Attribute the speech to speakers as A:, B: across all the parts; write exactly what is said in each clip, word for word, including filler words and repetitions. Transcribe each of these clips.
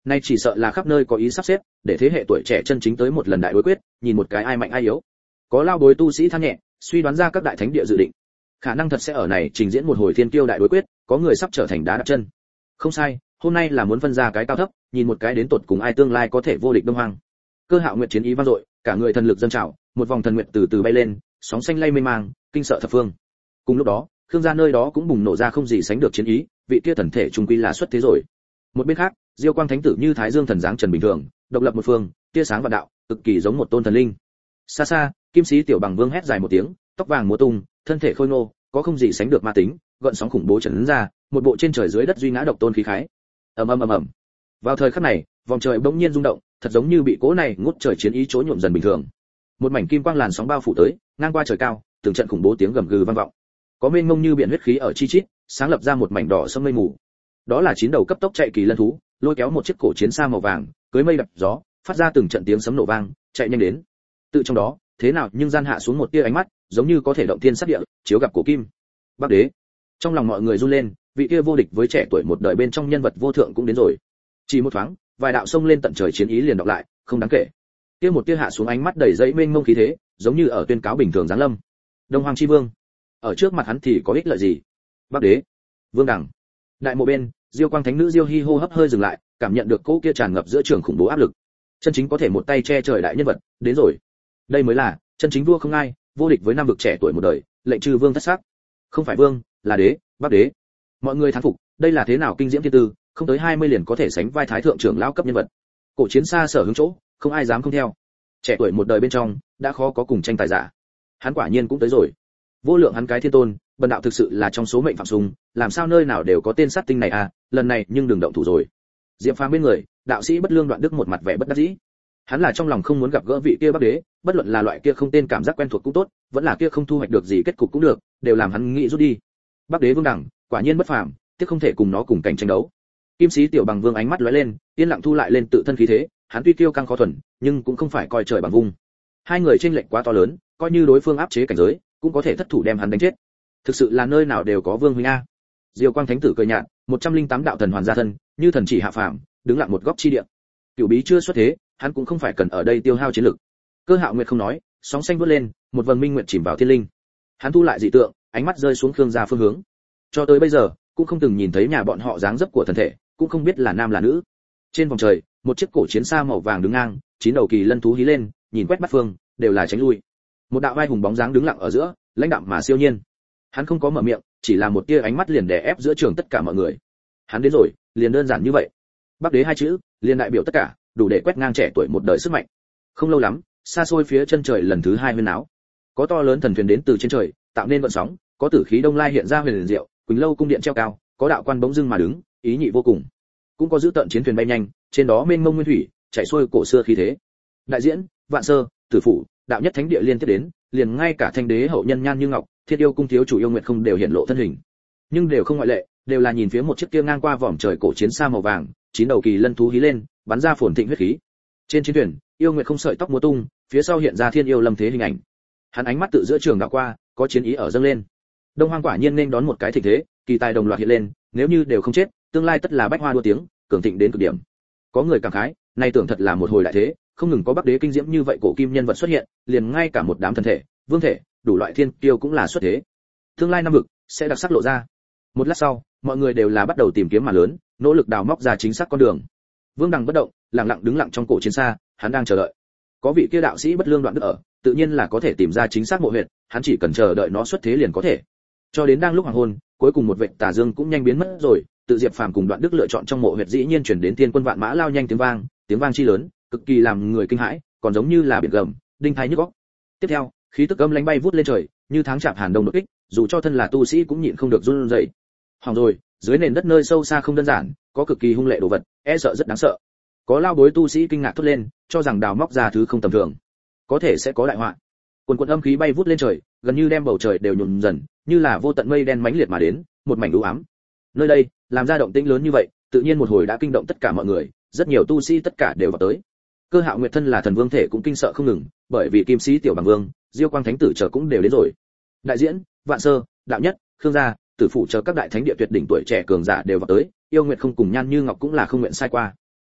A: Nay chỉ sợ là khắp nơi có ý sắp xếp, để thế hệ tuổi trẻ chân chính tới một lần đại đối quyết, nhìn một cái ai mạnh ai yếu. Có lao bối tu sĩ than nhẹ, suy đoán ra các đại thánh địa dự định. Khả năng thật sẽ ở này trình diễn một hồi thiên kiêu đại đối quyết, có người sắp trở thành đá đặt chân. Không sai, hôm nay là muốn phân ra cái cao thấp, nhìn một cái đến tột cùng ai tương lai có thể vô địch Đông Hoang. Cơ Hạo Nguyệt chiến ý vang dội, cả người thần lực dâng trào, một vòng thần nguyệt từ từ bay lên, sóng xanh lay mê mang, kinh sợ thập phương. Cùng lúc đó, Khương gia nơi đó cũng bùng nổ ra không gì sánh được chiến ý, vị kia thần thể trung quy là xuất thế rồi. Một bên khác, Diêu Quang Thánh tử như Thái Dương thần dáng trần bình thường, độc lập một phương, tia sáng và đạo, cực kỳ giống một tôn thần linh. Xa xa, Kim Sĩ Tiểu Bằng Vương hét dài một tiếng, tóc vàng múa tung, thân thể khôi ngô, có không gì sánh được ma tính, gợn sóng khủng bố trấn ra, một bộ trên trời dưới đất duy ngã độc tôn khí khái. Ầm ầm ầm ầm. Vào thời khắc này, vòng trời bỗng nhiên rung động, thật giống như bị cỗ này ngút trời chiến ý chối nhuộm dần bình thường. Một mảnh kim quang làn sóng bao phủ tới, ngang qua trời cao, từng trận khủng bố tiếng gầm gừ vang vọng. Có mênh mông như biển huyết khí ở chi chít, sáng lập ra một mảnh đỏ sẫm mây mù. Đó là chín đầu cấp tốc chạy kỳ lân thú, lôi kéo một chiếc cổ chiến xa màu vàng, cưới mây đập gió, phát ra từng trận tiếng sấm nổ vang, chạy nhanh đến. Tự trong đó, thế nào nhưng gian hạ xuống một tia ánh mắt, giống như có thể động thiên sát địa, chiếu gặp cổ kim. Bắc đế. Trong lòng mọi người run lên, vị kia vô địch với trẻ tuổi một đời bên trong nhân vật vô thượng cũng đến rồi. Chỉ một thoáng, vài đạo sông lên tận trời chiến ý liền đọc lại, không đáng kể. Kia một tia hạ xuống ánh mắt đầy dẫy mênh mông khí thế, giống như ở tuyên cáo bình thường giáng lâm. Đông Hoàng chi vương, ở trước mặt hắn thì có ích lợi gì? Bắc đế, Vương Đẳng. Đại mộ bên, Diêu Quang Thánh nữ Diêu Hi hô hấp hơi dừng lại, cảm nhận được cỗ kia tràn ngập giữa trường khủng bố áp lực. Chân chính có thể một tay che trời đại nhân vật, đến rồi. Đây mới là chân chính vua không ai, vô địch với năm vực trẻ tuổi một đời, lệnh trừ vương thất sắc. Không phải vương, là đế, Bắc đế. Mọi người thán phục, đây là thế nào kinh diễm thiên tư, không tới hai mươi liền có thể sánh vai thái thượng trưởng lão cấp nhân vật. Cổ chiến xa sở hướng chỗ, không ai dám không theo. Trẻ tuổi một đời bên trong, đã khó có cùng tranh tài giả. Hắn quả nhiên cũng tới rồi. Vô lượng hắn cái thiên tôn, bần đạo thực sự là trong số mệnh phạm sùng, làm sao nơi nào đều có tên sát tinh này à, lần này nhưng đừng động thủ rồi. Diệp Phàm bên người, đạo sĩ Bất Lương Đoạn Đức một mặt vẻ bất đắc dĩ. Hắn là trong lòng không muốn gặp gỡ vị kia Bắc đế, bất luận là loại kia không tên cảm giác quen thuộc cũng tốt, vẫn là kia không thu hoạch được gì kết cục cũng được, đều làm hắn nghĩ rút đi. Bắc đế Vương Đẳng, quả nhiên bất phàm, tiếc không thể cùng nó cùng cảnh tranh đấu. Kim Sĩ Tiểu Bằng Vương ánh mắt lóe lên, yên lặng thu lại lên tự thân khí thế, hắn tuy kiêu căng khó thuần, nhưng cũng không phải coi trời bằng vung. Hai người chênh lệch quá to lớn, coi như đối phương áp chế cảnh giới, cũng có thể thất thủ đem hắn đánh chết. Thực sự là nơi nào đều có vương huynh a. Diêu Quang Thánh tử cười nhạt, một trăm linh tám đạo thần hoàn gia thân, như thần chỉ hạ phàm, đứng lặng một góc chi địa. Cửu bí chưa xuất thế, hắn cũng không phải cần ở đây tiêu hao chiến lực. Cơ Hạo Nguyệt không nói, sóng xanh vút lên, một vầng minh nguyệt chìm vào thiên linh. Hắn thu lại dị tượng, ánh mắt rơi xuống Khương gia phương hướng. Cho tới bây giờ, cũng không từng nhìn thấy nhà bọn họ dáng dấp của thần thể, cũng không biết là nam là nữ. Trên vòng trời, một chiếc cổ chiến xa màu vàng đứng ngang, chín đầu kỳ lân thú hí lên, nhìn quét bắt phương, đều là tránh lui. Một đạo vai hùng bóng dáng đứng lặng ở giữa, lãnh đạm mà siêu nhiên. Hắn không có mở miệng, chỉ là một tia ánh mắt liền đè ép giữa trường tất cả mọi người. Hắn đến rồi, liền đơn giản như vậy. Bắc đế hai chữ, liền đại biểu tất cả, đủ để quét ngang trẻ tuổi một đời sức mạnh. Không lâu lắm, xa xôi phía chân trời lần thứ hai huyên náo. Có to lớn thần thuyền đến từ trên trời, tạo nên vận sóng, có tử khí đông lai hiện ra huyền liền diệu, Quỳnh Lâu cung điện treo cao, có đạo quan bỗng dưng mà đứng, ý nhị vô cùng. Cũng có giữ tận chiến thuyền bay nhanh, trên đó mênh mông nguyên thủy, chảy xuôi cổ xưa khí thế. Đại diễn, Vạn Sơ, Tử Phủ, đạo nhất thánh địa liên tiếp đến, liền ngay cả thanh đế hậu nhân Nhan Như Ngọc, Thiết Yêu cung thiếu chủ Yêu Nguyệt không đều hiện lộ thân hình. Nhưng đều không ngoại lệ, đều là nhìn phía một chiếc kia ngang qua vòm trời cổ chiến xa màu vàng, chín đầu kỳ lân thú hí lên, bắn ra phồn thịnh huyết khí. Trên chiến thuyền, Yêu Nguyệt không sợi tóc múa tung, phía sau hiện ra Thiên Yêu Lâm thế hình ảnh. Hắn ánh mắt tự giữa trường đảo qua, có chiến ý ở dâng lên. Đông Hoang quả nhiên nên đón một cái thịnh thế, kỳ tài đồng loạt hiện lên, nếu như đều không chết, tương lai tất là bách hoa đua tiếng, cường thịnh đến cực điểm. Có người cảm khái, này tưởng thật là một hồi đại thế, không ngừng có Bắc đế kinh diễm như vậy cổ kim nhân vật xuất hiện, liền ngay cả một đám thần thể, vương thể, đủ loại thiên kiêu cũng là xuất thế. Tương lai năm vực sẽ đặc sắc lộ ra. Một lát sau, mọi người đều là bắt đầu tìm kiếm mà lớn, nỗ lực đào móc ra chính xác con đường. Vương Đằng bất động, lặng lặng đứng lặng trong cổ chiến xa, hắn đang chờ đợi. Có vị kia đạo sĩ Bất Lương Đoạn Đức ở, tự nhiên là có thể tìm ra chính xác mộ huyệt, hắn chỉ cần chờ đợi nó xuất thế liền có thể. Cho đến đang lúc hoàng hôn, cuối cùng một vệt tà dương cũng nhanh biến mất rồi, tự Diệp Phàm cùng Đoạn Đức lựa chọn trong mộ huyệt dĩ nhiên truyền đến thiên quân vạn mã lao nhanh tiếng vang, tiếng vang chi lớn, cực kỳ làm người kinh hãi, còn giống như là biển gầm, đinh tai nhức óc. Tiếp theo, khí tức âm lãnh bay vút lên trời, như tháng chạp hàn đông đột kích, dù cho thân là tu sĩ cũng nhịn không được run rẩy. Hỏng rồi, dưới nền đất nơi sâu xa không đơn giản, có cực kỳ hung lệ đồ vật, e sợ rất đáng sợ. Có lao bối tu sĩ kinh ngạc thốt lên, cho rằng đào móc ra thứ không tầm thường, có thể sẽ có đại họa. Quần quần âm khí bay vút lên trời, gần như đem bầu trời đều nhuộm dần, như là vô tận mây đen mãnh liệt mà đến, một mảnh u ám. Nơi đây, làm ra động tĩnh lớn như vậy, tự nhiên một hồi đã kinh động tất cả mọi người, rất nhiều tu sĩ tất cả đều vào tới. Cơ Hạo Nguyệt thân là thần vương thể cũng kinh sợ không ngừng, bởi vì Kim Sĩ Tiểu Bằng Vương, Diêu Quang Thánh tử chờ cũng đều đến rồi. Đại diễn, Vạn Sơ, đạo nhất, Khương gia, Tử Phụ chờ các đại thánh địa tuyệt đỉnh tuổi trẻ cường giả đều vào tới, Yêu Nguyệt không cùng Nhan Như Ngọc cũng là không nguyện sai qua.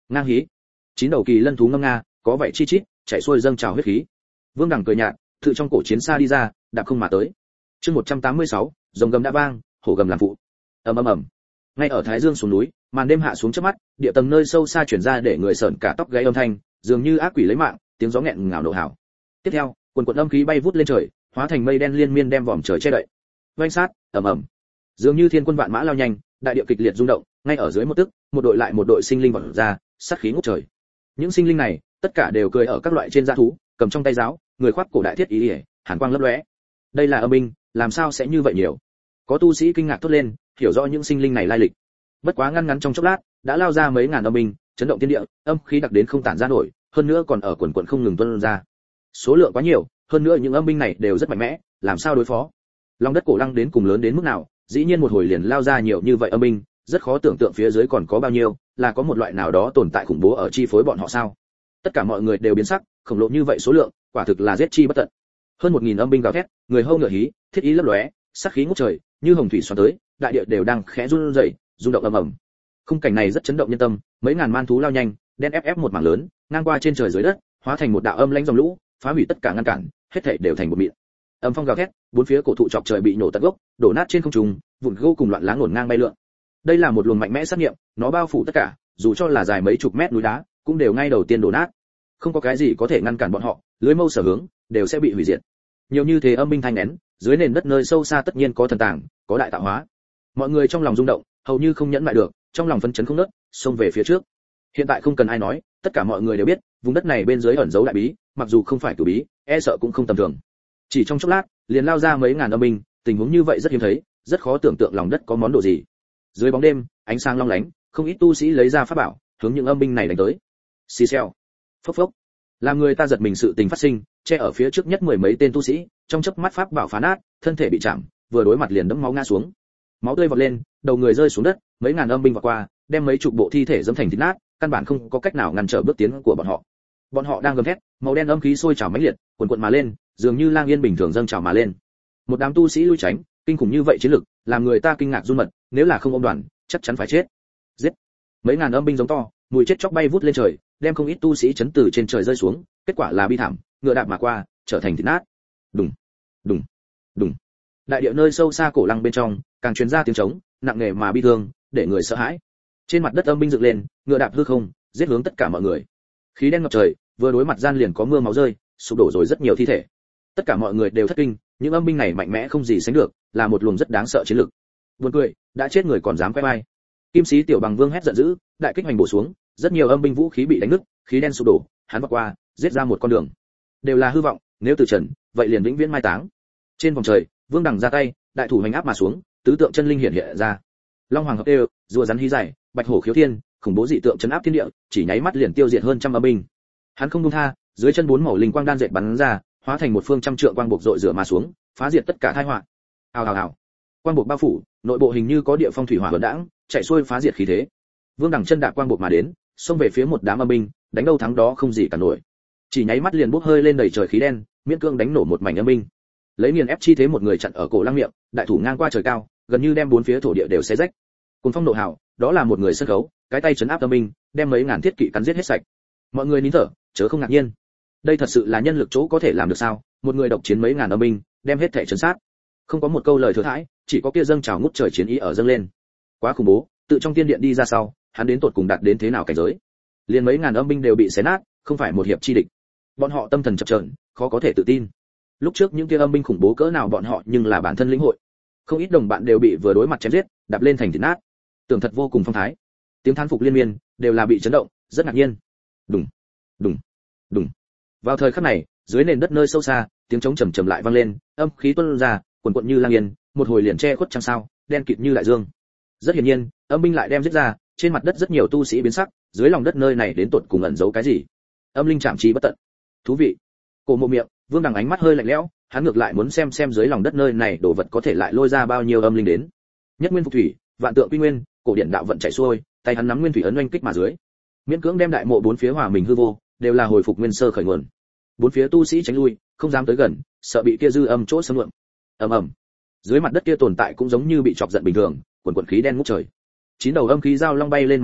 A: Ngang hí. Chín đầu kỳ lân thú ngâm nga, có vậy chi chít, chạy xuôi dâng trào huyết khí. Vương Đằng cười nhạt, tự trong cổ chiến xa đi ra, đạp không mà tới. Chương một trăm tám mươi sáu, rồng gầm đã vang, hổ gầm làm phụ. Ầm ầm ầm. Ngay ở Thái Dương xuống núi, màn đêm hạ xuống chớp mắt, địa tầng nơi sâu xa truyền ra để người sởn cả tóc gáy âm thanh, dường như ác quỷ lấy mạng, tiếng gió nghẹn ngào nổ hào. Tiếp theo, quần quần âm khí bay vút lên trời, hóa thành mây đen liên miên đem vòm trời che đậy. Oanh sát, ầm ầm. Dường như thiên quân vạn mã lao nhanh, đại địa kịch liệt rung động, ngay ở dưới một tức, một đội lại một đội sinh linh vọt ra, sát khí ngút trời. Những sinh linh này, tất cả đều cười ở các loại trên dã thú, cầm trong tay giáo, người khoác cổ đại thiết ý, ý hàn quang lấp lóe. Đây là âm binh, làm sao sẽ như vậy nhiều? Có tu sĩ kinh ngạc thốt lên, hiểu rõ những sinh linh này lai lịch. Bất quá ngăn ngắn trong chốc lát, đã lao ra mấy ngàn âm binh, chấn động thiên địa, âm khí đặc đến không tản ra nổi, hơn nữa còn ở quần quần không ngừng tuôn ra. Số lượng quá nhiều, hơn nữa những âm binh này đều rất mạnh mẽ, làm sao đối phó? Long đất cổ lăng đến cùng lớn đến mức nào, dĩ nhiên một hồi liền lao ra nhiều như vậy âm binh, rất khó tưởng tượng phía dưới còn có bao nhiêu, là có một loại nào đó tồn tại khủng bố ở chi phối bọn họ sao? Tất cả mọi người đều biến sắc, khổng lồ như vậy số lượng, quả thực là giết chi bất tận. Hơn một nghìn âm binh gào thét, người hâu ngựa hí, thiết ý lấp lóe, sát khí ngút trời, như hồng thủy xoắn tới, đại địa đều đang khẽ run rẩy, rung động ầm ầm. Khung cảnh này rất chấn động nhân tâm, mấy ngàn man thú lao nhanh, đen ép ép một mảng lớn, ngang qua trên trời dưới đất, hóa thành một đạo âm lãnh dòng lũ, phá hủy tất cả ngăn cản, hết thảy đều thành một mịn. Âm phong gào thét, bốn phía cổ thụ chọc trời bị nổ tận gốc, đổ nát trên không trung, vụn gỗ cùng loạn lá ngổn ngang bay lượn. Đây là một luồng mạnh mẽ sát nghiệm, nó bao phủ tất cả, dù cho là dài mấy chục mét núi đá, cũng đều ngay đầu tiên đổ nát. Không có cái gì có thể ngăn cản bọn họ, lưới mâu sở hướng, đều sẽ bị hủy diệt. Nhiều như thế âm binh thanh nén, dưới nền đất nơi sâu xa tất nhiên có thần tàng, có đại tạo hóa. Mọi người trong lòng rung động, hầu như không nhẫn lại được, trong lòng phấn chấn không ngớt, xông về phía trước. Hiện tại không cần ai nói, tất cả mọi người đều biết, vùng đất này bên dưới ẩn giấu đại bí, mặc dù không phải cửu bí, e sợ cũng không tầm thường. Chỉ trong chốc lát, liền lao ra mấy ngàn âm binh, tình huống như vậy rất hiếm thấy, rất khó tưởng tượng lòng đất có món đồ gì. Dưới bóng đêm, ánh sáng long lánh, không ít tu sĩ lấy ra pháp bảo, hướng những âm binh này đánh tới. Xì xèo, phốc phốc. Làm người ta giật mình sự tình phát sinh, che ở phía trước nhất mười mấy tên tu sĩ, trong chớp mắt pháp bảo phá nát, thân thể bị chạm, vừa đối mặt liền đẫm máu ngã xuống. Máu tươi vọt lên, đầu người rơi xuống đất, mấy ngàn âm binh vọt qua, đem mấy chục bộ thi thể dẫm thành thịt nát, căn bản không có cách nào ngăn trở bước tiến của bọn họ. Bọn họ đang gầm thét, màu đen âm khí sôi trào mãnh liệt, cuồn cuộn mà lên, dường như lang yên bình thường dâng trào mà lên. Một đám tu sĩ lui tránh, kinh khủng như vậy chiến lực, làm người ta kinh ngạc run mật, nếu là không ôm đoàn, chắc chắn phải chết. Giết! Mấy ngàn âm binh giống to, mùi chết chóc bay vút lên trời, đem không ít tu sĩ chấn từ trên trời rơi xuống, kết quả là bi thảm, ngựa đạp mà qua, trở thành thịt nát. Đùng, đùng, đùng. Đại địa nơi sâu xa cổ lăng bên trong, càng truyền ra tiếng trống, nặng nề mà bi thương, để người sợ hãi. Trên mặt đất âm binh dựng lên, ngựa đạp hư không, giết hướng tất cả mọi người. Khí đen ngập trời, vừa đối mặt gian liền có mưa máu rơi, sụp đổ rồi rất nhiều thi thể. Tất cả mọi người đều thất kinh, những âm binh này mạnh mẽ không gì sánh được, là một luồng rất đáng sợ chiến lực. Buồn cười, đã chết người còn dám quay vai. Kim sĩ tiểu bằng vương hét giận dữ, đại kích hoành bổ xuống, rất nhiều âm binh vũ khí bị đánh nứt, khí đen sụp đổ, hắn vọt qua, giết ra một con đường. Đều là hư vọng, nếu từ trần, vậy liền vĩnh viễn mai táng. Trên vòng trời, Vương Đằng ra tay, đại thủ hành áp mà xuống, tứ tượng chân linh hiện hiện ra. Long hoàng hợp đều, rùa rắn hí dài, bạch hổ khiếu thiên, khủng bố dị tượng chấn áp thiên địa, chỉ nháy mắt liền tiêu diệt hơn trăm âm binh. Hắn không buông tha, dưới chân bốn màu linh quang đan dệt bắn ra, hóa thành một phương trăm trượng quang bộc dội rửa mà xuống, phá diệt tất cả tai họa. Hào hào hào. Quang bộc bao phủ, nội bộ hình như có địa phong thủy hỏa hỗn đãng, chạy xuôi phá diệt khí thế. Vương Đằng chân đạp quang bộc mà đến, xông về phía một đám âm binh, đánh đâu thắng đó không gì cả nổi. Chỉ nháy mắt liền bốc hơi lên đầy trời khí đen, miễn cương đánh nổ một mảnh âm binh. Lấy nghiền ép chi thế một người chặn ở cổ lăng miệng, đại thủ ngang qua trời cao, gần như đem bốn phía thổ địa đều xé rách. Cùng phong nộ hào, đó là một người sân khấu, cái tay chấn áp âm binh, đem mấy ngàn thiết kỵ cắn giết hết sạch. Mọi người nín thở, chớ không ngạc nhiên. Đây thật sự là nhân lực chỗ có thể làm được sao? Một người độc chiến mấy ngàn âm binh, đem hết thể chấn sát. Không có một câu lời thừa thãi, chỉ có kia dâng trào ngút trời chiến ý ở dâng lên. Quá khủng bố, tự trong tiên điện đi ra sau, hắn đến tột cùng đạt đến thế nào cảnh giới? Liền mấy ngàn âm binh đều bị xé nát, không phải một hiệp chi địch. Bọn họ tâm thần chập chờn, khó có thể tự tin. Lúc trước những kia âm binh khủng bố cỡ nào bọn họ nhưng là bản thân lĩnh hội. Không ít đồng bạn đều bị vừa đối mặt chém giết, đạp lên thành thịt nát. Tưởng thật vô cùng phong thái. Tiếng thán phục liên miên, đều là bị chấn động, rất ngạc nhiên. Đùng, đùng, đùng. Vào thời khắc này, dưới nền đất nơi sâu xa, tiếng trống trầm trầm lại vang lên, âm khí tuôn ra, cuồn cuộn như lang yên, một hồi liền che khuất trăng sao, đen kịt như đại dương. Rất hiển nhiên, âm binh lại đem giết ra, trên mặt đất rất nhiều tu sĩ biến sắc, dưới lòng đất nơi này đến tột cùng ẩn giấu cái gì? Âm linh chạm trí bất tận. Thú vị. Cổ Mộ miệng, Vương Đằng ánh mắt hơi lạnh lẽo, hắn ngược lại muốn xem xem dưới lòng đất nơi này đồ vật có thể lại lôi ra bao nhiêu âm linh đến. Nhất nguyên phục thủy, vạn tượng quy nguyên, cổ điển đạo vận chảy xuôi, tay hắn nắm nguyên thủy ấn oanh kích mà dưới. Miễn cưỡng đem đại mộ bốn phía hòa mình hư vô, đều là hồi phục nguyên sơ khởi nguồn. Bốn phía tu sĩ tránh lui, không dám tới gần, sợ bị kia dư âm chỗ xâm lượm. Ầm ầm. Dưới mặt đất kia tồn tại cũng giống như bị chọc giận bình thường, quần quần khí đen ngút trời. Chín đầu âm khí giao long bay lên mà ra,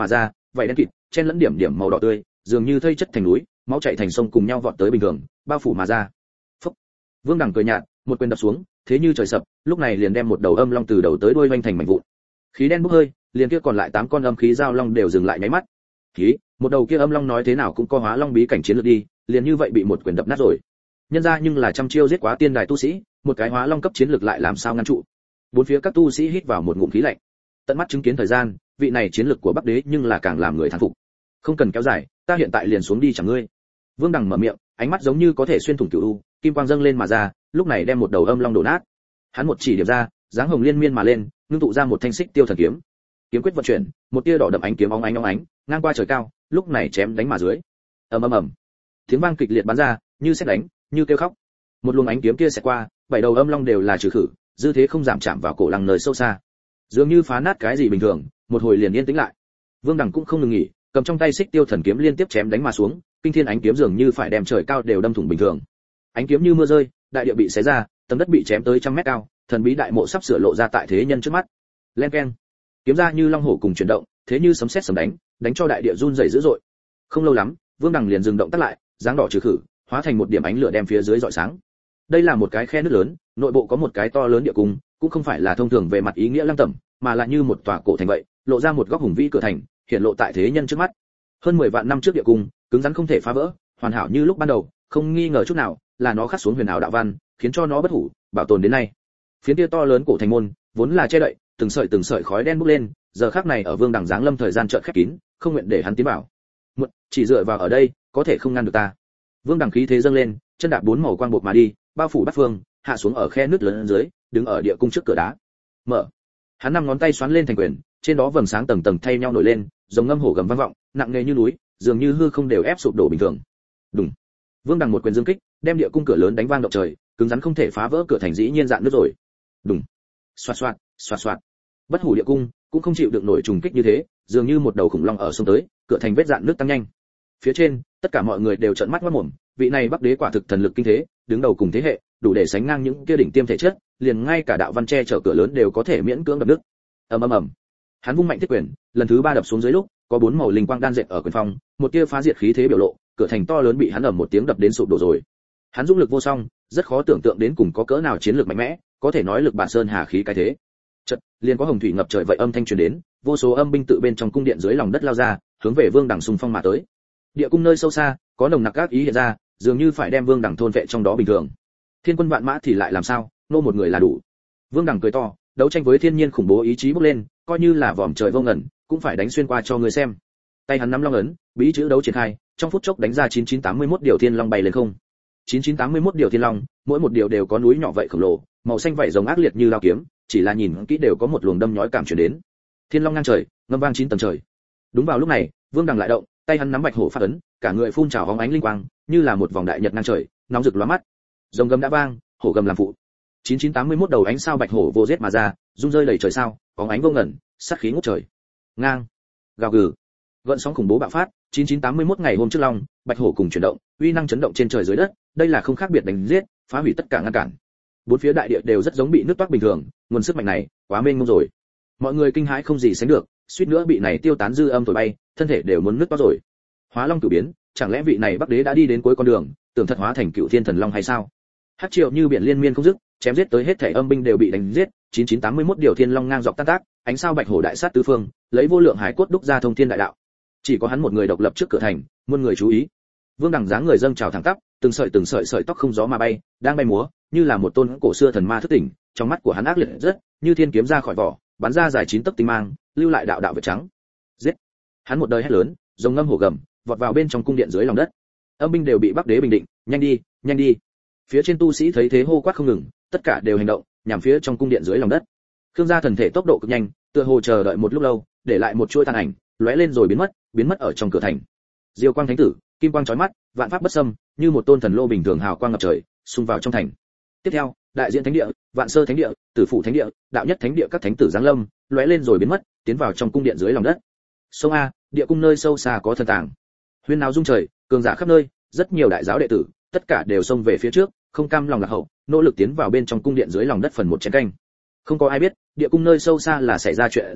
A: vảy đen kịt, chen lẫn điểm điểm màu đỏ tươi, dường như thây chất thành núi, máu chảy thành sông cùng nhau vọt tới bình thường, bao phủ mà ra. Phốc. Vương Đằng cười nhạt, một quyền đập xuống, thế như trời sập, lúc này liền đem một đầu âm long từ đầu tới đuôi vành thành mảnh vụn. Khí đen bốc hơi, liền kia còn lại tám con âm khí giao long đều dừng lại nháy mắt. Khí, một đầu kia âm long nói thế nào cũng có hóa long bí cảnh chiến lược đi, liền như vậy bị một quyền đập nát rồi. Nhân ra nhưng là trăm chiêu giết quá tiên đài tu sĩ, một cái hóa long cấp chiến lược lại làm sao ngăn trụ. Bốn phía các tu sĩ hít vào một ngụm khí lạnh. Tận mắt chứng kiến thời gian, vị này chiến lược của Bắc Đế nhưng là càng làm người thán phục. Không cần kéo dài, ta hiện tại liền xuống đi chẳng ngươi. Vương Đằng mở miệng, ánh mắt giống như có thể xuyên thủng cửu u, kim quang dâng lên mà ra, lúc này đem một đầu âm long đổ nát. Hắn một chỉ điểm ra, dáng hồng liên miên mà lên, ngưng tụ ra một thanh xích tiêu thần kiếm. Kiếm quyết vận chuyển, một tia đỏ đậm ánh kiếm óng ánh óng ánh, ngang qua trời cao, lúc này chém đánh mà dưới. Ầm ầm ầm. Tiếng vang kịch liệt bắn ra, như sét đánh, như kêu khóc. Một luồng ánh kiếm kia xẹt qua, bảy đầu âm long đều là trừ khử, dư thế không giảm chạm vào cổ lăng nơi sâu xa. Dường như phá nát cái gì bình thường, một hồi liền yên tĩnh lại. Vương Đằng cũng không ngừng nghỉ, cầm trong tay xích tiêu thần kiếm liên tiếp chém đánh mà xuống, kinh thiên ánh kiếm dường như phải đem trời cao đều đâm thủng bình thường. Ánh kiếm như mưa rơi, đại địa bị xé ra, tầng đất bị chém tới trăm mét cao, thần bí đại mộ sắp sửa lộ ra tại thế nhân trước mắt. Len keng. Kiếm ra như long hổ cùng chuyển động, thế như sấm sét sấm đánh, đánh cho đại địa run rẩy dữ dội. Không lâu lắm, Vương Đằng liền dừng động tác lại, dáng đỏ trừ khử, hóa thành một điểm ánh lửa đem phía dưới rọi sáng. Đây là một cái khe nước lớn, nội bộ có một cái to lớn địa cung, cũng không phải là thông thường về mặt ý nghĩa lăng tẩm, mà là như một tòa cổ thành vậy, lộ ra một góc hùng vĩ cửa thành, hiện lộ tại thế nhân trước mắt. Hơn mười vạn năm trước địa cung, cứng rắn không thể phá vỡ, hoàn hảo như lúc ban đầu, không nghi ngờ chút nào, là nó khắc xuống huyền ảo đạo văn, khiến cho nó bất hủ, bảo tồn đến nay. Phiến kia to lớn cổ thành môn, vốn là che đậy, từng sợi từng sợi khói đen bốc lên, giờ khắc này ở Vương Đằng giáng lâm thời gian chợt khép kín, không nguyện để hắn tiến vào. Một, chỉ dựa vào ở đây, có thể không ngăn được ta. Vương Đằng khí thế dâng lên, chân đạp bốn màu quang bột mà đi, bao phủ bát phương, hạ xuống ở khe nước lớn dưới, đứng ở địa cung trước cửa đá. Mở. Hắn năm ngón tay xoắn lên thành quyền, trên đó vầng sáng tầng tầng thay nhau nổi lên, giống ngâm hổ gầm vang vọng, nặng nề như núi, dường như hư không đều ép sụp đổ bình thường. Đùng. Vương Đằng một quyền dương kích, đem địa cung cửa lớn đánh vang động trời, cứng rắn không thể phá vỡ cửa thành dĩ nhiên dạn nứt rồi. Đùng. Xoạt xoạt, xoạt xoạt. Bất hủ địa cung cũng không chịu được nổi trùng kích như thế, dường như một đầu khủng long ở sông tới, cửa thành vết dạn nước tăng nhanh. Phía trên, tất cả mọi người đều trợn mắt ngất mồm, vị này Bắc Đế quả thực thần lực kinh thế, đứng đầu cùng thế hệ, đủ để sánh ngang những kia đỉnh tiêm thể chất, liền ngay cả đạo văn che chở cửa lớn đều có thể miễn cưỡng đập nước. Ầm ầm ầm. Hắn vung mạnh thiết quyền, lần thứ ba đập xuống dưới lúc, có bốn màu linh quang đan dệt ở quyền phong, một tia phá diệt khí thế biểu lộ, cửa thành to lớn bị hắn ầm một tiếng đập đến sụp đổ rồi. Hắn dũng lực vô song, rất khó tưởng tượng đến cùng có cỡ nào chiến lược mạnh mẽ, có thể nói lực bản sơn hà khí cái thế. Chợt, liền có hồng thủy ngập trời vậy âm thanh truyền đến, vô số âm binh tự bên trong cung điện dưới lòng đất lao ra, hướng về Vương Đằng xung phong mà tới. Địa cung nơi sâu xa, có nồng nặc các ý hiện ra, dường như phải đem Vương Đằng thôn vệ trong đó bình thường. Thiên quân vạn mã thì lại làm sao, nô một người là đủ. Vương Đằng cười to, đấu tranh với thiên nhiên khủng bố ý chí bốc lên, coi như là vòm trời vô ngần, cũng phải đánh xuyên qua cho người xem. Tay hắn nắm long ấn, bí chữ đấu triển khai, trong phút chốc đánh ra chín chín tám mươi mốt điều thiên long bay lên không. chín chín tám mươi mốt điều thiên long, mỗi một điều đều có núi nhỏ vậy khổng lồ, màu xanh vảy rồng ác liệt như lao kiếm, chỉ là nhìn kỹ đều có một luồng đâm nhói cảm truyền đến. Thiên long ngang trời, ngâm vang chín tầng trời. Đúng vào lúc này, Vương Đằng lại động, tay hắn nắm bạch hổ phát ấn, cả người phun trào hóng ánh linh quang, như là một vòng đại nhật ngang trời, nóng rực lóa mắt. Rồng gầm đã vang, hổ gầm làm phụ. chín chín tám mươi mốt đầu ánh sao bạch hổ vô giết mà ra, rung rơi đầy trời sao, bóng ánh vô ngần, sát khí ngút trời. Ngang, gào gừ, gợn sóng khủng bố bạo phát. chín chín tám mươi mốt ngày hôm trước long, bạch hổ cùng chuyển động, uy năng chấn động trên trời dưới đất, đây là không khác biệt đánh giết, phá hủy tất cả ngăn cản. Bốn phía đại địa đều rất giống bị nước toát bình thường, nguồn sức mạnh này quá mênh mông rồi. Mọi người kinh hãi không gì sánh được, suýt nữa bị này tiêu tán dư âm thổi bay, thân thể đều muốn nứt toát rồi. Hóa long cửu biến, chẳng lẽ vị này Bắc Đế đã đi đến cuối con đường, tưởng thật hóa thành cựu thiên thần long hay sao? Hắc triệu như biển liên miên không dứt, chém giết tới hết thảy âm binh đều bị đánh giết, chín chín tám mươi mốt điều thiên long ngang dọc tan tác, ánh sao bạch hổ đại sát tứ phương, lấy vô lượng hải cốt đúc ra thông thiên đại đạo. Chỉ có hắn một người độc lập trước cửa thành, muôn người chú ý. Vương Đằng dáng người dâng trào thẳng tắp, từng sợi từng sợi sợi tóc không gió mà bay, đang bay múa, như là một tôn cổ xưa thần ma thức tỉnh, trong mắt của hắn ác liệt rất, như thiên kiếm ra khỏi vỏ, bắn ra dài chín tấc tinh mang, lưu lại đạo đạo vệt trắng. Giết! Hắn một đời hét lớn, rồng ngâm hổ gầm, vọt vào bên trong cung điện dưới lòng đất. Âm binh đều bị Bắc Đế bình định, nhanh đi, nhanh đi. Phía trên tu sĩ thấy thế hô quát không ngừng, tất cả đều hành động, nhằm phía trong cung điện dưới lòng đất. Khương gia thần thể tốc độ cực nhanh, tựa hồ chờ đợi một lúc lâu, để lại một chuỗi tàn ảnh, lóe lên rồi biến mất, biến mất ở trong cửa thành. Diêu quang thánh tử, kim quang chói mắt, vạn pháp bất xâm, như một tôn thần lô bình thường hào quang ngập trời, xung vào trong thành. Tiếp theo, đại diện thánh địa, vạn sơ thánh địa, tử phụ thánh địa, đạo nhất thánh địa các thánh tử giáng lâm, lóe lên rồi biến mất, tiến vào trong cung điện dưới lòng đất. Sông a, địa cung nơi sâu xa có thần tàng. Huyên náo rung trời, cường giả khắp nơi, rất nhiều đại giáo đệ tử, tất cả đều xông về phía trước, không cam lòng lạc hậu, nỗ lực tiến vào bên trong cung điện dưới lòng đất phần một chén canh. Không có ai biết, địa cung nơi sâu xa là xảy ra chuyện gì,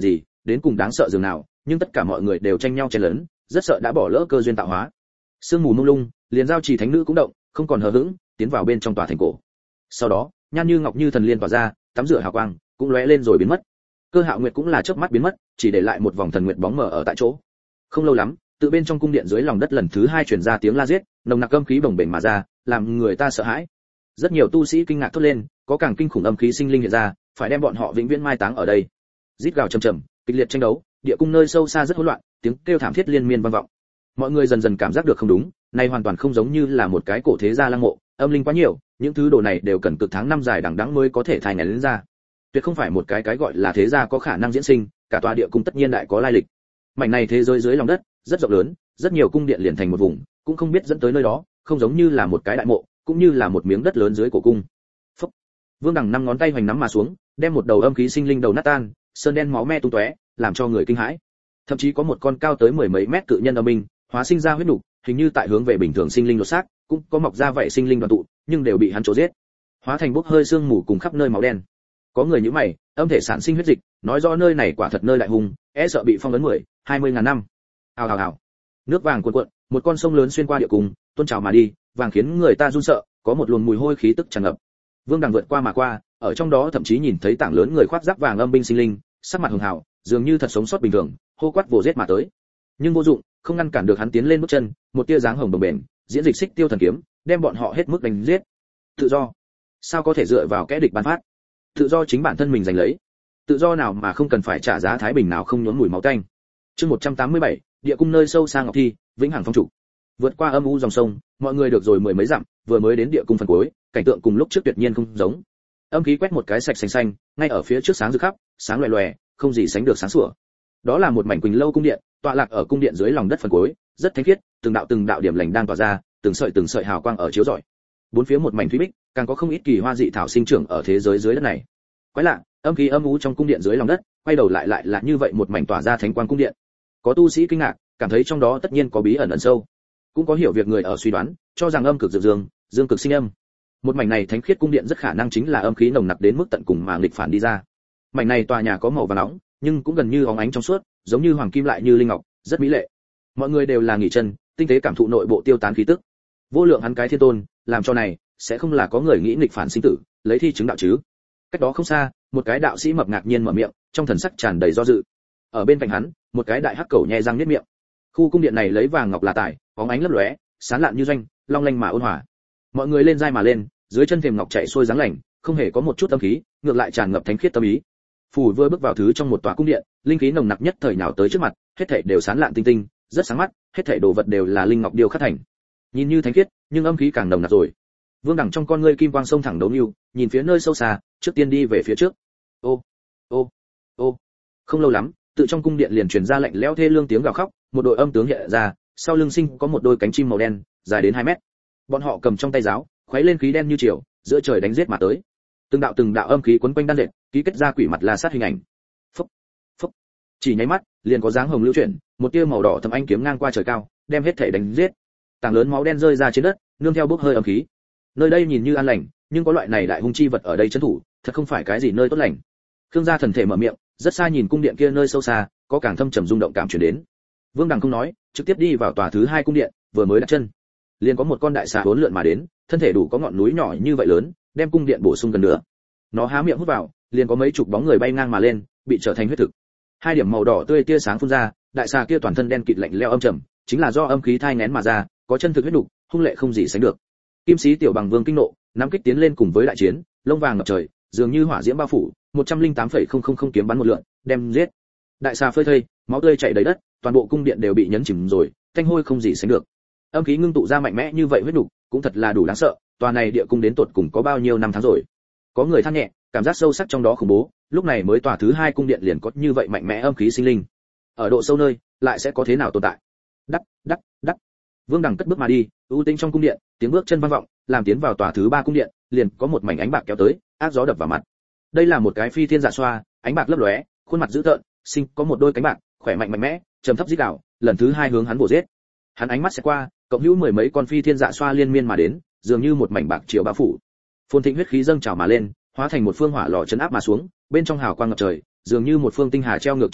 A: đến cùng đáng sợ dường nào, nhưng tất cả mọi người đều tranh nhau chen lấn, rất sợ đã bỏ lỡ cơ duyên tạo hóa. Sương mù mông lung, liền giao trì thánh nữ cũng động, không còn hờ hững, tiến vào bên trong tòa thành cổ. Sau đó, nhan như ngọc như thần liên tỏa ra, tắm rửa hào quang, cũng lóe lên rồi biến mất. Cơ Hạo Nguyệt cũng là chớp mắt biến mất, chỉ để lại một vòng thần nguyệt bóng mờ ở tại chỗ. Không lâu lắm, tự bên trong cung điện dưới lòng đất lần thứ hai truyền ra tiếng la giết, nồng nặc âm khí bồng bềnh mà ra, làm người ta sợ hãi. Rất nhiều tu sĩ kinh ngạc thốt lên, có càng kinh khủng âm khí sinh linh hiện ra, phải đem bọn họ vĩnh viễn mai táng ở đây. Rít gào trầm trầm, kịch liệt tranh đấu, địa cung nơi sâu xa rất hỗn loạn, tiếng kêu thảm thiết liên miên vang vọng. Mọi người dần dần cảm giác được không đúng, này hoàn toàn không giống như là một cái cổ thế gia lăng mộ, âm linh quá nhiều, những thứ đồ này đều cần cực tháng năm dài đằng đẵng mới có thể thay nén lên ra. Tuyệt không phải một cái cái gọi là thế gia có khả năng diễn sinh, cả tòa địa cung tất nhiên lại có lai lịch. Mảnh này thế giới dưới lòng đất rất rộng lớn, rất nhiều cung điện liền thành một vùng, cũng không biết dẫn tới nơi đó, không giống như là một cái đại mộ, cũng như là một miếng đất lớn dưới cổ cung. Phúc. Vương Đằng năm ngón tay hoành nắm mà xuống, đem một đầu âm khí sinh linh đầu nát tan, sơn đen máu me tung tóe, làm cho người kinh hãi. Thậm chí có một con cao tới mười mấy mét cự nhân âm binh, hóa sinh ra huyết nục, hình như tại hướng về bình thường sinh linh đột xác, cũng có mọc ra vậy sinh linh đoàn tụ, nhưng đều bị hắn trổ giết. Hóa thành bốc hơi sương mù cùng khắp nơi máu đen. Có người nhíu mày, âm thể sản sinh huyết dịch, nói rõ nơi này quả thật nơi đại hung, e sợ bị phong ấn mười, hai mươi ngàn năm. Hào hào hào. Nước vàng cuồn cuộn, một con sông lớn xuyên qua địa cung, tuôn trào mà đi, vàng khiến người ta run sợ, có một luồng mùi hôi khí tức tràn ngập. Vương Đằng vượt qua mà qua, ở trong đó thậm chí nhìn thấy tảng lớn người khoác giáp vàng âm binh sinh linh, sắc mặt hường hào, dường như thật sống sót bình thường, hô quát vồ giết mà tới. Nhưng vô dụng, không ngăn cản được hắn tiến lên bước chân, một tia dáng hồng bồng bềnh, diễn dịch xích tiêu thần kiếm, đem bọn họ hết mức đánh giết. Tự do, sao có thể dựa vào kẻ địch ban phát? Tự do chính bản thân mình giành lấy. Tự do nào mà không cần phải trả giá thái bình nào không nhuốm mùi máu tanh. Chương một trăm tám mươi bảy, địa cung nơi sâu xa ngọc thi, vĩnh hằng phong chủ. Vượt qua âm u dòng sông, mọi người được rồi mười mấy dặm, vừa mới đến địa cung phần cuối, cảnh tượng cùng lúc trước tuyệt nhiên không giống. Âm khí quét một cái sạch xanh xanh, ngay ở phía trước sáng rực khắp, sáng loè loè, không gì sánh được sáng sủa. Đó là một mảnh quỳnh lâu cung điện, tọa lạc ở cung điện dưới lòng đất phần cuối, rất thánh khiết, từng đạo từng đạo điểm lành đang tỏa ra, từng sợi từng sợi hào quang ở chiếu rọi. Bốn phía một mảnh thủy bích, càng có không ít kỳ hoa dị thảo sinh trưởng ở thế giới dưới đất này. Quái lạ, âm khí âm u trong cung điện dưới lòng đất, quay đầu lại lại là như vậy một mảnh tỏa ra thánh quang cung điện. Có tu sĩ kinh ngạc, cảm thấy trong đó tất nhiên có bí ẩn ẩn sâu. Cũng có hiểu việc người ở suy đoán, cho rằng âm cực dương dương, dương cực sinh âm. Một mảnh này thánh khiết cung điện rất khả năng chính là âm khí nồng nặc đến mức tận cùng mà nghịch phản đi ra. Mảnh này tòa nhà có màu vàng nóng, nhưng cũng gần như óng ánh trong suốt, giống như hoàng kim lại như linh ngọc, rất mỹ lệ. Mọi người đều là nghỉ chân, tinh tế cảm thụ nội bộ tiêu tán khí tức. Vô lượng hắn cái thiên tôn, làm cho này sẽ không là có người nghĩ nghịch phản sinh tử, lấy thi chứng đạo chứ? Cách đó không xa, một cái đạo sĩ mập ngạc nhiên mở miệng, trong thần sắc tràn đầy do dự. Ở bên cạnh hắn, một cái đại hắc cẩu nhe răng niết miệng. Khu cung điện này lấy vàng ngọc là tài, bóng ánh lấp lóe, sáng lạn như doanh, long lanh mà ôn hòa. Mọi người lên giai mà lên, dưới chân thềm ngọc chạy xuôi dáng lành, không hề có một chút âm khí, ngược lại tràn ngập thánh khiết tâm ý. Phủ vừa bước vào thứ trong một tòa cung điện, linh khí nồng nặc nhất thời nào tới trước mặt, hết thảy đều sáng lạn tinh tinh, rất sáng mắt, hết thảy đồ vật đều là linh ngọc điêu khắc thành. Nhìn như thánh khiết, nhưng âm khí càng nồng nặc rồi. Vương Đẳng trong con ngươi kim quang sông thẳng đấu nhưu, nhìn phía nơi sâu xa, trước tiên đi về phía trước. Ô, ô, ô. Không lâu lắm, tự trong cung điện liền truyền ra lạnh lẽo thê lương tiếng gào khóc, một đội âm tướng hiện ra, sau lưng sinh có một đôi cánh chim màu đen, dài đến hai mét. Bọn họ cầm trong tay giáo, khuấy lên khí đen như chiều, giữa trời đánh giết mà tới. Từng đạo từng đạo âm khí quấn quanh đan dệt, ký kết ra quỷ mặt la sát hình ảnh. Phốc, phốc. Chỉ nháy mắt, liền có dáng hồng lưu chuyển, một tia màu đỏ thâm anh kiếm ngang qua trời cao, đem hết thể đánh giết. Tảng lớn máu đen rơi ra trên đất, nương theo bốc hơi âm khí. Nơi đây nhìn như an lành, nhưng có loại này đại hung chi vật ở đây trấn thủ, thật không phải cái gì nơi tốt lành. Khương gia thần thể mở miệng, rất xa nhìn cung điện kia nơi sâu xa, có càng thâm trầm rung động cảm truyền đến. Vương Đằng không nói, trực tiếp đi vào tòa thứ hai cung điện, vừa mới đặt chân, liền có một con đại xà hỗn lượn mà đến, thân thể đủ có ngọn núi nhỏ như vậy lớn, đem cung điện bổ sung gần nữa. Nó há miệng hút vào, liền có mấy chục bóng người bay ngang mà lên, bị trở thành huyết thực. Hai điểm màu đỏ tươi tia sáng phun ra, đại xà kia toàn thân đen kịt lạnh lẽo âm trầm, chính là do âm khí thai nén mà ra, có chân thực huyết đục, hung lệ không gì sánh được. Kim sĩ tiểu bằng vương kinh nộ, nắm kích tiến lên cùng với đại chiến, lông vàng ngập trời, dường như hỏa diễm bao phủ, một trăm lẻ tám phẩy không không không kiếm bắn một lượn, đem giết. Đại xà phơi thây, máu tươi chảy đầy đất, toàn bộ cung điện đều bị nhấn chìm rồi, thanh hôi không gì sánh được. Âm khí ngưng tụ ra mạnh mẽ như vậy huyết đục, cũng thật là đủ đáng sợ, tòa này địa cung đến tột cùng có bao nhiêu năm tháng rồi. Có người than nhẹ, cảm giác sâu sắc trong đó khủng bố, lúc này mới tòa thứ hai cung điện liền có như vậy mạnh mẽ âm khí sinh linh. Ở độ sâu nơi, lại sẽ có thế nào tồn tại? Đắc, đắc, đắc. Vương Đằng cất bước mà đi, ưu tinh trong cung điện, tiếng bước chân vang vọng, làm tiến vào tòa thứ ba cung điện, liền có một mảnh ánh bạc kéo tới, ác gió đập vào mặt. Đây là một cái phi thiên dạ xoa, ánh bạc lấp lóe, khuôn mặt dữ tợn, sinh có một đôi cánh bạc, khỏe mạnh mạnh mẽ, trầm thấp rít gào, lần thứ hai hướng hắn bổ giết. Hắn ánh mắt sẽ qua, cộng hữu mười mấy con phi thiên dạ xoa liên miên mà đến, dường như một mảnh bạc chiều bao phủ. Phồn thịnh huyết khí dâng trào mà lên, hóa thành một phương hỏa lò chấn áp mà xuống, bên trong hào quang ngập trời, dường như một phương tinh hà treo ngược trong đó,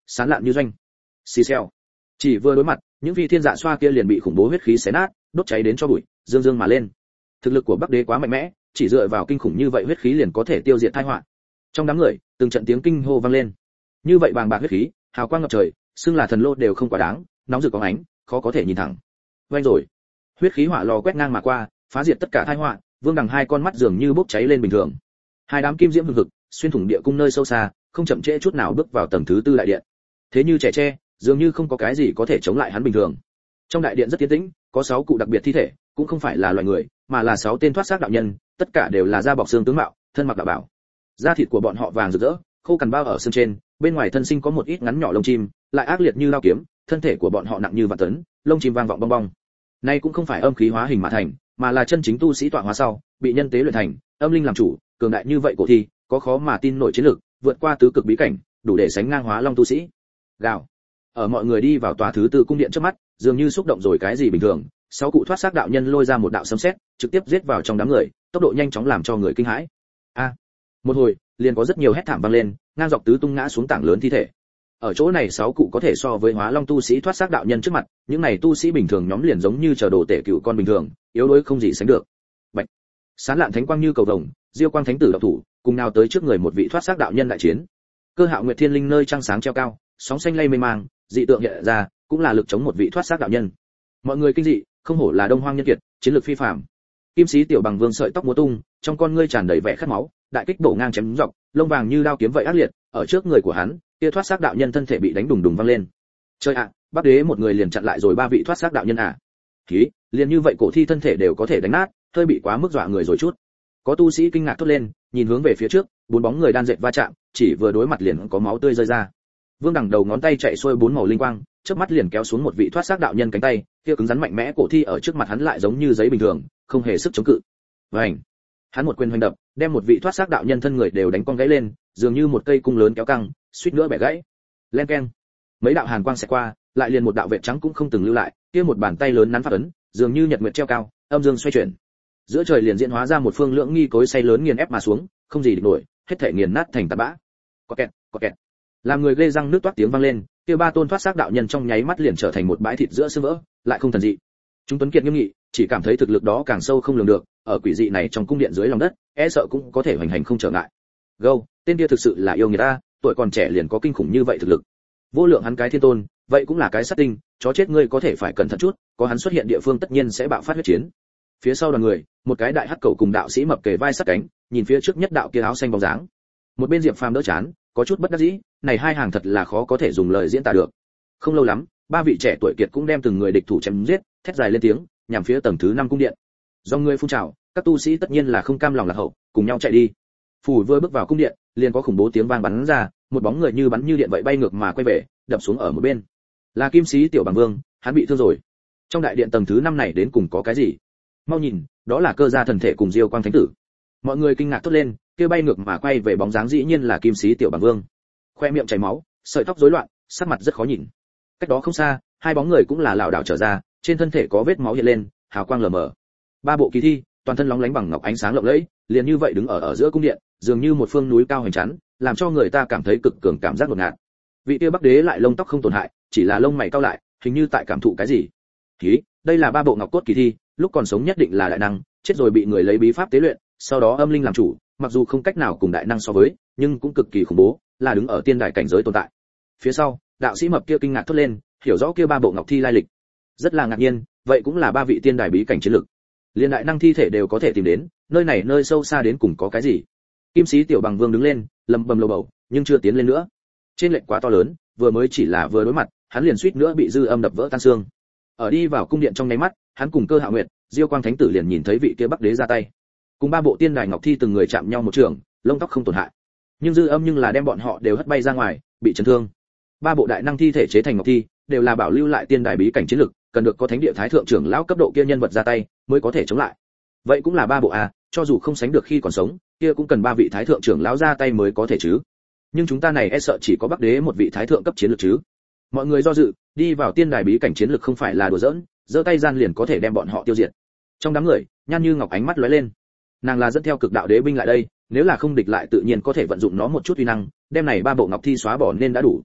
A: sán lạn như doanh. Xì xèo. Chỉ vừa đối mặt, những vị thiên dạ xoa kia liền bị khủng bố huyết khí xé nát, đốt cháy đến cho bụi, dương dương mà lên. Thực lực của Bắc Đế quá mạnh mẽ, chỉ dựa vào kinh khủng như vậy huyết khí liền có thể tiêu diệt tai họa. Trong đám người, từng trận tiếng kinh hô vang lên. Như vậy bàng bạc huyết khí, hào quang ngập trời, xưng là thần lô đều không quá đáng, nóng rực có ánh, khó có thể nhìn thẳng. Vang rồi. Huyết khí hỏa lò quét ngang mà qua, phá diệt tất cả tai họa, Vương Đằng hai con mắt dường như bốc cháy lên bình thường. Hai đám kim diễm hừng hực, xuyên thủng địa cung nơi sâu xa, không chậm trễ chút nào bước vào tầng thứ tư đại điện. Thế như trẻ tre, dường như không có cái gì có thể chống lại hắn bình thường. Trong đại điện rất tiến tĩnh, có sáu cụ đặc biệt thi thể, cũng không phải là loài người, mà là sáu tên thoát xác đạo nhân, tất cả đều là da bọc xương tướng mạo, thân mặc đạo bảo. Da thịt của bọn họ vàng rực rỡ, khô cằn bao ở xương trên, bên ngoài thân sinh có một ít ngắn nhỏ lông chim, lại ác liệt như lao kiếm, thân thể của bọn họ nặng như vạn tấn, lông chim vang vọng bong bong. Nay cũng không phải âm khí hóa hình mà thành, mà là chân chính tu sĩ tọa hóa sau, bị nhân tế luyện thành, âm linh làm chủ, cường đại như vậy cổ thi, có khó mà tin nổi chiến lực, vượt qua tứ cực bí cảnh, đủ để sánh ngang hóa long tu sĩ. Gào. Ở mọi người đi vào tòa thứ tư cung điện trước mắt, dường như xúc động rồi cái gì bình thường, sáu cụ thoát xác đạo nhân lôi ra một đạo sấm sét, trực tiếp giết vào trong đám người, tốc độ nhanh chóng làm cho người kinh hãi. A. À, một hồi, liền có rất nhiều hét thảm vang lên, ngang dọc tứ tung ngã xuống tảng lớn thi thể. Ở chỗ này sáu cụ có thể so với hóa long tu sĩ thoát xác đạo nhân trước mặt, những này tu sĩ bình thường nhóm liền giống như chờ đồ tể cựu con bình thường, yếu đuối không gì sánh được. Bạch. Sán lạn thánh quang như cầu vồng, diêu quang thánh tử đạo thủ, cùng nào tới trước người một vị thoát xác đạo nhân đại chiến. Cơ Hạo Nguyệt Thiên Linh nơi trăng sáng treo cao, sóng xanh lay mê mang, dị tượng hiện ra, cũng là lực chống một vị thoát xác đạo nhân. Mọi người kinh dị, không hổ là Đông Hoang nhân kiệt, chiến lược phi phàm. Kim sĩ tiểu bằng vương sợi tóc múa tung, trong con ngươi tràn đầy vẻ khát máu, đại kích bổ ngang chém dọc, lông vàng như đao kiếm vậy ác liệt, ở trước người của hắn, kia thoát xác đạo nhân thân thể bị đánh đùng đùng văng lên. Chơi ạ, à, Bắc Đế một người liền chặn lại rồi ba vị thoát xác đạo nhân à? Khí, liền như vậy cổ thi thân thể đều có thể đánh nát, hơi bị quá mức dọa người rồi chút. Có tu sĩ kinh ngạc thốt lên, nhìn hướng về phía trước, bốn bóng người đan dệt va chạm, chỉ vừa đối mặt liền có máu tươi rơi ra. Vương Đằng đầu ngón tay chạy xuôi bốn màu linh quang, chớp mắt liền kéo xuống một vị thoát xác đạo nhân cánh tay, kia cứng rắn mạnh mẽ cổ thi ở trước mặt hắn lại giống như giấy bình thường, không hề sức chống cự. Vành, hắn một quyền hoành đập, đem một vị thoát xác đạo nhân thân người đều đánh cong gãy lên, dường như một cây cung lớn kéo căng, suýt nữa bẻ gãy. Len keng, mấy đạo hàn quang xẹt qua, lại liền một đạo vệt trắng cũng không từng lưu lại, kia một bàn tay lớn nắn phát ấn, dường như nhật nguyệt treo cao, âm dương xoay chuyển. Giữa trời liền diễn hóa ra một phương lượng nghi cối xay lớn nghiền ép mà xuống, không gì địch nổi, hết thảy nghiền nát thành tạt bã. Có kẹt, có kẹt. Làm người ghê răng nước toát tiếng vang lên, kia ba tôn thoát xác đạo nhân trong nháy mắt liền trở thành một bãi thịt giữa xương vỡ, lại không thần dị. Chúng tuấn kiệt nghiêm nghị, chỉ cảm thấy thực lực đó càng sâu không lường được, ở quỷ dị này trong cung điện dưới lòng đất, e sợ cũng có thể hoành hành không trở ngại. Gâu, tên kia thực sự là yêu người ta, tuổi còn trẻ liền có kinh khủng như vậy thực lực. Vô lượng hắn cái thiên tôn, vậy cũng là cái sát tinh, chó chết ngươi có thể phải cẩn thận chút, có hắn xuất hiện địa phương tất nhiên sẽ bạo phát huyết chiến. Phía sau đoàn người, một cái đại hắc cầu cùng đạo sĩ mập kề vai sát cánh, nhìn phía trước nhất đạo kia áo xanh bóng dáng. Một bên Diệp Phàm đỡ chán, có chút bất đắc dĩ, này hai hàng thật là khó có thể dùng lời diễn tả được. Không lâu lắm, ba vị trẻ tuổi kiệt cũng đem từng người địch thủ chém giết, thét dài lên tiếng, nhằm phía tầng thứ năm cung điện. Do người phun trào, các tu sĩ tất nhiên là không cam lòng lạc hậu, cùng nhau chạy đi. Phủ vừa bước vào cung điện, liền có khủng bố tiếng vang bắn ra, một bóng người như bắn như điện vậy bay ngược mà quay về, đập xuống ở một bên. Là Kim sĩ tiểu bằng vương, hắn bị thương rồi. Trong đại điện tầng thứ năm này đến cùng có cái gì? Mau nhìn, đó là cơ gia thần thể cùng Diêu Quang Thánh tử. Mọi người kinh ngạc thốt lên, kia bay ngược mà quay về bóng dáng dĩ nhiên là Kim sĩ tiểu bằng vương. Khoe miệng chảy máu, sợi tóc rối loạn, sắc mặt rất khó nhìn. Cách đó không xa, hai bóng người cũng là lảo đảo trở ra, trên thân thể có vết máu hiện lên, hào quang lờ mờ. Ba bộ kỳ thi, toàn thân lóng lánh bằng ngọc ánh sáng lộng lẫy, liền như vậy đứng ở ở giữa cung điện, dường như một phương núi cao hoành chắn, làm cho người ta cảm thấy cực cường cảm giác đột ngạt. Vị kia Bắc Đế lại lông tóc không tổn hại, chỉ là lông mày cau lại, hình như tại cảm thụ cái gì. Ký, đây là ba bộ ngọc cốt kỳ thi, lúc còn sống nhất định là đại năng, chết rồi bị người lấy bí pháp tế luyện, sau đó âm linh làm chủ, mặc dù không cách nào cùng đại năng so với, nhưng cũng cực kỳ khủng bố, là đứng ở tiên đài cảnh giới tồn tại. Phía sau, đạo sĩ mập kia kinh ngạc thốt lên, hiểu rõ kia ba bộ ngọc thi lai lịch. Rất là ngạc nhiên, vậy cũng là ba vị tiên đài bí cảnh chiến lực. Liên đại năng thi thể đều có thể tìm đến, nơi này nơi sâu xa đến cùng có cái gì? Kim sĩ tiểu bằng vương đứng lên, lầm bầm lầu bầu, nhưng chưa tiến lên nữa. Trên lệnh quá to lớn, vừa mới chỉ là vừa đối mặt, hắn liền suýt nữa bị dư âm đập vỡ tan xương. Ở đi vào cung điện trong nháy mắt, hắn cùng Cơ Hạo Nguyệt, Diêu Quang Thánh tử liền nhìn thấy vị kia Bắc Đế ra tay. Cùng ba bộ tiên đài ngọc thi từng người chạm nhau một trường, lông tóc không tổn hại. Nhưng dư âm nhưng là đem bọn họ đều hất bay ra ngoài, bị chấn thương. Ba bộ đại năng thi thể chế thành ngọc thi, đều là bảo lưu lại tiên đài bí cảnh chiến lực, cần được có thánh địa thái thượng trưởng lão cấp độ kia nhân vật ra tay, mới có thể chống lại. Vậy cũng là ba bộ a, cho dù không sánh được khi còn sống, kia cũng cần ba vị thái thượng trưởng lão ra tay mới có thể chứ. Nhưng chúng ta này e sợ chỉ có Bắc Đế một vị thái thượng cấp chiến lược chứ. Mọi người do dự, đi vào tiên đài bí cảnh chiến lược không phải là đùa giỡn, giơ tay gian liền có thể đem bọn họ tiêu diệt. Trong đám người, Nhan Như Ngọc ánh mắt lóe lên. Nàng là dẫn theo cực đạo đế binh lại đây, nếu là không địch lại tự nhiên có thể vận dụng nó một chút uy năng, đem này ba bộ ngọc thi xóa bỏ nên đã đủ.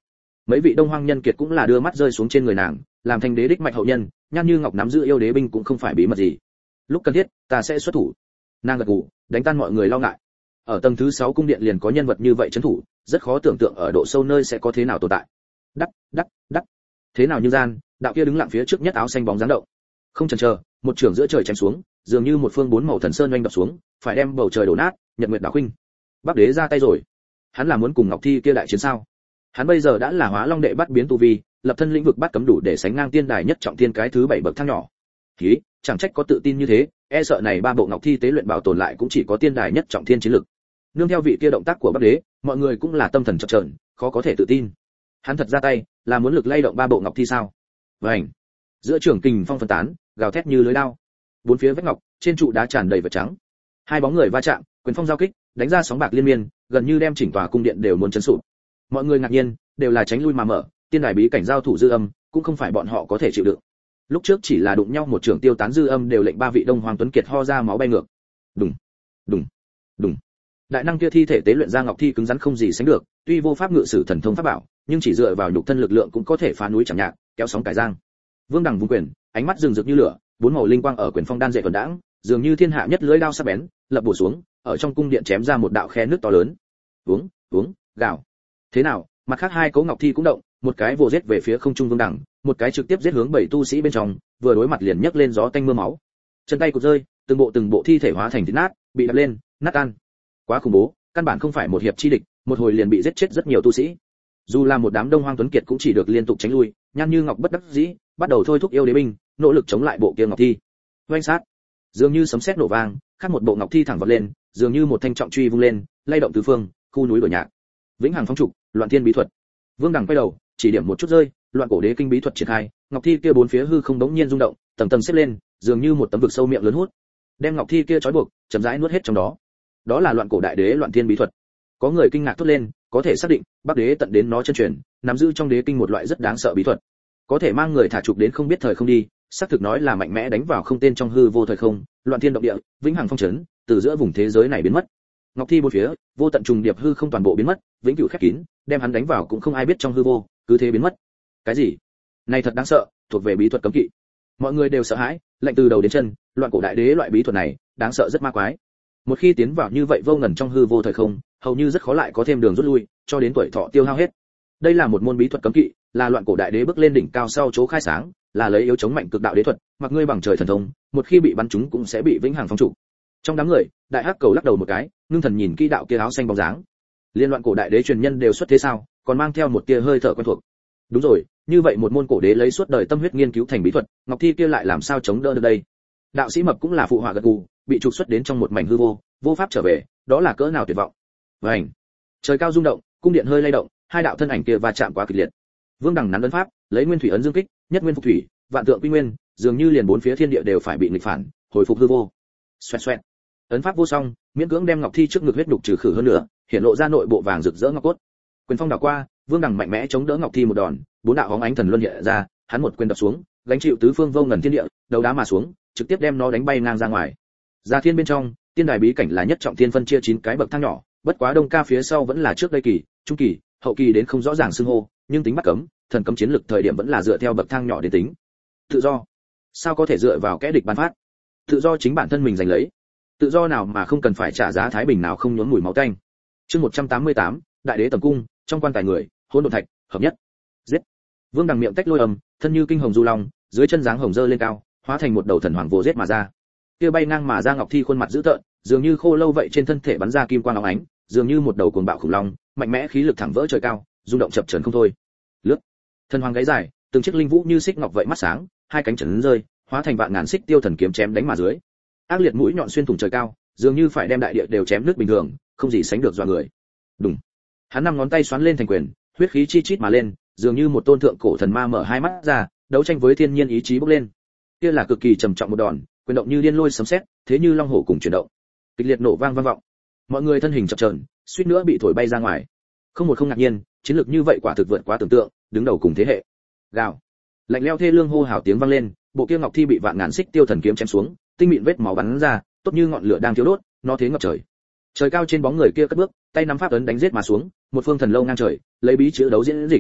A: Mấy vị đông hoang nhân kiệt cũng là đưa mắt rơi xuống trên người nàng, làm thành đế đích mạch hậu nhân, Nhan Như Ngọc nắm giữ yêu đế binh cũng không phải bí mật gì. Lúc cần thiết, ta sẽ xuất thủ. Nàng gật gù, đánh tan mọi người lo ngại. Ở tầng thứ sáu cung điện liền có nhân vật như vậy trấn thủ, rất khó tưởng tượng ở độ sâu nơi sẽ có thế nào tồn tại. Đắc, đắc, đắc. Thế nào như gian, đạo kia đứng lặng phía trước nhất áo xanh bóng dáng động. Không chần chờ, một trường giữa trời chém xuống, dường như một phương bốn màu thần sơn oanh đập xuống, phải đem bầu trời đổ nát, nhật nguyệt đảo khuynh. Bắc đế ra tay rồi. Hắn là muốn cùng Ngọc Thi kia đại chiến sao? Hắn bây giờ đã là Hóa Long đệ bắt biến tu vi, lập thân lĩnh vực bắt cấm đủ để sánh ngang tiên đài nhất trọng thiên cái thứ bảy bậc thang nhỏ. Hí, chẳng trách có tự tin như thế, e sợ này ba bộ Ngọc Thi tế luyện bảo tồn lại cũng chỉ có tiên đài nhất trọng thiên chiến lực. Nương theo vị kia động tác của Bắc đế, mọi người cũng là tâm thần chập chờn, khó có thể tự tin. Hắn thật ra tay, là muốn lực lay động ba bộ Ngọc Thi sao? Vành. Giữa trường kình phong phân tán, gào thét như lưới đao. Bốn phía vách ngọc, trên trụ đá tràn đầy vật trắng. Hai bóng người va chạm, quyền phong giao kích, đánh ra sóng bạc liên miên, gần như đem chỉnh tòa cung điện đều muốn chấn sụp. Mọi người ngạc nhiên, đều là tránh lui mà mở, tiên đài bí cảnh giao thủ dư âm, cũng không phải bọn họ có thể chịu đựng. Lúc trước chỉ là đụng nhau một trường tiêu tán dư âm đều lệnh ba vị đông hoàng tuấn kiệt ho ra máu bay ngược. Đùng, đùng, đùng. Đại năng kia thi thể tế luyện ra ngọc thi cứng rắn không gì sánh được, tuy vô pháp ngự sử thần thông pháp bảo, nhưng chỉ dựa vào nhục thân lực lượng cũng có thể phá núi chẳng nhạc, kéo sóng cải giang. Vương Đằng vung quyền, ánh mắt rừng rực như lửa, bốn màu linh quang ở quyền phong đan dệt tuần đãng, dường như thiên hạ nhất lưỡi đao sắc bén, lập bổ xuống, ở trong cung điện chém ra một đạo khe nước to lớn. Uống, uống, gào. Thế nào? Mặt khác hai cấu ngọc thi cũng động, một cái vồ giết về phía không trung Vương Đằng, một cái trực tiếp giết hướng bảy tu sĩ bên trong, vừa đối mặt liền nhấc lên gió tanh mưa máu. Chân tay cụt rơi, từng bộ từng bộ thi thể hóa thành thịt nát, bị đập lên, nát tan. Quá khủng bố, căn bản không phải một hiệp chi địch, một hồi liền bị giết chết rất nhiều tu sĩ. Dù là một đám đông hoang tuấn kiệt cũng chỉ được liên tục tránh lui, Nhan Như Ngọc bất đắc dĩ, bắt đầu thôi thúc yêu đế binh, nỗ lực chống lại bộ kia ngọc thi. Oanh sát, dường như sấm sét nổ vang, khác một bộ ngọc thi thẳng vọt lên, dường như một thanh trọng truy vung lên, lay động tứ phương, khu núi đổi nhạc. Vĩnh hằng phong trục, loạn thiên bí thuật. Vương Đằng quay đầu, chỉ điểm một chút rơi, loạn cổ đế kinh bí thuật triển khai, ngọc thi kia bốn phía hư không đống nhiên rung động, tầng tầng xếp lên, dường như một tấm vực sâu miệng lớn hút, đem ngọc thi kia trói buộc, chậm rãi nuốt hết trong đó. Đó là loạn cổ đại đế loạn thiên bí thuật. Có người kinh ngạc thốt lên, có thể xác định, Bắc đế tận đến nó chân truyền, nắm giữ trong đế kinh một loại rất đáng sợ bí thuật, có thể mang người thả trục đến không biết thời không đi, xác thực nói là mạnh mẽ đánh vào không tên trong hư vô thời không, loạn thiên động địa, vĩnh hằng phong trấn, từ giữa vùng thế giới này biến mất. Ngọc thi bốn phía, vô tận trùng điệp hư không toàn bộ biến mất, vĩnh cửu khép kín, đem hắn đánh vào cũng không ai biết trong hư vô, cứ thế biến mất. Cái gì? Này thật đáng sợ, thuộc về bí thuật cấm kỵ. Mọi người đều sợ hãi, lạnh từ đầu đến chân, loạn cổ đại đế loại bí thuật này, đáng sợ rất ma quái. Một khi tiến vào như vậy vô ngần trong hư vô thời không, hầu như rất khó lại có thêm đường rút lui, cho đến tuổi thọ tiêu hao hết. Đây là một môn bí thuật cấm kỵ, là loạn cổ đại đế bước lên đỉnh cao sau chỗ khai sáng, là lấy yếu chống mạnh cực đạo đế thuật, mặc ngươi bằng trời thần thông, một khi bị bắn trúng cũng sẽ bị vĩnh hằng phong trụ. Trong đám người, đại hắc cầu lắc đầu một cái, ngưng thần nhìn kỹ đạo kia áo xanh bóng dáng. Liên loạn cổ đại đế truyền nhân đều xuất thế sao, còn mang theo một tia hơi thở quen thuộc. Đúng rồi, như vậy một môn cổ đế lấy suốt đời tâm huyết nghiên cứu thành bí thuật, ngọc thi kia lại làm sao chống đỡ được đây? Đạo sĩ mập cũng là phụ họa gật gù, bị trục xuất đến trong một mảnh hư vô, vô pháp trở về, đó là cỡ nào tuyệt vọng. Vành. Trời cao rung động, cung điện hơi lay động, hai đạo thân ảnh kia va chạm quá kịch liệt. Vương Đằng nắn ấn pháp, lấy nguyên thủy ấn dương kích, nhất nguyên phục thủy, vạn tượng quy nguyên, dường như liền bốn phía thiên địa đều phải bị nghịch phản, hồi phục hư vô. Xoẹt xoẹt. Ấn pháp vô song, miễn cưỡng đem ngọc thi trước ngực huyết đục trừ khử hơn nữa, hiện lộ ra nội bộ vàng rực rỡ ngọc cốt. Quyền phong đảo qua, Vương Đằng mạnh mẽ chống đỡ ngọc thi một đòn, bốn đạo hóng ánh thần luân hiện ra, hắn một quyền đập xuống, gánh chịu tứ phương vô ngần thiên địa, đầu đá mà xuống, trực tiếp đem nó đánh bay ngang ra ngoài. Ra thiên bên trong, tiên đài bí cảnh là nhất trọng thiên phân chia chín cái bậc thang nhỏ, bất quá đông ca phía sau vẫn là trước đây kỳ, trung kỳ, hậu kỳ đến không rõ ràng xưng hô, nhưng tính bắt cấm, thần cấm chiến lực thời điểm vẫn là dựa theo bậc thang nhỏ đến tính. Tự do, sao có thể dựa vào kẻ địch ban phát? Tự do chính bản thân mình giành lấy. Tự do nào mà không cần phải trả giá thái bình nào không nhuốm mùi máu tanh. Chương một trăm tám mươi tám, Đại đế tầm cung, trong quan tài người, hỗn độn thạch, hợp nhất. Giết. Vương Đằng miệng tách lôi ầm, thân như kinh hồng du long, dưới chân dáng hồng dơ lên cao, hóa thành một đầu thần hoàng vồ giết mà ra. Kia bay ngang mà ra ngọc thi khuôn mặt dữ tợn, dường như khô lâu vậy, trên thân thể bắn ra kim quang óng ánh, dường như một đầu cuồng bạo khủng long, mạnh mẽ khí lực thẳng vỡ trời cao, rung động chập chờn không thôi. Lướt. Thần hoàng gáy dài, từng chiếc linh vũ như xích ngọc vậy mắt sáng, hai cánh chấn rơi, hóa thành vạn ngàn xích tiêu thần kiếm chém đánh mà dưới. Ác liệt mũi nhọn xuyên thủng trời cao, dường như phải đem đại địa đều chém nước bình thường, không gì sánh được dọa người. Đùng. Hắn năm ngón tay xoắn lên thành quyền, huyết khí chi chít mà lên, dường như một tôn thượng cổ thần ma mở hai mắt ra, đấu tranh với thiên nhiên ý chí bốc lên. Kia là cực kỳ trầm trọng một đòn, quyền động như điên lôi sấm sét, thế như long hổ cùng chuyển động. Kịch liệt nổ vang vang vọng. Mọi người thân hình chập chờn, suýt nữa bị thổi bay ra ngoài. Không một không ngạc nhiên, chiến lược như vậy quả thực vượt quá tưởng tượng, đứng đầu cùng thế hệ. Gào. Lạnh lẽo thê lương hô hào tiếng vang lên, bộ kia ngọc thi bị vạn ngàn xích tiêu thần kiếm chém xuống, tinh mịn vết máu bắn ra, tốt như ngọn lửa đang thiêu đốt, nó thế ngập trời. Trời cao trên bóng người kia cất bước, tay nắm pháp ấn đánh giết mà xuống, một phương thần lâu ngang trời, lấy bí chữ đấu diễn dịch.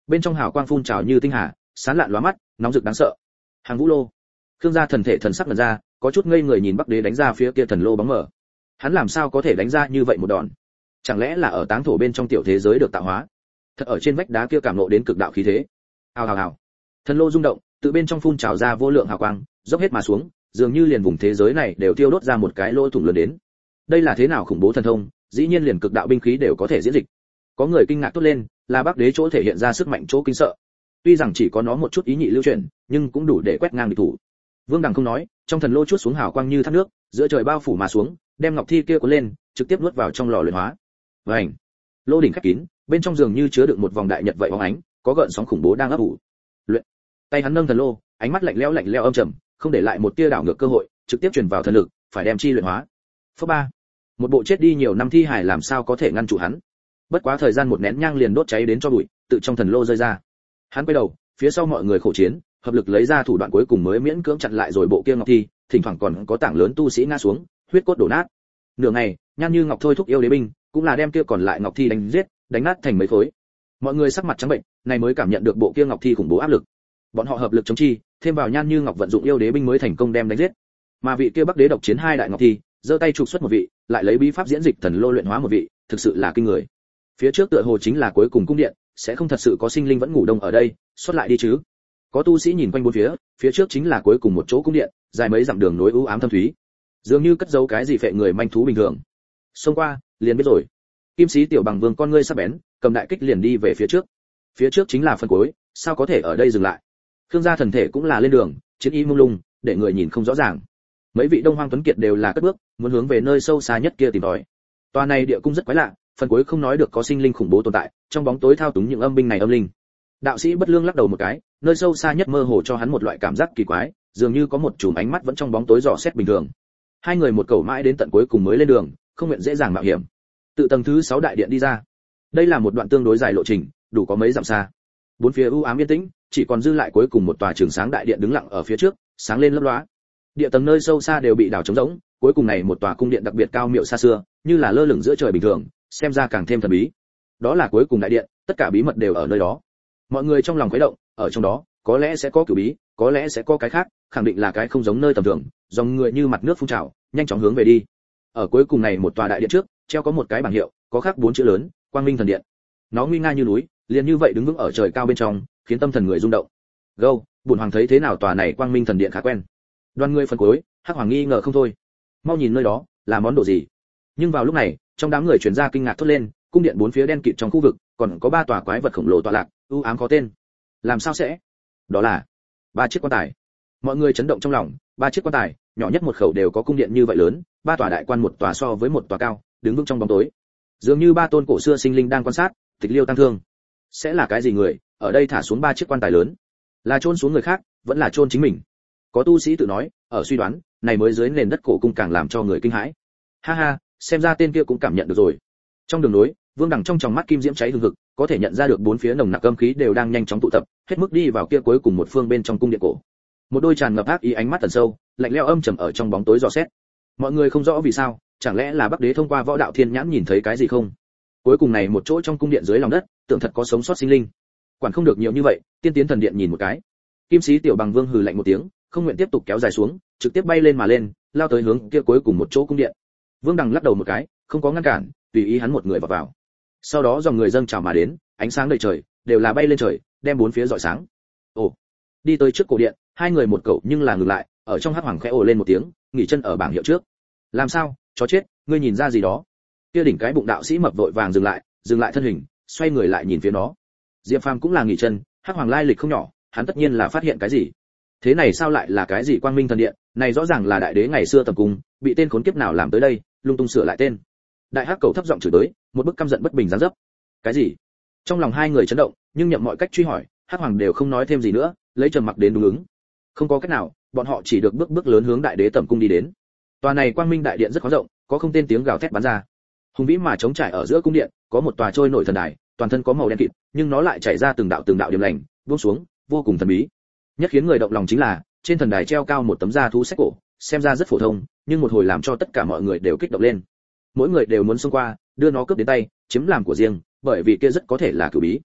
A: bên trong hào quang phun trào như tinh hà, sáng lạn lóa mắt, nóng rực đáng sợ. Hàng Vũ Lô. Khương gia thần thể thần sắc ngẩn ra, có chút ngây người nhìn Bắc Đế đánh ra phía kia thần lô bóng mờ. Hắn làm sao có thể đánh ra như vậy một đòn? Chẳng lẽ là ở táng thổ bên trong tiểu thế giới được tạo hóa? Thật ở trên vách đá kia cảm ngộ đến cực đạo khí thế. Hào hào hào. Thần lô rung động, từ bên trong phun trào ra vô lượng hào quang, dốc hết mà xuống, dường như liền vùng thế giới này đều tiêu đốt ra một cái lỗ thủng lớn đến. Đây là thế nào khủng bố thần thông, dĩ nhiên liền cực đạo binh khí đều có thể diễn dịch. Có người kinh ngạc tốt lên, là Bắc Đế chỗ thể hiện ra sức mạnh chỗ kinh sợ. Tuy rằng chỉ có nó một chút ý nhị lưu truyền, nhưng cũng đủ để quét ngang địch thủ. Vương Đằng không nói, trong thần lô chuốt xuống hào quang như thác nước, giữa trời bao phủ mà xuống, đem ngọc thi kia cuốn lên, trực tiếp nuốt vào trong lò luyện hóa. Vành. Lô đỉnh khép kín, bên trong dường như chứa đựng một vòng đại nhật vậy bóng ánh, có gợn sóng khủng bố đang ấp ủ. Luyện. Tay hắn nâng thần lô, ánh mắt lạnh lẽo lạnh lẽo âm trầm, không để lại một tia đảo ngược cơ hội, trực tiếp truyền vào thần lực, phải đem chi luyện hóa. Phớp ba. Một bộ chết đi nhiều năm thi hài làm sao có thể ngăn trụ hắn? Bất quá thời gian một nén nhang liền đốt cháy đến cho bụi, tự trong thần lô rơi ra. Hắn quay đầu, phía sau mọi người khổ chiến, hợp lực lấy ra thủ đoạn cuối cùng mới miễn cưỡng chặn lại rồi bộ kia ngọc thi, thỉnh thoảng còn có tảng lớn tu sĩ ngã xuống, huyết cốt đổ nát. Nửa ngày, Nhan Như Ngọc thôi thúc yêu đế binh, cũng là đem kia còn lại ngọc thi đánh giết, đánh nát thành mấy khối. Mọi người sắc mặt trắng bệnh, này mới cảm nhận được bộ kia ngọc thi khủng bố áp lực. Bọn họ hợp lực chống chi, thêm vào Nhan Như Ngọc vận dụng yêu đế binh mới thành công đem đánh giết. Mà vị kia Bắc Đế độc chiến hai đại ngọc thi, giơ tay trục xuất một vị, lại lấy bí pháp diễn dịch thần lô luyện hóa một vị, thực sự là kinh người. Phía trước tựa hồ chính là cuối cùng cung điện, sẽ không thật sự có sinh linh vẫn ngủ đông ở đây, xuất lại đi chứ? Có tu sĩ nhìn quanh bốn phía, phía trước chính là cuối cùng một chỗ cung điện, dài mấy dặm đường nối u ám thâm thúy, dường như cất giấu cái gì phệ người manh thú bình thường. Xông qua, liền biết rồi. Kim sĩ tiểu bằng vương con ngươi sắc bén, cầm đại kích liền đi về phía trước. Phía trước chính là phần cuối, sao có thể ở đây dừng lại? Khương gia thần thể cũng là lên đường, chiến ý mông lung, để người nhìn không rõ ràng. Mấy vị Đông Hoang tuấn kiệt đều là cất bước, muốn hướng về nơi sâu xa nhất kia tìm tòi. Tòa này địa cung rất quái lạ, phần cuối không nói được có sinh linh khủng bố tồn tại, trong bóng tối thao túng những âm binh này âm linh. Đạo sĩ Bất Lương lắc đầu một cái, nơi sâu xa nhất mơ hồ cho hắn một loại cảm giác kỳ quái, dường như có một chùm ánh mắt vẫn trong bóng tối dò xét bình thường. Hai người một cầu mãi đến tận cuối cùng mới lên đường, không nguyện dễ dàng mạo hiểm. Tự tầng thứ sáu đại điện đi ra. Đây là một đoạn tương đối dài lộ trình, đủ có mấy dặm xa. Bốn phía u ám yên tĩnh, chỉ còn dư lại cuối cùng một tòa trường sáng đại điện đứng lặng ở phía trước, sáng lên lấp lóa. Địa tầng nơi sâu xa đều bị đào trống rỗng, cuối cùng này một tòa cung điện đặc biệt cao miệu xa xưa, như là lơ lửng giữa trời bình thường, xem ra càng thêm thần bí. Đó là cuối cùng đại điện, tất cả bí mật đều ở nơi đó. Mọi người trong lòng khuấy động, ở trong đó, có lẽ sẽ có cửu bí, có lẽ sẽ có cái khác, khẳng định là cái không giống nơi tầm thường, dòng người như mặt nước phun trào, nhanh chóng hướng về đi. Ở cuối cùng này một tòa đại điện trước, treo có một cái bảng hiệu, có khắc bốn chữ lớn, Quang Minh Thần Điện. Nó nguy nga như núi, liền như vậy đứng vững ở trời cao bên trong, khiến tâm thần người rung động. Gâu, bổn hoàng thấy thế nào tòa này Quang Minh Thần Điện khá quen. Đoàn người phần cuối, Hắc Hoàng nghi ngờ không thôi. Mau nhìn nơi đó, là món đồ gì? Nhưng vào lúc này, trong đám người truyền ra kinh ngạc thốt lên, cung điện bốn phía đen kịt trong khu vực, còn có ba tòa quái vật khổng lồ tọa lạc, u ám khó tên. Làm sao sẽ? Đó là ba chiếc quan tài. Mọi người chấn động trong lòng, ba chiếc quan tài, nhỏ nhất một khẩu đều có cung điện như vậy lớn, ba tòa đại quan một tòa so với một tòa cao, đứng vững trong bóng tối. Dường như ba tôn cổ xưa sinh linh đang quan sát, tịch liêu tăng thương. Sẽ là cái gì người, ở đây thả xuống ba chiếc quan tài lớn? Là chôn xuống người khác, vẫn là chôn chính mình? Có tu sĩ tự nói, ở suy đoán, này mới dưới nền đất cổ cung càng làm cho người kinh hãi. Ha ha, xem ra tên kia cũng cảm nhận được rồi. Trong đường nối, Vương Đằng trong tròng mắt kim diễm cháy hừng hực, có thể nhận ra được bốn phía nồng nặc âm khí đều đang nhanh chóng tụ tập, hết mức đi vào kia cuối cùng một phương bên trong cung điện cổ. Một đôi tràn ngập ác ý ánh mắt tần sâu, lạnh lẽo âm trầm ở trong bóng tối dò xét. Mọi người không rõ vì sao, chẳng lẽ là Bắc Đế thông qua võ đạo thiên nhãn nhìn thấy cái gì không? Cuối cùng này một chỗ trong cung điện dưới lòng đất, tưởng thật có sống sót sinh linh. Quản không được nhiều như vậy, tiên tiến thần điện nhìn một cái. Kim sĩ tiểu bằng vương hừ lạnh một tiếng, không nguyện tiếp tục kéo dài xuống, trực tiếp bay lên mà lên, lao tới hướng kia cuối cùng một chỗ cung điện. Vương Đằng lắc đầu một cái, không có ngăn cản, tùy ý hắn một người vào vào. Sau đó dòng người dâng trào mà đến, ánh sáng đầy trời, đều là bay lên trời, đem bốn phía rọi sáng. Ồ, đi tới trước cổ điện, hai người một cậu nhưng là ngừng lại, ở trong Hắc Hoàng khẽ ồ lên một tiếng, nghỉ chân ở bảng hiệu trước. Làm sao, chó chết, ngươi nhìn ra gì đó? Kia đỉnh cái bụng đạo sĩ mập vội vàng dừng lại, dừng lại thân hình, xoay người lại nhìn phía nó. Diệp Phàm cũng là nghỉ chân, Hắc Hoàng lai lịch không nhỏ, hắn tất nhiên là phát hiện cái gì. Thế này sao lại là cái gì Quang Minh Thần Điện, này rõ ràng là đại đế ngày xưa tầm cung, bị tên khốn kiếp nào làm tới đây, lung tung sửa lại tên. Đại Hắc cầu thấp giọng chửi tới, một bức căm giận bất bình dáng dấp. Cái gì? Trong lòng hai người chấn động, nhưng nhậm mọi cách truy hỏi, Hắc Hoàng đều không nói thêm gì nữa, lấy trầm mặc đến đúng ứng. Không có cách nào, bọn họ chỉ được bước bước lớn hướng đại đế tẩm cung đi đến. Tòa này Quang Minh đại điện rất khó rộng, có không tên tiếng gào thét bắn ra. Hùng vĩ mà trống trải ở giữa cung điện, có một tòa trôi nổi thần đài, toàn thân có màu đen kịt, nhưng nó lại chảy ra từng đạo từng đạo điểm lành, buông xuống, vô cùng thần bí. Nhất khiến người động lòng chính là, trên thần đài treo cao một tấm da thú sách cổ, xem ra rất phổ thông, nhưng một hồi làm cho tất cả mọi người đều kích động lên. Mỗi người đều muốn xông qua, đưa nó cướp đến tay, chiếm làm của riêng, bởi vì kia rất có thể là cửu bí.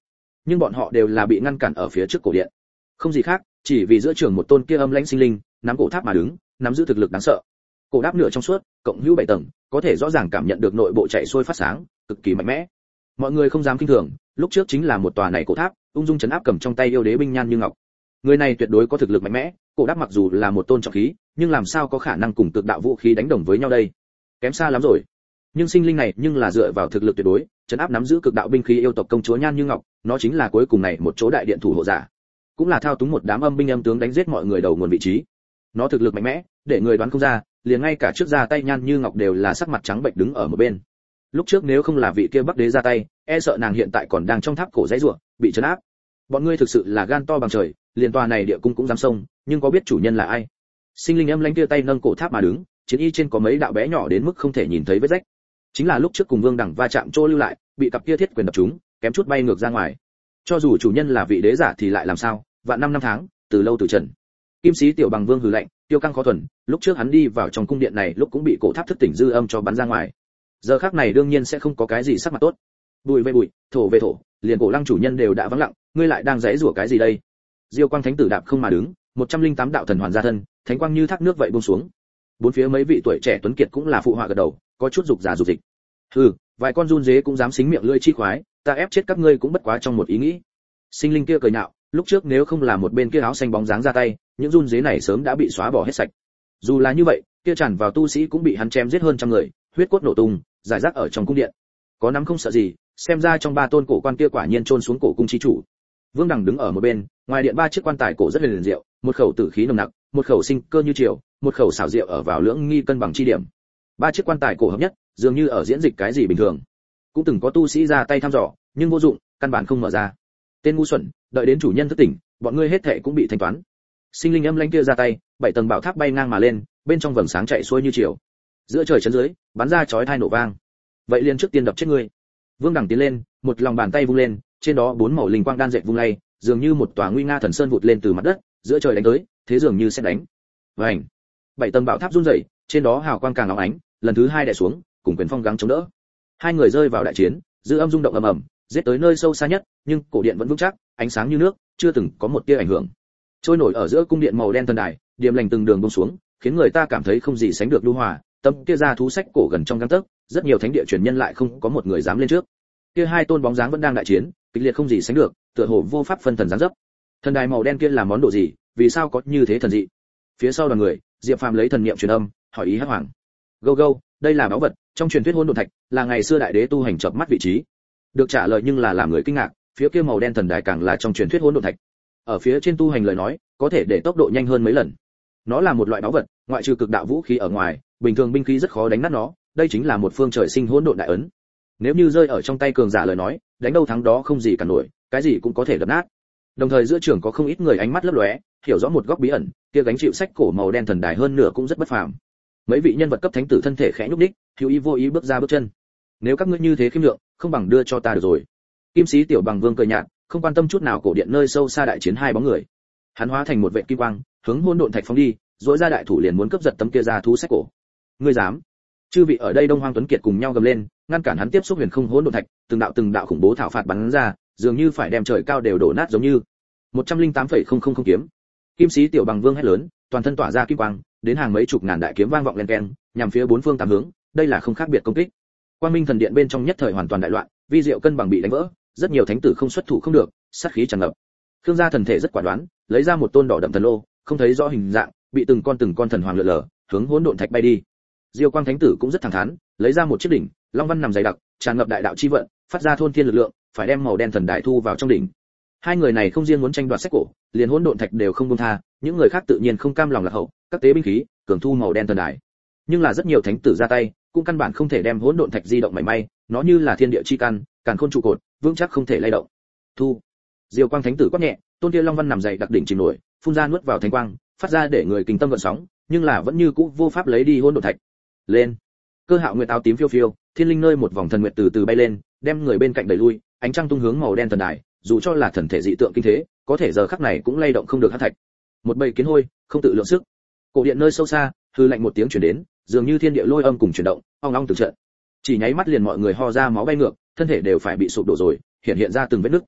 A: nhưng bọn họ đều là bị ngăn cản ở phía trước cổ điện. Không gì khác, chỉ vì giữa trường một tôn kia âm lãnh sinh linh, nắm cổ tháp mà đứng, nắm giữ thực lực đáng sợ. Cổ đáp nửa trong suốt, cộng hữu bảy tầng, có thể rõ ràng cảm nhận được nội bộ chạy xuôi phát sáng, cực kỳ mạnh mẽ. Mọi người không dám kinh thường, lúc trước chính là một tòa này cổ tháp, ung dung trấn áp cầm trong tay yêu đế binh nhan như ngọc. Người này tuyệt đối có thực lực mạnh mẽ, cổ đáp mặc dù là một tôn trọng khí, nhưng làm sao có khả năng cùng cực đạo vũ khí đánh đồng với nhau đây? Kém xa lắm rồi. Nhưng sinh linh này nhưng là dựa vào thực lực tuyệt đối, trấn áp nắm giữ cực đạo binh khí yêu tộc công chúa nhan như ngọc, nó chính là cuối cùng này một chỗ đại điện thủ hộ giả, cũng là thao túng một đám âm binh âm tướng đánh giết mọi người đầu nguồn vị trí. Nó thực lực mạnh mẽ, để người đoán không ra, liền ngay cả trước ra tay nhan như ngọc đều là sắc mặt trắng bệch đứng ở một bên. Lúc trước nếu không là vị kia bắc đế ra tay, e sợ nàng hiện tại còn đang trong tháp cổ dãy rủa, bị trấn áp. Bọn ngươi thực sự là gan to bằng trời, liền tòa này địa cung cũng dám xông, nhưng có biết chủ nhân là ai? Sinh linh âm lãnh kia tay nâng cổ tháp mà đứng, chiến y trên có mấy đạo bé nhỏ đến mức không thể nhìn thấy vết rách. Chính là lúc trước cùng Vương Đẳng va chạm trô lưu lại, bị cặp kia thiết quyền đập trúng, kém chút bay ngược ra ngoài. Cho dù chủ nhân là vị đế giả thì lại làm sao, vạn năm năm tháng, từ lâu từ trần. Kim sĩ tiểu bằng vương hừ lạnh, tiêu căng khó thuần, lúc trước hắn đi vào trong cung điện này lúc cũng bị cổ tháp thức tỉnh dư âm cho bắn ra ngoài. Giờ khắc này đương nhiên sẽ không có cái gì sắc mặt tốt. Bụi về bụi, thổ về thổ, liền cổ lăng chủ nhân đều đã vắng lặng, ngươi lại đang giãy rủa cái gì đây? Diêu Quang Thánh tử đạp không mà đứng, một trăm linh tám đạo thần hoàn ra thân, thánh quang như thác nước vậy buông xuống. Bốn phía mấy vị tuổi trẻ tuấn kiệt cũng là phụ họa gật đầu, có chút dục giả dục dịch. Hừ, vài con run dế cũng dám xính miệng lưỡi chi khoái, ta ép chết các ngươi cũng bất quá trong một ý nghĩ. Sinh linh kia cười nhạo, lúc trước nếu không là một bên kia áo xanh bóng dáng ra tay, những run dế này sớm đã bị xóa bỏ hết sạch. Dù là như vậy, kia tràn vào tu sĩ cũng bị hắn chém giết hơn trăm người, huyết cốt nổ tung, giải rác ở trong cung điện. Có nắm không sợ gì, xem ra trong ba tôn cổ quan kia quả nhiên chôn xuống cổ cung chi chủ. Vương Đằng đứng ở một bên, ngoài điện ba chiếc quan tài cổ rất liền diệu, một khẩu tử khí nồng nặc, một khẩu sinh cơ như triều, một khẩu xảo diệu ở vào lưỡng nghi cân bằng chi điểm. Ba chiếc quan tài cổ hợp nhất, dường như ở diễn dịch cái gì bình thường. Cũng từng có tu sĩ ra tay thăm dò, nhưng vô dụng, căn bản không mở ra. Tên ngu xuẩn, đợi đến chủ nhân thức tỉnh, bọn ngươi hết thệ cũng bị thanh toán. Sinh linh âm lãnh kia ra tay, bảy tầng bảo tháp bay ngang mà lên, bên trong vầng sáng chạy xuôi như chiều. Giữa trời chấn dưới, bắn ra chói tai nổ vang. Vậy liền trước tiên đập chết ngươi. Vương Đẳng tiến lên, một lòng bàn tay vung lên, trên đó bốn màu linh quang đan dệt vung lay, dường như một tòa nguy nga thần sơn vụt lên từ mặt đất, giữa trời đánh tới, thế dường như sẽ đánh. Vành. Bảy tầng bảo tháp rung rẩy, trên đó hào quang càng óng ánh, lần thứ hai đè xuống, cùng quyền phong gắng chống đỡ. Hai người rơi vào đại chiến, dư âm rung động ầm ầm, giết tới nơi sâu xa nhất, nhưng cổ điện vẫn vững chắc, ánh sáng như nước, chưa từng có một tia ảnh hưởng. Trôi nổi ở giữa cung điện màu đen thần đài, điềm lành từng đường buông xuống, khiến người ta cảm thấy không gì sánh được lưu hòa. Tâm kia ra thú sách cổ gần trong gang tấc, rất nhiều thánh địa truyền nhân lại không có một người dám lên trước. Kia hai tôn bóng dáng vẫn đang đại chiến, kịch liệt không gì sánh được, tựa hồ vô pháp phân thần dáng dấp. Thần đài màu đen kia là món đồ gì, vì sao có như thế thần dị? Phía sau đoàn người, Diệp Phàm lấy thần niệm truyền âm, hỏi ý Hắc Hoàng. Gâu gâu, đây là báu vật, trong truyền thuyết hỗn độn thạch, là ngày xưa đại đế tu hành chợp mắt vị trí. Được trả lời nhưng là làm người kinh ngạc, phía kia màu đen thần đài càng là trong truyền thuyết hỗn độn thạch. Ở phía trên tu hành lời nói, có thể để tốc độ nhanh hơn mấy lần. Nó là một loại báu vật, ngoại trừ cực đạo vũ khí ở ngoài, bình thường binh khí rất khó đánh nát nó, đây chính là một phương trời sinh hỗn độn đại ấn. Nếu như rơi ở trong tay cường giả lời nói, đánh đâu thắng đó không gì cả nổi, cái gì cũng có thể đập nát. Đồng thời giữa trường có không ít người ánh mắt lấp lóe, hiểu rõ một góc bí ẩn, kia gánh chịu sách cổ màu đen thần đài hơn nửa cũng rất bất phàm. Mấy vị nhân vật cấp thánh tử thân thể khẽ nhúc nhích, hữu ý vô ý bước ra bước chân. Nếu các ngươi như thế khiêm lượng, không bằng đưa cho ta được rồi. Kim sĩ tiểu bằng vương cười nhạt, không quan tâm chút nào cổ điện nơi sâu xa đại chiến hai bóng người. Hắn hóa thành một vệt kim quang, hướng hỗn độn thạch phóng đi, rỗi ra đại thủ liền muốn cướp giật tấm kia ra thú sách cổ. Ngươi dám? Chư vị ở đây Đông Hoang Tuấn Kiệt cùng nhau gầm lên, ngăn cản hắn tiếp xúc huyền không hỗn độn thạch, từng đạo từng đạo khủng bố thảo phạt bắn ra, dường như phải đem trời cao đều đổ nát giống như. một trăm linh tám phẩy không không không kiếm. Kim sĩ tiểu bằng vương hét lớn, toàn thân tỏa ra kim quang, đến hàng mấy chục ngàn đại kiếm vang vọng lên keng, nhằm phía bốn phương tám hướng, đây là không khác biệt công kích. Quang Minh thần điện bên trong nhất thời hoàn toàn đại loạn, vi diệu cân bằng bị đánh vỡ, rất nhiều thánh tử không xuất thủ không được, sát khí tràn ngập. Khương gia thần thể rất quả đoán, lấy ra một tôn đỏ đậm thần lô, không thấy rõ hình dạng, bị từng con từng con thần hoàng lượn lờ, hướng hỗn độn thạch bay đi. Diêu Quang thánh tử cũng rất thẳng thắn, lấy ra một chiếc đỉnh, long văn nằm dày đặc, tràn ngập đại đạo chi vận, phát ra thôn thiên lực lượng, phải đem màu đen thần đại thu vào trong đỉnh. Hai người này không riêng muốn tranh đoạt sách cổ, liền hỗn độn thạch đều không buông tha, những người khác tự nhiên không cam lòng lạc hậu, các tế binh khí, cường thu màu đen thần đại. Nhưng là rất nhiều thánh tử ra tay, cũng căn bản không thể đem hỗn độn thạch di động mảy may, nó như là thiên địa chi căn, càn khôn trụ cột, vững chắc không thể lay động. Thu. Diêu Quang thánh tử quát nhẹ, tôn kia long văn nằm dày đặc đỉnh chìm nổi, phun ra nuốt vào thánh quang, phát ra để người kinh tâm gợn sóng, nhưng là vẫn như cũ vô pháp lấy đi hỗn độn thạch. Lên. Cơ Hạo nguyệt áo tím phiêu phiêu, thiên linh nơi một vòng thần nguyệt từ từ bay lên, đem người bên cạnh đẩy lui, ánh trăng tung hướng màu đen thần đài, dù cho là thần thể dị tượng kinh thế, có thể giờ khắc này cũng lay động không được hắc thạch. Một bầy kiến hôi, không tự lượng sức. Cổ điện nơi sâu xa, hư lạnh một tiếng truyền đến, dường như thiên địa lôi âm cùng chuyển động, ong ong từng trận. Chỉ nháy mắt liền mọi người ho ra máu bay ngược, thân thể đều phải bị sụp đổ rồi, hiện hiện ra từng vết nứt.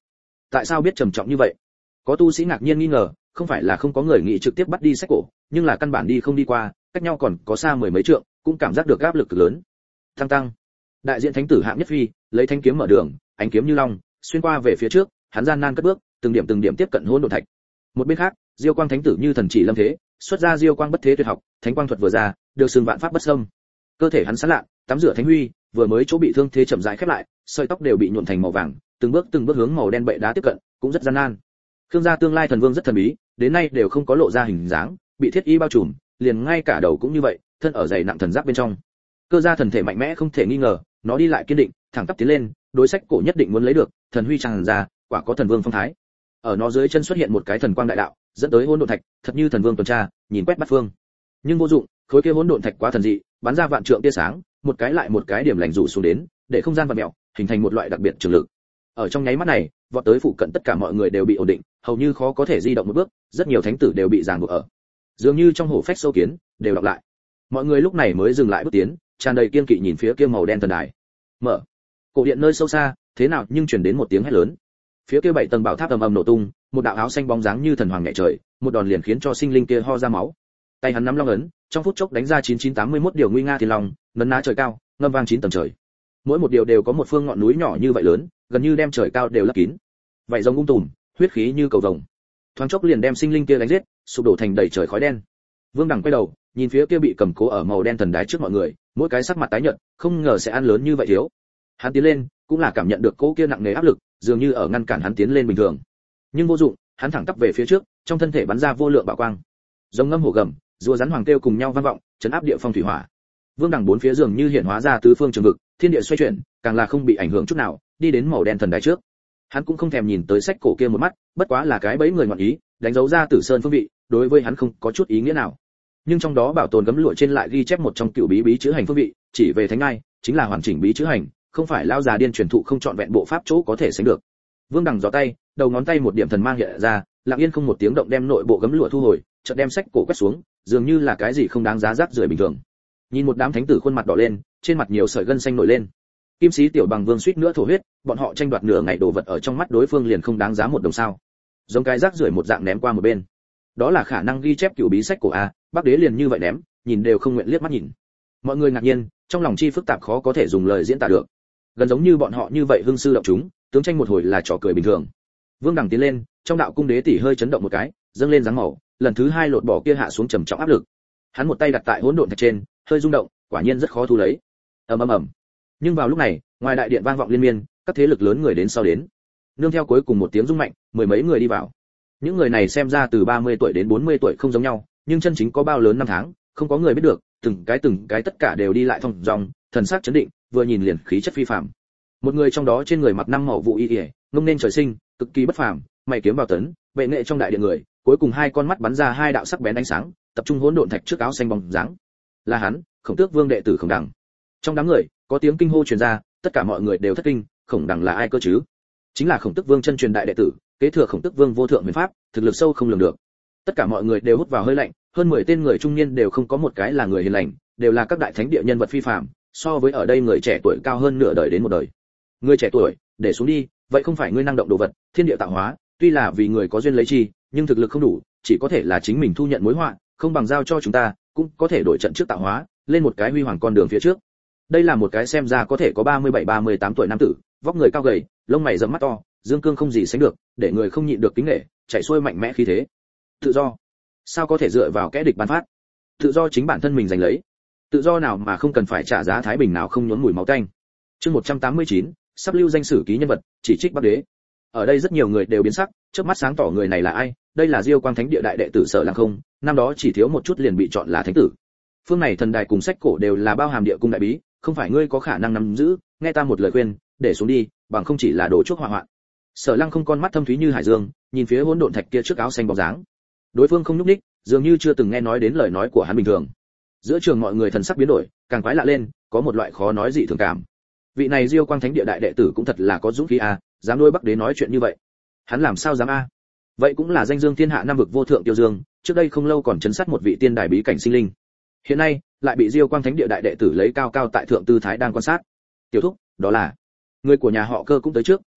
A: tại sao biết trầm trọng như vậy? Có tu sĩ ngạc nhiên nghi ngờ, không phải là không có người nghĩ trực tiếp bắt đi sách cổ, nhưng là căn bản đi không đi qua, cách nhau còn có xa mười mấy trượng, cũng cảm giác được áp lực cực lớn. Tăng tăng. Đại diện thánh tử hạng nhất phi, lấy thanh kiếm mở đường, ánh kiếm như long, xuyên qua về phía trước, hắn gian nan cất bước, từng điểm từng điểm tiếp cận hỗn độn thạch. Một bên khác, Diêu Quang thánh tử như thần chỉ lâm thế, xuất ra Diêu Quang bất thế tuyệt học, thánh quang thuật vừa ra, được sừng vạn pháp bất xâm. Cơ thể hắn sáng lạ, tắm rửa thánh huy, vừa mới chỗ bị thương thế chậm rãi khép lại, sợi tóc đều bị nhuộm thành màu vàng, từng bước từng bước hướng màu đen bệ đá tiếp cận, cũng rất gian nan. Khương gia tương lai thần vương rất thần bí, đến nay đều không có lộ ra hình dáng, bị thiết y bao trùm, liền ngay cả đầu cũng như vậy, thân ở dày nặng thần giáp bên trong. Cơ gia thần thể mạnh mẽ không thể nghi ngờ, nó đi lại kiên định, thẳng tắp tiến lên, đối sách cổ nhất định muốn lấy được, thần huy tràn ra, quả có thần vương phong thái. Ở nó dưới chân xuất hiện một cái thần quang đại đạo, dẫn tới hỗn độn thạch, thật như thần vương tuần tra, nhìn quét bát phương. Nhưng vô dụng, khối kia hỗn độn thạch quá thần dị, bắn ra vạn trượng tia sáng, một cái lại một cái điểm lành rủ xuống đến, để không gian vặn mèo, hình thành một loại đặc biệt trường lực. Ở trong nháy mắt này, vọt tới phụ cận tất cả mọi người đều bị ổn định, hầu như khó có thể di động một bước, rất nhiều thánh tử đều bị ràng buộc ở. Dường như trong hổ phách sâu kiến, đều đọc lại. Mọi người lúc này mới dừng lại bước tiến, tràn đầy kiên kỵ nhìn phía kia màu đen thần đài. Mở. Cổ điện nơi sâu xa, thế nào nhưng truyền đến một tiếng hét lớn. Phía kia bảy tầng bảo tháp ầm ầm nổ tung, một đạo áo xanh bóng dáng như thần hoàng nhẹ trời, một đòn liền khiến cho sinh linh kia ho ra máu. Tay hắn nắm long ấn, trong phút chốc đánh ra chín chín tám mươi mốt điều nguy nga thiên long, nấn ná trời cao, ngâm vang chín tầng trời. Mỗi một điều đều có một phương ngọn núi nhỏ như vậy lớn, gần như đem trời cao đều lấp kín. Vậy rồng ung tùm, huyết khí như cầu vồng. Thoáng chốc liền đem sinh linh kia đánh giết, sụp đổ thành đầy trời khói đen. Vương Đẳng quay đầu, nhìn phía kia bị cầm cố ở màu đen thần đái trước mọi người, mỗi cái sắc mặt tái nhợt, không ngờ sẽ ăn lớn như vậy thiếu. Hắn tiến lên, cũng là cảm nhận được cỗ kia nặng nề áp lực, dường như ở ngăn cản hắn tiến lên bình thường. Nhưng vô dụng, hắn thẳng tắp về phía trước, trong thân thể bắn ra vô lượng bạo quang. Rồng ngâm hổ gầm, rùa rắn hoàng kêu cùng nhau vang vọng, chấn áp địa phong thủy hỏa. Vương Đẳng bốn phía dường như hiện hóa ra tứ phương trường vực, thiên địa xoay chuyển, càng là không bị ảnh hưởng chút nào, đi đến màu đen thần đài trước. Hắn cũng không thèm nhìn tới sách cổ kia một mắt, bất quá là cái bẫy người ngoạn ý, đánh dấu ra Tử Sơn phương vị, đối với hắn không có chút ý nghĩa nào. Nhưng trong đó bảo tồn gấm lụa trên lại ghi chép một trong cựu bí bí chữ hành phương vị, chỉ về thánh ai, chính là hoàn chỉnh bí chữ hành, không phải lao già điên truyền thụ không chọn vẹn bộ pháp chỗ có thể sánh được. Vương Đẳng giơ tay, đầu ngón tay một điểm thần mang hiện ra, lặng yên không một tiếng động đem nội bộ gấm lụa thu hồi, chợt đem sách cổ quét xuống, dường như là cái gì không đáng giá rác rưởi bình thường. Nhìn một đám thánh tử khuôn mặt đỏ lên, trên mặt nhiều sợi gân xanh nổi lên. Kim sĩ tiểu bằng vương suýt nữa thổ huyết, bọn họ tranh đoạt nửa ngày đồ vật ở trong mắt đối phương liền không đáng giá một đồng sao. Giống cái rác rưởi một dạng ném qua một bên. Đó là khả năng ghi chép cựu bí sách của a, Bắc Đế liền như vậy ném, nhìn đều không nguyện liếc mắt nhìn. Mọi người ngạc nhiên, trong lòng chi phức tạp khó có thể dùng lời diễn tả được. Gần giống như bọn họ như vậy hưng sư động chúng, tướng tranh một hồi là trò cười bình thường. Vương Đẳng tiến lên, trong đạo cung đế tỷ hơi chấn động một cái, dâng lên dáng màu, lần thứ hai lột bỏ kia hạ xuống trầm trọng áp lực. Hắn một tay đặt tại hỗn độn thạch trên, hơi rung động, quả nhiên rất khó thu lấy. Ầm ầm ầm. Nhưng vào lúc này, ngoài đại điện vang vọng liên miên, các thế lực lớn người đến sau đến. Nương theo cuối cùng một tiếng rung mạnh, mười mấy người đi vào. Những người này xem ra từ ba mươi tuổi đến bốn mươi tuổi không giống nhau, nhưng chân chính có bao lớn năm tháng, không có người biết được, từng cái từng cái tất cả đều đi lại thong dong, thần sắc chấn định, vừa nhìn liền khí chất phi phàm. Một người trong đó trên người mặc năm màu vụ y y, ngông nên trời sinh, cực kỳ bất phàm, mày kiếm vào tấn, vệ nghệ trong đại điện người, cuối cùng hai con mắt bắn ra hai đạo sắc bén ánh sáng, tập trung hỗn độn thạch trước áo xanh bóng dáng. Là hắn, Khổng Tước Vương đệ tử Khổng Đằng. Trong đám người, có tiếng kinh hô truyền ra, tất cả mọi người đều thất kinh, Khổng Đằng là ai cơ chứ? Chính là Khổng Tước Vương chân truyền đại đệ tử, kế thừa Khổng Tước Vương vô thượng huyền pháp, thực lực sâu không lường được. Tất cả mọi người đều hút vào hơi lạnh, hơn mười tên người trung niên đều không có một cái là người hiền lành, đều là các đại thánh địa nhân vật phi phàm, so với ở đây người trẻ tuổi cao hơn nửa đời đến một đời. Người trẻ tuổi, để xuống đi, vậy không phải ngươi năng động đồ vật, thiên địa tạo hóa, tuy là vì người có duyên lấy chi, nhưng thực lực không đủ, chỉ có thể là chính mình thu nhận mối họa, không bằng giao cho chúng ta, cũng có thể đổi trận trước tạo hóa, lên một cái huy hoàng con đường phía trước. Đây là một cái xem ra có thể có ba mươi bảy ba mươi tám tuổi nam tử, vóc người cao gầy, lông mày rậm mắt to, dương cương không gì sánh được, để người không nhịn được kính nể, chảy xuôi mạnh mẽ khí thế. Tự do, sao có thể dựa vào kẻ địch ban phát? Tự do chính bản thân mình giành lấy. Tự do nào mà không cần phải trả giá thái bình nào không nhuốm mùi máu tanh. Chương một trăm tám mươi chín, sắp lưu danh sử ký nhân vật, chỉ trích Bắc Đế. Ở đây rất nhiều người đều biến sắc, chớp mắt sáng tỏ người này là ai, đây là Diêu Quang Thánh Địa đại đệ tử Sở Lăng Không, năm đó chỉ thiếu một chút liền bị chọn là thánh tử. Phương này thần đài cùng sách cổ đều là bao hàm địa cung đại bí, không phải ngươi có khả năng nắm giữ, nghe ta một lời khuyên, để xuống đi, bằng không chỉ là đồ chuốc họa hoạn. Sở Lăng Không con mắt thâm thúy như hải dương, nhìn phía hỗn độn thạch kia trước áo xanh bóng dáng. Đối phương không nhúc nhích, dường như chưa từng nghe nói đến lời nói của hắn bình thường. Giữa trường mọi người thần sắc biến đổi, càng quái lạ lên, có một loại khó nói dị thường cảm. Vị này Diêu Quang Thánh Địa đại đệ tử cũng thật là có dũng khí a, dám đối Bắc Đế nói chuyện như vậy. Hắn làm sao dám a? Vậy cũng là danh dương thiên hạ năm vực vô thượng tiêu dương, trước đây không lâu còn chấn sát một vị tiên đài bí cảnh sinh linh. Hiện nay, lại bị Diêu Quang Thánh Địa đại đệ tử lấy cao cao tại thượng tư thái đang quan sát. Tiểu thúc, đó là người của nhà họ Cơ cũng tới trước,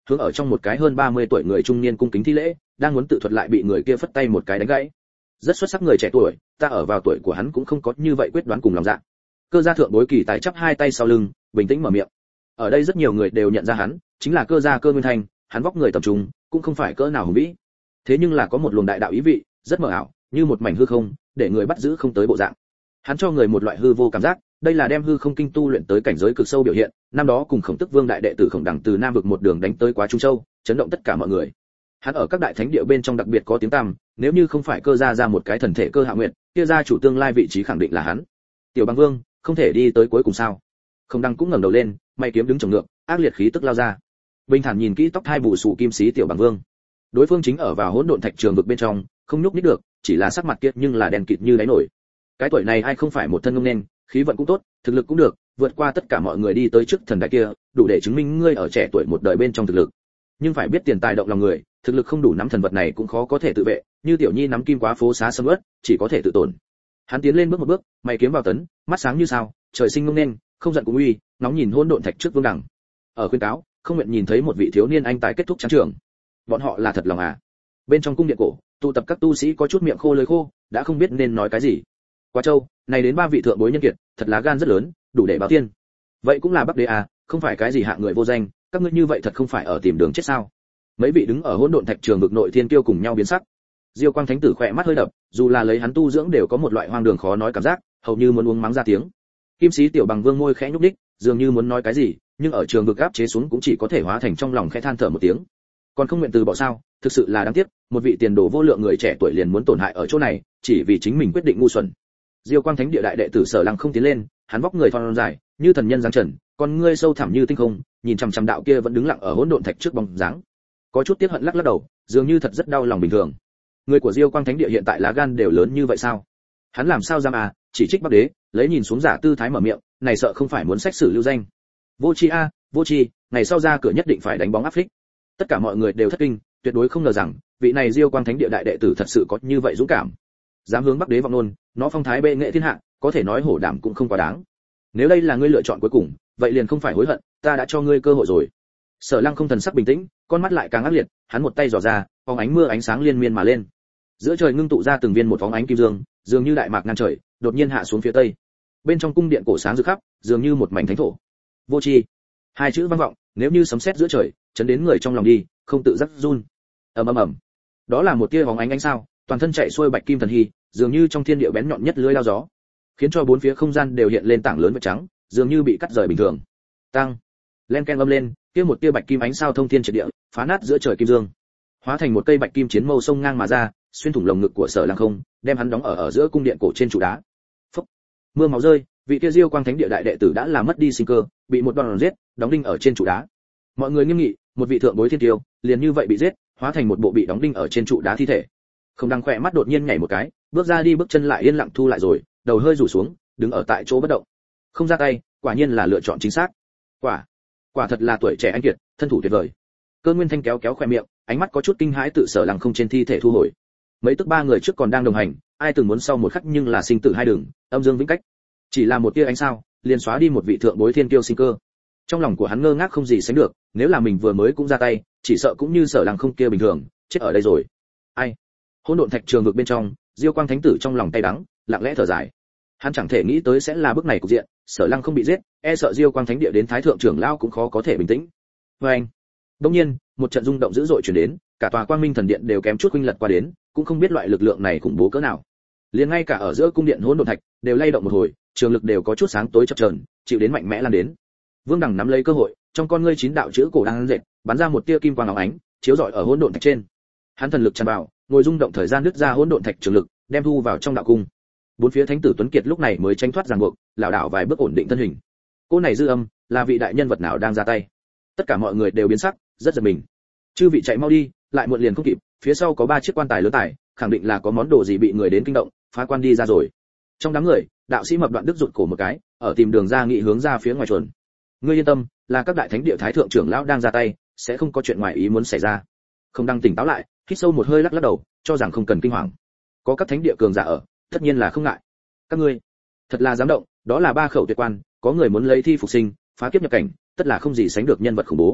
A: hướng ở trong một cái hơn ba mươi tuổi người trung niên cung kính thi lễ, đang muốn tự thuật lại bị người kia phất tay một cái đánh gãy. Rất xuất sắc người trẻ tuổi, ta ở vào tuổi của hắn cũng không có như vậy quyết đoán cùng lòng dạ. Cơ gia thượng bối kỳ tài chắp hai tay sau lưng, bình tĩnh mở miệng. Ở đây rất nhiều người đều nhận ra hắn, chính là Cơ gia Cơ Nguyên Thanh, hắn vóc người tầm trung, cũng không phải cỡ nào hùng vĩ. Thế nhưng là có một luồng đại đạo ý vị, rất mờ ảo, như một mảnh hư không, để người bắt giữ không tới bộ dạng. Hắn cho người một loại hư vô cảm giác, đây là đem hư không kinh tu luyện tới cảnh giới cực sâu biểu hiện, năm đó cùng Khổng Tức Vương đại đệ tử Khổng Đằng từ Nam vực một đường đánh tới quá Trung Châu, chấn động tất cả mọi người. Hắn ở các đại thánh địa bên trong đặc biệt có tiếng tăm, nếu như không phải Cơ gia ra một cái thần thể Cơ Hạ Nguyệt, kia gia chủ tương lai vị trí khẳng định là hắn. Tiểu Bằng Vương, không thể đi tới cuối cùng sao? Khổng Đằng cũng ngẩng đầu lên, mày kiếm đứng chồng ngược, ác liệt khí tức lao ra. Bình thản nhìn kỹ tóc hai bù sụ kim sĩ Tiểu Bằng Vương. Đối phương chính ở vào hỗn độn thạch trường vực bên trong, không nhúc nhích được, chỉ là sắc mặt kiệt nhưng là đen kịt như đáy nổi. Cái tuổi này ai không phải một thân ngông nên, khí vận cũng tốt, thực lực cũng được, vượt qua tất cả mọi người đi tới trước thần đại kia, đủ để chứng minh ngươi ở trẻ tuổi một đời bên trong thực lực. Nhưng phải biết tiền tài động lòng người, thực lực không đủ nắm thần vật này cũng khó có thể tự vệ, như Tiểu Nhi nắm kim quá phố xá sầm uất, chỉ có thể tự tổn. Hắn tiến lên bước một bước, mày kiếm vào tấn, mắt sáng như sao, trời sinh ngông nên, không giận cũng uy, nóng nhìn hỗn độn thạch trước Vương Đẳng. Ở khuyên cáo, không nguyện nhìn thấy một vị thiếu niên anh tài kết thúc trắng trường. Bọn họ là thật lòng à? Bên trong cung điện cổ, tụ tập các tu sĩ có chút miệng khô lưỡi khô, đã không biết nên nói cái gì. Quá Châu, này đến ba vị thượng bối nhân kiệt, thật là gan rất lớn, đủ để báo tiên. Vậy cũng là Bắc Đế à, không phải cái gì hạ người vô danh, các ngươi như vậy thật không phải ở tìm đường chết sao? Mấy vị đứng ở hỗn độn thạch trường vực nội thiên tiêu cùng nhau biến sắc. Diêu Quang Thánh tử khỏe mắt hơi đập, dù là lấy hắn tu dưỡng đều có một loại hoang đường khó nói cảm giác, hầu như muốn uống mắng ra tiếng. Kim sĩ Tiểu Bằng Vương môi khẽ nhúc nhích, dường như muốn nói cái gì, nhưng ở trường vực áp chế xuống cũng chỉ có thể hóa thành trong lòng khẽ than thở một tiếng. Còn không nguyện từ bỏ sao? Thực sự là đáng tiếc, một vị tiền đồ vô lượng người trẻ tuổi liền muốn tổn hại ở chỗ này, chỉ vì chính mình quyết định ngu xuẩn. Diêu Quang Thánh địa đại đệ tử Sở Lăng không tiến lên, hắn vóc người thon dài, như thần nhân dáng trần, con ngươi sâu thẳm như tinh không, nhìn chằm chằm đạo kia vẫn đứng lặng ở hỗn độn thạch trước bóng dáng. Có chút tiếc hận lắc lắc đầu, dường như thật rất đau lòng bình thường. Người của Diêu Quang Thánh địa hiện tại lá gan đều lớn như vậy sao? Hắn làm sao dám à, chỉ trích Bắc Đế, lấy nhìn xuống giả tư thái mở miệng, này sợ không phải muốn xét xử lưu danh. Vô tri a, vô tri, ngày sau ra cửa nhất định phải đánh bóng áp phích. Tất cả mọi người đều thất kinh, tuyệt đối không ngờ rằng, vị này Diêu Quang Thánh địa đại đệ tử thật sự có như vậy dũng cảm. Dám hướng Bắc Đế vọng nôn, nó phong thái bệ nghệ thiên hạ, có thể nói hổ đảm cũng không quá đáng. Nếu đây là ngươi lựa chọn cuối cùng, vậy liền không phải hối hận, ta đã cho ngươi cơ hội rồi. Sở Lăng không thần sắc bình tĩnh, con mắt lại càng ác liệt, hắn một tay giò ra, phóng ánh mưa ánh sáng liên miên mà lên. Giữa trời ngưng tụ ra từng viên một phóng ánh kim dương, dường như đại mạc ngàn trời, đột nhiên hạ xuống phía tây. Bên trong cung điện cổ sáng rực khắp, dường như một mảnh thánh thổ. Vô tri, hai chữ vang vọng, nếu như sấm sét giữa trời, chấn đến người trong lòng đi, không tự giác run. Ầm ầm ầm. Đó là một tia bóng ánh ánh sao, toàn thân chạy xuôi bạch kim thần hy, dường như trong thiên địa bén nhọn nhất lưỡi lao gió, khiến cho bốn phía không gian đều hiện lên tảng lớn vệt trắng, dường như bị cắt rời bình thường. Tăng, len ken âm lên, kia một tia bạch kim ánh sao thông thiên triệt địa, phá nát giữa trời kim dương, hóa thành một cây bạch kim chiến mâu sông ngang mà ra, xuyên thủng lồng ngực của Sở Lăng không, đem hắn đóng ở ở giữa cung điện cổ trên trụ đá. Phốc, mưa máu rơi, vị kia Diêu Quang Thánh địa đại đệ tử đã làm mất đi sinh cơ, bị một đòn giết, đóng đinh ở trên trụ đá. Mọi người nghiêm nghị, một vị thượng bối thiên tiêu, liền như vậy bị giết, hóa thành một bộ bị đóng đinh ở trên trụ đá thi thể. Không đang khỏe mắt đột nhiên nhảy một cái, bước ra đi bước chân lại yên lặng thu lại rồi, đầu hơi rủ xuống, đứng ở tại chỗ bất động. Không ra tay, quả nhiên là lựa chọn chính xác. Quả, quả thật là tuổi trẻ anh kiệt, thân thủ tuyệt vời. Cơ Nguyên Thanh kéo kéo khóe miệng, ánh mắt có chút kinh hãi tự Sở Lăng không trên thi thể thu hồi. Mấy tức ba người trước còn đang đồng hành, ai từng muốn sau một khắc nhưng là sinh tử hai đường, âm dương vĩnh cách. Chỉ là một tia ánh sao, liền xóa đi một vị thượng bối thiên kiêu sinh cơ. Trong lòng của hắn ngơ ngác không gì sánh được, nếu là mình vừa mới cũng ra tay, chỉ sợ cũng như Sở Lăng không kia bình thường, chết ở đây rồi. Ai? Hỗn độn thạch trường vực bên trong, Diêu Quang Thánh tử trong lòng tay đắng, lặng lẽ thở dài. Hắn chẳng thể nghĩ tới sẽ là bước này cục diện, Sở Lăng không bị giết, e sợ Diêu Quang Thánh địa đến Thái thượng trưởng lão cũng khó có thể bình tĩnh. Oeng! Đương nhiên, một trận rung động dữ dội truyền đến, cả tòa Quang Minh thần điện đều kém chút huynh lật qua đến, cũng không biết loại lực lượng này khủng bố cỡ nào. Liền ngay cả ở giữa cung điện hỗn độn thạch đều lay động một hồi, trường lực đều có chút sáng tối chập chờn, chịu đến mạnh mẽ lan đến. Vương Đằng nắm lấy cơ hội, trong con ngươi chín đạo chữ cổ đang dệt, bắn ra một tia kim quang óng ánh, chiếu rọi ở hỗn độn thạch trên. Hắn thần lực tràn vào, ngồi rung động thời gian đứt ra hỗn độn thạch trường lực, đem thu vào trong đạo cung. Bốn phía thánh tử Tuấn Kiệt lúc này mới tránh thoát ràng buộc, lảo đảo vài bước ổn định thân hình. Cô này dư âm, là vị đại nhân vật nào đang ra tay? Tất cả mọi người đều biến sắc, rất giật mình. Chư vị chạy mau đi, lại muộn liền không kịp, phía sau có ba chiếc quan tài lớn tài, khẳng định là có món đồ gì bị người đến kinh động, phá quan đi ra rồi. Trong đám người, đạo sĩ mập Đoạn Đức rụt cổ một cái, ở tìm đường ra nghị hướng ra phía ngoài chuồn. Ngươi yên tâm, là các đại thánh địa thái thượng trưởng lão đang ra tay, sẽ không có chuyện ngoài ý muốn xảy ra. Không đang tỉnh táo lại, hít sâu một hơi lắc lắc đầu, cho rằng không cần kinh hoàng. Có các thánh địa cường giả ở, tất nhiên là không ngại. Các ngươi, thật là dám động, đó là ba khẩu tuyệt quan, có người muốn lấy thi phục sinh, phá kiếp nhập cảnh, tất là không gì sánh được nhân vật khủng bố.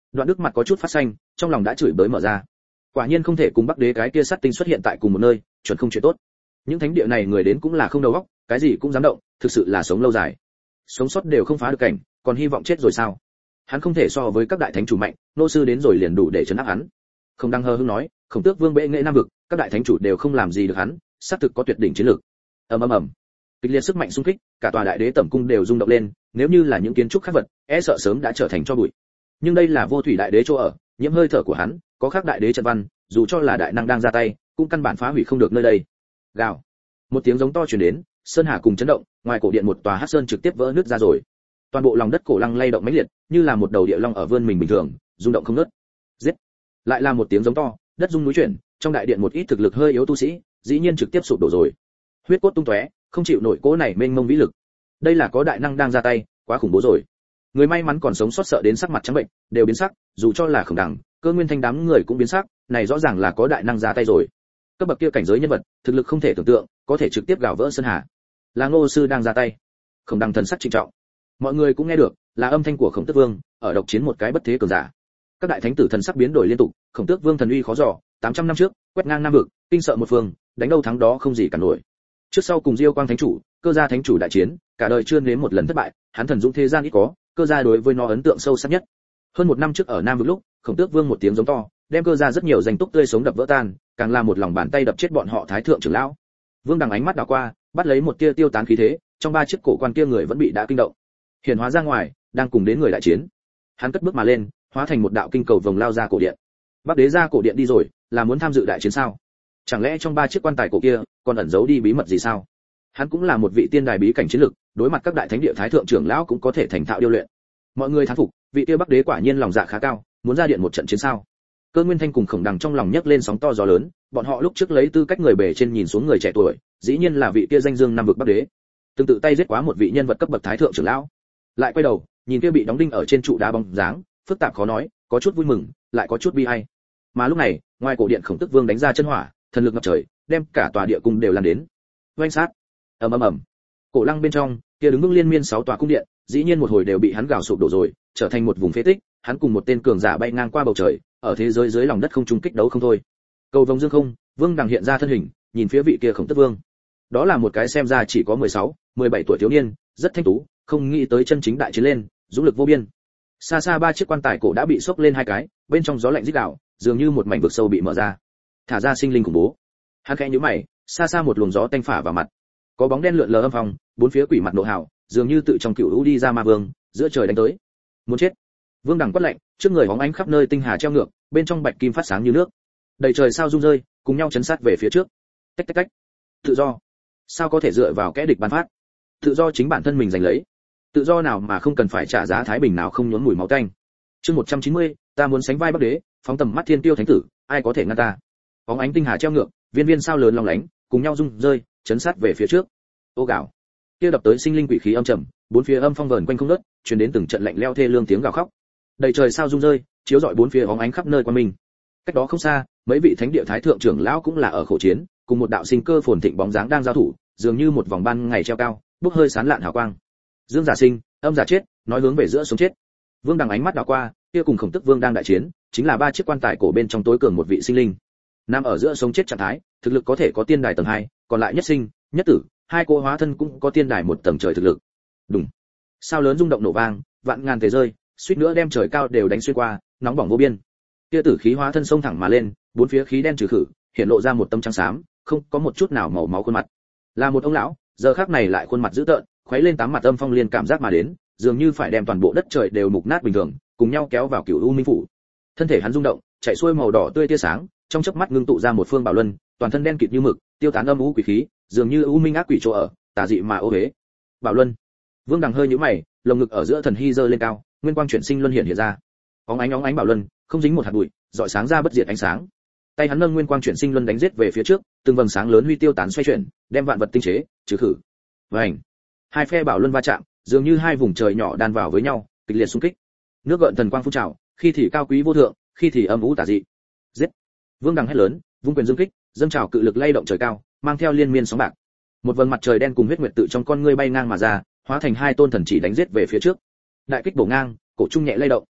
A: Đoạn Đức mặt có chút phát xanh, trong lòng đã chửi bới mở ra. Quả nhiên không thể cùng Bắc Đế cái kia sát tinh xuất hiện tại cùng một nơi, chuẩn không chuyện tốt. Những thánh địa này người đến cũng là không đầu óc, cái gì cũng dám động, thực sự là sống lâu dài. Sống sót đều không phá được cảnh, còn hy vọng chết rồi sao? Hắn không thể so với các đại thánh chủ mạnh, nô sư đến rồi liền đủ để trấn áp hắn. Không Đăng hờ hững nói, Khổng Tước Vương bệ nghệ nam vực, các đại thánh chủ đều không làm gì được hắn, xác thực có tuyệt đỉnh chiến lược. Ầm ầm ầm. Kịch liệt sức mạnh xung kích, cả tòa đại đế tẩm cung đều rung động lên, nếu như là những kiến trúc khác vật, e sợ sớm đã trở thành tro bụi. Nhưng đây là Vô Thủy đại đế chỗ ở, nhiễm hơi thở của hắn, có khác đại đế trận văn, dù cho là đại năng đang ra tay, cũng căn bản phá hủy không được nơi đây. Gào. Một tiếng giống to truyền đến, sơn hà cùng chấn động, ngoài cổ điện một tòa hắc sơn trực tiếp vỡ nứt ra rồi. Toàn bộ lòng đất cổ lăng lay động mãnh liệt, như là một đầu địa long ở vươn mình bình thường, rung động không ngớt. Giết. Lại là một tiếng giống to, đất rung núi chuyển, trong đại điện một ít thực lực hơi yếu tu sĩ, dĩ nhiên trực tiếp sụp đổ rồi. Huyết cốt tung tóe, không chịu nổi cỗ này mênh mông vĩ lực. Đây là có đại năng đang ra tay, quá khủng bố rồi. Người may mắn còn sống sót sợ đến sắc mặt trắng bệnh, đều biến sắc, dù cho là Khổng Đằng, Cơ Nguyên Thanh đám người cũng biến sắc, này rõ ràng là có đại năng ra tay rồi. Cấp bậc kia cảnh giới nhân vật, thực lực không thể tưởng tượng, có thể trực tiếp gào vỡ sơn hà. Là Ngô sư đang ra tay. Khổng Đằng thần sắc trịnh trọng. Mọi người cũng nghe được, là âm thanh của Khổng Tước Vương, ở độc chiến một cái bất thế cường giả. Các đại thánh tử thần sắc biến đổi liên tục, Khổng Tước Vương thần uy khó dò, tám trăm năm trước, quét ngang nam vực, kinh sợ một phương, đánh đâu thắng đó không gì cả nổi. Trước sau cùng Diêu Quang thánh chủ, Cơ gia thánh chủ đại chiến, cả đời chưa nếm một lần thất bại, hắn thần dũng thế gian ít có, Cơ gia đối với nó ấn tượng sâu sắc nhất. Hơn một năm trước ở nam vực lúc, Khổng Tước Vương một tiếng giống to, đem Cơ gia rất nhiều danh túc tươi sống đập vỡ tan, càng là một lòng bàn tay đập chết bọn họ thái thượng trưởng lão. Vương Đằng ánh mắt đảo qua, bắt lấy một tia tiêu tán khí thế, trong ba chiếc cổ quan kia người vẫn bị đã kinh động. Hiển hóa ra ngoài, đang cùng đến người đại chiến. Hắn cất bước mà lên, hóa thành một đạo kinh cầu vồng lao ra cổ điện. Bắc Đế ra cổ điện đi rồi, là muốn tham dự đại chiến sao? Chẳng lẽ trong ba chiếc quan tài cổ kia còn ẩn giấu đi bí mật gì sao? Hắn cũng là một vị tiên đài bí cảnh chiến lực, đối mặt các đại thánh địa thái thượng trưởng lão cũng có thể thành thạo điêu luyện. Mọi người thán phục, vị kia Bắc Đế quả nhiên lòng dạ khá cao, muốn ra điện một trận chiến sao? Cơ Nguyên Thanh cùng Khổng Đằng trong lòng nhấc lên sóng to gió lớn, bọn họ lúc trước lấy tư cách người bề trên nhìn xuống người trẻ tuổi, dĩ nhiên là vị kia danh dương năm vực Bắc Đế, từng tự tay giết quá một vị nhân vật cấp bậc thái thượng trưởng lão. Lại quay đầu, nhìn kia bị đóng đinh ở trên trụ đá bóng dáng, phức tạp khó nói, có chút vui mừng, lại có chút bi ai. Mà lúc này, ngoài cổ điện Khổng Tước Vương đánh ra chân hỏa, thần lực ngập trời, đem cả tòa địa cung đều lan đến. Oanh sát. Ầm ầm ầm. Cổ lăng bên trong, kia đứng vững liên miên sáu tòa cung điện, dĩ nhiên một hồi đều bị hắn gào sụp đổ rồi, trở thành một vùng phế tích, hắn cùng một tên cường giả bay ngang qua bầu trời, ở thế giới dưới lòng đất không trung kích đấu không thôi. Cầu vồng dương không, Vương Đằng hiện ra thân hình, nhìn phía vị kia Khổng Tước Vương. Đó là một cái xem ra chỉ có mười sáu, mười bảy tuổi thiếu niên, rất thanh tú, không nghĩ tới chân chính đại chiến lên, dũng lực vô biên. Xa xa ba chiếc quan tài cổ đã bị xốc lên hai cái, bên trong gió lạnh rít gào, dường như một mảnh vực sâu bị mở ra, thả ra sinh linh khủng bố. Hắn khẽ nhíu mày, xa xa một luồng gió tanh phả vào mặt, có bóng đen lượn lờ âm phòng, bốn phía quỷ mặt nộ hào, dường như tự trong cựu u đi ra ma vương, giữa trời đánh tới. Muốn chết. Vương Đằng quát lạnh, trước người hóng ánh khắp nơi tinh hà treo ngược, bên trong bạch kim phát sáng như nước. Đầy trời sao rung rơi, cùng nhau chấn sát về phía trước. Tách tách tách. Tự do. Sao có thể dựa vào kẻ địch ban phát? Tự do chính bản thân mình giành lấy. Tự do nào mà không cần phải trả giá thái bình nào không nhuốm mùi máu tanh. Chương một trăm chín mươi, ta muốn sánh vai Bắc Đế, phóng tầm mắt thiên tiêu thánh tử, ai có thể ngăn ta? Hóng ánh tinh hà treo ngược, viên viên sao lớn long lánh, cùng nhau rung rơi, chấn sát về phía trước. Ô gào. Kia đập tới sinh linh quỷ khí âm trầm, bốn phía âm phong vờn quanh không ngớt, truyền đến từng trận lạnh lẽo thê lương tiếng gào khóc. Đầy trời sao rung rơi, chiếu rọi bốn phía hóng ánh khắp nơi qua mình. Cách đó không xa, mấy vị thánh địa thái thượng trưởng lão cũng là ở khổ chiến, cùng một đạo sinh cơ phồn thịnh bóng dáng đang giao thủ, dường như một vòng ban ngày treo cao, bốc hơi sáng lạn hào quang. Dương giả sinh, âm giả chết, nói hướng về giữa sống chết. Vương Đằng ánh mắt đảo qua, kia cùng Khổng Tước Vương đang đại chiến, chính là ba chiếc quan tài cổ bên trong tối cường một vị sinh linh. Nằm ở giữa sống chết trạng thái, thực lực có thể có tiên đài tầng hai, còn lại nhất sinh, nhất tử, hai cô hóa thân cũng có tiên đài một tầng trời thực lực. Đùng. Sao lớn rung động nổ vang, vạn ngàn tề rơi, suýt nữa đem trời cao đều đánh xuyên qua, nóng bỏng vô biên. Kia tử khí hóa thân xông thẳng mà lên, bốn phía khí đen trừ khử, hiện lộ ra một tấm trắng xám, không có một chút nào màu máu khuôn mặt. Là một ông lão, giờ khắc này lại khuôn mặt dữ tợn, khuấy lên tám mặt âm phong liên cảm giác mà đến, dường như phải đem toàn bộ đất trời đều mục nát bình thường, cùng nhau kéo vào cửu u minh phủ. Thân thể hắn rung động, chảy xuôi màu đỏ tươi tia sáng, trong chớp mắt ngưng tụ ra một phương bảo luân, toàn thân đen kịt như mực, tiêu tán âm u quỷ khí, dường như u minh ác quỷ chỗ ở, tà dị mà ô uế. Bảo luân. Vương Đằng hơi nhíu mày, lồng ngực ở giữa thần hy giơ lên cao, nguyên quang chuyển sinh luân hiện hiện ra. Óng ánh óng ánh bảo luân, không dính một hạt bụi, rọi sáng ra bất diệt ánh sáng. Tay hắn nâng nguyên quang chuyển sinh luân đánh giết về phía trước, từng vầng sáng lớn huy tiêu tán xoay chuyển, đem vạn vật tinh chế, trừ khử. Vành. Hai phe bảo luân va chạm, dường như hai vùng trời nhỏ đan vào với nhau, kịch liệt xung kích. Nước gợn thần quang phun trào, khi thì cao quý vô thượng, khi thì âm u tà dị. Giết. Vương Đằng hét lớn, vung quyền dương kích, dâng trào cự lực lay động trời cao, mang theo liên miên sóng bạc. Một vầng mặt trời đen cùng huyết nguyệt tự trong con ngươi bay ngang mà ra, hóa thành hai tôn thần chỉ đánh giết về phía trước. Đại kích bổ ngang, cổ trung nhẹ lay động.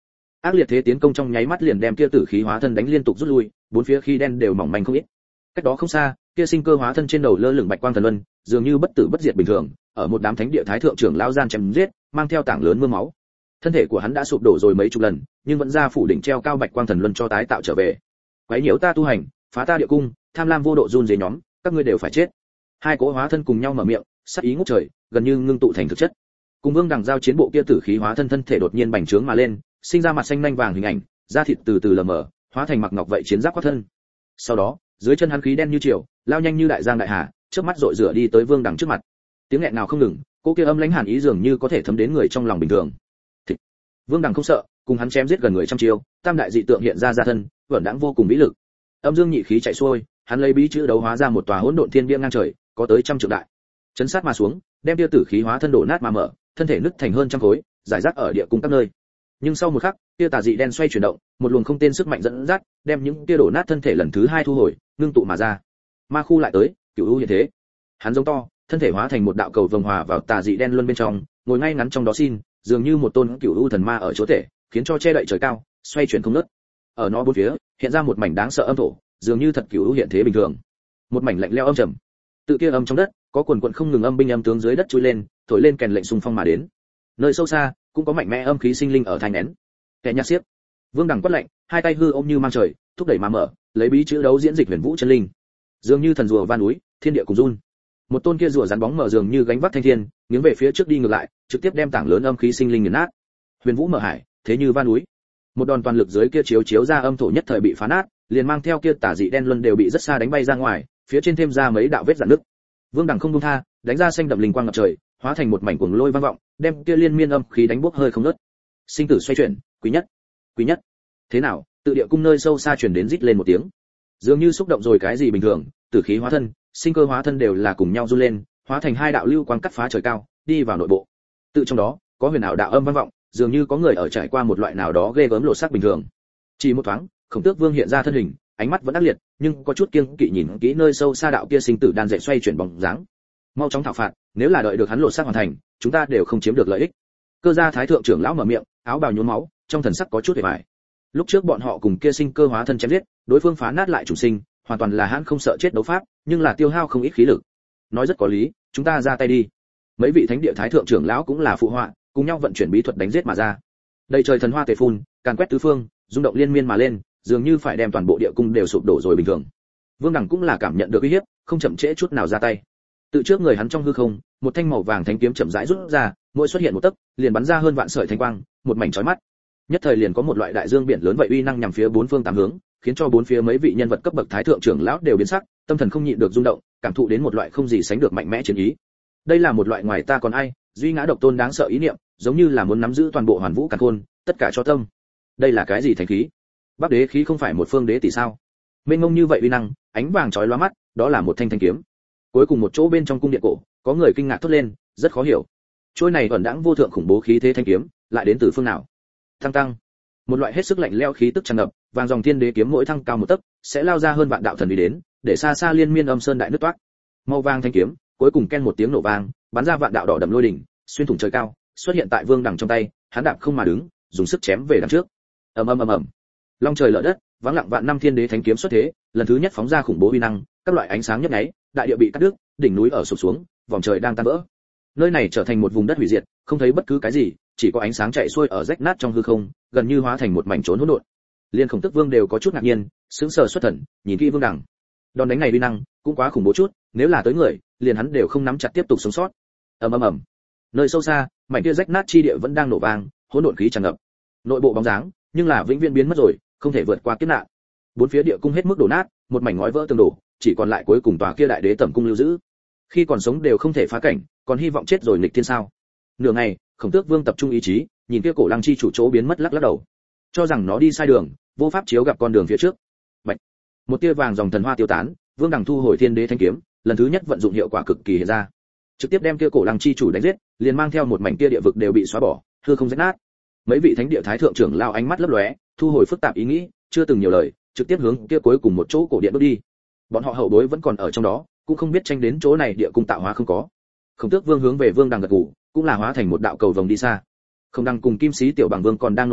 A: ác liệt thế tiến công trong nháy mắt liền đem kia tử khí hóa thân đánh liên tục rút lui, bốn phía khí đen đều mỏng manh không ít. Cách đó không xa, kia sinh cơ hóa thân trên đầu lơ lửng bạch quang thần luân, dường như bất tử bất diệt bình thường, ở một đám thánh địa thái thượng trưởng lão gian chém giết, mang theo tảng lớn mưa máu. Thân thể của hắn đã sụp đổ rồi mấy chục lần, nhưng vẫn ra phủ đỉnh treo cao bạch quang thần luân cho tái tạo trở về. Quấy nhiễu ta tu hành, phá ta địa cung, tham lam vô độ run rẩy nhóm, các ngươi đều phải chết. Hai cỗ hóa thân cùng nhau mở miệng, sát ý ngút trời, gần như ngưng tụ thành thực chất. Cùng Vương Đằng giao chiến bộ kia tử khí hóa thân thân thể đột nhiên bành trướng mà lên, sinh ra mặt xanh nhanh vàng hình ảnh, da thịt từ từ lờ mờ, hóa thành mặc ngọc vậy chiến giáp quát thân. Sau đó, dưới chân hắn khí đen như triều, lao nhanh như đại giang đại hà, trước mắt rọi rửa đi tới Vương Đằng trước mặt. Tiếng nghẹn nào không ngừng, cô kia âm lãnh hàn ý dường như có thể thấm đến người trong lòng bình thường. Thịt. Vương Đằng không sợ, cùng hắn chém giết gần người trăm chiêu, tam đại dị tượng hiện ra ra thân, vẩn đãng vô cùng vĩ lực. Âm dương nhị khí chạy xuôi, hắn lấy bí chữ đấu hóa ra một tòa hỗn độn thiên bia ngang trời, có tới trăm trượng đại. Chấn sát mà xuống, đem kia tử khí hóa thân đổ nát mà mở, thân thể nứt thành hơn trăm khối, giải rác ở địa cung các nơi. Nhưng sau một khắc, kia tà dị đen xoay chuyển động, một luồng không tên sức mạnh dẫn dắt, đem những kia đổ nát thân thể lần thứ hai thu hồi, ngưng tụ mà ra. Ma khu lại tới, cửu u hiện thế. Hắn giống to, thân thể hóa thành một đạo cầu vồng hòa vào tà dị đen luân bên trong, ngồi ngay ngắn trong đó xin, dường như một tôn cửu u thần ma ở chỗ thể, khiến cho che đậy trời cao, xoay chuyển không ngớt. Ở nó bốn phía, hiện ra một mảnh đáng sợ âm thổ, dường như thật cửu u hiện thế bình thường. Một mảnh lạnh lẽo âm trầm. Tự kia âm trong đất, có quần quần không ngừng âm binh âm tướng dưới đất chui lên, thổi lên kèn lệnh xung phong mà đến. Nơi sâu xa, cũng có mạnh mẽ âm khí sinh linh ở thanh nén. Kẻ nhát xiếc. Vương Đằng quát lệnh, hai tay hư ôm như mang trời, thúc đẩy mà mở, lấy bí chữ đấu diễn dịch huyền vũ chân linh. Dường như thần rùa van núi, thiên địa cùng run. Một tôn kia rùa rắn bóng mở dường như gánh vác thanh thiên, nghiêng về phía trước đi ngược lại, trực tiếp đem tảng lớn âm khí sinh linh nghiền nát. Huyền vũ mở hải, thế như van núi. Một đòn toàn lực dưới kia chiếu chiếu ra âm thổ nhất thời bị phá nát, liền mang theo kia tà dị đen luân đều bị rất xa đánh bay ra ngoài, phía trên thêm ra mấy đạo vết rạn nứt. Vương Đằng không buông tha, đánh ra xanh đậm linh quang ngập trời, hóa thành một mảnh cuồng lôi vang vọng, đem kia liên miên âm khí đánh bốc hơi không ngớt. Sinh tử xoay chuyển, quý nhất, quý nhất. Thế nào? Tự địa cung nơi sâu xa truyền đến rít lên một tiếng. Dường như xúc động rồi cái gì bình thường, tử khí hóa thân, sinh cơ hóa thân đều là cùng nhau run lên, hóa thành hai đạo lưu quang cắt phá trời cao, đi vào nội bộ. Tự trong đó, có huyền ảo đạo âm vang vọng, dường như có người ở trải qua một loại nào đó ghê gớm lộ sắc bình thường. Chỉ một thoáng, Khổng Tước Vương hiện ra thân hình, ánh mắt vẫn ác liệt, nhưng có chút kiêng kỵ nhìn kỹ nơi sâu xa đạo kia sinh tử đan dệt xoay chuyển bóng dáng. Mau chóng thảo phạt, nếu là đợi được hắn lộ sắc hoàn thành, chúng ta đều không chiếm được lợi ích. Cơ gia thái thượng trưởng lão mở miệng, áo bào nhuốm máu, trong thần sắc có chút vẻ vải. Lúc trước bọn họ cùng kia sinh cơ hóa thân chém giết, đối phương phá nát lại chủ sinh, hoàn toàn là hãn không sợ chết đấu pháp, nhưng là tiêu hao không ít khí lực. Nói rất có lý, chúng ta ra tay đi. Mấy vị thánh địa thái thượng trưởng lão cũng là phụ họa, cùng nhau vận chuyển bí thuật đánh giết mà ra. Đầy trời thần hoa tề phun, càn quét tứ phương, rung động liên miên mà lên, dường như phải đem toàn bộ địa cung đều sụp đổ rồi bình thường. Vương Đằng cũng là cảm nhận được uy hiếp, không chậm trễ chút nào ra tay. Tự trước người hắn trong hư không, một thanh màu vàng thánh kiếm chậm rãi rút ra, mỗi xuất hiện một tấc, liền bắn ra hơn vạn sợi thánh quang, một mảnh chói mắt. Nhất thời liền có một loại đại dương biển lớn vậy uy năng nhằm phía bốn phương tám hướng, khiến cho bốn phía mấy vị nhân vật cấp bậc thái thượng trưởng lão đều biến sắc, tâm thần không nhịn được rung động, cảm thụ đến một loại không gì sánh được mạnh mẽ chiến ý. Đây là một loại ngoài ta còn ai, duy ngã độc tôn đáng sợ ý niệm, giống như là muốn nắm giữ toàn bộ hoàn vũ càn khôn, tất cả cho tâm. Đây là cái gì thánh khí? Bắc đế khí không phải một phương đế tỷ sao? Mênh mông như vậy uy năng, ánh vàng chói lóa mắt, đó là một thanh thanh kiếm. Cuối cùng một chỗ bên trong cung điện cổ, có người kinh ngạc thốt lên, rất khó hiểu. Trôi này ẩn đãng vô thượng khủng bố khí thế thanh kiếm, lại đến từ phương nào? Thăng tăng. Một loại hết sức lạnh lẽo khí tức tràn ngập, vàng dòng thiên đế kiếm mỗi thăng cao một tấc, sẽ lao ra hơn vạn đạo thần uy đến, để xa xa liên miên âm sơn đại nứt toát. Màu vàng thanh kiếm, cuối cùng ken một tiếng nổ vang, bắn ra vạn đạo đỏ đậm lôi đỉnh, xuyên thủng trời cao, xuất hiện tại Vương Đằng trong tay, hắn đạp không mà đứng, dùng sức chém về đằng trước. Ầm ầm ầm ầm. Long trời lở đất, vắng lặng vạn năm thiên đế thánh kiếm xuất thế, lần thứ nhất phóng ra khủng bố uy năng, các loại ánh sáng nhấp nháy, đại địa bị cắt đứt, đỉnh núi ở sụp xuống, vòng trời đang tan vỡ. Nơi này trở thành một vùng đất hủy diệt, không thấy bất cứ cái gì, chỉ có ánh sáng chạy xuôi ở rách nát trong hư không, gần như hóa thành một mảnh trốn hỗn độn. Liên Khổng Tước Vương đều có chút ngạc nhiên, sững sờ xuất thần, nhìn kỹ Vương Đằng. Đòn đánh này uy năng cũng quá khủng bố chút, nếu là tới người, liền hắn đều không nắm chặt tiếp tục sống sót. Ầm ầm ầm. Nơi sâu xa, mảnh kia rách nát chi địa vẫn đang nổ vang, hỗn độn khí tràn ngập. Nội bộ bóng dáng, nhưng là vĩnh viễn biến mất rồi, không thể vượt qua kiếp nạn. Bốn phía địa cung hết mức đổ nát, một mảnh ngói vỡ tường đổ, chỉ còn lại cuối cùng tòa kia đại đế tẩm cung lưu giữ. Khi còn sống đều không thể phá cảnh, còn hy vọng chết rồi nghịch thiên sao? Nửa ngày, Khổng Tước Vương tập trung ý chí, nhìn kia cổ lăng chi chủ chỗ biến mất lắc lắc đầu, cho rằng nó đi sai đường, vô pháp chiếu gặp con đường phía trước. Bạch. Một tia vàng dòng thần hoa tiêu tán, Vương Đằng thu hồi thiên đế thanh kiếm, lần thứ nhất vận dụng hiệu quả cực kỳ hiện ra, trực tiếp đem kia cổ lăng chi chủ đánh giết, liền mang theo một mảnh kia địa vực đều bị xóa bỏ, hư không rách nát. Mấy vị thánh địa thái thượng trưởng lao ánh mắt lấp lóe, thu hồi phức tạp ý nghĩ, chưa từng nhiều lời, trực tiếp hướng kia cuối cùng một chỗ cổ điện bước đi. Bọn họ hậu bối vẫn còn ở trong đó, cũng không biết tranh đến chỗ này địa cung tạo hóa không có. Khổng Tước Vương hướng về Vương Đằng gật gù, cũng là hóa thành một đạo cầu vồng đi xa. Không Đăng cùng Kim Sĩ Tiểu Bằng Vương còn đang nội bộ,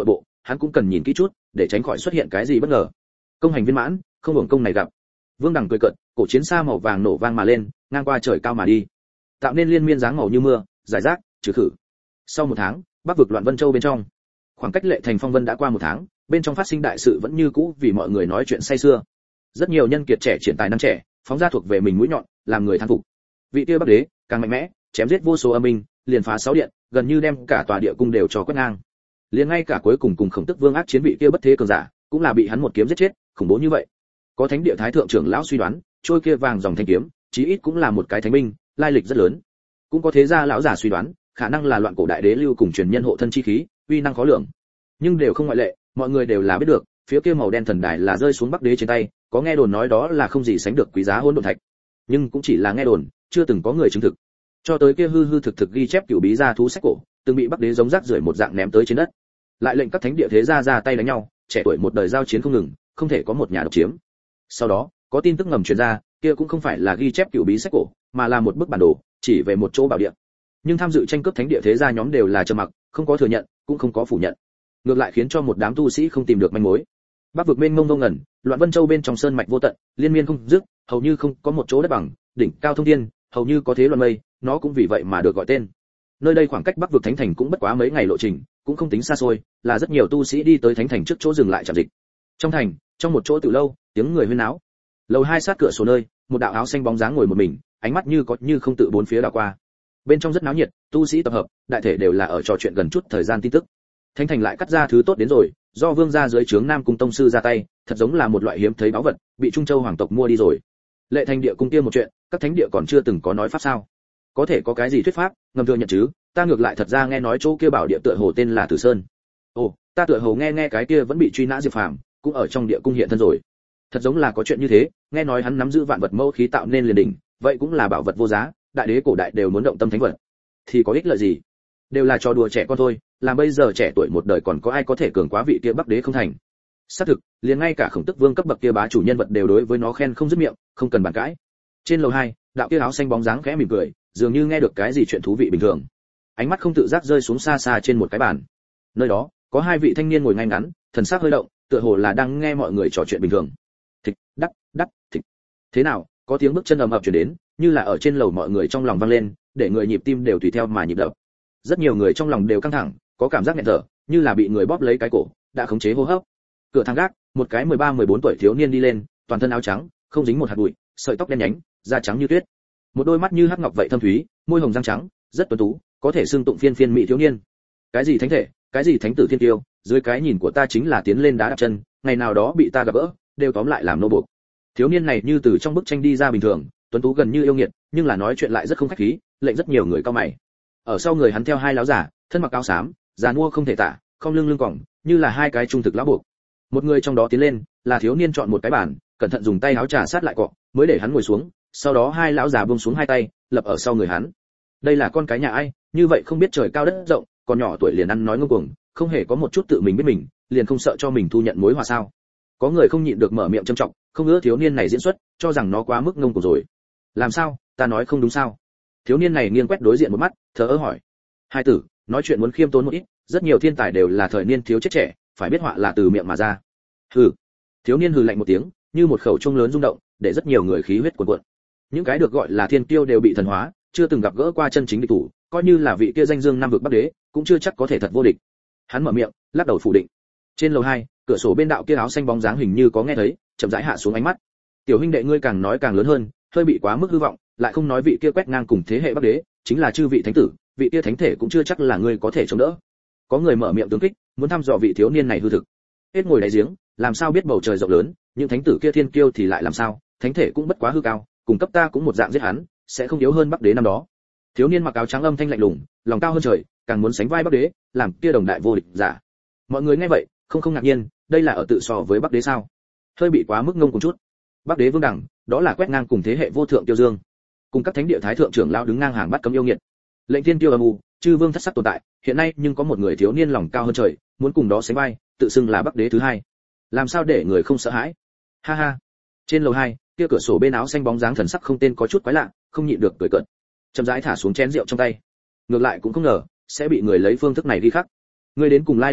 A: hắn cũng cần nhìn kỹ chút, để tránh khỏi xuất hiện cái gì bất ngờ. Công hành viên mãn, không hưởng công này gặp. Vương Đằng cười cợt, cổ chiến xa màu vàng nổ vang mà lên, ngang qua trời cao mà đi, tạo nên liên miên dáng màu như mưa, giải rác, trừ khử. Sau một tháng, Bắc vực Loạn Vân Châu bên trong, khoảng cách Lệ Thành phong vân đã qua một tháng, bên trong phát sinh đại sự vẫn như cũ vì mọi người nói chuyện say xưa. Rất nhiều nhân kiệt trẻ triển tài năng trẻ, phóng ra thuộc về mình mũi nhọn, làm người thán phục. Vị kia Bắc đế càng mạnh mẽ, chém giết vô số âm minh, liền phá sáu điện, gần như đem cả tòa địa cung đều cho quét ngang. Liền ngay cả cuối cùng cùng Khổng Tức Vương ác chiến vị kia bất thế cường giả, cũng là bị hắn một kiếm giết chết, khủng bố như vậy. Có thánh địa thái thượng trưởng lão suy đoán, trôi kia vàng dòng thanh kiếm, chí ít cũng là một cái thánh binh, lai lịch rất lớn. Cũng có thế gia lão giả suy đoán, khả năng là loạn cổ đại đế lưu cùng truyền nhân hộ thân chi khí, uy năng khó lường. Nhưng đều không ngoại lệ, mọi người đều là biết được, phía kia màu đen thần đài là rơi xuống Bắc đế trên tay, có nghe đồn nói đó là không gì sánh được quý giá hỗn độn thạch. Nhưng cũng chỉ là nghe đồn, chưa từng có người chứng thực. Cho tới kia hư hư thực thực ghi chép cửu bí gia thú sách cổ, từng bị Bắc đế giống rác rưởi một dạng ném tới trên đất. Lại lệnh các thánh địa thế gia ra tay đánh nhau, trẻ tuổi một đời giao chiến không ngừng, không thể có một nhà độc chiếm. Sau đó, có tin tức ngầm truyền ra, kia cũng không phải là ghi chép cửu bí sách cổ, mà là một bức bản đồ, chỉ về một chỗ bảo địa. Nhưng tham dự tranh cướp thánh địa thế gia nhóm đều là trầm mặc, không có thừa nhận, cũng không có phủ nhận. Ngược lại khiến cho một đám tu sĩ không tìm được manh mối. Bắc vực mênh mông ngông ngẩn, Loạn Vân Châu bên trong sơn mạch vô tận, liên miên không dứt, hầu như không có một chỗ đất bằng, đỉnh cao thông thiên, hầu như có thế luân mây, nó cũng vì vậy mà được gọi tên. Nơi đây khoảng cách Bắc vực thánh thành cũng bất quá mấy ngày lộ trình, cũng không tính xa xôi, là rất nhiều tu sĩ đi tới thánh thành trước chỗ dừng lại chạm dịch. Trong thành, trong một chỗ tiểu lâu, tiếng người huyên náo. Lầu hai sát cửa sổ nơi, một đạo áo xanh bóng dáng ngồi một mình, ánh mắt như có như không tự bốn phía đảo qua. Bên trong rất náo nhiệt, tu sĩ tập hợp, đại thể đều là ở trò chuyện gần chút thời gian tin tức. Thánh thành lại cắt ra thứ tốt đến rồi, do vương gia dưới trướng Nam cung tông sư ra tay, thật giống là một loại hiếm thấy báu vật, bị Trung Châu hoàng tộc mua đi rồi. Lệ Thành địa cung kia một chuyện, các thánh địa còn chưa từng có nói pháp sao? Có thể có cái gì thuyết pháp, ngầm thừa nhận chứ? Ta ngược lại thật ra nghe nói chỗ kia bảo địa tựa hồ tên là Tử Sơn. Ồ, ta tựa hồ nghe nghe cái kia vẫn bị truy nã Diệp Phàm, cũng ở trong địa cung hiện thân rồi. Thật giống là có chuyện như thế, nghe nói hắn nắm giữ vạn vật mâu khí tạo nên liền đỉnh, vậy cũng là bảo vật vô giá, đại đế cổ đại đều muốn động tâm thánh vật. Thì có ích lợi gì? Đều là trò đùa trẻ con thôi, làm bây giờ trẻ tuổi một đời còn có ai có thể cường quá vị kia Bắc đế không thành. Xác thực, liền ngay cả Khổng Tức Vương cấp bậc kia bá chủ nhân vật đều đối với nó khen không dứt miệng, không cần bàn cãi. Trên lầu hai, đạo kia áo xanh bóng dáng khẽ mỉm cười, dường như nghe được cái gì chuyện thú vị bình thường. Ánh mắt không tự giác rơi xuống xa xa trên một cái bàn. Nơi đó, có hai vị thanh niên ngồi ngay ngắn, thần sắc hơi động, tựa hồ là đang nghe mọi người trò chuyện bình thường. Thịch, đắc, đắc, thịch. Thế nào? Có tiếng bước chân ầm ầm truyền đến, như là ở trên lầu mọi người trong lòng vang lên, để người nhịp tim đều tùy theo mà nhịp đập. Rất nhiều người trong lòng đều căng thẳng, có cảm giác nghẹt thở, như là bị người bóp lấy cái cổ, đã khống chế hô hấp. Cửa thang gác, một cái mười ba mười bốn tuổi thiếu niên đi lên, toàn thân áo trắng, không dính một hạt bụi, sợi tóc đen nhánh, da trắng như tuyết. Một đôi mắt như hắc ngọc vậy thâm thúy, môi hồng răng trắng, rất tuấn tú, có thể xưng tụng phiên phiên mỹ thiếu niên. Cái gì thánh thể, cái gì thánh tử thiên tiêu, dưới cái nhìn của ta chính là tiến lên đá đạp chân, ngày nào đó bị ta gặp gỡ, đều tóm lại làm nô buộc. Thiếu niên này như từ trong bức tranh đi ra bình thường, tuấn tú gần như yêu nghiệt, nhưng là nói chuyện lại rất không khách khí, lệnh rất nhiều người cau mày. Ở sau người hắn theo hai lão giả, thân mặc áo xám, già mua không thể tả, không lưng lưng còng, như là hai cái trung thực lão buộc. Một người trong đó tiến lên, là thiếu niên chọn một cái bàn, cẩn thận dùng tay áo trà sát lại cọ, mới để hắn ngồi xuống, sau đó hai lão già buông xuống hai tay, lập ở sau người hắn. Đây là con cái nhà ai, như vậy không biết trời cao đất rộng, còn nhỏ tuổi liền ăn nói ngông cuồng, không hề có một chút tự mình biết mình, liền không sợ cho mình thu nhận mối họa sao? Có người không nhịn được mở miệng trâm trọng, không ngờ thiếu niên này diễn xuất, cho rằng nó quá mức ngông cuồng rồi. Làm sao, ta nói không đúng sao? Thiếu niên này nghiêng quét đối diện một mắt, thở ơ hỏi. Hai tử, nói chuyện muốn khiêm tốn một ít, rất nhiều thiên tài đều là thời niên thiếu chết trẻ, phải biết họa là từ miệng mà ra. Hừ. Thiếu niên hừ lạnh một tiếng, như một khẩu chuông lớn rung động, để rất nhiều người khí huyết cuồn cuộn. Những cái được gọi là thiên kiêu đều bị thần hóa, chưa từng gặp gỡ qua chân chính địch thủ, coi như là vị kia danh dương năm vực Bắc đế, cũng chưa chắc có thể thật vô địch. Hắn mở miệng, lắc đầu phủ định. Trên lầu hai, cửa sổ bên đạo kia áo xanh bóng dáng hình như có nghe thấy, chậm rãi hạ xuống ánh mắt. Tiểu huynh đệ ngươi càng nói càng lớn hơn, hơi bị quá mức hư vọng, lại không nói vị kia quét ngang cùng thế hệ Bắc đế, chính là chư vị thánh tử, vị kia thánh thể cũng chưa chắc là ngươi có thể chống đỡ. Có người mở miệng tướng kích, muốn thăm dò vị thiếu niên này hư thực. Hết ngồi đáy giếng, làm sao biết bầu trời rộng lớn, những thánh tử kia thiên kiêu thì lại làm sao, thánh thể cũng bất quá hư cao, cùng cấp ta cũng một dạng giết hắn, sẽ không yếu hơn Bắc đế năm đó. Thiếu niên mặc áo trắng âm thanh lạnh lùng, lòng cao hơn trời, càng muốn sánh vai Bắc đế, làm kia đồng đại vô địch giả. Mọi người nghe vậy, không không ngạc nhiên, đây là ở tự so với Bắc đế sao? Hơi bị quá mức ngông cùng chút. Bắc đế vương đẳng, đó là quét ngang cùng thế hệ vô thượng tiêu dương, cùng các thánh địa thái thượng trưởng lão đứng ngang hàng bắt cấm yêu nghiệt. Lệnh thiên tiêu âm u, chư vương thất sắc tồn tại, hiện nay nhưng có một người thiếu niên lòng cao hơn trời, muốn cùng đó sánh vai, tự xưng là Bắc đế thứ hai. Làm sao để người không sợ hãi? Ha ha. Trên lầu hai, kia cửa sổ bên áo xanh bóng dáng thần sắc không tên có chút quái lạ, không nhịn được cười cợt. Chậm rãi thả xuống chén rượu trong tay. Ngược lại cũng không ngờ sẽ bị người lấy phương thức này ghi khắc. Ngươi đến cùng lai lịch gì,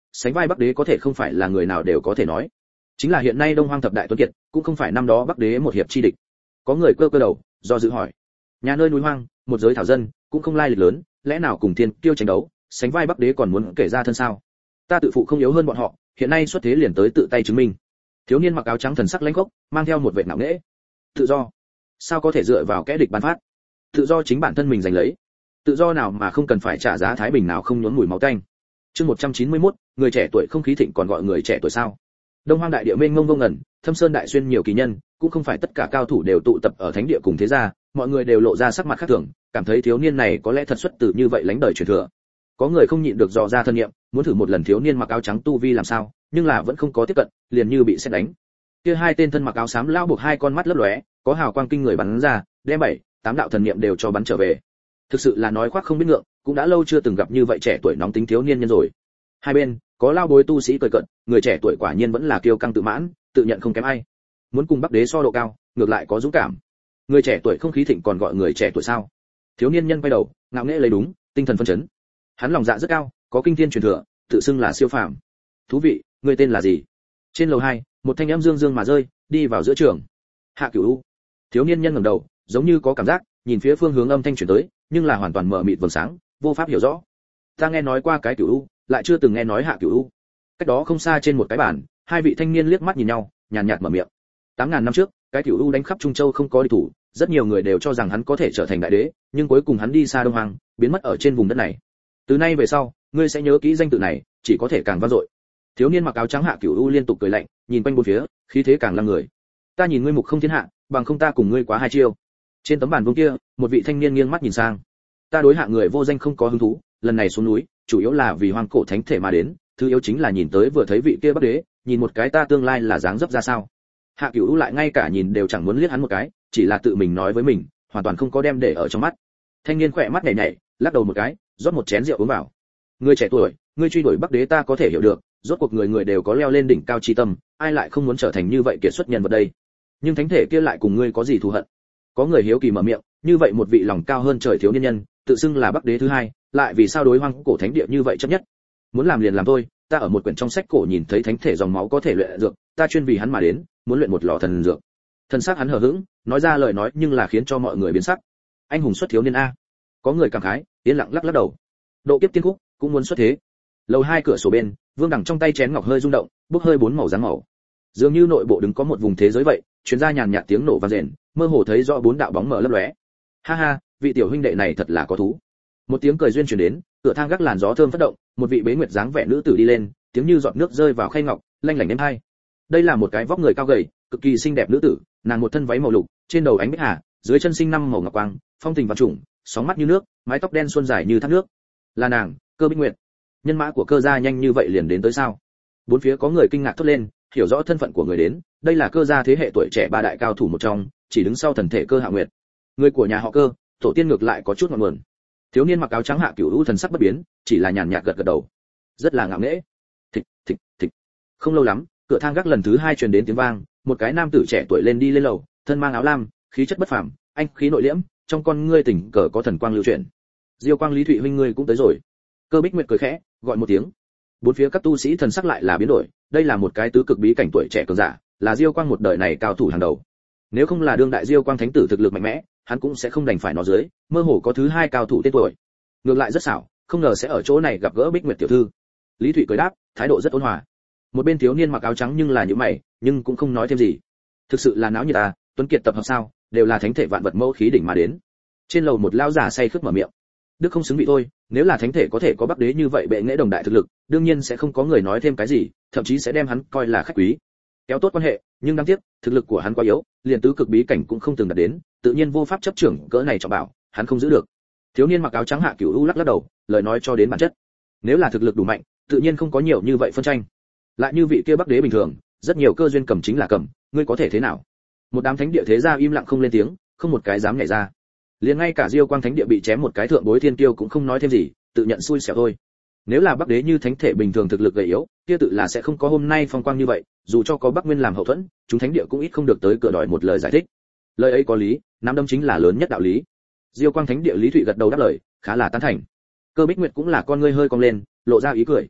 A: sánh vai Bắc Đế có thể không phải là người nào đều có thể nói. Chính là hiện nay Đông Hoang thập đại tuấn kiệt, cũng không phải năm đó Bắc Đế một hiệp chi địch. Có người cơ cơ đầu, do dự hỏi: nhà nơi núi hoang, một giới thảo dân, cũng không lai lịch lớn, lẽ nào cùng thiên kiêu tranh đấu, sánh vai Bắc Đế còn muốn kể ra thân sao? Ta tự phụ không yếu hơn bọn họ, hiện nay xuất thế liền tới tự tay chứng minh. Thiếu niên mặc áo trắng thần sắc lãnh khốc, mang theo một vẻ ngạo nghễ. Tự do, sao có thể dựa vào kẻ địch ban phát? Tự do chính bản thân mình giành lấy. Tự do nào mà không cần phải trả giá thái bình nào không nhốn mùi máu tanh. Chương một trăm chín mươi mốt, người trẻ tuổi không khí thịnh còn gọi người trẻ tuổi sao? Đông Hoang đại địa mênh mông vô ngần, Thâm Sơn đại xuyên nhiều kỳ nhân, cũng không phải tất cả cao thủ đều tụ tập ở thánh địa cùng thế gia, mọi người đều lộ ra sắc mặt khác thường, cảm thấy thiếu niên này có lẽ thật xuất từ như vậy lánh đời truyền thừa. Có người không nhịn được dò ra thân nghiệm, muốn thử một lần thiếu niên mặc áo trắng tu vi làm sao, nhưng là vẫn không có tiếp cận, liền như bị sét đánh. Kia hai tên thân mặc áo xám lao buộc hai con mắt lấp lóe, có hào quang kinh người bắn ra, đem bảy, tám đạo thần niệm đều cho bắn trở về. Thực sự là nói khoác không biết ngượng, cũng đã lâu chưa từng gặp như vậy trẻ tuổi nóng tính thiếu niên nhân rồi. Hai bên, có lao bối tu sĩ cười cợt, người trẻ tuổi quả nhiên vẫn là kiêu căng tự mãn, tự nhận không kém ai. Muốn cùng Bắc Đế so độ cao, ngược lại có dũng cảm. Người trẻ tuổi không khí thịnh còn gọi người trẻ tuổi sao? Thiếu niên nhân quay đầu, ngạo nghễ lấy đúng, tinh thần phân chấn. Hắn lòng dạ rất cao, có kinh thiên truyền thừa, tự xưng là siêu phàm. Thú vị, người tên là gì? Trên lầu hai, một thanh âm dương dương mà rơi, đi vào giữa trường. Hạ Cửu U. Thiếu niên nhân ngẩng đầu, giống như có cảm giác, nhìn phía phương hướng âm thanh truyền tới, nhưng là hoàn toàn mờ mịt vầng sáng, vô pháp hiểu rõ. Ta nghe nói qua cái Cửu U, lại chưa từng nghe nói Hạ Cửu U. Cách đó không xa trên một cái bàn, hai vị thanh niên liếc mắt nhìn nhau, nhàn nhạt mở miệng. Tám ngàn năm trước, cái Cửu U đánh khắp Trung Châu không có địch thủ, rất nhiều người đều cho rằng hắn có thể trở thành đại đế, nhưng cuối cùng hắn đi xa Đông Hoang, biến mất ở trên vùng đất này. Từ nay về sau, ngươi sẽ nhớ kỹ danh tự này, chỉ có thể càng vang dội. Thiếu niên mặc áo trắng Hạ Cửu U liên tục cười lạnh, nhìn quanh bốn phía, khí thế càng lăng người. Ta nhìn ngươi mục không thiên hạ, bằng không ta cùng ngươi quá hai chiêu. Trên tấm bàn vuông kia, một vị thanh niên nghiêng mắt nhìn sang. Ta đối hạ người vô danh không có hứng thú, lần này xuống núi, chủ yếu là vì hoang cổ thánh thể mà đến, thứ yếu chính là nhìn tới vừa thấy vị kia Bắc Đế, nhìn một cái ta tương lai là dáng dấp ra sao. Hạ Cửu U lại ngay cả nhìn đều chẳng muốn liếc hắn một cái, chỉ là tự mình nói với mình, hoàn toàn không có đem để ở trong mắt. Thanh niên khỏe mắt nhảy nhảy, lắc đầu một cái, rót một chén rượu uống vào. Ngươi trẻ tuổi, ngươi truy đuổi Bắc Đế ta có thể hiểu được, rốt cuộc người người đều có leo lên đỉnh cao chi tâm, ai lại không muốn trở thành như vậy kiệt xuất nhân vật đây. Nhưng thánh thể kia lại cùng ngươi có gì thù hận? Có người hiếu kỳ mở miệng, như vậy một vị lòng cao hơn trời thiếu niên nhân, tự xưng là Bắc Đế thứ hai, lại vì sao đối hoang cổ thánh địa như vậy chấp nhất? Muốn làm liền làm thôi, ta ở một quyển trong sách cổ nhìn thấy thánh thể dòng máu có thể luyện dược, ta chuyên vì hắn mà đến, muốn luyện một lò thần dược. Thần sắc hắn hờ hững, nói ra lời nói nhưng là khiến cho mọi người biến sắc. Anh hùng xuất thiếu niên a. Có người cảm khái, yên lặng lắc lắc đầu. Độ kiếp tiên khúc cũng muốn xuất thế. Lầu hai cửa sổ bên, Vương Đẳng trong tay chén ngọc hơi rung động, bốc hơi bốn màu dáng màu. Dường như nội bộ đứng có một vùng thế giới vậy, truyền ra nhàn nhạt tiếng nổ vang rền, mơ hồ thấy rõ bốn đạo bóng mờ lấp lóe. Ha ha, vị tiểu huynh đệ này thật là có thú. Một tiếng cười duyên truyền đến, cửa thang gác làn gió thơm phất động, một vị bế nguyệt dáng vẻ nữ tử đi lên, tiếng như giọt nước rơi vào khay ngọc, lanh lảnh êm hai. Đây là một cái vóc người cao gầy, cực kỳ xinh đẹp nữ tử, nàng một thân váy màu lục, trên đầu ánh bích hà, dưới chân sinh năm màu ngọc quang, phong tình vạn trùng, sóng mắt như nước, mái tóc đen xuân dài như thác nước. Là nàng, Cơ Bích Nguyệt. Nhân mã của Cơ gia nhanh như vậy liền đến tới sao? Bốn phía có người kinh ngạc thốt lên, hiểu rõ thân phận của người đến, đây là Cơ gia thế hệ tuổi trẻ ba đại cao thủ một trong, chỉ đứng sau thần thể Cơ Hạ Nguyệt. Người của nhà họ Cơ, tổ tiên ngược lại có chút ngọn nguồn. Thiếu niên mặc áo trắng Hạ Cửu U thần sắc bất biến, chỉ là nhàn nhạt gật gật đầu, rất là ngạo nghễ. Thịch thịch thịch. Không lâu lắm, cửa thang gác lần thứ hai truyền đến tiếng vang, một cái nam tử trẻ tuổi lên đi lên lầu, thân mang áo lam, khí chất bất phàm, anh khí nội liễm, trong con ngươi tỉnh cờ có thần quang lưu chuyển. Diêu Quang Lý Thụy huynh ngươi cũng tới rồi. Cơ Bích Nguyệt cười khẽ, gọi một tiếng. Bốn phía các tu sĩ thần sắc lại là biến đổi, đây là một cái tứ cực bí cảnh tuổi trẻ cường giả, là Diêu Quang một đời này cao thủ hàng đầu. Nếu không là đương đại Diêu Quang thánh tử thực lực mạnh mẽ, hắn cũng sẽ không đành phải nó dưới, mơ hồ có thứ hai cao thủ tên tuổi. Ngược lại rất xảo, không ngờ sẽ ở chỗ này gặp gỡ Bích Nguyệt tiểu thư. Lý Thụy cười đáp, thái độ rất ôn hòa. Một bên thiếu niên mặc áo trắng nhưng là nhíu mày, nhưng cũng không nói thêm gì. Thực sự là náo nhiệt à, tuấn kiệt tập hợp sao, đều là thánh thể vạn vật mẫu khí đỉnh mà đến. Trên lầu một lão giả say khướt mở miệng. Đức không xứng vị thôi, nếu là thánh thể có thể có Bắc Đế như vậy bệ nghệ đồng đại thực lực, đương nhiên sẽ không có người nói thêm cái gì, thậm chí sẽ đem hắn coi là khách quý, kéo tốt quan hệ, nhưng đáng tiếc, thực lực của hắn quá yếu, liền tứ cực bí cảnh cũng không từng đạt đến, tự nhiên vô pháp chấp trưởng cỡ này cho bảo, hắn không giữ được. Thiếu niên mặc áo trắng Hạ Cửu U lắc lắc đầu, lời nói cho đến bản chất. Nếu là thực lực đủ mạnh, tự nhiên không có nhiều như vậy phân tranh. Lại như vị kia Bắc Đế bình thường, rất nhiều cơ duyên cầm chính là cầm, ngươi có thể thế nào? Một đám thánh địa thế gia im lặng không lên tiếng, không một cái dám nhảy ra. Liền ngay cả Diêu Quang thánh địa bị chém một cái thượng bối thiên tiêu cũng không nói thêm gì, tự nhận xui xẻo thôi. Nếu là Bắc Đế như thánh thể bình thường thực lực gầy yếu, kia tự là sẽ không có hôm nay phong quang như vậy, dù cho có Bắc Nguyên làm hậu thuẫn, chúng thánh địa cũng ít không được tới cửa đòi một lời giải thích. Lời ấy có lý, nắm đấm chính là lớn nhất đạo lý. Diêu Quang thánh địa Lý Thụy gật đầu đáp lời, khá là tán thành. Cơ Bích Nguyệt cũng là con ngươi hơi cong lên, lộ ra ý cười.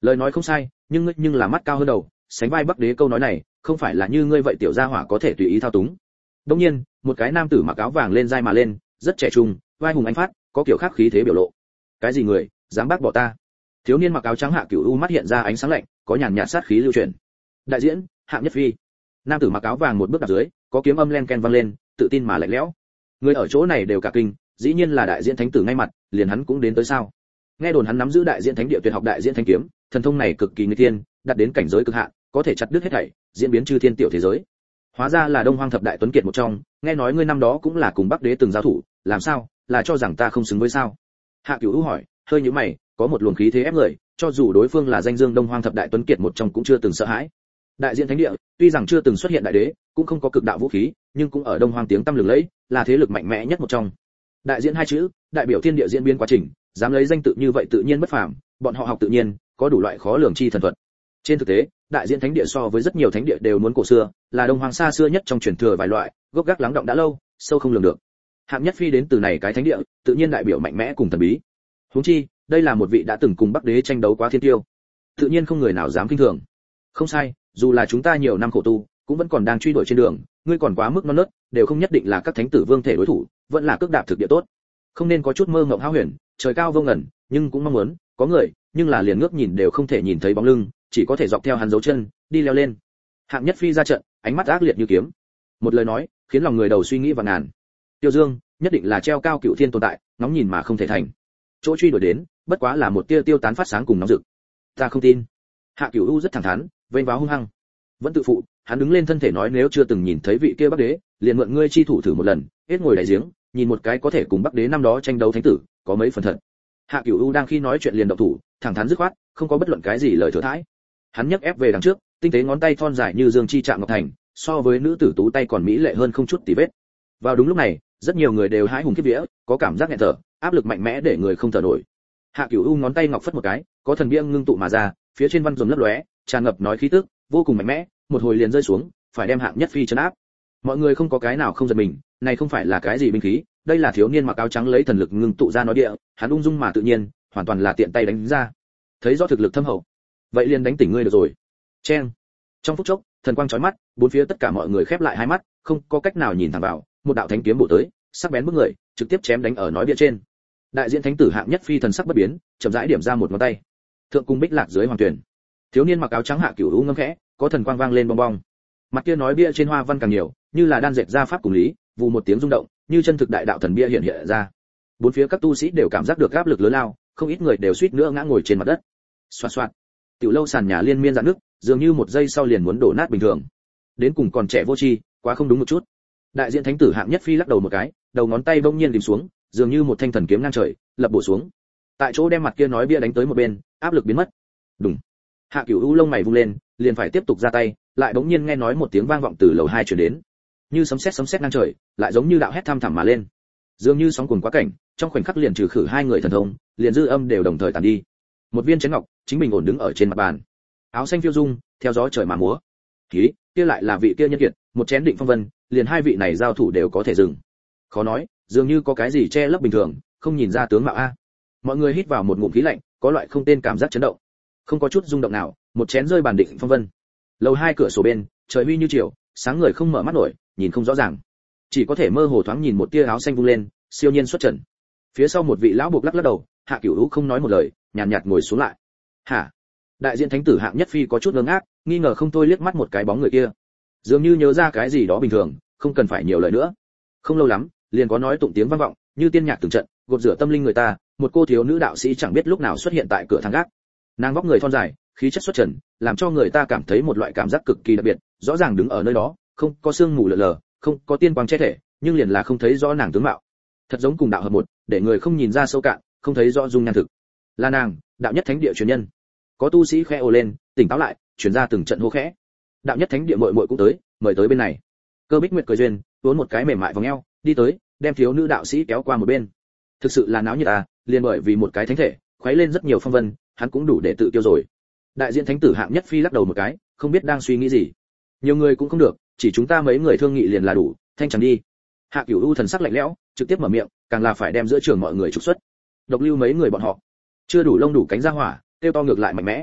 A: Lời nói không sai, nhưng ngươi nhưng là mắt cao hơn đầu, sánh vai Bắc Đế câu nói này, không phải là như ngươi vậy tiểu gia hỏa có thể tùy ý thao túng. Đương nhiên, một cái nam tử mặc áo vàng lên dai mà lên, rất trẻ trung, vai hùng anh phát, có kiểu khác khí thế biểu lộ. Cái gì người, dám bác bỏ ta? Thiếu niên mặc áo trắng Hạ Cửu U mắt hiện ra ánh sáng lạnh, có nhàn nhạt sát khí lưu chuyển. Đại diễn, Hạng Nhất Phi. Nam tử mặc áo vàng một bước đạp dưới, có kiếm âm len ken vang lên, tự tin mà lạnh lẽo. Người ở chỗ này đều cả kinh, dĩ nhiên là đại diễn thánh tử ngay mặt, liền hắn cũng đến tới sao? Nghe đồn hắn nắm giữ đại diễn thánh địa tuyệt học đại diễn thánh kiếm, thần thông này cực kỳ nguy thiên, đạt đến cảnh giới cực hạn, có thể chặt đứt hết thảy, diễn biến chư thiên tiểu thế giới. Hóa ra là Đông Hoang thập đại tuấn kiệt một trong, nghe nói ngươi năm đó cũng là cùng Bắc Đế từng giao thủ, làm sao, là cho rằng ta không xứng với sao? Hạ Cửu U hỏi, hơi nhíu mày, có một luồng khí thế ép người, cho dù đối phương là danh dương Đông Hoang thập đại tuấn kiệt một trong cũng chưa từng sợ hãi. Đại diễn thánh địa, tuy rằng chưa từng xuất hiện đại đế, cũng không có cực đạo vũ khí, nhưng cũng ở Đông Hoang tiếng tăm lừng lẫy, là thế lực mạnh mẽ nhất một trong. Đại diễn hai chữ, đại biểu thiên địa diễn biến quá trình, dám lấy danh tự như vậy tự nhiên bất phàm, bọn họ học tự nhiên, có đủ loại khó lường chi thần thuật. Trên thực tế, đại diễn thánh địa so với rất nhiều thánh địa đều muốn cổ xưa, là Đông Hoang xa xưa nhất trong truyền thừa vài loại, gốc gác lắng động đã lâu, sâu không lường được. Hạng Nhất Phi đến từ này cái thánh địa, tự nhiên đại biểu mạnh mẽ cùng thần bí. Huống chi, đây là một vị đã từng cùng Bắc Đế tranh đấu quá thiên tiêu, tự nhiên không người nào dám khinh thường. Không sai, dù là chúng ta nhiều năm khổ tu, cũng vẫn còn đang truy đuổi trên đường, ngươi còn quá mức non nớt, đều không nhất định là các thánh tử vương thể đối thủ, vẫn là cước đạp thực địa tốt. Không nên có chút mơ ngộng hão huyền, trời cao vô ngần, nhưng cũng mong muốn có người, nhưng là liền ngước nhìn đều không thể nhìn thấy bóng lưng, chỉ có thể dọc theo hắn dấu chân, đi leo lên. Hạng Nhất Phi ra trận, ánh mắt ác liệt như kiếm. Một lời nói, khiến lòng người đầu suy nghĩ vạn ngàn. Tiêu Dương, nhất định là treo cao cựu thiên tồn tại, ngóng nhìn mà không thể thành. Chỗ truy đuổi đến, bất quá là một tia tiêu tán phát sáng cùng nóng rực. Ta không tin. Hạ Cửu U rất thẳng thắn, vênh váo hung hăng. Vẫn tự phụ, hắn đứng lên thân thể nói nếu chưa từng nhìn thấy vị kia Bắc Đế, liền mượn ngươi chi thủ thử một lần, hết ngồi đại giếng, nhìn một cái có thể cùng Bắc Đế năm đó tranh đấu thánh tử, có mấy phần thật. Hạ Cửu U đang khi nói chuyện liền động thủ, thẳng thắn dứt khoát, không có bất luận cái gì lời thừa thãi. Hắn nhấc ép về đằng trước, tinh tế ngón tay thon dài như dương chi chạm ngọc thành, so với nữ tử tú tay còn mỹ lệ hơn không chút tì vết. Vào đúng lúc này, rất nhiều người đều hãi hùng kiếp vía, có cảm giác nghẹt thở, áp lực mạnh mẽ để người không thở nổi. Hạ Cửu U ngón tay ngọc phất một cái, có thần bia ngưng tụ mà ra, phía trên văn rồng lấp lóe, tràn ngập nói khí tức, vô cùng mạnh mẽ, một hồi liền rơi xuống, phải đem Hạng Nhất Phi trấn áp. Mọi người không có cái nào không giật mình, này không phải là cái gì binh khí, đây là thiếu niên mặc áo trắng lấy thần lực ngưng tụ ra nói địa, hắn ung dung mà tự nhiên, hoàn toàn là tiện tay đánh ra. Thấy rõ thực lực thâm hậu, vậy liền đánh tỉnh ngươi được rồi. Chen. Trong phút chốc, thần quang chói mắt, bốn phía tất cả mọi người khép lại hai mắt, không có cách nào nhìn thẳng vào, một đạo thánh kiếm bổ tới, sắc bén bức người, trực tiếp chém đánh ở nói bia trên. Đại diện thánh tử Hạng Nhất Phi thần sắc bất biến, chậm rãi điểm ra một ngón tay. Thượng cung bích lạc dưới hoàng tuyển. Thiếu niên mặc áo trắng Hạ Cửu U ngâm khẽ, có thần quang vang lên bong bong. Mặt kia nói bia trên hoa văn càng nhiều, như là đan dệt ra pháp cùng lý, vù một tiếng rung động, như chân thực đại đạo thần bia hiện hiện ra. Bốn phía các tu sĩ đều cảm giác được áp lực lớn lao, không ít người đều suýt nữa ngã ngồi trên mặt đất. Xoạt xoạt. Tiểu lâu sàn nhà liên miên rạn nứt, dường như một giây sau liền muốn đổ nát bình thường. Đến cùng còn trẻ vô tri, quá không đúng một chút. Đại diện thánh tử Hạng Nhất Phi lắc đầu một cái, đầu ngón tay bỗng nhiên điểm xuống, dường như một thanh thần kiếm ngang trời, lập bổ xuống. Tại chỗ đem mặt kia nói bia đánh tới một bên, áp lực biến mất. Đùng. Hạ Cửu U lông mày vung lên, liền phải tiếp tục ra tay, lại bỗng nhiên nghe nói một tiếng vang vọng từ lầu hai truyền đến, như sấm sét sấm sét ngang trời, lại giống như đạo hét thăm thẳm mà lên, dường như sóng cuồn quá cảnh, trong khoảnh khắc liền trừ khử hai người thần thông, liền dư âm đều đồng thời tàn đi. Một viên chén ngọc chính bình ổn đứng ở trên mặt bàn, áo xanh phiêu dung, theo gió trời mà múa. Khí, kia lại là vị kia nhân kiệt, một chén định phong vân, liền hai vị này giao thủ đều có thể dừng. Khó nói, dường như có cái gì che lấp bình thường, không nhìn ra tướng mạo a. Mọi người hít vào một ngụm khí lạnh, có loại không tên cảm giác chấn động. Không có chút rung động nào, một chén rơi bàn định phong vân. Lầu hai cửa sổ bên, trời huy như chiều, sáng người không mở mắt nổi, nhìn không rõ ràng, chỉ có thể mơ hồ thoáng nhìn một tia áo xanh vung lên, siêu nhiên xuất trần. Phía sau một vị lão buộc lắc lắc đầu, Hạ Cửu U không nói một lời, nhàn nhạt, nhạt ngồi xuống lại. Hả? Đại diện thánh tử Hạng Nhất Phi có chút ngơ ngác, nghi ngờ không thôi liếc mắt một cái bóng người kia, dường như nhớ ra cái gì đó bình thường, không cần phải nhiều lời nữa. Không lâu lắm, liền có nói tụng tiếng vang vọng, như tiên nhạc từng trận, gột rửa tâm linh người ta. Một cô thiếu nữ đạo sĩ chẳng biết lúc nào xuất hiện tại cửa thang gác. Nàng vóc người thon dài, khí chất xuất trần, làm cho người ta cảm thấy một loại cảm giác cực kỳ đặc biệt, rõ ràng đứng ở nơi đó, không có sương mù lờ lờ, không có tiên quang che thể, nhưng liền là không thấy rõ nàng tướng mạo. Thật giống cùng đạo hợp một, để người không nhìn ra sâu cạn, không thấy rõ dung nhan thực. Là nàng, đạo nhất thánh địa truyền nhân. Có tu sĩ khẽ ồ lên, tỉnh táo lại, truyền ra từng trận hô khẽ. Đạo nhất thánh địa muội muội cũng tới, mời tới bên này. Cơ Bích Nguyệt cười duyên, uốn một cái mềm mại vòng eo, đi tới, đem thiếu nữ đạo sĩ kéo qua một bên. Thực sự là náo nhiệt à, liền bởi vì một cái thánh thể, khuấy lên rất nhiều phong vân, hắn cũng đủ để tự tiêu rồi. Đại diện thánh tử Hạng Nhất Phi lắc đầu một cái, không biết đang suy nghĩ gì. Nhiều người cũng không được, chỉ chúng ta mấy người thương nghị liền là đủ, thanh chẳng đi. Hạ Cửu U thần sắc lạnh lẽo, trực tiếp mở miệng, càng là phải đem giữa trường mọi người trục xuất. Độc lưu mấy người bọn họ, chưa đủ lông đủ cánh ra hỏa, tiêu to ngược lại mạnh mẽ.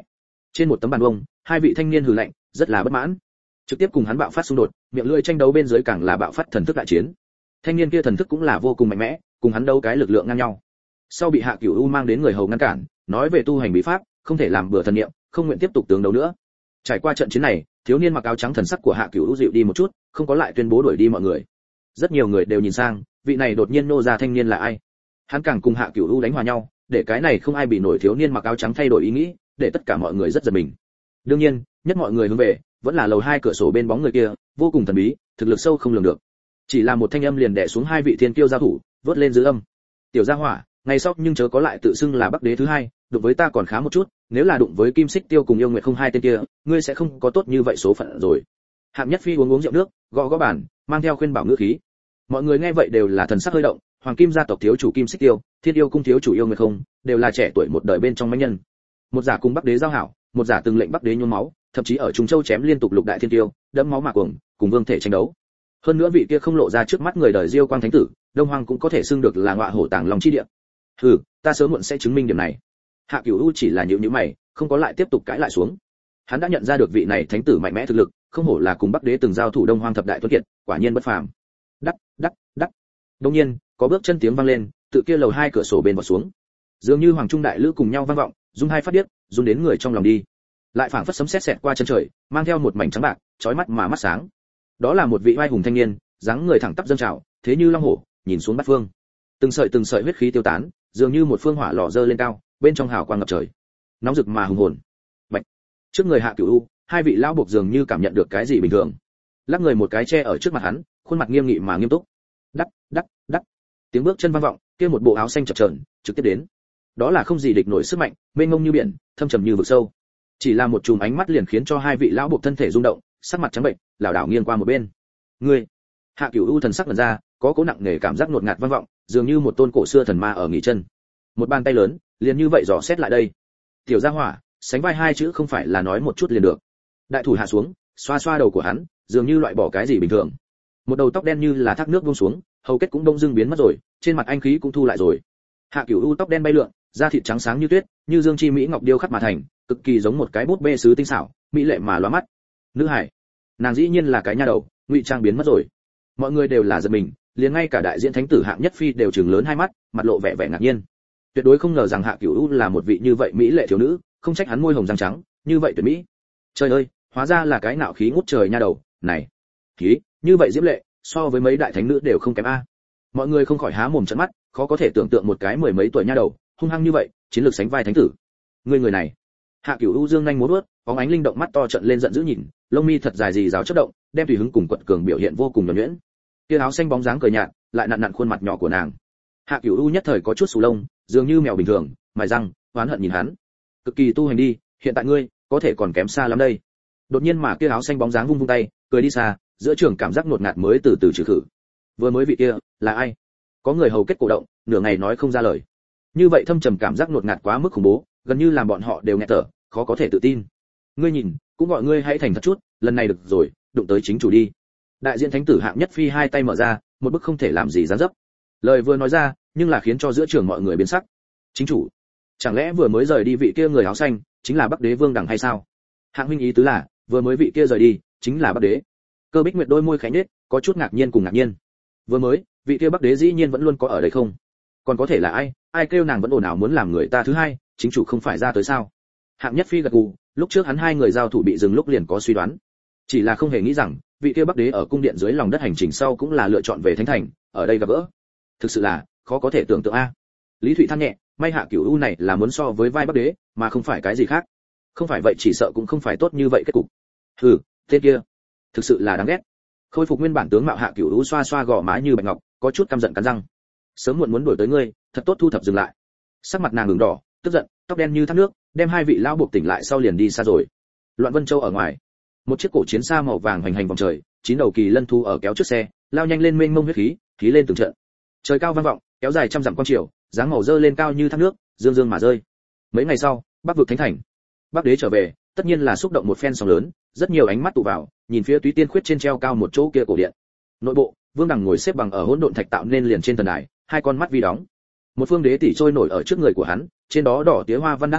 A: Trên một tấm bàn vuông, hai vị thanh niên hừ lạnh, rất là bất mãn, trực tiếp cùng hắn bạo phát xung đột, miệng lưỡi tranh đấu bên dưới càng là bạo phát thần thức đại chiến. Thanh niên kia thần thức cũng là vô cùng mạnh mẽ, cùng hắn đấu cái lực lượng ngang nhau. Sau bị Hạ Cửu U mang đến người hầu ngăn cản, nói về tu hành bí pháp, không thể làm bừa thần niệm, không nguyện tiếp tục tướng đấu nữa. Trải qua trận chiến này, thiếu niên mặc áo trắng thần sắc của Hạ Cửu U dịu đi một chút, không có lại tuyên bố đuổi đi mọi người. Rất nhiều người đều nhìn sang, vị này đột nhiên nô ra thanh niên là ai? Hắn càng cùng Hạ Cửu U đánh hòa nhau, để cái này không ai bị nổi thiếu niên mặc áo trắng thay đổi ý nghĩ, để tất cả mọi người rất giật mình. Đương nhiên, nhất mọi người hướng về, vẫn là lầu hai cửa sổ bên bóng người kia, vô cùng thần bí, thực lực sâu không lường được. Chỉ là một thanh âm liền đè xuống hai vị thiên kiêu giao thủ, vớt lên giữ âm. Tiểu gia hỏa, ngày sau nhưng chớ có lại tự xưng là Bắc Đế thứ hai, đụng với ta còn khá một chút, nếu là đụng với Kim Xích Tiêu cùng Yêu Nguyệt không hai tên kia, ngươi sẽ không có tốt như vậy số phận rồi. Hạng Nhất Phi uống uống rượu nước, gõ gõ bàn, mang theo khuyên bảo ngữ khí. Mọi người nghe vậy đều là thần sắc hơi động, Hoàng Kim gia tộc thiếu chủ Kim Xích Tiêu, Thiên Yêu cung thiếu chủ Yêu Nguyệt không, đều là trẻ tuổi một đời bên trong mãnh nhân. Một giả cùng Bắc Đế giao hảo, một giả từng lệnh Bắc Đế nhuốm máu, thậm chí ở Trung Châu chém liên tục lục đại thiên tiêu, đẫm máu mà cuồng, cùng vương thể tranh đấu. Hơn nữa vị kia không lộ ra trước mắt người đời Diêu Quang Thánh tử, Đông Hoang cũng có thể xưng được là ngọa hổ tàng long chi địa. Hừ, ta sớm muộn sẽ chứng minh điểm này. Hạ Cửu U chỉ là nhíu nhíu mày, không có lại tiếp tục cãi lại xuống. Hắn đã nhận ra được vị này thánh tử mạnh mẽ thực lực, không hổ là cùng Bắc Đế từng giao thủ Đông Hoang thập đại tuấn kiệt, quả nhiên bất phàm. Đắc, đắc, đắc. Đương nhiên, có bước chân tiếng vang lên, tự kia lầu hai cửa sổ bên vọt xuống. Dường như hoàng trung đại lữ cùng nhau vang vọng, rung hai phát điếc, rung đến người trong lòng đi. Lại phảng phất sấm sét xẹt qua chân trời, mang theo một mảnh trắng bạc, chói mắt mà mắt sáng. Đó là một vị oai hùng thanh niên, dáng người thẳng tắp dâng trào, thế như long hổ, nhìn xuống bát phương. Từng sợi từng sợi huyết khí tiêu tán, dường như một phương hỏa lò dơ lên cao, bên trong hào quang ngập trời, nóng rực mà hùng hồn. Bạch. Trước người Hạ Cửu U, hai vị lão buộc dường như cảm nhận được cái gì bình thường, lắc người một cái che ở trước mặt hắn, khuôn mặt nghiêm nghị mà nghiêm túc. Đắc, đắc, đắc. Tiếng bước chân vang vọng, kia một bộ áo xanh chập chờn, trực tiếp đến. Đó là không gì địch nổi sức mạnh, mênh mông như biển, thâm trầm như vực sâu. Chỉ là một chùm ánh mắt liền khiến cho hai vị lão buộc thân thể rung động, sắc mặt trắng bệnh, lảo đảo nghiêng qua một bên. Ngươi. Hạ Cửu U thần sắc lần ra, có cố nặng nề cảm giác ngột ngạt vang vọng, dường như một tôn cổ xưa thần ma ở nghỉ chân. Một bàn tay lớn, liền như vậy dò xét lại đây. Tiểu gia hỏa, sánh vai hai chữ không phải là nói một chút liền được. Đại thủ hạ xuống, xoa xoa đầu của hắn, dường như loại bỏ cái gì bình thường. Một đầu tóc đen như là thác nước buông xuống, hầu kết cũng đông dưng biến mất rồi, trên mặt anh khí cũng thu lại rồi. Hạ Cửu U tóc đen bay lượn, da thịt trắng sáng như tuyết, như dương chi mỹ ngọc điêu khắc mà thành, cực kỳ giống một cái bút bê sứ tinh xảo, mỹ lệ mà lóa mắt. Nữ hải, nàng dĩ nhiên là cái nha đầu, ngụy trang biến mất rồi. Mọi người đều là giật mình, liền ngay cả đại diện thánh tử Hạng Nhất Phi đều trừng lớn hai mắt, mặt lộ vẻ vẻ ngạc nhiên. Tuyệt đối không ngờ rằng Hạ Cửu U là một vị như vậy mỹ lệ thiếu nữ, không trách hắn môi hồng răng trắng, như vậy tuyệt mỹ. Trời ơi, hóa ra là cái nạo khí ngút trời nha đầu, này. Khí, như vậy diễm lệ, so với mấy đại thánh nữ đều không kém a. Mọi người không khỏi há mồm trợn mắt, khó có thể tưởng tượng một cái mười mấy tuổi nha đầu, hung hăng như vậy, chiến lược sánh vai thánh tử. Người người này. Hạ Cửu U dương nhanh múa vuốt, bóng ánh linh động mắt to trợn lên giận dữ nhìn, lông mi thật dài gì rào chớp động, đem tùy hứng cùng quật cường biểu hiện vô cùng nhuần nhuyễn. Kia áo xanh bóng dáng cười nhạt, lại nặn nặn khuôn mặt nhỏ của nàng. Hạ Cửu U nhất thời có chút sù lông, dường như mèo bình thường, mài răng, oán hận nhìn hắn. Cực kỳ tu hành đi, hiện tại ngươi, có thể còn kém xa lắm đây. Đột nhiên mà kia áo xanh bóng dáng vung vung tay, cười đi xa, giữa trường cảm giác ngột ngạt mới từ từ trừ khử. Vừa mới vị kia, là ai? Có người hầu kết cổ động, nửa ngày nói không ra lời. Như vậy thâm trầm cảm giác ngột ngạt quá mức khủng bố, gần như làm bọn họ đều nghẹt thở, khó có thể tự tin. Ngươi nhìn, cũng gọi ngươi hãy thành thật chút, lần này được rồi, đụng tới chính chủ đi. Đại diện thánh tử Hạng Nhất Phi hai tay mở ra, một bức không thể làm gì dáng dấp. Lời vừa nói ra, nhưng là khiến cho giữa trường mọi người biến sắc. Chính chủ, chẳng lẽ vừa mới rời đi vị kia người áo xanh chính là Bắc Đế Vương Đằng hay sao? Hạng huynh ý tứ là, vừa mới vị kia rời đi chính là Bắc Đế. Cơ Bích Nguyệt đôi môi khẽ nhếch, có chút ngạc nhiên cùng ngạc nhiên. Vừa mới, vị kia Bắc Đế dĩ nhiên vẫn luôn có ở đây không? Còn có thể là ai? Ai kêu nàng vẫn ồn ào muốn làm người ta thứ hai, chính chủ không phải ra tới sao? Hạng Nhất Phi gật gù, lúc trước hắn hai người giao thủ bị dừng lúc liền có suy đoán, chỉ là không hề nghĩ rằng vị kia Bắc Đế ở cung điện dưới lòng đất hành trình sau cũng là lựa chọn về thánh thành, ở đây gặp gỡ. Thực sự là khó có thể tưởng tượng a. Lý Thụy than nhẹ, may Hạ Cửu U này là muốn so với vai Bắc Đế, mà không phải cái gì khác. Không phải vậy chỉ sợ cũng không phải tốt như vậy kết cục. Hừ, tên kia, thực sự là đáng ghét. Khôi phục nguyên bản tướng mạo Hạ Cửu U xoa xoa gò má như bạch ngọc, có chút căm giận cắn răng. Sớm muộn muốn đuổi tới ngươi, thật tốt thu thập dừng lại. Sắc mặt nàng ửng đỏ, tức giận, tóc đen như thác nước, đem hai vị lão buộc tỉnh lại sau liền đi xa rồi. Loạn Vân Châu ở ngoài, một chiếc cổ chiến xa màu vàng hoành hành vòng trời, chín đầu kỳ lân thu ở kéo trước xe, lao nhanh lên mênh mông huyết khí, khí lên từng trận. Trời cao vang vọng, kéo dài trăm dặm quang triều, dáng màu dơ lên cao như thác nước, dương dương mà rơi. Mấy ngày sau, Bắc vực thánh thành, Bắc Đế trở về, tất nhiên là xúc động một phen sóng lớn, rất nhiều ánh mắt tụ vào, nhìn phía Túy Tiên Khuyết trên treo cao một chỗ kia cổ điện. Nội bộ, Vương Đằng ngồi xếp bằng ở hỗn độn thạch tạo nên liền trên thần đài, hai con mắt vi đóng. Một phương đế tỷ trôi nổi ở trước người của hắn, trên đó đỏ tía hoa văn đang dệt,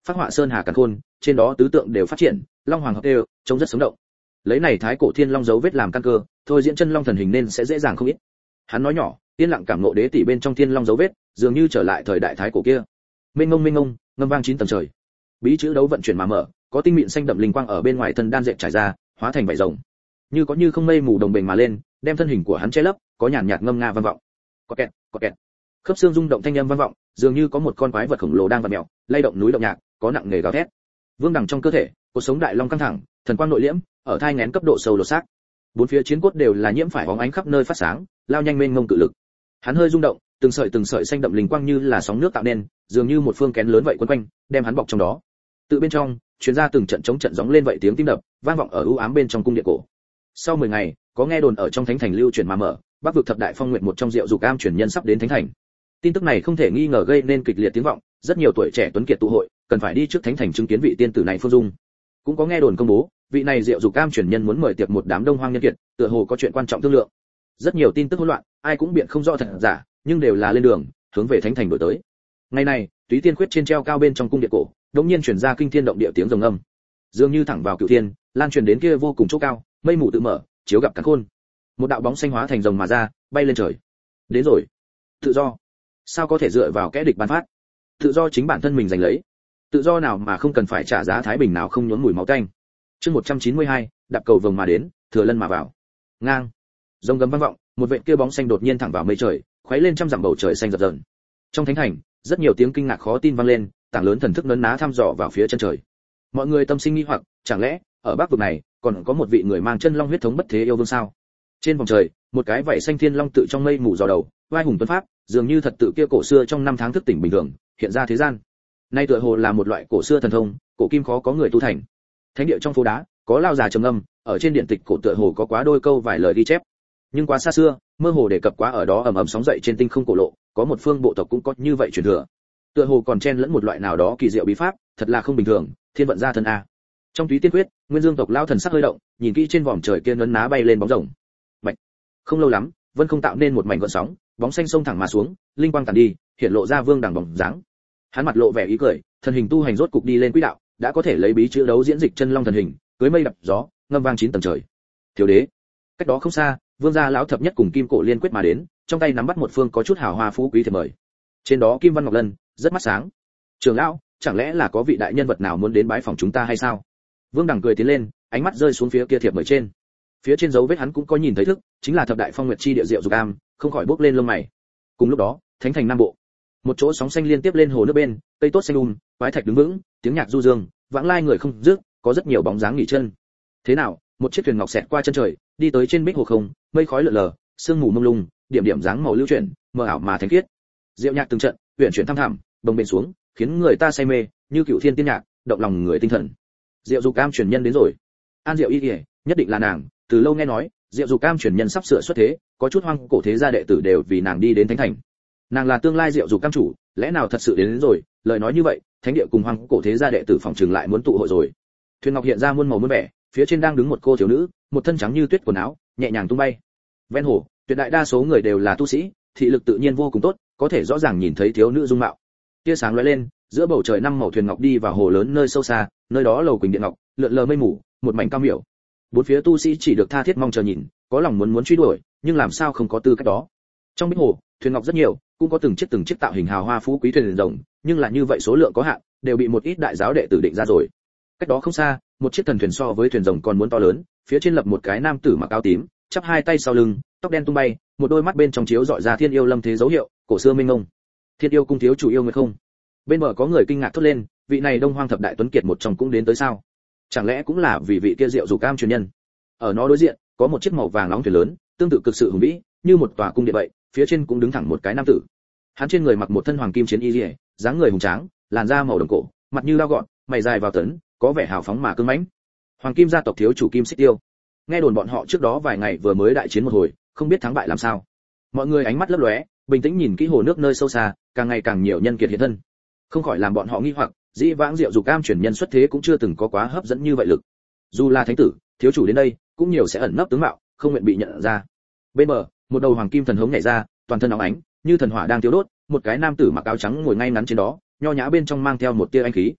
A: phát họa sơn hà càn khôn, trên đó tứ tượng đều phát triển, long hoàng hợp đều, trông rất sống động. Lấy này thái cổ thiên long dấu vết làm căn cơ, thôi diễn chân long thần hình nên sẽ dễ dàng không ít. Hắn nói nhỏ, yên lặng cảm ngộ đế tỷ bên trong thiên long dấu vết, dường như trở lại thời đại thái cổ kia. Mênh mông mênh mông, ngâm vang chín tầng trời. Bí chữ đấu vận chuyển mà mở, có tinh mịn xanh đậm linh quang ở bên ngoài thân đan dệt trải ra, hóa thành vảy rồng. Như có như không mây mù đồng bền mà lên, đem thân hình của hắn che lấp, có nhàn nhạt ngâm nga vang vọng. Có kẹt, có kẹt. Khớp xương rung động thanh âm vang vọng, dường như có một con quái vật khổng lồ đang vặn mèo, lay động núi động nhạc, có nặng nề gào thét. Vương đẳng trong cơ thể, cuộc sống đại long căng thẳng, thần quang nội liễm, ở thai nghén cấp độ sâu lột xác. Bốn phía chiến cốt đều là nhiễm phải bóng ánh khắp nơi phát sáng, lao nhanh mênh mông cự lực. Hắn hơi rung động, từng sợi từng sợi xanh đậm linh quang như là sóng nước tạo nên, dường như một phương kén lớn vậy quấn quanh, đem hắn bọc trong đó. Tự bên trong, truyền ra từng trận chống trận gióng lên vậy tiếng tim đập, vang vọng ở u ám bên trong cung điện cổ. Sau mười ngày, có nghe đồn ở trong thánh thành lưu truyền mà mở, Bắc vực thập đại phong nguyện một trong Diệu Dục Am truyền nhân sắp đến thánh thành. Tin tức này không thể nghi ngờ gây nên kịch liệt tiếng vọng, rất nhiều tuổi trẻ tuấn kiệt tụ hội, cần phải đi trước thánh thành chứng kiến vị tiên tử này phương dung. Cũng có nghe đồn công bố, vị này Diệu Dục Am truyền nhân muốn mời tiệc một đám đông hoang nhân kiệt, tựa hồ có chuyện quan trọng thương lượng. Rất nhiều tin tức hỗn loạn, ai cũng biện không rõ thật giả, nhưng đều là lên đường, hướng về thánh thành đổi tới. Ngày này, Túy Tiên Khuyết trên treo cao bên trong cung điện cổ, đột nhiên truyền ra kinh thiên động địa tiếng rồng âm, dường như thẳng vào cửu thiên, lan truyền đến kia vô cùng chỗ cao, mây mù tự mở, chiếu gặp càn khôn. Một đạo bóng xanh hóa thành rồng mà ra, bay lên trời. Đến rồi. Tự do. Sao có thể dựa vào kẻ địch ban phát? Tự do chính bản thân mình giành lấy. Tự do nào mà không cần phải trả giá thái bình nào không nhuốm mùi máu tanh. Chương một trăm chín mươi hai, đạp cầu vồng mà đến, thừa lân mà vào. Ngang. Rồng gầm vang vọng, một vệt kia bóng xanh đột nhiên thẳng vào mây trời, khuấy lên trăm dặm bầu trời xanh dập dờn. Trong thánh thành, rất nhiều tiếng kinh ngạc khó tin vang lên, tảng lớn thần thức nấn ná thăm dò vào phía chân trời. Mọi người tâm sinh nghi hoặc, chẳng lẽ ở Bắc vực này còn có một vị người mang chân long huyết thống bất thế yêu vương sao? Trên vòng trời, một cái vảy xanh thiên long tự trong mây mù dò đầu, oai hùng tuấn pháp, dường như thật tự kia cổ xưa trong năm tháng thức tỉnh bình thường, hiện ra thế gian. Nay tựa hồ là một loại cổ xưa thần thông, cổ kim khó có người tu thành. Thánh địa trong phố đá, có lao già trầm âm, ở trên điện tịch cổ tựa hồ có quá đôi câu vài lời ghi chép. Nhưng quá xa xưa, mơ hồ đề cập quá ở đó ầm ầm sóng dậy trên tinh không cổ lộ, có một phương bộ tộc cũng có như vậy truyền thừa. Tựa hồ còn chen lẫn một loại nào đó kỳ diệu bí pháp, thật là không bình thường, thiên vận gia thân a. Trong Túy Tiên Quyết, Nguyên Dương tộc lao thần sắc hơi động, nhìn kỹ trên vòm trời kia nấn ná bay lên bóng rồng. Bạch. Không lâu lắm, vân không tạo nên một mảnh gợn sóng, bóng xanh sông thẳng mà xuống, linh quang tàn đi, hiện lộ ra vương đằng bóng dáng. Hắn mặt lộ vẻ ý cười, thân hình tu hành rốt cục đi lên quỹ đạo, đã có thể lấy bí chữ đấu diễn dịch chân long thần hình, cưới mây đập gió, ngâm vang chín tầng trời. Thiếu đế. Cách đó không xa, vương gia lão thập nhất cùng kim cổ liên quyết mà đến, trong tay nắm bắt một phương có chút hào hoa phú quý thiệp mời. Trên đó kim văn ngọc lân, rất mắt sáng. Trường lão, chẳng lẽ là có vị đại nhân vật nào muốn đến bái phòng chúng ta hay sao? Vương Đằng cười tiến lên, ánh mắt rơi xuống phía kia thiệp mời trên. Phía trên dấu vết hắn cũng có nhìn thấy thức, chính là thập đại phong nguyệt chi địa Diệu Dục Am, không khỏi bước lên lông mày. Cùng lúc đó, thánh thành nam bộ, một chỗ sóng xanh liên tiếp lên hồ nước bên, cây tốt xanh um, quái thạch đứng vững, tiếng nhạc du dương, vãng lai người không dứt, có rất nhiều bóng dáng nghỉ chân. Thế nào, một chiếc thuyền ngọc xẹt qua chân trời, đi tới trên bích hồ không, mây khói lượn lờ, sương mù mông lung, điểm điểm dáng màu lưu chuyển, mờ ảo mà thánh khiết. Diệu nhạc từng trận, huyền chuyển thăm thẳm, bồng bềnh xuống, khiến người ta say mê, như cửu thiên tiên nhạc, động lòng người tinh thần. Diệu Dục Am truyền nhân đến rồi. An Diệu Y Y, nhất định là nàng, từ lâu nghe nói, Diệu Dục Am truyền nhân sắp sửa xuất thế, có chút hoang cổ thế gia đệ tử đều vì nàng đi đến thánh thành. Nàng là tương lai Diệu Dục Am chủ, lẽ nào thật sự đến, đến rồi? Lời nói như vậy, thánh địa cùng hoang cổ thế gia đệ tử phòng trường lại muốn tụ hội rồi. Thuyền ngọc hiện ra muôn màu muôn vẻ, phía trên đang đứng một cô thiếu nữ, một thân trắng như tuyết quần áo, nhẹ nhàng tung bay. Ven hồ, tuyệt đại đa số người đều là tu sĩ, thị lực tự nhiên vô cùng tốt, có thể rõ ràng nhìn thấy thiếu nữ dung mạo. Tia sáng lóe lên, giữa bầu trời năm màu thuyền ngọc đi vào hồ lớn nơi sâu xa, nơi đó lầu quỳnh điện ngọc, lượn lờ mây mù, một mảnh cao miểu. Bốn phía tu sĩ chỉ được tha thiết mong chờ nhìn, có lòng muốn muốn truy đuổi, nhưng làm sao không có tư cách đó. Trong bích hồ, thuyền ngọc rất nhiều, cũng có từng chiếc từng chiếc tạo hình hào hoa phú quý thuyền rồng, nhưng là như vậy số lượng có hạn, đều bị một ít đại giáo đệ tử định ra rồi. Cách đó không xa, một chiếc thần thuyền so với thuyền rồng còn muốn to lớn, phía trên lập một cái nam tử mặc áo tím, chắp hai tay sau lưng, tóc đen tung bay, một đôi mắt bên trong chiếu dọi ra thiên yêu lâm thế dấu hiệu, cổ xưa minh ngông. Thiên yêu cung thiếu chủ yêu người không? Bên bờ có người kinh ngạc thốt lên, vị này đông hoang thập đại tuấn kiệt một trong cũng đến tới sao? Chẳng lẽ cũng là vì vị kia Diệu Dục Am truyền nhân? Ở nó đối diện, có một chiếc màu vàng nóng thuyền lớn, tương tự cực sự hùng vĩ, như một tòa cung điện vậy, phía trên cũng đứng thẳng một cái nam tử. Hắn trên người mặc một thân hoàng kim chiến y liễu, dáng người hùng tráng, làn da màu đồng cổ, mặt như lao gọn, mày dài vào tấn, có vẻ hào phóng mà cứng mãnh. Hoàng kim gia tộc thiếu chủ Kim Xích Tiêu. Nghe đồn bọn họ trước đó vài ngày vừa mới đại chiến một hồi, không biết thắng bại làm sao. Mọi người ánh mắt lấp lóe, bình tĩnh nhìn kỹ hồ nước nơi sâu xa, càng ngày càng nhiều nhân kiệt hiện thân. Không khỏi làm bọn họ nghi hoặc, dĩ vãng Diệu Dục Am truyền nhân xuất thế cũng chưa từng có quá hấp dẫn như vậy lực. Dù là thánh tử, thiếu chủ đến đây, cũng nhiều sẽ ẩn nấp tướng mạo, không nguyện bị nhận ra. Bên bờ, một đầu hoàng kim thần hống nhảy ra, toàn thân nóng ánh, như thần hỏa đang thiêu đốt, một cái nam tử mặc áo trắng ngồi ngay ngắn trên đó, nho nhã bên trong mang theo một tia anh khí.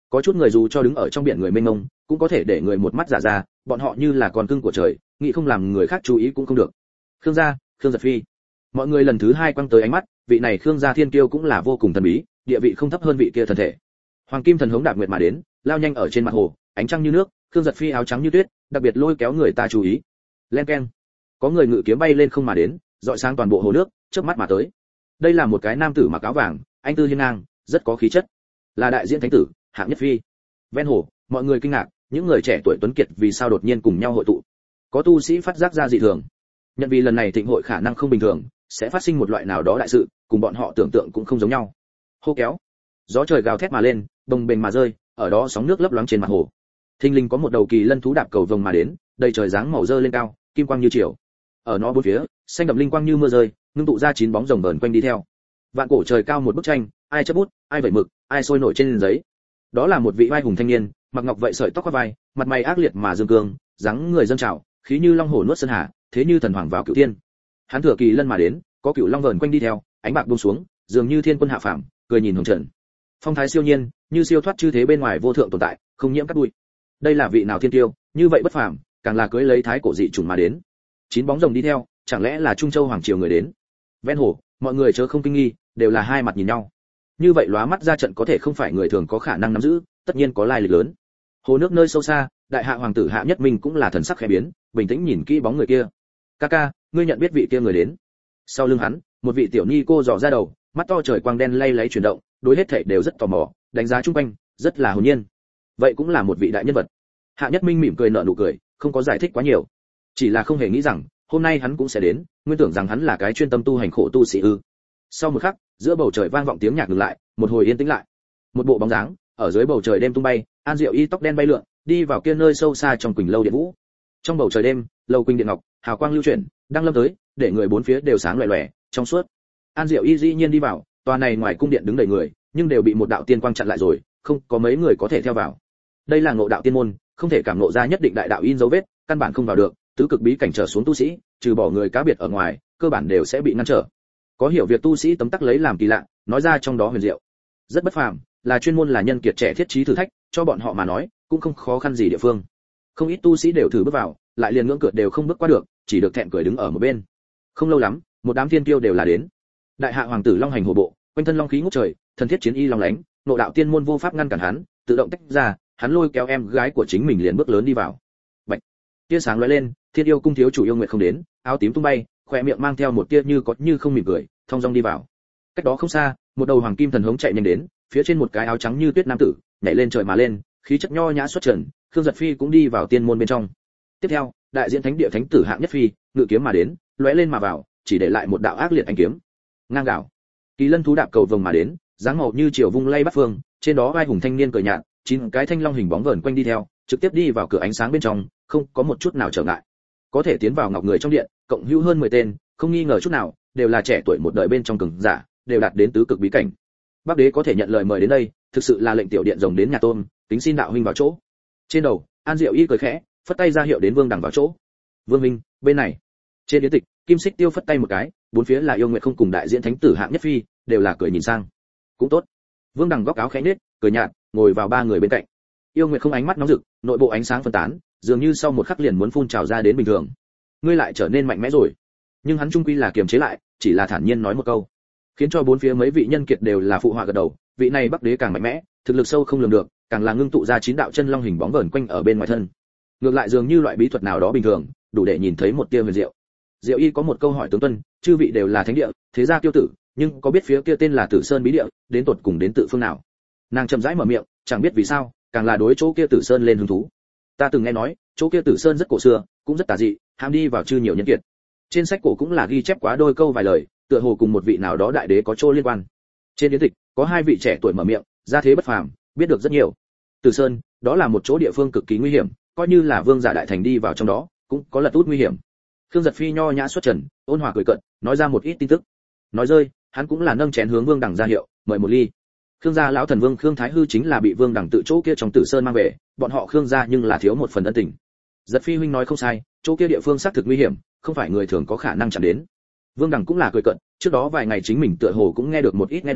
A: Có chút người dù cho đứng ở trong biển người mênh mông, cũng có thể để người một mắt giả ra, bọn họ như là con cưng của trời, nghĩ không làm người khác chú ý cũng không được. Khương gia, Khương Giật Phi. Mọi người lần thứ hai quăng tới ánh mắt, vị này Khương gia thiên kiêu cũng là vô cùng thần bí, địa vị không thấp hơn vị kia thần thể. Hoàng kim thần hống đạp nguyệt mà đến, lao nhanh ở trên mặt hồ, ánh trăng như nước, Khương Giật Phi áo trắng như tuyết, đặc biệt lôi kéo người ta chú ý. Len keng. Có người ngự kiếm bay lên không mà đến, dọi sáng toàn bộ hồ nước, chớp mắt mà tới. Đây là một cái nam tử mặc áo vàng, anh tư hiên ngang, rất có khí chất. Là đại diễn thánh tử, hạng nhất phi. Ven hồ, mọi người kinh ngạc, những người trẻ tuổi tuấn kiệt vì sao đột nhiên cùng nhau hội tụ. Có tu sĩ phát giác ra dị thường, nhận vì lần này thịnh hội khả năng không bình thường, sẽ phát sinh một loại nào đó đại sự, cùng bọn họ tưởng tượng cũng không giống nhau. Hô kéo, gió trời gào thét mà lên, bồng bềnh mà rơi, ở đó sóng nước lấp loáng trên mặt hồ. Thình lình có một đầu kỳ lân thú đạp cầu vồng mà đến, đầy trời dáng màu dơ lên cao, kim quang như chiều. Ở nó bốn phía, xanh đậm linh quang như mưa rơi, ngưng tụ ra chín bóng rồng bờn quanh đi theo. Vạn cổ trời cao một bức tranh, ai chấp bút, ai vẩy mực, ai sôi nổi trên giấy. Đó là một vị oai hùng thanh niên, mặc ngọc vậy sợi tóc qua vai, mặt mày ác liệt mà dương cương, dáng người dâng trào, khí như long hổ nuốt sơn hà, thế như thần hoàng vào cửu thiên. Hắn thừa kỳ lân mà đến, có cửu long vờn quanh đi theo, ánh bạc buông xuống, dường như thiên quân hạ phàm, cười nhìn hồng trần. Phong thái siêu nhiên, như siêu thoát chư thế bên ngoài vô thượng tồn tại, không nhiễm cát bụi. Đây là vị nào thiên tiêu, như vậy bất phàm, càng là cưới lấy thái cổ dị trùng mà đến. Chín bóng rồng đi theo, chẳng lẽ là Trung Châu hoàng triều người đến? Ven hồ, mọi người chớ không kinh nghi, đều là hai mặt nhìn nhau. Như vậy lóa mắt ra trận có thể không phải người thường có khả năng nắm giữ, tất nhiên có lai lịch lớn. Hồ nước nơi sâu xa, đại hạ hoàng tử Hạ Nhất Minh cũng là thần sắc khẽ biến, bình tĩnh nhìn kỹ bóng người kia. "Ca ca, ngươi nhận biết vị kia người đến?" Sau lưng hắn, một vị tiểu nhi cô dò ra đầu, mắt to trời quang đen lay lấy chuyển động, đối hết thảy đều rất tò mò, đánh giá chung quanh, rất là hồn nhiên. Vậy cũng là một vị đại nhân vật. Hạ Nhất Minh mỉm cười nở nụ cười, không có giải thích quá nhiều, chỉ là không hề nghĩ rằng hôm nay hắn cũng sẽ đến, nguyên tưởng rằng hắn là cái chuyên tâm tu hành khổ tu sĩ ư. Sau một khắc, giữa bầu trời vang vọng tiếng nhạc ngừng lại, một hồi yên tĩnh lại. Một bộ bóng dáng ở dưới bầu trời đêm tung bay, An Diệu Y tóc đen bay lượn, đi vào kia nơi sâu xa trong Quỳnh lâu điện vũ. Trong bầu trời đêm, lâu Quỳnh điện ngọc, hào quang lưu chuyển, đang lâm tới, để người bốn phía đều sáng loè loè, trong suốt. An Diệu Y dĩ nhiên đi vào, tòa này ngoài cung điện đứng đầy người, nhưng đều bị một đạo tiên quang chặn lại rồi, không có mấy người có thể theo vào. Đây là ngộ đạo tiên môn, không thể cảm ngộ ra nhất định đại đạo in dấu vết, căn bản không vào được, tứ cực bí cảnh trở xuống tu sĩ, trừ bỏ người cá biệt ở ngoài, cơ bản đều sẽ bị ngăn trở. Có hiểu việc tu sĩ tấm tắc lấy làm kỳ lạ, nói ra trong đó huyền diệu. Rất bất phàm, là chuyên môn là nhân kiệt trẻ thiết trí thử thách, cho bọn họ mà nói, cũng không khó khăn gì địa phương. Không ít tu sĩ đều thử bước vào, lại liền ngưỡng cửa đều không bước qua được, chỉ được thẹn cười đứng ở một bên. Không lâu lắm, một đám thiên tiêu đều là đến. Đại hạ hoàng tử long hành hổ bộ, quanh thân long khí ngút trời, thần thiết chiến y long lánh, nộ đạo tiên môn vô pháp ngăn cản hắn, tự động tách ra, hắn lôi kéo em gái của chính mình liền bước lớn đi vào. Bạch, tia sáng lóe lên, thiên yêu cung thiếu chủ yêu nguyệt không đến, áo tím tung bay, khóe miệng mang theo một tia như có như không mỉm cười, thong dong đi vào. Cách đó không xa, một đầu hoàng kim thần hống chạy nhanh đến, phía trên một cái áo trắng như tuyết nam tử, nhảy lên trời mà lên, khí chất nho nhã xuất trần, Khương Giật Phi cũng đi vào tiên môn bên trong. Tiếp theo, đại diện thánh địa thánh tử Hạng Nhất Phi, ngự kiếm mà đến, lóe lên mà vào, chỉ để lại một đạo ác liệt ánh kiếm. Ngang gạo. Kỳ lân thú đạp cầu vồng mà đến, dáng màu như chiều vung lay bắt phương, trên đó vai hùng thanh niên cười nhạt, chín cái thanh long hình bóng vờn quanh đi theo, trực tiếp đi vào cửa ánh sáng bên trong, không có một chút nào trở ngại. Có thể tiến vào ngọc người trong điện, cộng hữu hơn mười tên, không nghi ngờ chút nào, đều là trẻ tuổi một đời bên trong cường giả, đều đạt đến tứ cực bí cảnh. Bắc đế có thể nhận lời mời đến đây, thực sự là lệnh tiểu điện rồng đến nhà tôn, tính xin đạo huynh vào chỗ. Trên đầu, An Diệu Y cười khẽ, phất tay ra hiệu đến Vương Đẳng vào chỗ. Vương minh, bên này. Trên điển tịch, Kim Xích Tiêu phất tay một cái, bốn phía là yêu nguyệt không cùng đại diện thánh tử Hạng Nhất Phi, đều là cười nhìn sang. Cũng tốt. Vương Đẳng góc áo khẽ nhếch, cười nhạt, ngồi vào ba người bên cạnh. Yêu nguyệt không ánh mắt nóng rực, nội bộ ánh sáng phân tán, dường như sau một khắc liền muốn phun trào ra đến bình thường. Ngươi lại trở nên mạnh mẽ rồi. Nhưng hắn trung quy là kiềm chế lại, chỉ là thản nhiên nói một câu, khiến cho bốn phía mấy vị nhân kiệt đều là phụ họa gật đầu. Vị này Bắc đế càng mạnh mẽ, thực lực sâu không lường được, càng là ngưng tụ ra chín đạo chân long hình bóng vờn quanh ở bên ngoài thân. Ngược lại dường như loại bí thuật nào đó bình thường, đủ để nhìn thấy một tia huyền diệu. Diệu Y có một câu hỏi tướng tuân, chư vị đều là thánh địa, thế gia tiêu tử, nhưng có biết phía kia tên là Tử Sơn bí địa, đến tột cùng đến tự phương nào? Nàng chậm rãi mở miệng, chẳng biết vì sao, càng là đối chỗ kia Tử Sơn lên hứng thú. Ta từng nghe nói, chỗ kia Tử Sơn rất cổ xưa, cũng rất tà dị, ham đi vào chư nhiều nhân kiệt. Trên sách cổ cũng là ghi chép quá đôi câu vài lời, tựa hồ cùng một vị nào đó đại đế có chỗ liên quan. Trên điển tịch, có hai vị trẻ tuổi mở miệng, gia thế bất phàm, biết được rất nhiều. Tử Sơn, đó là một chỗ địa phương cực kỳ nguy hiểm, coi như là vương giả đại thành đi vào trong đó, cũng có lật út nguy hiểm. Khương Giật Phi nho nhã xuất trần, ôn hòa cười cợt, nói ra một ít tin tức. Nói rơi, hắn cũng là nâng chén hướng Vương Đẳng ra hiệu, mời một ly. Khương gia lão thần vương Khương Thái Hư chính là bị Vương Đẳng tự chỗ kia trong Tử Sơn mang về, bọn họ Khương gia nhưng là thiếu một phần ân tình. Giật Phi huynh nói không sai, chỗ kia địa phương xác thực nguy hiểm, không phải người thường có khả năng chạm đến. Vương Đẳng cũng là cười cợt, trước đó vài ngày chính mình tựa hồ cũng nghe được một ít nghe đồn,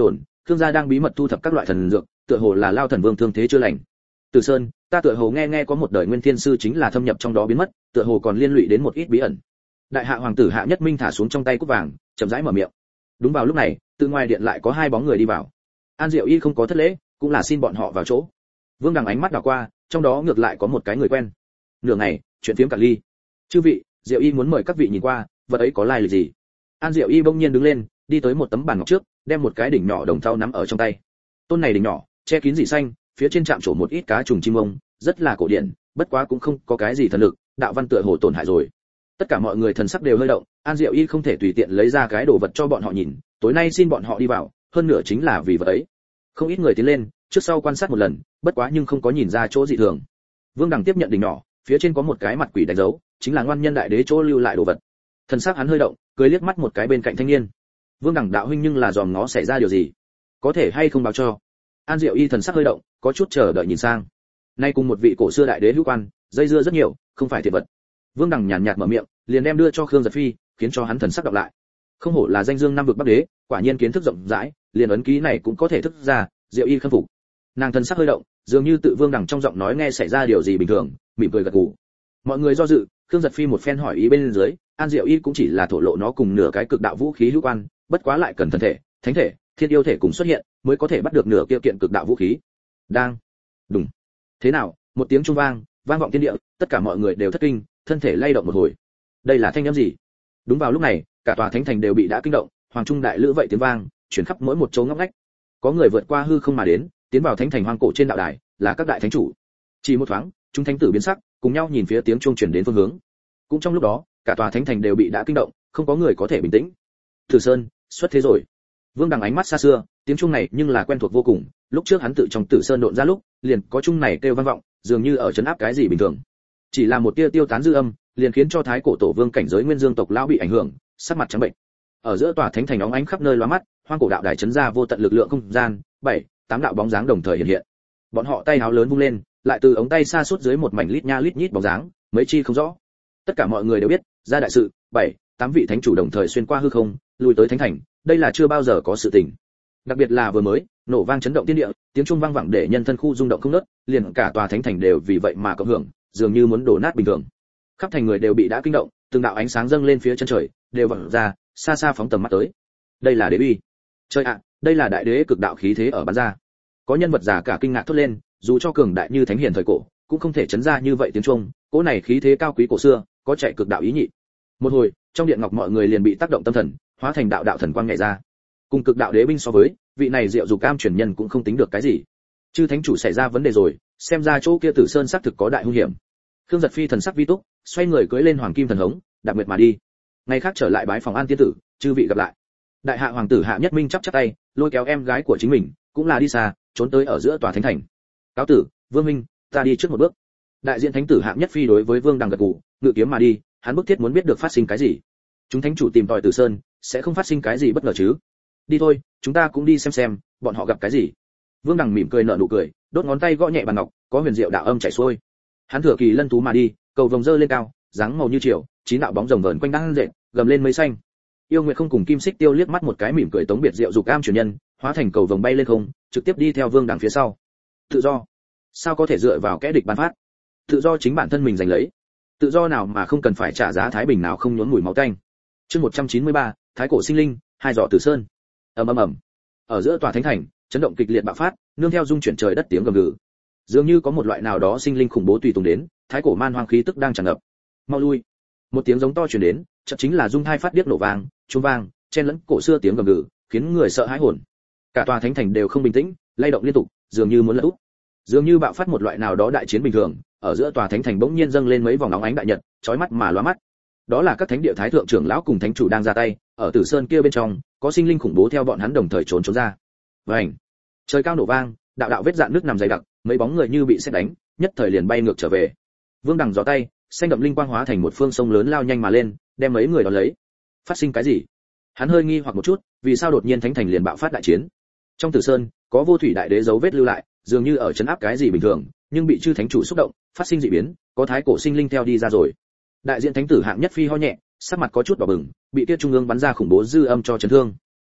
A: Khương gia đang bí mật thu thập các loại thần dược, tựa hồ là Lao Thần Vương thương thế chưa lành. Từ Sơn, ta tựa hồ nghe nghe có một đời nguyên thiên sư chính là thâm nhập trong đó biến mất, tựa hồ còn liên lụy đến một ít bí ẩn. Đại hạ hoàng tử Hạ Nhất Minh thả xuống trong tay cúc vàng, chậm rãi mở miệng. Đúng vào lúc này, từ ngoài điện lại có hai bóng người đi vào. An Diệu Y không có thất lễ, cũng là xin bọn họ vào chỗ. Vương Đằng ánh mắt đảo qua, trong đó ngược lại có một cái người quen. Nửa ngày, chuyện phiếm cả ly. Chư vị, Diệu Y muốn mời các vị nhìn qua, vật ấy có lai lịch gì? An Diệu Y bỗng nhiên đứng lên, đi tới một tấm bàn ngọc trước, đem một cái đỉnh nhỏ đồng thau nắm ở trong tay. Tôn này đỉnh nhỏ, che kín dị xanh, phía trên chạm trổ một ít cá trùng chim ông, rất là cổ điển, bất quá cũng không có cái gì thần lực, đạo văn tựa hồ tổn hại rồi. Tất cả mọi người thần sắc đều hơi động, An Diệu Y không thể tùy tiện lấy ra cái đồ vật cho bọn họ nhìn, tối nay xin bọn họ đi vào, hơn nữa chính là vì vật ấy. Không ít người tiến lên, trước sau quan sát một lần, bất quá nhưng không có nhìn ra chỗ dị thường. Vương Đằng tiếp nhận đỉnh nhỏ, phía trên có một cái mặt quỷ đánh dấu, chính là ngoan nhân đại đế chỗ lưu lại đồ vật. Thần sắc hắn hơi động, cười liếc mắt một cái bên cạnh thanh niên. Vương Đằng đạo huynh nhưng là dòm ngó xảy ra điều gì, có thể hay không báo cho? An Diệu Y thần sắc hơi động, có chút chờ đợi nhìn sang. Nay cùng một vị cổ xưa đại đế hữu quan, dây dưa rất nhiều, không phải thiệt vật. Vương Đằng nhàn nhạt mở miệng, liền đem đưa cho Khương Giật Phi, khiến cho hắn thần sắc đọc lại. Không hổ là danh dương năm vực bắc đế, quả nhiên kiến thức rộng rãi, liền ấn ký này cũng có thể thức ra. Diệu Y khâm phục. Nàng thần sắc hơi động, dường như tự Vương Đằng trong giọng nói nghe xảy ra điều gì bình thường, mỉm cười gật gù. Mọi người do dự, Khương Giật Phi một phen hỏi ý bên dưới, An Diệu Y cũng chỉ là thổ lộ nó cùng nửa cái cực đạo vũ khí hữu quan, bất quá lại cần thần thể, thánh thể, thiên yêu thể cùng xuất hiện, mới có thể bắt được nửa kia kiện cực đạo vũ khí. Đang, đùng. Thế nào? Một tiếng trung vang, vang vọng thiên địa, tất cả mọi người đều thất kinh, thân thể lay động một hồi. Đây là thanh âm gì? Đúng vào lúc này, cả tòa thánh thành đều bị đã kinh động, hoàng trung đại lữ vậy tiếng vang, truyền khắp mỗi một chỗ ngóc ngách. Có người vượt qua hư không mà đến, tiến vào thánh thành hoang cổ trên đạo đài, là các đại thánh chủ. Chỉ một thoáng, chúng thánh tử biến sắc, cùng nhau nhìn phía tiếng chuông truyền đến phương hướng. Cũng trong lúc đó, cả tòa thánh thành đều bị đã kinh động, không có người có thể bình tĩnh. Tử Sơn, xuất thế rồi. Vương Đằng ánh mắt xa xưa, tiếng chuông này nhưng là quen thuộc vô cùng, lúc trước hắn tự trong Tử Sơn độn ra lúc, liền có chuông này kêu vang vọng, dường như ở trấn áp cái gì bình thường. Chỉ là một tia tiêu tán dư âm, liền khiến cho thái cổ tổ vương cảnh giới nguyên dương tộc lão bị ảnh hưởng, sắc mặt trắng bệnh. Ở giữa tòa thánh thành óng ánh khắp nơi lóa mắt, hoang cổ đạo đài chấn ra vô tận lực lượng không gian, bảy, tám đạo bóng dáng đồng thời hiện hiện. Bọn họ tay áo lớn vung lên, lại từ ống tay xa suốt dưới một mảnh lít nha lít nhít bóng dáng, mấy chi không rõ. Tất cả mọi người đều biết, ra đại sự, bảy, tám vị thánh chủ đồng thời xuyên qua hư không, lùi tới thánh thành, đây là chưa bao giờ có sự tình. Đặc biệt là vừa mới, nổ vang chấn động thiên địa, tiếng chuông vang vẳng để nhân thân khu rung động không ngớt, liền cả tòa thánh thành đều vì vậy mà cộng hưởng, dường như muốn đổ nát bình thường. Khắp thành người đều bị đã kinh động, từng đạo ánh sáng dâng lên phía chân trời, đều vẳng ra, xa xa phóng tầm mắt tới. Đây là đế uy. Trời ạ, đây là đại đế cực đạo khí thế ở bắn ra. Có nhân vật giả cả kinh ngạc thốt lên, dù cho cường đại như thánh hiền thời cổ, cũng không thể chấn ra như vậy tiếng chuông, cỗ này khí thế cao quý cổ xưa, có chạy cực đạo ý nhị. Một hồi, trong điện ngọc mọi người liền bị tác động tâm thần, hóa thành đạo đạo thần quang nhảy ra. Cùng cực đạo đế binh so với, vị này Diệu Dục Cam truyền nhân cũng không tính được cái gì. Chư thánh chủ xảy ra vấn đề rồi, xem ra chỗ kia Tử Sơn xác thực có đại hung hiểm. Khương Giật Phi thần sắc vi túc, xoay người cưỡi lên hoàng kim thần hống, đạp nguyệt mà đi. Ngày khác trở lại bái phòng An tiên tử, chư vị gặp lại. Đại hạ hoàng tử Hạ Nhất Minh chắp chắp tay, lôi kéo em gái của chính mình, cũng là đi xa, trốn tới ở giữa tòa thánh thành. Cáo tử, Vương Minh, ta đi trước một bước. Đại diện thánh tử Hạng Nhất Phi đối với Vương Đằng gật gù, ngự kiếm mà đi, hắn bức thiết muốn biết được phát sinh cái gì. Chúng thánh chủ tìm tòi Tử Sơn, sẽ không phát sinh cái gì bất ngờ chứ? Đi thôi, chúng ta cũng đi xem xem, bọn họ gặp cái gì. Vương Đằng mỉm cười nở nụ cười, đốt ngón tay gõ nhẹ bàn ngọc, có huyền diệu đạo âm chảy xuôi. Hắn thừa kỳ lân thú mà đi, cầu vồng dơ lên cao, dáng màu như chiều, chín đạo bóng rồng vờn quanh đang dệt, gầm lên mây xanh. Yêu Nguyệt không cùng Kim Xích Tiêu liếc mắt một cái mỉm cười tống biệt Diệu Dục Cam truyền nhân, hóa thành cầu vồng bay lên không, trực tiếp đi theo Vương Đằng phía sau. Tự do, sao có thể dựa vào kẻ địch ban phát? Tự do chính bản thân mình giành lấy. Tự do nào mà không cần phải trả giá thái bình nào không nhốn mùi máu tanh. Chương một trăm chín mươi ba, Thái cổ sinh linh, hai giỏ Tử Sơn. Ầm ầm ầm. Ở giữa tòa thánh thành, chấn động kịch liệt bạo phát, nương theo rung chuyển trời đất tiếng gầm gừ. Dường như có một loại nào đó sinh linh khủng bố tùy tùng đến, thái cổ man hoang khí tức đang tràn ngập. Mau lui. Một tiếng giống to truyền đến, chợt chính là dung thai phát điếc nổ vang, chuông vang, chen lẫn cổ xưa tiếng gầm gừ, khiến người sợ hãi hồn. Cả tòa thánh thành đều không bình tĩnh, lay động liên tục, dường như muốn lật úp. Dường như bạo phát một loại nào đó đại chiến bình thường, ở giữa tòa thánh thành bỗng nhiên dâng lên mấy vòng nóng ánh đại nhật, chói mắt mà lóa mắt. Đó là các thánh địa thái thượng trưởng lão cùng thánh chủ đang ra tay, ở Tử Sơn kia bên trong, có sinh linh khủng bố theo bọn hắn đồng thời trốn trốn ra. Vành, trời cao nổ vang, đạo đạo vết rạn nước nằm dày đặc, mấy bóng người như bị sét đánh, nhất thời liền bay ngược trở về. Vương Đằng giơ tay, xanh đậm linh quang hóa thành một phương sông lớn lao nhanh mà lên, đem mấy người đó lấy. Phát sinh cái gì? Hắn hơi nghi hoặc một chút, vì sao đột nhiên thánh thành liền bạo phát đại chiến? Trong Tử Sơn, có vô thủy đại đế dấu vết lưu lại, dường như ở trấn áp cái gì bình thường, nhưng bị chư thánh chủ xúc động, phát sinh dị biến, có thái cổ sinh linh theo đi ra rồi. Đại diện thánh tử Hạng Nhất Phi ho nhẹ, sắc mặt có chút đỏ bừng, bị kia trung ương bắn ra khủng bố dư âm cho chấn thương.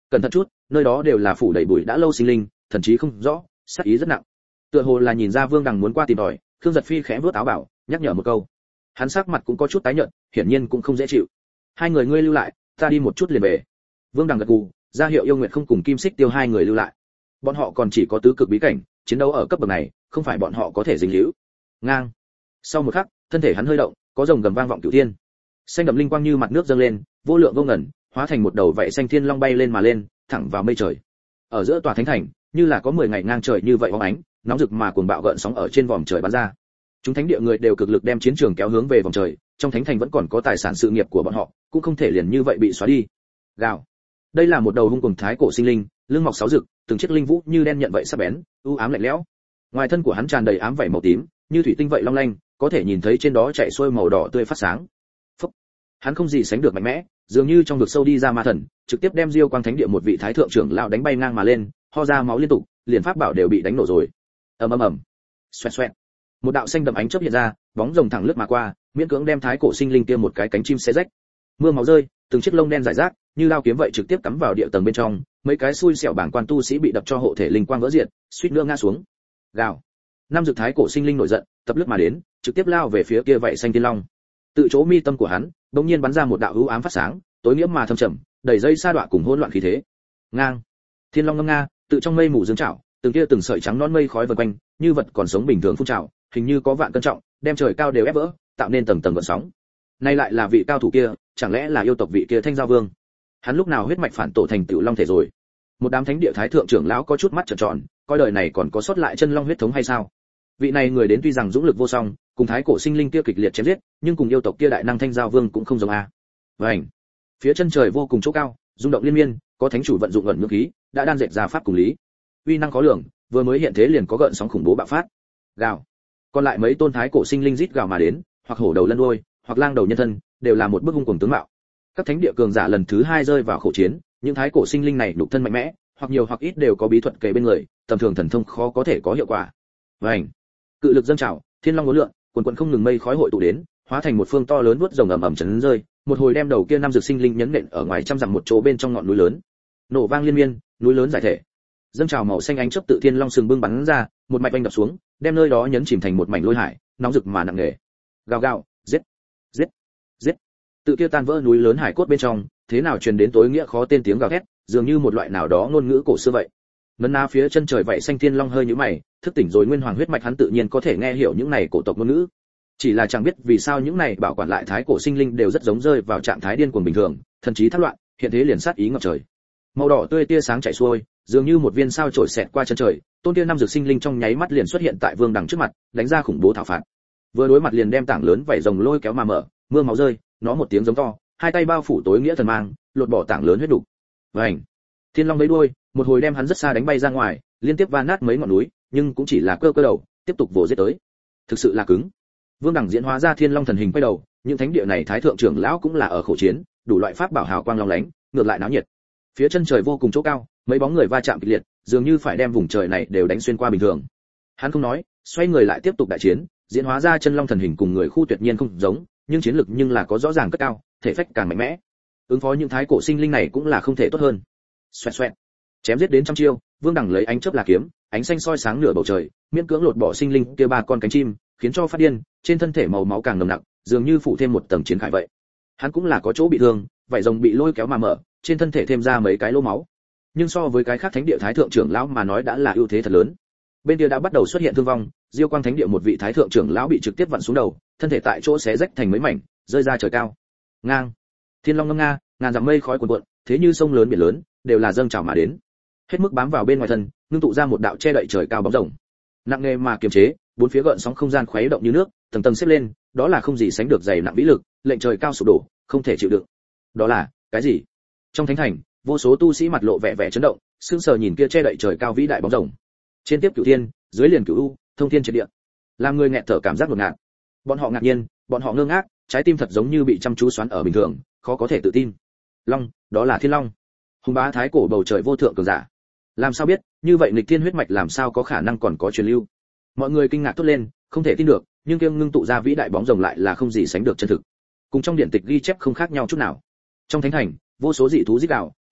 A: cẩn thận chút, nơi đó đều là phủ đầy bụi đã lâu sinh linh, thần chí không rõ, sát ý rất nặng. Tựa hồ là nhìn ra Vương Đằng muốn qua tìm tòi, Khương Giật Phi khẽ vuốt áo bảo, nhắc nhở một câu. Hắn sắc mặt cũng có chút tái nhợt, hiển nhiên cũng không dễ chịu. Hai người ngươi lưu lại, ta đi một chút liền về. Vương Đằng gật gù, ra hiệu Yêu Nguyệt không cùng Kim Xích Tiêu hai người lưu lại. Bọn họ còn chỉ có tứ cực bí cảnh, chiến đấu ở cấp bậc này, không phải bọn họ có thể dính líu. Ngang. Sau một khắc, thân thể hắn hơi động, có rồng gầm vang vọng cửu thiên. Xanh đậm linh quang như mặt nước dâng lên, vô lượng vô ngần, hóa thành một đầu vảy xanh thiên long bay lên mà lên, thẳng vào mây trời. Ở giữa tòa thánh thành, như là có mười ngày ngang trời như vậy bóng ánh, nóng rực mà cuồng bạo gợn sóng ở trên vòm trời bắn ra. Chúng thánh địa người đều cực lực đem chiến trường kéo hướng về vòng trời, trong thánh thành vẫn còn có tài sản sự nghiệp của bọn họ, cũng không thể liền như vậy bị xóa đi. Gào. Đây là một đầu hung cuồng thái cổ sinh linh, lưng mọc sáu rực, từng chiếc linh vũ như đen nhận vậy sắc bén, u ám lạnh lẽo. Ngoài thân của hắn tràn đầy ám vảy màu tím, như thủy tinh vậy long lanh, có thể nhìn thấy trên đó chạy xuôi màu đỏ tươi phát sáng. Phúc. Hắn không gì sánh được mạnh mẽ, dường như trong vực sâu đi ra ma thần, trực tiếp đem Diêu Quang Thánh Địa một vị thái thượng trưởng lão đánh bay ngang mà lên, ho ra máu liên tục, liền pháp bảo đều bị đánh nổ rồi. Ầm ầm ầm. Xoẹt xoẹt. Một đạo xanh đậm ánh chớp hiện ra, bóng rồng thẳng lướt mà qua, miễn cưỡng đem thái cổ sinh linh kia một cái cánh chim xé rách. Mưa máu rơi, từng chiếc lông đen rải rác, như lao kiếm vậy trực tiếp cắm vào địa tầng bên trong, mấy cái xui xẻo bảng quan tu sĩ bị đập cho hộ thể linh quang vỡ diệt, suýt nữa ngã xuống. Gào. Năm dược thái cổ sinh linh nổi giận, tập lướt mà đến, trực tiếp lao về phía kia vậy xanh thiên long. Tự chỗ mi tâm của hắn, bỗng nhiên bắn ra một đạo u ám phát sáng, tối nghĩa mà thâm trầm, đầy dây sa đọa cùng hỗn loạn khí thế. Ngang. Thiên long ngâm nga, tự trong mây mù dương trảo, từng kia từng sợi trắng non mây khói vần quanh, như vật còn sống bình thường phun trào, hình như có vạn cân trọng, đem trời cao đều ép vỡ, tạo nên tầng tầng gợn sóng. Nay lại là vị cao thủ kia, chẳng lẽ là yêu tộc vị kia Thanh Giao Vương? Hắn lúc nào huyết mạch phản tổ thành Tiểu Long thể rồi? Một đám thánh địa thái thượng trưởng lão có chút mắt trợn tròn, coi đời này còn có sót lại chân long huyết thống hay sao? Vị này người đến tuy rằng dũng lực vô song, cùng thái cổ sinh linh kia kịch liệt chém giết, nhưng cùng yêu tộc kia đại năng Thanh Giao Vương cũng không giống a. Vành. Phía chân trời vô cùng chỗ cao, rung động liên miên, có thánh chủ vận dụng ẩn ngữ khí, đã đan dệt ra pháp cùng lý. Uy năng khó lường, vừa mới hiện thế liền có gợn sóng khủng bố bạo phát. Gào. Còn lại mấy tôn thái cổ sinh linh rít gào mà đến, hoặc hổ đầu lân đuôi, hoặc lang đầu nhân thân, đều là một bức hung cuồng tướng mạo. Các thánh địa cường giả lần thứ hai rơi vào khổ chiến, những thái cổ sinh linh này nhục thân mạnh mẽ, hoặc nhiều hoặc ít đều có bí thuật kề bên người, tầm thường thần thông khó có thể có hiệu quả. Vành. Cự lực dâng trào, thiên long uốn lượn, quần quần không ngừng mây khói hội tụ đến, hóa thành một phương to lớn vuốt rồng ầm ầm chấn rơi, một hồi đem đầu kia năm dược sinh linh nhấn nện ở ngoài trăm dặm một chỗ bên trong ngọn núi lớn. Nổ vang liên miên, núi lớn giải thể. Dâng trào màu xanh ánh chớp tự thiên long sừng bưng bắn ra, một mạch vành đập xuống, đem nơi đó nhấn chìm thành một mảnh lôi hải, nóng rực mà nặng nề. Gào gào, giết, giết, giết. Tự kia tan vỡ núi lớn hải cốt bên trong, thế nào truyền đến tối nghĩa khó tên tiếng gào thét, dường như một loại nào đó ngôn ngữ cổ xưa vậy. Nấn ná phía chân trời vậy xanh thiên long hơi nhíu mày, thức tỉnh rồi nguyên hoàng huyết mạch hắn tự nhiên có thể nghe hiểu những này cổ tộc ngôn ngữ. Chỉ là chẳng biết vì sao những này bảo quản lại thái cổ sinh linh đều rất giống rơi vào trạng thái điên cuồng bình thường, thần trí thất loạn, hiện thế liền sát ý ngập trời. Màu đỏ tươi tia sáng chảy xuôi, dường như một viên sao chổi xẹt qua chân trời, tôn kia năm dược sinh linh trong nháy mắt liền xuất hiện tại Vương Đằng trước mặt, đánh ra khủng bố thảo phạt. Vừa đối mặt liền đem tảng lớn vảy rồng lôi kéo mà mở, mưa máu rơi, nó một tiếng giống to, hai tay bao phủ tối nghĩa thần mang, lột bỏ tảng lớn huyết đục. Vành. Thiên long lấy đuôi, một hồi đem hắn rất xa đánh bay ra ngoài, liên tiếp va nát mấy ngọn núi, nhưng cũng chỉ là cơ cơ đầu, tiếp tục vồ giết tới. Thực sự là cứng. Vương Đằng diễn hóa ra thiên long thần hình quay đầu, những thánh địa này thái thượng trưởng lão cũng là ở khổ chiến, đủ loại pháp bảo hào quang long lánh, ngược lại náo nhiệt. Phía chân trời vô cùng chỗ cao, mấy bóng người va chạm kịch liệt, dường như phải đem vùng trời này đều đánh xuyên qua bình thường. Hắn không nói, xoay người lại tiếp tục đại chiến, diễn hóa ra chân long thần hình cùng người khu tuyệt nhiên không giống, nhưng chiến lực nhưng là có rõ ràng cất cao, thể phách càng mạnh mẽ. Ứng phó những thái cổ sinh linh này cũng là không thể tốt hơn. Xoẹt xoẹt. Chém giết đến trăm chiêu, Vương Đằng lấy ánh chớp là kiếm, ánh xanh soi sáng nửa bầu trời, miễn cưỡng lột bỏ sinh linh kia ba con cánh chim, khiến cho phát điên, trên thân thể màu máu càng nồng nặc, dường như phủ thêm một tầng chiến khải vậy. Hắn cũng là có chỗ bị thương, vảy rồng bị lôi kéo mà mở, trên thân thể thêm ra mấy cái lỗ máu. Nhưng so với cái khác thánh địa thái thượng trưởng lão mà nói đã là ưu thế thật lớn. Bên kia đã bắt đầu xuất hiện thương vong, Diêu Quang Thánh Địa một vị thái thượng trưởng lão bị trực tiếp vặn xuống đầu, thân thể tại chỗ xé rách thành mấy mảnh, rơi ra trời cao. Ngang. Thiên long ngâm nga, ngàn dặm mây khói cuồn cuộn, thế như sông lớn biển lớn, đều là dâng trào mà đến. Hết mức bám vào bên ngoài thân, ngưng tụ ra một đạo che đậy trời cao bóng rồng. Nặng nề mà kiềm chế, bốn phía gợn sóng không gian khuấy động như nước, tầng tầng xếp lên, đó là không gì sánh được dày nặng vĩ lực, lệnh trời cao sụp đổ, không thể chịu đựng. Đó là cái gì? Trong thánh thành, vô số tu sĩ mặt lộ vẻ vẻ chấn động, sững sờ nhìn kia che đậy trời cao vĩ đại bóng rồng. Trên tiếp cửu thiên, dưới liền cửu u, thông thiên triệt địa. Làm người nghẹt thở cảm giác ngột ngạt. Bọn họ ngạc nhiên, bọn họ ngơ ngác, trái tim thật giống như bị chăm chú xoắn ở bình thường, khó có thể tự tin. Long, đó là thiên long. Hùng bá thái cổ bầu trời vô thượng cường giả. Làm sao biết, như vậy nghịch thiên huyết mạch làm sao có khả năng còn có truyền lưu? Mọi người kinh ngạc thốt lên, không thể tin được, nhưng kiêng ngưng tụ ra vĩ đại bóng rồng lại là không gì sánh được chân thực. Cùng trong điển tịch ghi chép không khác nhau chút nào. Trong thánh thành, vô số dị thú rít gào,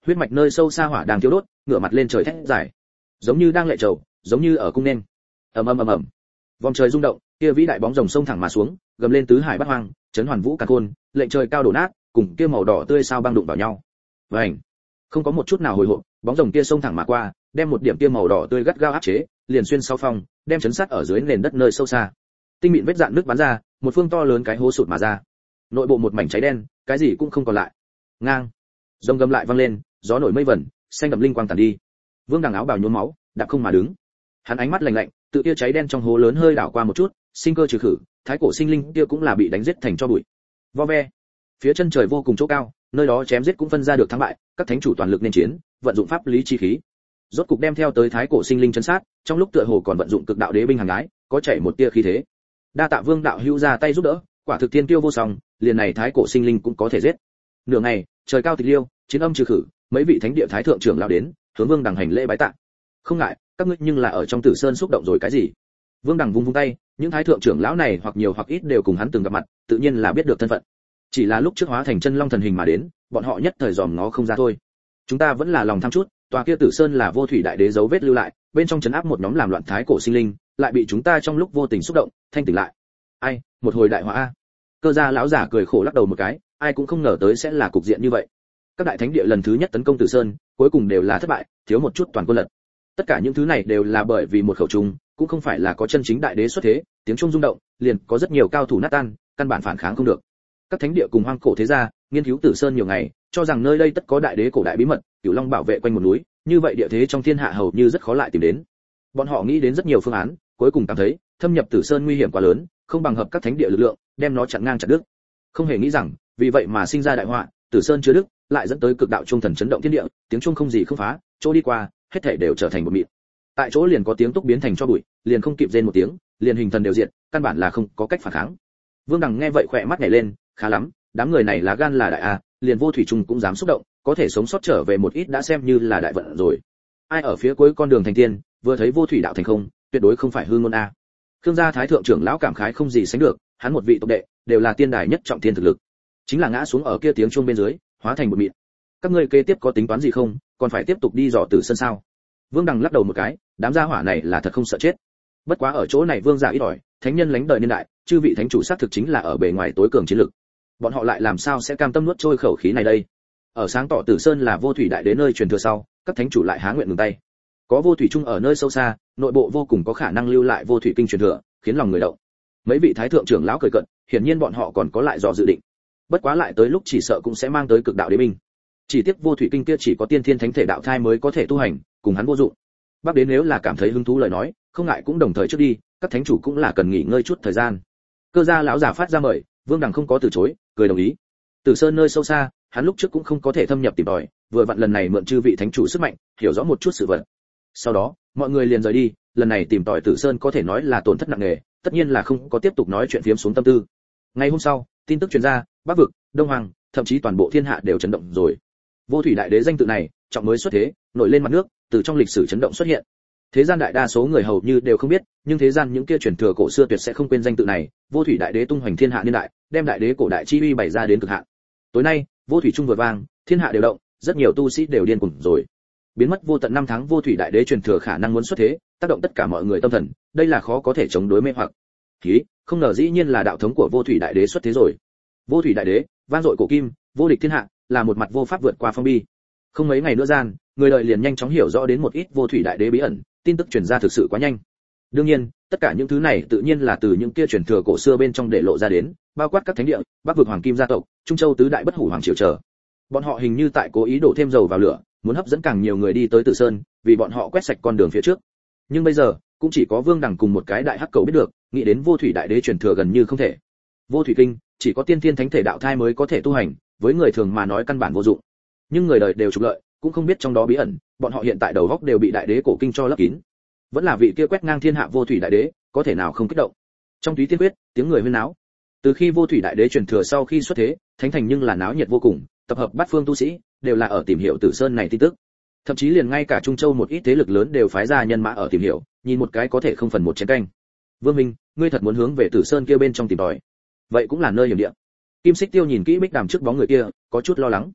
A: huyết mạch nơi sâu xa hỏa đang thiêu đốt, ngửa mặt lên trời thét giải, giống như đang lệ trầu, giống như ở cung nên. ầm ầm ầm ầm, vòng trời rung động, kia vĩ đại bóng rồng sông thẳng mà xuống, gầm lên tứ hải bát hoang, chấn hoàn vũ càn khôn, lệnh trời cao đổ nát, cùng kia màu đỏ tươi sao băng đụng vào nhau. Vành, không có một chút nào hồi hộp, bóng rồng kia sông thẳng mà qua, đem một điểm kia màu đỏ tươi gắt gao áp chế, liền xuyên sau phong, đem chấn sát ở dưới nền đất nơi sâu xa. Tinh mịn vết dạn nước bắn ra, một phương to lớn cái hố sụt mà ra. Nội bộ một mảnh cháy đen, cái gì cũng không còn lại. Ngang, rồng gầm lại vang lên, gió nổi mây vẩn, xanh đậm linh quang tàn đi. Vương Đằng áo bào nhuốm máu, đạp không mà đứng. Hắn ánh mắt lạnh lạnh, tự kia cháy đen trong hố lớn hơi đảo qua một chút, sinh cơ trừ khử, thái cổ sinh linh kia cũng là bị đánh giết thành cho bụi. Vo ve, phía chân trời vô cùng chỗ cao, nơi đó chém giết cũng phân ra được thắng bại, các thánh chủ toàn lực nên chiến, vận dụng pháp lý chi khí, rốt cục đem theo tới thái cổ sinh linh chấn sát, trong lúc tựa hồ còn vận dụng cực đạo đế binh hàng gái, có chảy một tia khí thế. Đa tạ Vương đạo hữu ra tay giúp đỡ, quả thực tiên tiêu vô song, liền này thái cổ sinh linh cũng có thể giết. Nửa ngày, trời cao tịch liêu, chiến âm trừ khử, mấy vị thánh địa thái thượng trưởng lao đến, hướng Vương Đằng hành lễ bái tạ. Không ngại, các ngươi nhưng là ở trong Tử Sơn xúc động rồi cái gì? Vương Đằng vung vung tay, những thái thượng trưởng lão này hoặc nhiều hoặc ít đều cùng hắn từng gặp mặt, tự nhiên là biết được thân phận. Chỉ là lúc trước hóa thành chân long thần hình mà đến, bọn họ nhất thời dòm ngó không ra thôi. Chúng ta vẫn là lòng tham chút, tòa kia Tử Sơn là vô thủy đại đế dấu vết lưu lại, bên trong trấn áp một nhóm làm loạn thái cổ sinh linh, lại bị chúng ta trong lúc vô tình xúc động, thanh tỉnh lại. Ai, một hồi đại họa a. Cơ gia lão giả cười khổ lắc đầu một cái, ai cũng không ngờ tới sẽ là cục diện như vậy. Các đại thánh địa lần thứ nhất tấn công Tử Sơn, cuối cùng đều là thất bại, thiếu một chút toàn quân lật. Tất cả những thứ này đều là bởi vì một khẩu trung, cũng không phải là có chân chính đại đế xuất thế, tiếng trung rung động, liền có rất nhiều cao thủ nát tan, căn bản phản kháng không được. Các thánh địa cùng hoang cổ thế gia, nghiên cứu Tử Sơn nhiều ngày, cho rằng nơi đây tất có đại đế cổ đại bí mật, Cửu Long bảo vệ quanh một núi, như vậy địa thế trong thiên hạ hầu như rất khó lại tìm đến. Bọn họ nghĩ đến rất nhiều phương án, cuối cùng cảm thấy thâm nhập Tử Sơn nguy hiểm quá lớn, không bằng hợp các thánh địa lực lượng, đem nó chặn ngang chặt đứt. Không hề nghĩ rằng, vì vậy mà sinh ra đại họa, Tử Sơn chưa đứt, lại dẫn tới cực đạo trung thần chấn động thiên địa, tiếng trung không gì không phá, chỗ đi qua, hết thảy đều trở thành một mịn. Tại chỗ liền có tiếng túc biến thành cho bụi, liền không kịp rên một tiếng, liền hình thần đều diệt, căn bản là không có cách phản kháng. Vương Đằng nghe vậy khỏe mắt nhảy lên, khá lắm, đám người này là gan là đại a, liền vô thủy trung cũng dám xúc động, có thể sống sót trở về một ít đã xem như là đại vận rồi. Ai ở phía cuối con đường thành tiên, vừa thấy vô thủy đạo thành không, tuyệt đối không phải hư ngôn a. Khương gia thái thượng trưởng lão cảm khái không gì sánh được, hắn một vị tộc đệ, đều là tiên đài nhất trọng thiên thực lực. Chính là ngã xuống ở kia tiếng chuông bên dưới, hóa thành một mịn. Các ngươi kế tiếp có tính toán gì không, còn phải tiếp tục đi dò Tử Sơn sao? Vương Đằng lắc đầu một cái, đám gia hỏa này là thật không sợ chết. Bất quá ở chỗ này vương giả ít ỏi, thánh nhân lánh đời niên đại, chư vị thánh chủ xác thực chính là ở bề ngoài tối cường chiến lực. Bọn họ lại làm sao sẽ cam tâm nuốt trôi khẩu khí này đây? Ở sáng tỏ Tử Sơn là vô thủy đại đế nơi truyền thừa sau, các thánh chủ lại há nguyện ngừng tay. Có vô thủy trung ở nơi sâu xa, nội bộ vô cùng có khả năng lưu lại vô thủy kinh truyền thừa, khiến lòng người động. Mấy vị thái thượng trưởng lão cười cận, hiển nhiên bọn họ còn có lại dò dự định. Bất quá lại tới lúc chỉ sợ cũng sẽ mang tới cực đạo đế binh. Chỉ tiếc vô thủy kinh kia chỉ có tiên thiên thánh thể đạo thai mới có thể tu hành, cùng hắn vô dụng. Bác đến nếu là cảm thấy hứng thú lời nói, không ngại cũng đồng thời trước đi, các thánh chủ cũng là cần nghỉ ngơi chút thời gian. Cơ gia lão giả phát ra mời, Vương Đằng không có từ chối, cười đồng ý. Tử Sơn nơi sâu xa, hắn lúc trước cũng không có thể thâm nhập tìm tòi, vừa vặn lần này mượn chư vị thánh chủ sức mạnh, hiểu rõ một chút sự vật. Sau đó, mọi người liền rời đi, lần này tìm tòi Tử Sơn có thể nói là tổn thất nặng nề, tất nhiên là không có tiếp tục nói chuyện phiếm xuống tâm tư. Ngày hôm sau, tin tức truyền ra, Bắc vực, Đông Hoàng, thậm chí toàn bộ thiên hạ đều chấn động rồi. Vô thủy đại đế danh tự này, trọng mới xuất thế, nổi lên mặt nước, từ trong lịch sử chấn động xuất hiện. Thế gian đại đa số người hầu như đều không biết, nhưng thế gian những kia truyền thừa cổ xưa tuyệt sẽ không quên danh tự này, vô thủy đại đế tung hoành thiên hạ niên đại, đem đại đế cổ đại chi uy bày ra đến cực hạn. Tối nay, vô thủy trung vừa vang, thiên hạ đều động, rất nhiều tu sĩ đều điên cuồng rồi. Biến mất vô tận năm tháng vô thủy đại đế truyền thừa khả năng muốn xuất thế, tác động tất cả mọi người tâm thần, đây là khó có thể chống đối mê hoặc. Khí, không ngờ dĩ nhiên là đạo thống của vô thủy đại đế xuất thế rồi. Vô thủy đại đế, vang dội cổ kim, vô địch thiên hạ, là một mặt vô pháp vượt qua phong bi. Không mấy ngày nữa gian, người đời liền nhanh chóng hiểu rõ đến một ít vô thủy đại đế bí ẩn, tin tức truyền ra thực sự quá nhanh. Đương nhiên, tất cả những thứ này tự nhiên là từ những kia truyền thừa cổ xưa bên trong để lộ ra đến, bao quát các thánh địa, Bắc vực hoàng kim gia tộc, Trung Châu tứ đại bất hủ hoàng triều trở. Bọn họ hình như tại cố ý đổ thêm dầu vào lửa, muốn hấp dẫn càng nhiều người đi tới Tử Sơn, vì bọn họ quét sạch con đường phía trước. Nhưng bây giờ, cũng chỉ có Vương Đằng cùng một cái đại hắc cầu biết được, nghĩ đến vô thủy đại đế truyền thừa gần như không thể. Vô thủy kinh, chỉ có tiên thiên thánh thể đạo thai mới có thể tu hành, với người thường mà nói căn bản vô dụng. Nhưng người đời đều trục lợi, cũng không biết trong đó bí ẩn, bọn họ hiện tại đầu góc đều bị đại đế cổ kinh cho lấp kín. Vẫn là vị kia quét ngang thiên hạ vô thủy đại đế, có thể nào không kích động. Trong túy tiên quyết, tiếng người huyên náo. Từ khi vô thủy đại đế truyền thừa sau khi xuất thế, thánh thành nhưng là náo nhiệt vô cùng, tập hợp bát phương tu sĩ, đều là ở tìm hiểu Tử Sơn này tin tức. Thậm chí liền ngay cả Trung Châu một ít thế lực lớn đều phái ra nhân mã ở tìm hiểu, nhìn một cái có thể không phần một chén canh. Vương Minh, ngươi thật muốn hướng về Tử Sơn kia bên trong tìm tòi? Vậy cũng là nơi hiểm địa. Kim Xích Tiêu nhìn kỹ Bích Đàm trước bóng người kia, có chút lo lắng.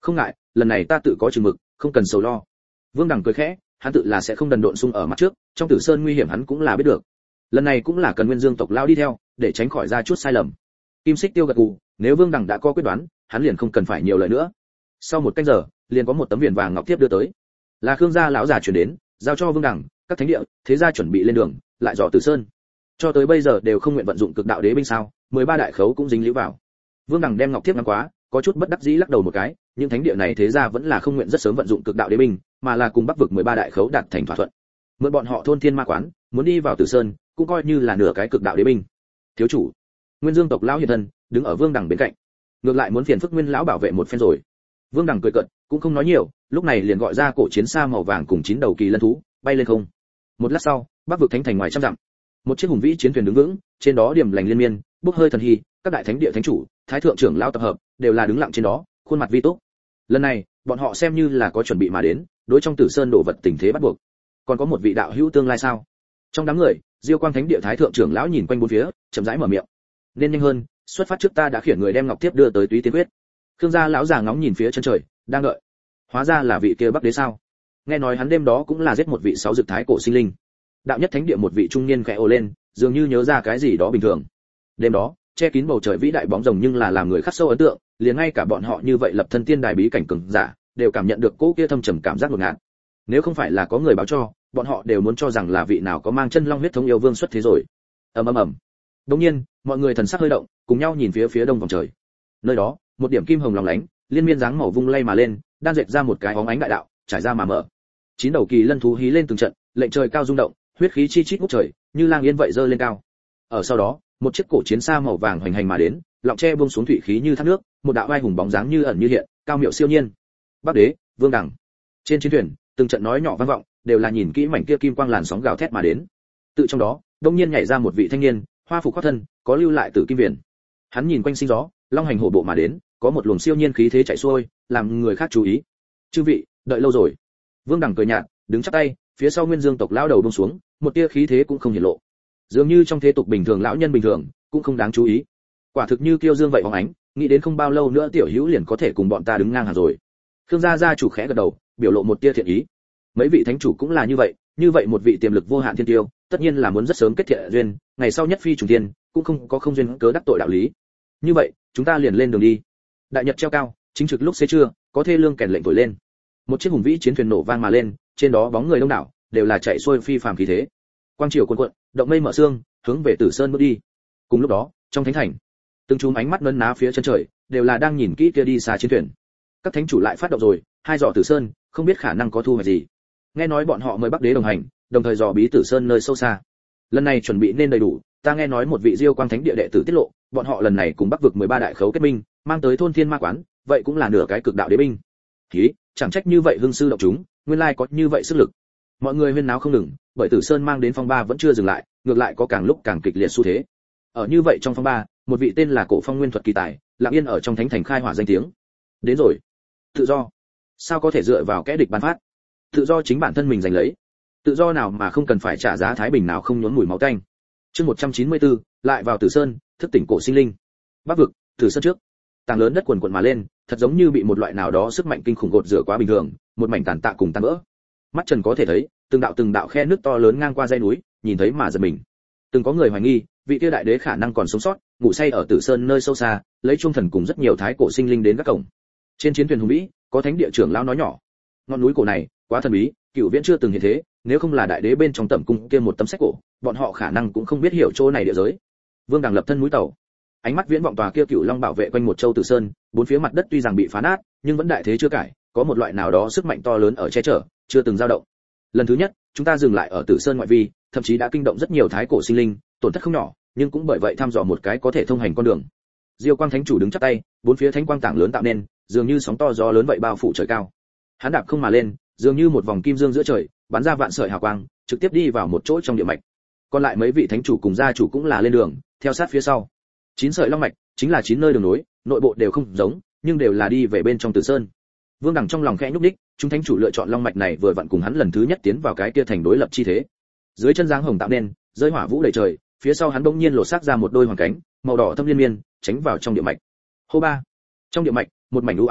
A: Không ngại, lần này ta tự có chừng mực, không cần sầu lo. Vương Đằng cười khẽ, hắn tự là sẽ không đần độn xung ở mặt trước, trong Tử Sơn nguy hiểm hắn cũng là biết được. Lần này cũng là cần Nguyên Dương tộc lão đi theo, để tránh khỏi ra chút sai lầm. Kim Xích Tiêu gật gù, nếu Vương Đằng đã có quyết đoán, hắn liền không cần phải nhiều lời nữa. Sau một canh giờ, liền có một tấm viền vàng ngọc thiếp đưa tới. Là Khương gia lão già chuyển đến, giao cho Vương Đằng, các thánh địa, thế gia chuẩn bị lên đường, lại dò Tử Sơn. Cho tới bây giờ đều không nguyện vận dụng cực đạo đế binh sao? mười ba đại khấu cũng dính líu vào. Vương Đằng đem ngọc thiếp ngắm quá, có chút bất đắc dĩ lắc đầu một cái, những thánh địa này thế gia vẫn là không nguyện rất sớm vận dụng cực đạo đế binh, mà là cùng Bắc vực mười ba đại khấu đạt thành thỏa thuận. Mượn bọn họ thôn Thiên Ma quán, muốn đi vào Tử Sơn, cũng coi như là nửa cái cực đạo đế binh. Thiếu chủ, Nguyên Dương tộc lão hiện thân, đứng ở Vương Đằng bên cạnh. Ngược lại muốn phiền phức Nguyên lão bảo vệ một phen rồi. Vương Đằng cười cợt, cũng không nói nhiều, lúc này liền gọi ra cổ chiến xa màu vàng cùng chín đầu kỳ lân thú, bay lên không. Một lát sau, Bắc vực thánh thành ngoài trăm dặm, một chiếc hùng vĩ chiến thuyền đứng vững, trên đó điểm lành liên miên, bốc hơi thần hy, các đại thánh địa thánh chủ, thái thượng trưởng lão tập hợp, đều là đứng lặng trên đó, khuôn mặt vi túc. Lần này, bọn họ xem như là có chuẩn bị mà đến, đối trong Tử Sơn đổ vật tình thế bắt buộc. Còn có một vị đạo hữu tương lai sao? Trong đám người, Diêu Quang thánh địa thái thượng trưởng lão nhìn quanh bốn phía, chậm rãi mở miệng. Nên nhanh hơn, xuất phát trước ta đã khiển người đem ngọc tiếp đưa tới Túy Tiên Quyết. Khương gia lão già ngóng nhìn phía chân trời, đang đợi. Hóa ra là vị kia Bắc Đế sao? Nghe nói hắn đêm đó cũng là giết một vị sáu dực thái cổ sinh linh. Đạo nhất thánh địa một vị trung niên khẽ ồ lên, dường như nhớ ra cái gì đó bình thường. Đêm đó, che kín bầu trời vĩ đại bóng rồng nhưng là làm người khắc sâu ấn tượng, liền ngay cả bọn họ như vậy lập thân tiên đài bí cảnh cường giả, đều cảm nhận được cỗ kia thâm trầm cảm giác ngột ngạt. Nếu không phải là có người báo cho, bọn họ đều muốn cho rằng là vị nào có mang chân long huyết thống yêu vương xuất thế rồi. Ầm ầm ầm. Đột nhiên, mọi người thần sắc hơi động, cùng nhau nhìn phía phía đông vòng trời. Nơi đó, một điểm kim hồng lóng lánh, liên miên dáng màu vung lay mà lên, đan dệt ra một cái bóng ánh đại đạo, trải ra mà mở. Chín đầu kỳ lân thú hí lên từng trận, lệnh trời cao rung động, huyết khí chi chít ngút trời, như lang yên vậy dơ lên cao. Ở sau đó, một chiếc cổ chiến xa màu vàng hoành hành mà đến, lọng tre buông xuống thủy khí như thác nước, một đạo vai hùng bóng dáng như ẩn như hiện, cao miệu siêu nhiên. Bắc Đế, Vương Đằng. Trên chiến thuyền, từng trận nói nhỏ vang vọng, đều là nhìn kỹ mảnh kia kim quang làn sóng gào thét mà đến. Tự trong đó, đông nhiên nhảy ra một vị thanh niên, hoa phục khoác thân, có lưu lại từ kim viền. Hắn nhìn quanh sinh gió, long hành hổ bộ mà đến, có một luồng siêu nhiên khí thế chạy xuôi, làm người khác chú ý. Chư vị, đợi lâu rồi. Vương Đằng cười nhạt, đứng chắp tay, phía sau Nguyên Dương tộc lão đầu buông xuống, một tia khí thế cũng không hiển lộ. Dường như trong thế tục bình thường lão nhân bình thường, cũng không đáng chú ý. Quả thực như kiêu dương vậy bóng ánh, nghĩ đến không bao lâu nữa tiểu hữu liền có thể cùng bọn ta đứng ngang hàng rồi. Khương gia gia chủ khẽ gật đầu, biểu lộ một tia thiện ý. Mấy vị thánh chủ cũng là như vậy, như vậy một vị tiềm lực vô hạn thiên tiêu, tất nhiên là muốn rất sớm kết thiện duyên, ngày sau nhất phi trùng thiên, cũng không có không duyên cớ đắc tội đạo lý. Như vậy, chúng ta liền lên đường đi. Đại nhật treo cao, chính trực lúc xế trưa, có thê lương kèn lệnh thổi lên. Một chiếc hùng vĩ chiến thuyền nổ vang mà lên, trên đó bóng người đông đảo, đều là chạy xuôi phi phàm khí thế. Quang triều cuồn cuộn, động mây mở sương, hướng về Tử Sơn bước đi. Cùng lúc đó, trong thánh thành, từng chùm ánh mắt nấn ná phía chân trời, đều là đang nhìn kỹ kia đi xa chiến thuyền. Các thánh chủ lại phát động rồi, hai dò Tử Sơn, không biết khả năng có thu hoạch gì. Nghe nói bọn họ mời Bắc Đế đồng hành, đồng thời dò bí Tử Sơn nơi sâu xa. Lần này chuẩn bị nên đầy đủ, ta nghe nói một vị Diêu Quang thánh địa đệ tử tiết lộ, bọn họ lần này cùng Bắc vực mười ba đại khấu kết minh, mang tới thôn Thiên Ma quán, vậy cũng là nửa cái cực đạo đế binh. Hí, chẳng trách như vậy hưng sư động chúng, nguyên lai có như vậy sức lực. Mọi người huyên náo không ngừng, bởi Tử Sơn mang đến phong ba vẫn chưa dừng lại, ngược lại có càng lúc càng kịch liệt xu thế. Ở như vậy trong phong ba, một vị tên là Cổ Phong Nguyên thuật kỳ tài, lặng yên ở trong thánh thành khai hỏa danh tiếng. Đến rồi. Tự do. Sao có thể dựa vào kẻ địch ban phát? Tự do chính bản thân mình giành lấy. Tự do nào mà không cần phải trả giá thái bình nào không nhốn mùi máu tanh. Chương một trăm chín mươi tư, lại vào Tử Sơn, thức tỉnh cổ sinh linh. Bắc vực, Tử Sơn trước. Tảng lớn đất quần quần mà lên, thật giống như bị một loại nào đó sức mạnh kinh khủng gột rửa quá bình thường, một mảnh tàn tạ cùng tan vỡ. Mắt Trần có thể thấy, từng đạo từng đạo khe nước to lớn ngang qua dãy núi, nhìn thấy mà giật mình. Từng có người hoài nghi, vị kia đại đế khả năng còn sống sót, ngủ say ở Tử Sơn nơi sâu xa, lấy chuông thần cùng rất nhiều thái cổ sinh linh đến các cổng. Trên chiến thuyền hùng vĩ, có thánh địa trưởng lão nói nhỏ, ngọn núi cổ này quá thần bí, cửu viễn chưa từng hiện thế, nếu không là đại đế bên trong tẩm cung kia một tấm sách cổ, bọn họ khả năng cũng không biết hiểu chỗ này địa giới. Vương Đằng lập thân núi tàu, ánh mắt viễn vọng tòa kia cửu long bảo vệ quanh một châu Tử Sơn, bốn phía mặt đất tuy rằng bị phá nát, nhưng vẫn đại thế chưa cải, có một loại nào đó sức mạnh to lớn ở che chở, chưa từng dao động. Lần thứ nhất, chúng ta dừng lại ở Tử Sơn ngoại vi, thậm chí đã kinh động rất nhiều thái cổ sinh linh, tổn thất không nhỏ, nhưng cũng bởi vậy thăm dò một cái có thể thông hành con đường. Diêu Quang thánh chủ đứng chắp tay, bốn phía thánh quang tảng lớn tạo nên, dường như sóng to gió lớn vậy bao phủ trời cao. Hắn đạp không mà lên, dường như một vòng kim dương giữa trời, bắn ra vạn sợi hào quang, trực tiếp đi vào một chỗ trong địa mạch. Còn lại mấy vị thánh chủ cùng gia chủ cũng là lên đường, theo sát phía sau. Chín sợi long mạch, chính là chín nơi đường nối, nội bộ đều không giống, nhưng đều là đi về bên trong Tử Sơn. Vương Đằng trong lòng khẽ nhúc nhích, chúng thánh chủ lựa chọn long mạch này vừa vặn cùng hắn lần thứ nhất tiến vào cái kia thành đối lập chi thế. Dưới chân dáng hồng tạo nên, rơi hỏa vũ đầy trời, phía sau hắn bỗng nhiên lộ xác ra một đôi hoàng cánh, màu đỏ thâm liên miên, tránh vào trong địa mạch. Hô ba. Trong địa mạch, một mảnh u ám,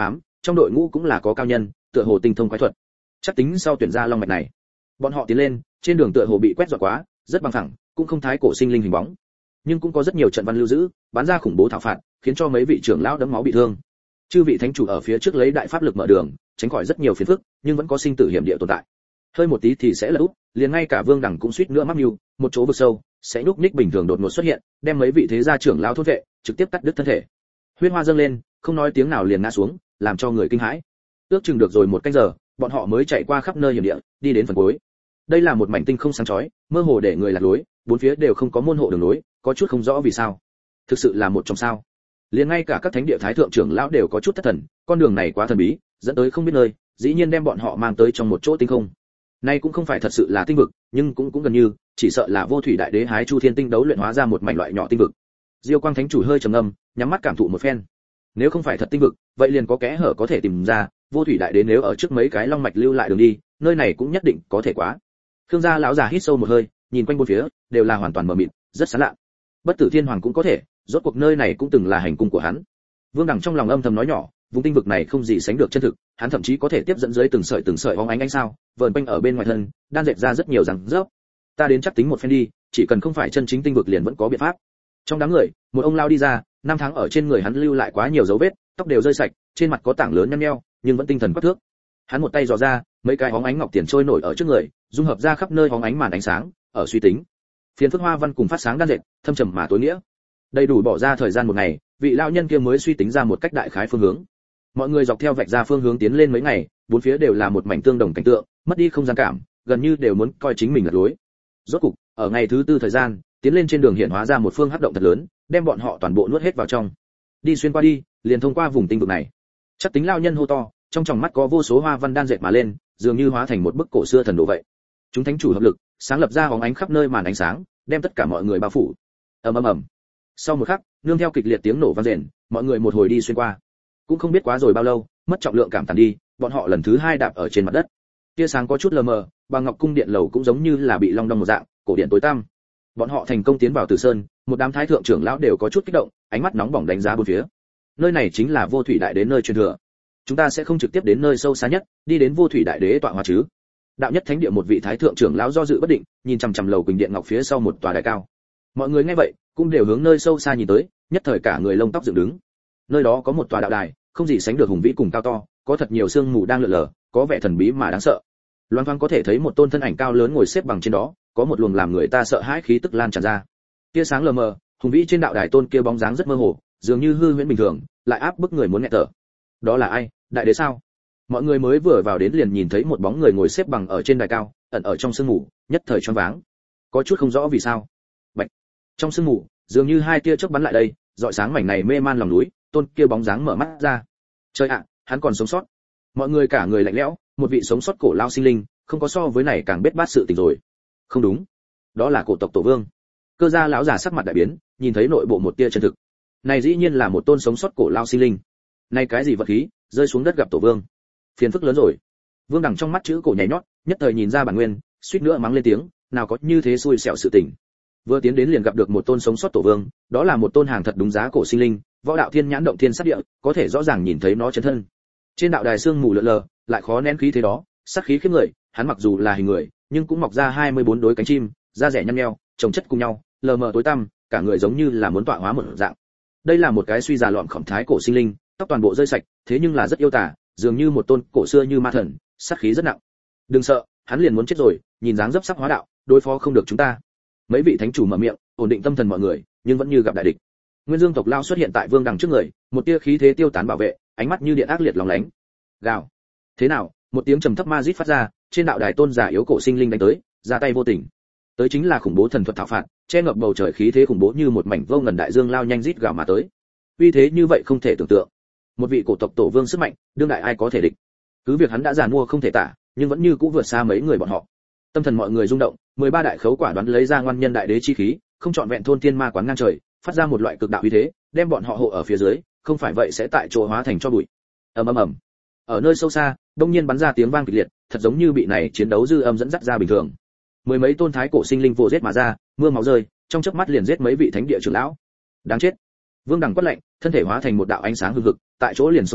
A: trong đội ngũ cũng là có cao nhân, tựa hồ tinh thông quái thuật. Chắc tính sau tuyển ra long mạch này. Bọn họ tiến lên, trên đường tựa hồ bị quét dọn quá, rất bằng phẳng, cũng không thái cổ sinh linh hình bóng. Nhưng cũng có rất nhiều trận văn lưu giữ, bắn ra khủng bố thảo phạt, khiến cho mấy vị trưởng lão đẫm máu bị thương. Chư vị thánh chủ ở phía trước lấy đại pháp lực mở đường, tránh khỏi rất nhiều phiền phức, nhưng vẫn có sinh tử hiểm địa tồn tại. Hơi một tí thì sẽ lật úp, liền ngay cả Vương Đẳng cũng suýt nữa mắc mưu, một chỗ vực sâu, sẽ nhúc nhích bình thường đột ngột xuất hiện, đem mấy vị thế gia trưởng lão thôn vệ, trực tiếp cắt đứt thân thể. Huyết hoa dâng lên, không nói tiếng nào liền ngã xuống, làm cho người kinh hãi. Ước chừng được rồi một canh giờ, bọn họ mới chạy qua khắp nơi hiểm địa, đi đến phần cuối. Đây là một mảnh tinh không sáng chói, mơ hồ để người lạc lối, bốn phía đều không có môn hộ đường lối, có chút không rõ vì sao. Thực sự là một trong sao? Liền ngay cả các thánh địa thái thượng trưởng lão đều có chút thất thần, con đường này quá thần bí, dẫn tới không biết nơi, dĩ nhiên đem bọn họ mang tới trong một chỗ tinh không. Nay cũng không phải thật sự là tinh vực, nhưng cũng cũng gần như, chỉ sợ là vô thủy đại đế hái chu thiên tinh đấu luyện hóa ra một mảnh loại nhỏ tinh vực. Diêu Quang thánh chủ hơi trầm ngâm, nhắm mắt cảm thụ một phen. Nếu không phải thật tinh vực, vậy liền có kẽ hở có thể tìm ra, vô thủy đại đế nếu ở trước mấy cái long mạch lưu lại đường đi, nơi này cũng nhất định có thể quá. Khương gia lão già hít sâu một hơi, nhìn quanh bốn phía, đều là hoàn toàn mờ mịt, rất xa lạ. Bất Tử Thiên Hoàng cũng có thể, rốt cuộc nơi này cũng từng là hành cung của hắn. Vương Đẳng trong lòng âm thầm nói nhỏ, vùng tinh vực này không gì sánh được chân thực, hắn thậm chí có thể tiếp dẫn dưới từng sợi từng sợi bóng ánh ánh sao, vờn quanh ở bên ngoài thân, đan dệt ra rất nhiều răng rớp. Ta đến chắc tính một phen đi, chỉ cần không phải chân chính tinh vực liền vẫn có biện pháp. Trong đám người, một ông lao đi ra, năm tháng ở trên người hắn lưu lại quá nhiều dấu vết, tóc đều rơi sạch, trên mặt có tảng lớn nhăn nheo, nhưng vẫn tinh thần quắc thước. Hắn một tay dò ra, mấy cái bóng ánh ngọc tiền trôi nổi ở trước người, dung hợp ra khắp nơi bóng ánh màn ánh sáng, ở suy tính. Phiến phức hoa văn cùng phát sáng đan dệt, thâm trầm mà tối nghĩa. Đầy đủ bỏ ra thời gian một ngày, vị lão nhân kia mới suy tính ra một cách đại khái phương hướng. Mọi người dọc theo vạch ra phương hướng tiến lên mấy ngày, bốn phía đều là một mảnh tương đồng cảnh tượng, mất đi không gian cảm, gần như đều muốn coi chính mình là lối. Rốt cục, ở ngày thứ tư thời gian, tiến lên trên đường hiện hóa ra một phương hắc động thật lớn, đem bọn họ toàn bộ nuốt hết vào trong. Đi xuyên qua đi, liền thông qua vùng tinh vực này. Chắc tính lão nhân hô to, trong tròng mắt có vô số hoa văn đan dệt mà lên, dường như hóa thành một bức cổ xưa thần đồ vậy. Chúng thánh chủ hợp lực, sáng lập ra bóng ánh khắp nơi màn ánh sáng, đem tất cả mọi người bao phủ. Ầm ầm ầm. Sau một khắc, nương theo kịch liệt tiếng nổ vang rền, mọi người một hồi đi xuyên qua. Cũng không biết quá rồi bao lâu, mất trọng lượng cảm tàn đi, bọn họ lần thứ hai đạp ở trên mặt đất. Tia sáng có chút lờ mờ, bằng ngọc cung điện lầu cũng giống như là bị long đong một dạng, cổ điện tối tăm. Bọn họ thành công tiến vào Tử Sơn, một đám thái thượng trưởng lão đều có chút kích động, ánh mắt nóng bỏng đánh giá bốn phía. Nơi này chính là vô thủy đại đế nơi truyền thừa. Chúng ta sẽ không trực tiếp đến nơi sâu xa nhất, đi đến vô thủy đại đế tọa hóa chứ? Đạo nhất thánh địa một vị thái thượng trưởng lão do dự bất định, nhìn chằm chằm lầu quỳnh điện ngọc phía sau một tòa đài cao. Mọi người nghe vậy, cũng đều hướng nơi sâu xa nhìn tới, nhất thời cả người lông tóc dựng đứng. Nơi đó có một tòa đạo đài, không gì sánh được hùng vĩ cùng cao to, có thật nhiều sương mù đang lượn lờ, có vẻ thần bí mà đáng sợ. Loan thoáng có thể thấy một tôn thân ảnh cao lớn ngồi xếp bằng trên đó, có một luồng làm người ta sợ hãi khí tức lan tràn ra. Tia sáng lờ mờ, hùng vĩ trên đạo đài tôn kia bóng dáng rất mơ hồ, dường như hư huyễn bình thường, lại áp bức người muốn nghẹt thở. Đó là ai? Đại đế sao? Mọi người mới vừa vào đến liền nhìn thấy một bóng người ngồi xếp bằng ở trên đài cao, ẩn ở trong sương mù, nhất thời choáng váng. Có chút không rõ vì sao. Bạch. Trong sương mù, dường như hai tia chớp bắn lại đây, rọi sáng mảnh này mê man lòng núi, tôn kia bóng dáng mở mắt ra. Trời ạ, hắn còn sống sót. Mọi người cả người lạnh lẽo, một vị sống sót cổ lao sinh linh, không có so với này càng biết bát sự tình rồi. Không đúng, đó là cổ tộc tổ vương. Cơ gia lão già sắc mặt đại biến, nhìn thấy nội bộ một tia chân thực. Này dĩ nhiên là một tôn sống sót cổ lao sinh linh. Này cái gì vật khí, rơi xuống đất gặp tổ vương. Phiền phức lớn rồi. Vương Đẳng trong mắt chữ cổ nhảy nhót, nhất thời nhìn ra bản nguyên, suýt nữa mắng lên tiếng, nào có như thế xui xẻo sự tình. Vừa tiến đến liền gặp được một tôn sống sót tổ vương, đó là một tôn hàng thật đúng giá cổ sinh linh, võ đạo thiên nhãn động thiên sát địa, có thể rõ ràng nhìn thấy nó chân thân. Trên đạo đài xương mù lượn lờ, lại khó nén khí thế đó, sát khí khiếp người, hắn mặc dù là hình người, nhưng cũng mọc ra hai mươi bốn đối cánh chim, da rẻ nhăn nheo, chồng chất cùng nhau, lờ mờ tối tăm, cả người giống như là muốn tọa hóa một dạng. Đây là một cái suy già lọm khổng thái cổ sinh linh, tóc toàn bộ rơi sạch, thế nhưng là rất yêu tà, dường như một tôn cổ xưa như ma thần, sát khí rất nặng. Đừng sợ, hắn liền muốn chết rồi, nhìn dáng dấp sắp hóa đạo, đối phó không được chúng ta. Mấy vị thánh chủ mở miệng, ổn định tâm thần mọi người, nhưng vẫn như gặp đại địch. Nguyên Dương tộc lao xuất hiện tại Vương Đằng trước người, một tia khí thế tiêu tán bảo vệ, ánh mắt như điện ác liệt lóng lánh. Gào. Thế nào? Một tiếng trầm thấp ma rít phát ra, trên đạo đài tôn giả yếu cổ sinh linh đánh tới, ra tay vô tình. Tới chính là khủng bố thần thuật thảo phạt, che ngập bầu trời khí thế khủng bố như một mảnh vô ngần đại dương lao nhanh rít gào mà tới. Uy thế như vậy không thể tưởng tượng. Một vị cổ tộc tổ vương sức mạnh, đương đại ai có thể địch. Cứ việc hắn đã giàn mua không thể tả, nhưng vẫn như cũ vượt xa mấy người bọn họ. Tâm thần mọi người rung động, mười ba đại khấu quả đoán lấy ra ngoan nhân đại đế chi khí, không chọn vẹn thôn thiên ma quán ngang trời, phát ra một loại cực đạo uy thế, đem bọn họ hộ ở phía dưới, không phải vậy sẽ tại chỗ hóa thành cho bụi. Ầm ầm ầm. Ở nơi sâu xa, đông nhiên bắn ra tiếng vang kịch liệt, thật giống như bị này chiến đấu dư âm dẫn dắt ra bình thường. Mười mấy tôn thái cổ sinh linh vồ giết mà ra, mưa máu rơi, trong chớp mắt liền giết mấy vị thánh địa trưởng lão. Đáng chết. Vương Đằng quát lạnh, thân thể hóa thành một đạo ánh sáng hừng hực, tại chỗ liền xông qua,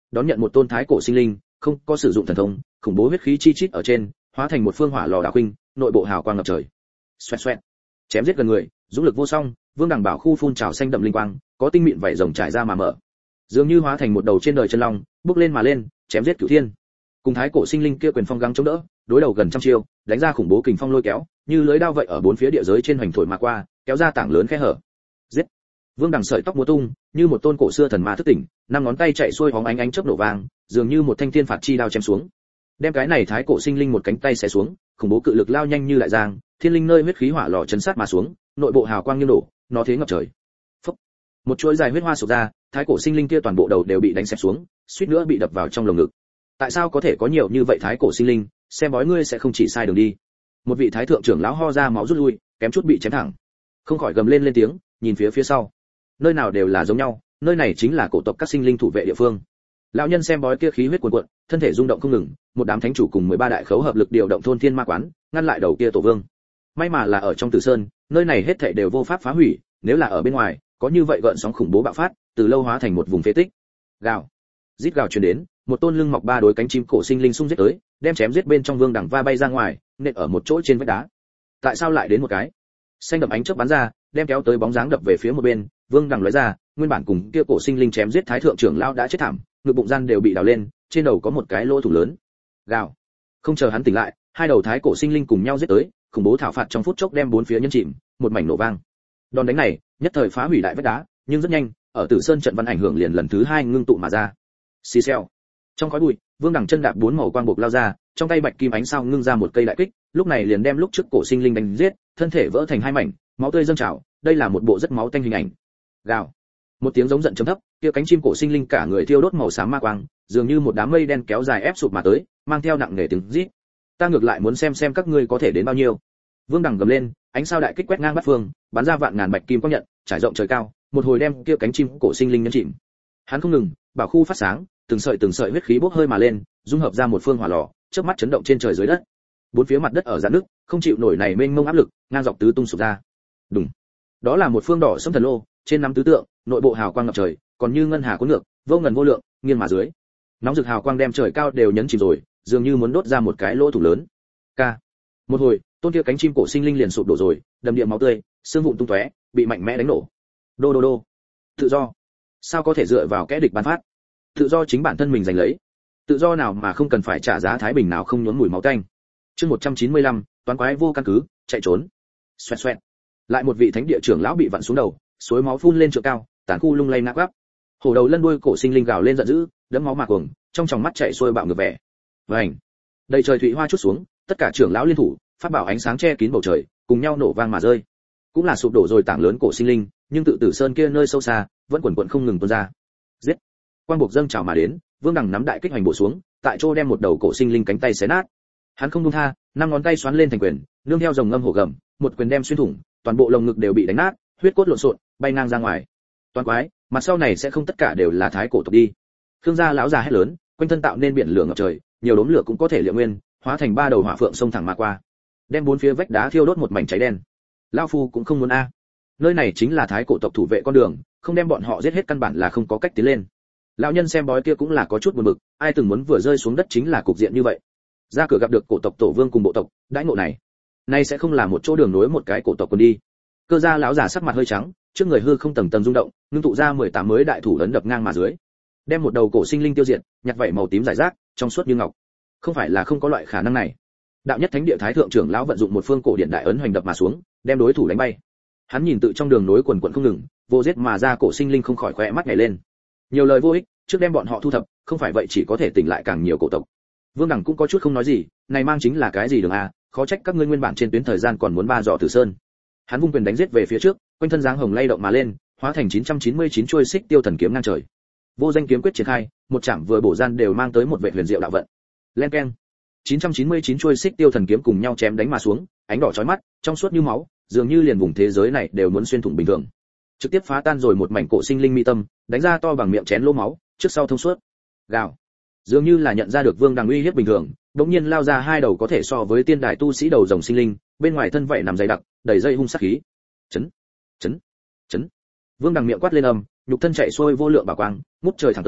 A: đón nhận một tôn thái cổ sinh linh, không có sử dụng thần thông, khủng bố huyết khí chi chít ở trên, hóa thành một phương hỏa lò đảo khuynh, nội bộ hào quang ngập trời. Xoẹt xoẹt. Chém giết gần người, dũng lực vô song, Vương Đằng bảo khu phun trào xanh đậm linh quang, có tinh mịn vảy rồng trải ra mà mở. Dường như hóa thành một đầu trên đời chân long, bước lên mà lên, chém giết cửu thiên. Cùng thái cổ sinh linh kia quyền phong gắng chống đỡ, đối đầu gần trăm chiêu, đánh ra khủng bố kình phong lôi kéo, như lưới đao vậy ở bốn phía địa giới trên hoành thổi mà qua, kéo ra tảng lớn khe hở. Giết! Vương Đằng sợi tóc múa tung, như một tôn cổ xưa thần ma thức tỉnh, năm ngón tay chạy xuôi hóng ánh ánh chớp nổ vàng, dường như một thanh thiên phạt chi đao chém xuống. Đem cái này thái cổ sinh linh một cánh tay xé xuống, khủng bố cự lực lao nhanh như lại giang, thiên linh nơi huyết khí hỏa lò chấn sát mà xuống, nội bộ hào quang như nổ, nó thế ngập trời. Phốc. Một chuỗi dài huyết hoa sụp ra, thái cổ sinh linh kia toàn bộ đầu đều bị đánh xẹp xuống, suýt nữa bị đập vào trong lồng ngực. Tại sao có thể có nhiều như vậy thái cổ sinh linh, xem bói ngươi sẽ không chỉ sai đường đi. Một vị thái thượng trưởng lão ho ra máu rút lui, kém chút bị chém thẳng. Không khỏi gầm lên lên tiếng, nhìn phía phía sau. Nơi nào đều là giống nhau, nơi này chính là cổ tộc các sinh linh thủ vệ địa phương. Lão nhân xem bói kia khí huyết cuồn cuộn, thân thể rung động không ngừng, một đám thánh chủ cùng mười ba đại khấu hợp lực điều động thôn thiên ma quán, ngăn lại đầu kia tổ vương. May mà là ở trong Tử Sơn, nơi này hết thảy đều vô pháp phá hủy, nếu là ở bên ngoài, có như vậy gợn sóng khủng bố bạo phát, từ lâu hóa thành một vùng phế tích. Gào, rít gào truyền đến, một tôn lưng mọc ba đôi cánh chim cổ sinh linh xung giết tới, đem chém giết bên trong Vương Đằng va bay ra ngoài, nện ở một chỗ trên vách đá. Tại sao lại đến một cái? Xanh đậm ánh chớp bắn ra, đem kéo tới bóng dáng đập về phía một bên, Vương Đằng lóe ra, nguyên bản cùng kia cổ sinh linh chém giết thái thượng trưởng lão đã chết thảm, ngực bụng gian đều bị đào lên, trên đầu có một cái lỗ thủng lớn. Gào. Không chờ hắn tỉnh lại, hai đầu thái cổ sinh linh cùng nhau giết tới, khủng bố thảo phạt trong phút chốc đem bốn phía nhân chìm, một mảnh nổ vang. Đòn đánh này, nhất thời phá hủy đại vách đá, nhưng rất nhanh, ở Tử Sơn trận văn ảnh hưởng liền lần thứ hai ngưng tụ mà ra. Xì xèo. Trong khói bụi, Vương Đằng chân đạp bốn màu quang bộc lao ra, trong tay bạch kim ánh sao ngưng ra một cây đại kích, lúc này liền đem lúc trước cổ sinh linh đánh giết, thân thể vỡ thành hai mảnh, máu tươi dâng trào, đây là một bộ rất máu tanh hình ảnh. Gào. Một tiếng giống giận trầm thấp, kia cánh chim cổ sinh linh cả người thiêu đốt màu xám ma quang, dường như một đám mây đen kéo dài ép sụp mà tới, mang theo nặng nề tiếng rít. Ta ngược lại muốn xem xem các ngươi có thể đến bao nhiêu. Vương Đằng gầm lên, ánh sao đại kích quét ngang bát phương, bắn ra vạn ngàn bạch kim quang nhận, trải rộng trời cao, một hồi đem kia cánh chim cổ sinh linh nhấn chìm. Hắn không ngừng, bảo khu phát sáng, từng sợi từng sợi huyết khí bốc hơi mà lên, dung hợp ra một phương hỏa lò, chớp mắt chấn động trên trời dưới đất. Bốn phía mặt đất ở rạn nước, không chịu nổi này mênh mông áp lực, ngang dọc tứ tung sụp ra. Đùng. Đó là một phương đỏ sẫm thần lô, trên năm tứ tượng, nội bộ hào quang ngập trời, còn như ngân hà cuốn ngược, vô ngần vô lượng, nghiêng mà dưới. Nóng rực hào quang đem trời cao đều nhấn chìm rồi, dường như muốn đốt ra một cái lỗ thủng lớn. Ca. Một hồi, tôn kia cánh chim cổ sinh linh liền sụp đổ rồi, đầm địa máu tươi, xương vụn tung tóe, bị mạnh mẽ đánh nổ. Đô đô đô. Tự do. Sao có thể dựa vào kẻ địch ban phát? Tự do chính bản thân mình giành lấy. Tự do nào mà không cần phải trả giá thái bình nào không nhuốm mùi máu tanh. Chương một trăm chín mươi lăm, toán quái vô căn cứ, chạy trốn. Xoẹt xoẹt. Lại một vị thánh địa trưởng lão bị vặn xuống đầu, suối máu phun lên trượng cao, tàn khu lung lay nát gắp. Hổ đầu lân đuôi cổ sinh linh gào lên giận dữ, đẫm máu mà cuồng, trong tròng mắt chảy xuôi bạo ngược vẻ. Vành. Đầy trời thủy hoa chút xuống, tất cả trưởng lão liên thủ, phát bảo ánh sáng che kín bầu trời, cùng nhau nổ vang mà rơi. Cũng là sụp đổ rồi tảng lớn cổ sinh linh, nhưng tự Tử Sơn kia nơi sâu xa, vẫn quần quần không ngừng tuôn ra. Giết. Quang buộc dâng trào mà đến, Vương Đằng nắm đại kích hoành bổ xuống, tại chỗ đem một đầu cổ sinh linh cánh tay xé nát. Hắn không buông tha, năm ngón tay xoắn lên thành quyền, nương theo rồng ngâm hổ gầm, một quyền đem xuyên thủng, toàn bộ lồng ngực đều bị đánh nát, huyết cốt lộn xộn, bay ngang ra ngoài. Toàn quái, mặt sau này sẽ không tất cả đều là thái cổ tộc đi. Khương gia lão già hét lớn, quanh thân tạo nên biển lửa ngập trời, nhiều đốm lửa cũng có thể liệu nguyên, hóa thành ba đầu hỏa phượng xông thẳng mà qua, đem bốn phía vách đá thiêu đốt một mảnh cháy đen. Lão phu cũng không muốn a. Nơi này chính là thái cổ tộc thủ vệ con đường, không đem bọn họ giết hết căn bản là không có cách tiến lên. Lão nhân xem bói kia cũng là có chút buồn bực, ai từng muốn vừa rơi xuống đất chính là cục diện như vậy. Ra cửa gặp được cổ tộc tổ vương cùng bộ tộc, đãi ngộ này, nay sẽ không là một chỗ đường nối một cái cổ tộc còn đi. Cơ gia lão già sắc mặt hơi trắng, trước người hư không tầng tầng rung động, ngưng tụ ra mười tám mới đại thủ ấn đập ngang mà dưới, đem một đầu cổ sinh linh tiêu diệt, nhặt vảy màu tím rải rác, trong suốt như ngọc. Không phải là không có loại khả năng này. Đạo nhất thánh địa thái thượng trưởng lão vận dụng một phương cổ điện đại ấn hoành đập mà xuống, đem đối thủ đánh bay. Hắn nhìn tự trong đường nối quần quần không ngừng, vô giết mà ra cổ sinh linh không khỏi khỏe mắt nhảy lên. Nhiều lời vô ích, trước đem bọn họ thu thập, không phải vậy chỉ có thể tỉnh lại càng nhiều cổ tộc. Vương Đằng cũng có chút không nói gì, này mang chính là cái gì đường a, khó trách các ngươi nguyên bản trên tuyến thời gian còn muốn ba dọ Tử Sơn. Hắn vung quyền đánh giết về phía trước, quanh thân dáng hồng lay động mà lên, hóa thành chín trăm chín mươi chín chuôi xích tiêu thần kiếm ngang trời. Vô danh kiếm quyết triển khai, một chạm vừa bổ gian đều mang tới một vệ huyền diệu đạo vận. Len keng. chín trăm chín mươi chín chuôi xích tiêu thần kiếm cùng nhau chém đánh mà xuống, ánh đỏ chói mắt, trong suốt như máu, dường như liền vùng thế giới này đều muốn xuyên thủng bình thường. Trực tiếp phá tan rồi một mảnh cổ sinh linh mi tâm, đánh ra to bằng miệng chén lỗ máu, trước sau thông suốt. Gào. Dường như là nhận ra được Vương Đằng uy hiếp bình thường, đống nhiên lao ra hai đầu có thể so với tiên đài tu sĩ đầu rồng sinh linh, bên ngoài thân vảy nằm dày đặc, đầy dây hung sát khí. Chấn, chấn, chấn. Vương Đằng miệng quát lên âm, nhục thân chạy xuôi vô lượng bảo quang, ngút trời thẳng tới,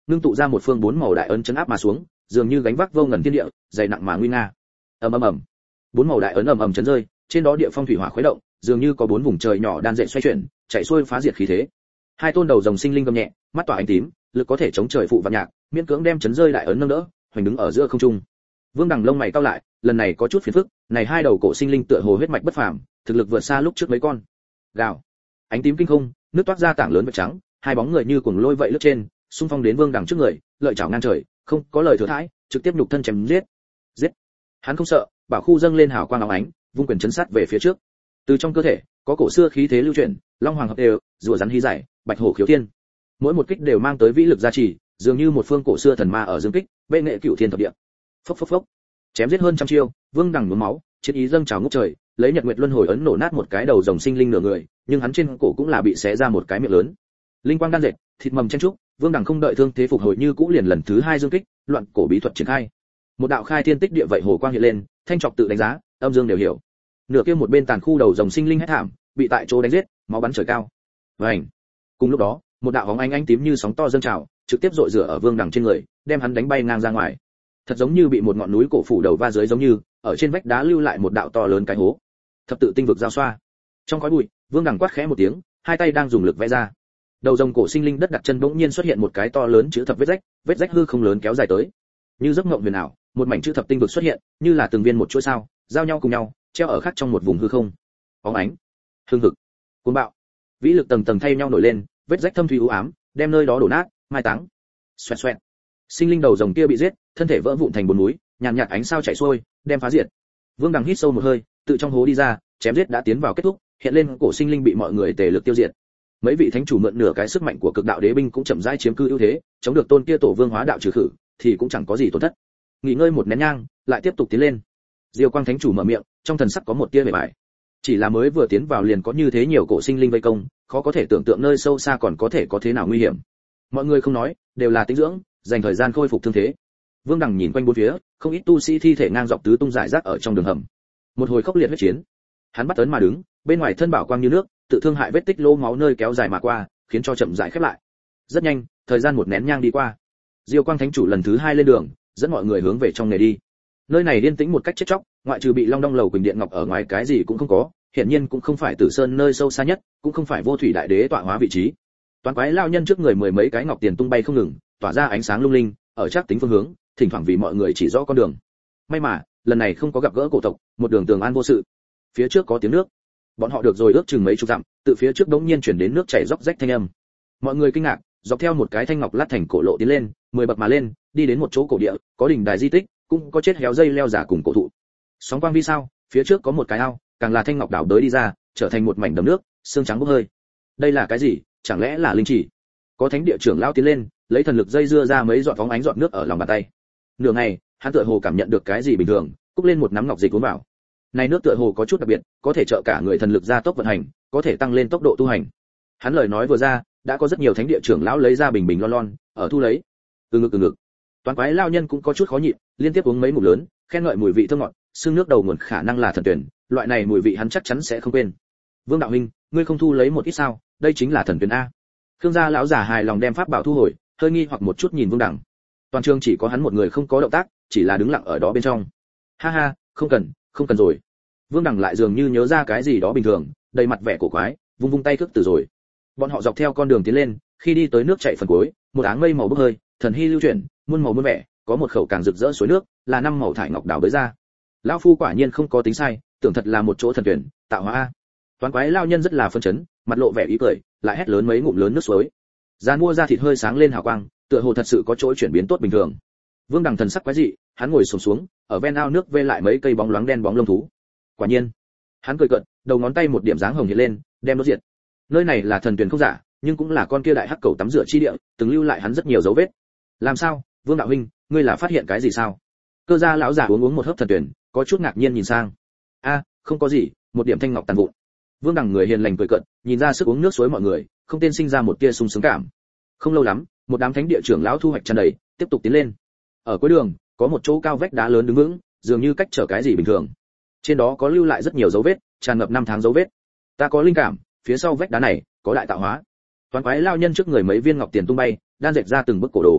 A: ngưng tụ ra một phương bốn màu đại ấn chấn áp mà xuống, dường như gánh vác vô ngần thiên địa, dày nặng mà nguy nga. Ầm ầm ầm. Bốn màu đại ấn ầm ầm chấn rơi, trên đó địa phong thủy hỏa khuấy động, dường như có bốn vùng trời nhỏ đan dệt xoay chuyển, chạy xuôi phá diệt khí thế. Hai tôn đầu rồng sinh linh gầm nhẹ, mắt tỏa ánh tím, lực có thể chống trời phụ vạn nhạc, miễn cưỡng đem chấn rơi đại ấn nâng đỡ, hoành đứng ở giữa không trung. Vương Đằng lông mày cau lại, lần này có chút phiền phức, này hai đầu cổ sinh linh tựa hồ huyết mạch bất phàm, thực lực vượt xa lúc trước mấy con. Gào. Ánh tím kinh không, nước toát ra tảng lớn vệt trắng, hai bóng người như cuồng lôi vậy lướt trên, xung phong đến Vương Đằng trước người, lợi chảo ngang trời, không có lời thừa thãi, trực tiếp nhục thân chém giết. Giết. Hắn không sợ, bảo khu dâng lên hào quang óng ánh, vung quyền chấn sát về phía trước. Từ trong cơ thể, có cổ xưa khí thế lưu chuyển, long hoàng hợp đều, rùa rắn hí giải, bạch hổ khiếu thiên. Mỗi một kích đều mang tới vĩ lực gia trì, dường như một phương cổ xưa thần ma ở dương kích, bệ nghệ cửu thiên thập địa. Phốc phốc phốc. Chém giết hơn trăm chiêu, Vương Đằng nhuốm máu, chiến ý dâng trào ngút trời, lấy Nhật Nguyệt Luân Hồi ấn nổ nát một cái đầu rồng sinh linh nửa người, nhưng hắn trên cổ cũng là bị xé ra một cái miệng lớn. Linh quang đan dệt, thịt mầm chen trúc, Vương Đằng không đợi thương thế phục hồi như cũ liền lần thứ hai dương kích, loạn cổ bí thuật triển khai. Một đạo khai thiên tích địa vậy hồ quang hiện lên, thanh trọc tự đánh giá, âm dương đều hiểu. Nửa kia một bên tàn khu đầu rồng sinh linh hét thảm, bị tại chỗ đánh giết, máu bắn trời cao. Vành. Cùng lúc đó, một đạo bóng ánh ánh tím như sóng to dâng trào, trực tiếp dội rửa ở Vương Đằng trên người, đem hắn đánh bay ngang ra ngoài. Thật giống như bị một ngọn núi cổ phủ đầu va dưới, giống như ở trên vách đá lưu lại một đạo to lớn cái hố. Thập tự tinh vực giao xoa. Trong khói bụi, Vương Đằng quát khẽ một tiếng, hai tay đang dùng lực vẽ ra. Đầu rồng cổ sinh linh đất đặt chân bỗng nhiên xuất hiện một cái to lớn chữ thập vết rách, vết rách hư không lớn kéo dài tới. Như giấc mộng huyền ảo, một mảnh chữ thập tinh vực xuất hiện, như là từng viên một chuỗi sao, giao nhau cùng nhau, treo ở khắc trong một vùng hư không. Bóng ánh, hương hực, cuồng bạo, vĩ lực tầng tầng thay nhau nổi lên, vết rách thâm thúy u ám, đem nơi đó đổ nát, mai táng. Xoẹt xoẹt. Sinh linh đầu rồng kia bị giết, thân thể vỡ vụn thành bốn núi, nhàn nhạt ánh sao chảy xuôi, đem phá diệt. Vương Đằng hít sâu một hơi, tự trong hố đi ra, chém giết đã tiến vào kết thúc, hiện lên cổ sinh linh bị mọi người tề lực tiêu diệt. Mấy vị thánh chủ mượn nửa cái sức mạnh của cực đạo đế binh cũng chậm rãi chiếm cư ưu thế, chống được tôn kia tổ vương hóa đạo trừ khử, thì cũng chẳng có gì tổn thất. Nghỉ ngơi một nén nhang, lại tiếp tục tiến lên. Diêu Quang thánh chủ mở miệng, trong thần sắc có một tia vẻ bại. Chỉ là mới vừa tiến vào liền có như thế nhiều cổ sinh linh vây công, khó có thể tưởng tượng nơi sâu xa còn có thể có thế nào nguy hiểm. Mọi người không nói, đều là tĩnh dưỡng, dành thời gian khôi phục thương thế. Vương Đằng nhìn quanh bốn phía, không ít tu sĩ thi thể ngang dọc tứ tung rải rác ở trong đường hầm. Một hồi khốc liệt huyết chiến, hắn bắt tấn mà đứng, bên ngoài thân bảo quang như nước, tự thương hại vết tích lỗ máu nơi kéo dài mà qua, khiến cho chậm rãi khép lại. Rất nhanh, thời gian một nén nhang đi qua. Diêu Quang thánh chủ lần thứ hai lên đường, dẫn mọi người hướng về trong nghề đi. Nơi này yên tĩnh một cách chết chóc, ngoại trừ bị Long Đong lầu Quỳnh Điện Ngọc ở ngoài cái gì cũng không có, hiển nhiên cũng không phải Tử Sơn nơi sâu xa nhất, cũng không phải Vô Thủy Đại Đế tọa hóa vị trí. Toán quái lao nhân trước người mười mấy cái ngọc tiền tung bay không ngừng, tỏa ra ánh sáng lung linh, ở chắc tính phương hướng, thỉnh thoảng vì mọi người chỉ rõ con đường. May mà, lần này không có gặp gỡ cổ tộc, một đường tường an vô sự. Phía trước có tiếng nước. Bọn họ được rồi ước chừng mấy chục dặm, từ phía trước đống nhiên chuyển đến nước chảy róc rách thanh âm. Mọi người kinh ngạc, dọc theo một cái thanh ngọc lát thành cổ lộ tiến lên, mười bậc mà lên, đi đến một chỗ cổ địa, có đình đài di tích, cũng có chết héo dây leo giả cùng cổ thụ. Sóng quang vi sao, phía trước có một cái ao, càng là thanh ngọc đảo đới đi ra, trở thành một mảnh đầm nước, xương trắng bốc hơi. Đây là cái gì? Chẳng lẽ là linh chỉ? Có thánh địa trưởng lao tiến lên, lấy thần lực dây dưa ra mấy giọt phóng ánh giọt nước ở lòng bàn tay. Nửa ngày, hắn tựa hồ cảm nhận được cái gì bình thường, cúc lên một nắm ngọc dịch uống vào. Này nước tựa hồ có chút đặc biệt, có thể trợ cả người thần lực gia tốc vận hành, có thể tăng lên tốc độ tu hành. Hắn lời nói vừa ra, đã có rất nhiều thánh địa trưởng lão lấy ra bình bình lon lon, ở thu lấy. Từ ngực từ ngực. Toán quái lao nhân cũng có chút khó nhịn, liên tiếp uống mấy ngụm lớn, khen ngợi mùi vị thơm ngọt, xương nước đầu nguồn khả năng là thần tuyển, loại này mùi vị hắn chắc chắn sẽ không quên. Vương đạo huynh, ngươi không thu lấy một ít sao? Đây chính là thần tuyển a. Khương gia lão giả hài lòng đem pháp bảo thu hồi, hơi nghi hoặc một chút nhìn Vương Đằng. Toàn trường chỉ có hắn một người không có động tác, chỉ là đứng lặng ở đó bên trong. Ha ha, không cần, không cần rồi. Vương Đằng lại dường như nhớ ra cái gì đó bình thường, đầy mặt vẻ cổ quái, vung vung tay cước từ rồi. Bọn họ dọc theo con đường tiến lên, khi đi tới nước chảy phần cuối, một áng mây màu bốc hơi, thần hy lưu chuyển, muôn màu muôn vẻ, có một khẩu càng rực rỡ suối nước, là năm màu thải ngọc đào bới ra. Lão phu quả nhiên không có tính sai, tưởng thật là một chỗ thần tuyển, tạo hóa a. Toán quái lao nhân rất là phân chấn, mặt lộ vẻ ý cười, lại hét lớn mấy ngụm lớn nước suối. Gian mua ra thịt hơi sáng lên hào quang, tựa hồ thật sự có chỗ chuyển biến tốt bình thường. Vương Đằng thần sắc quái dị, hắn ngồi xổm xuống, ở ven ao nước vê lại mấy cây bóng loáng đen bóng lông thú. Quả nhiên, hắn cười cợt, đầu ngón tay một điểm dáng hồng hiện lên, đem nó diệt. Nơi này là thần tuyển không giả, nhưng cũng là con kia đại hắc cầu tắm rửa chi địa, từng lưu lại hắn rất nhiều dấu vết. Làm sao, Vương đạo huynh, ngươi là phát hiện cái gì sao? Cơ gia lão giả uống uống một hớp thần tuyển, có chút ngạc nhiên nhìn sang. A, không có gì, một điểm thanh ngọc tàn vụn. Vương Đằng người hiền lành cười cợt, nhìn ra sức uống nước suối mọi người, không tên sinh ra một tia sung sướng cảm. Không lâu lắm, một đám thánh địa trưởng lão thu hoạch tràn đầy, tiếp tục tiến lên. Ở cuối đường, có một chỗ cao vách đá lớn đứng vững, dường như cách trở cái gì bình thường. Trên đó có lưu lại rất nhiều dấu vết, tràn ngập năm tháng dấu vết. Ta có linh cảm, phía sau vách đá này có đại tạo hóa. Toán quái lao nhân trước người mấy viên ngọc tiền tung bay, đan dệt ra từng bức cổ đồ.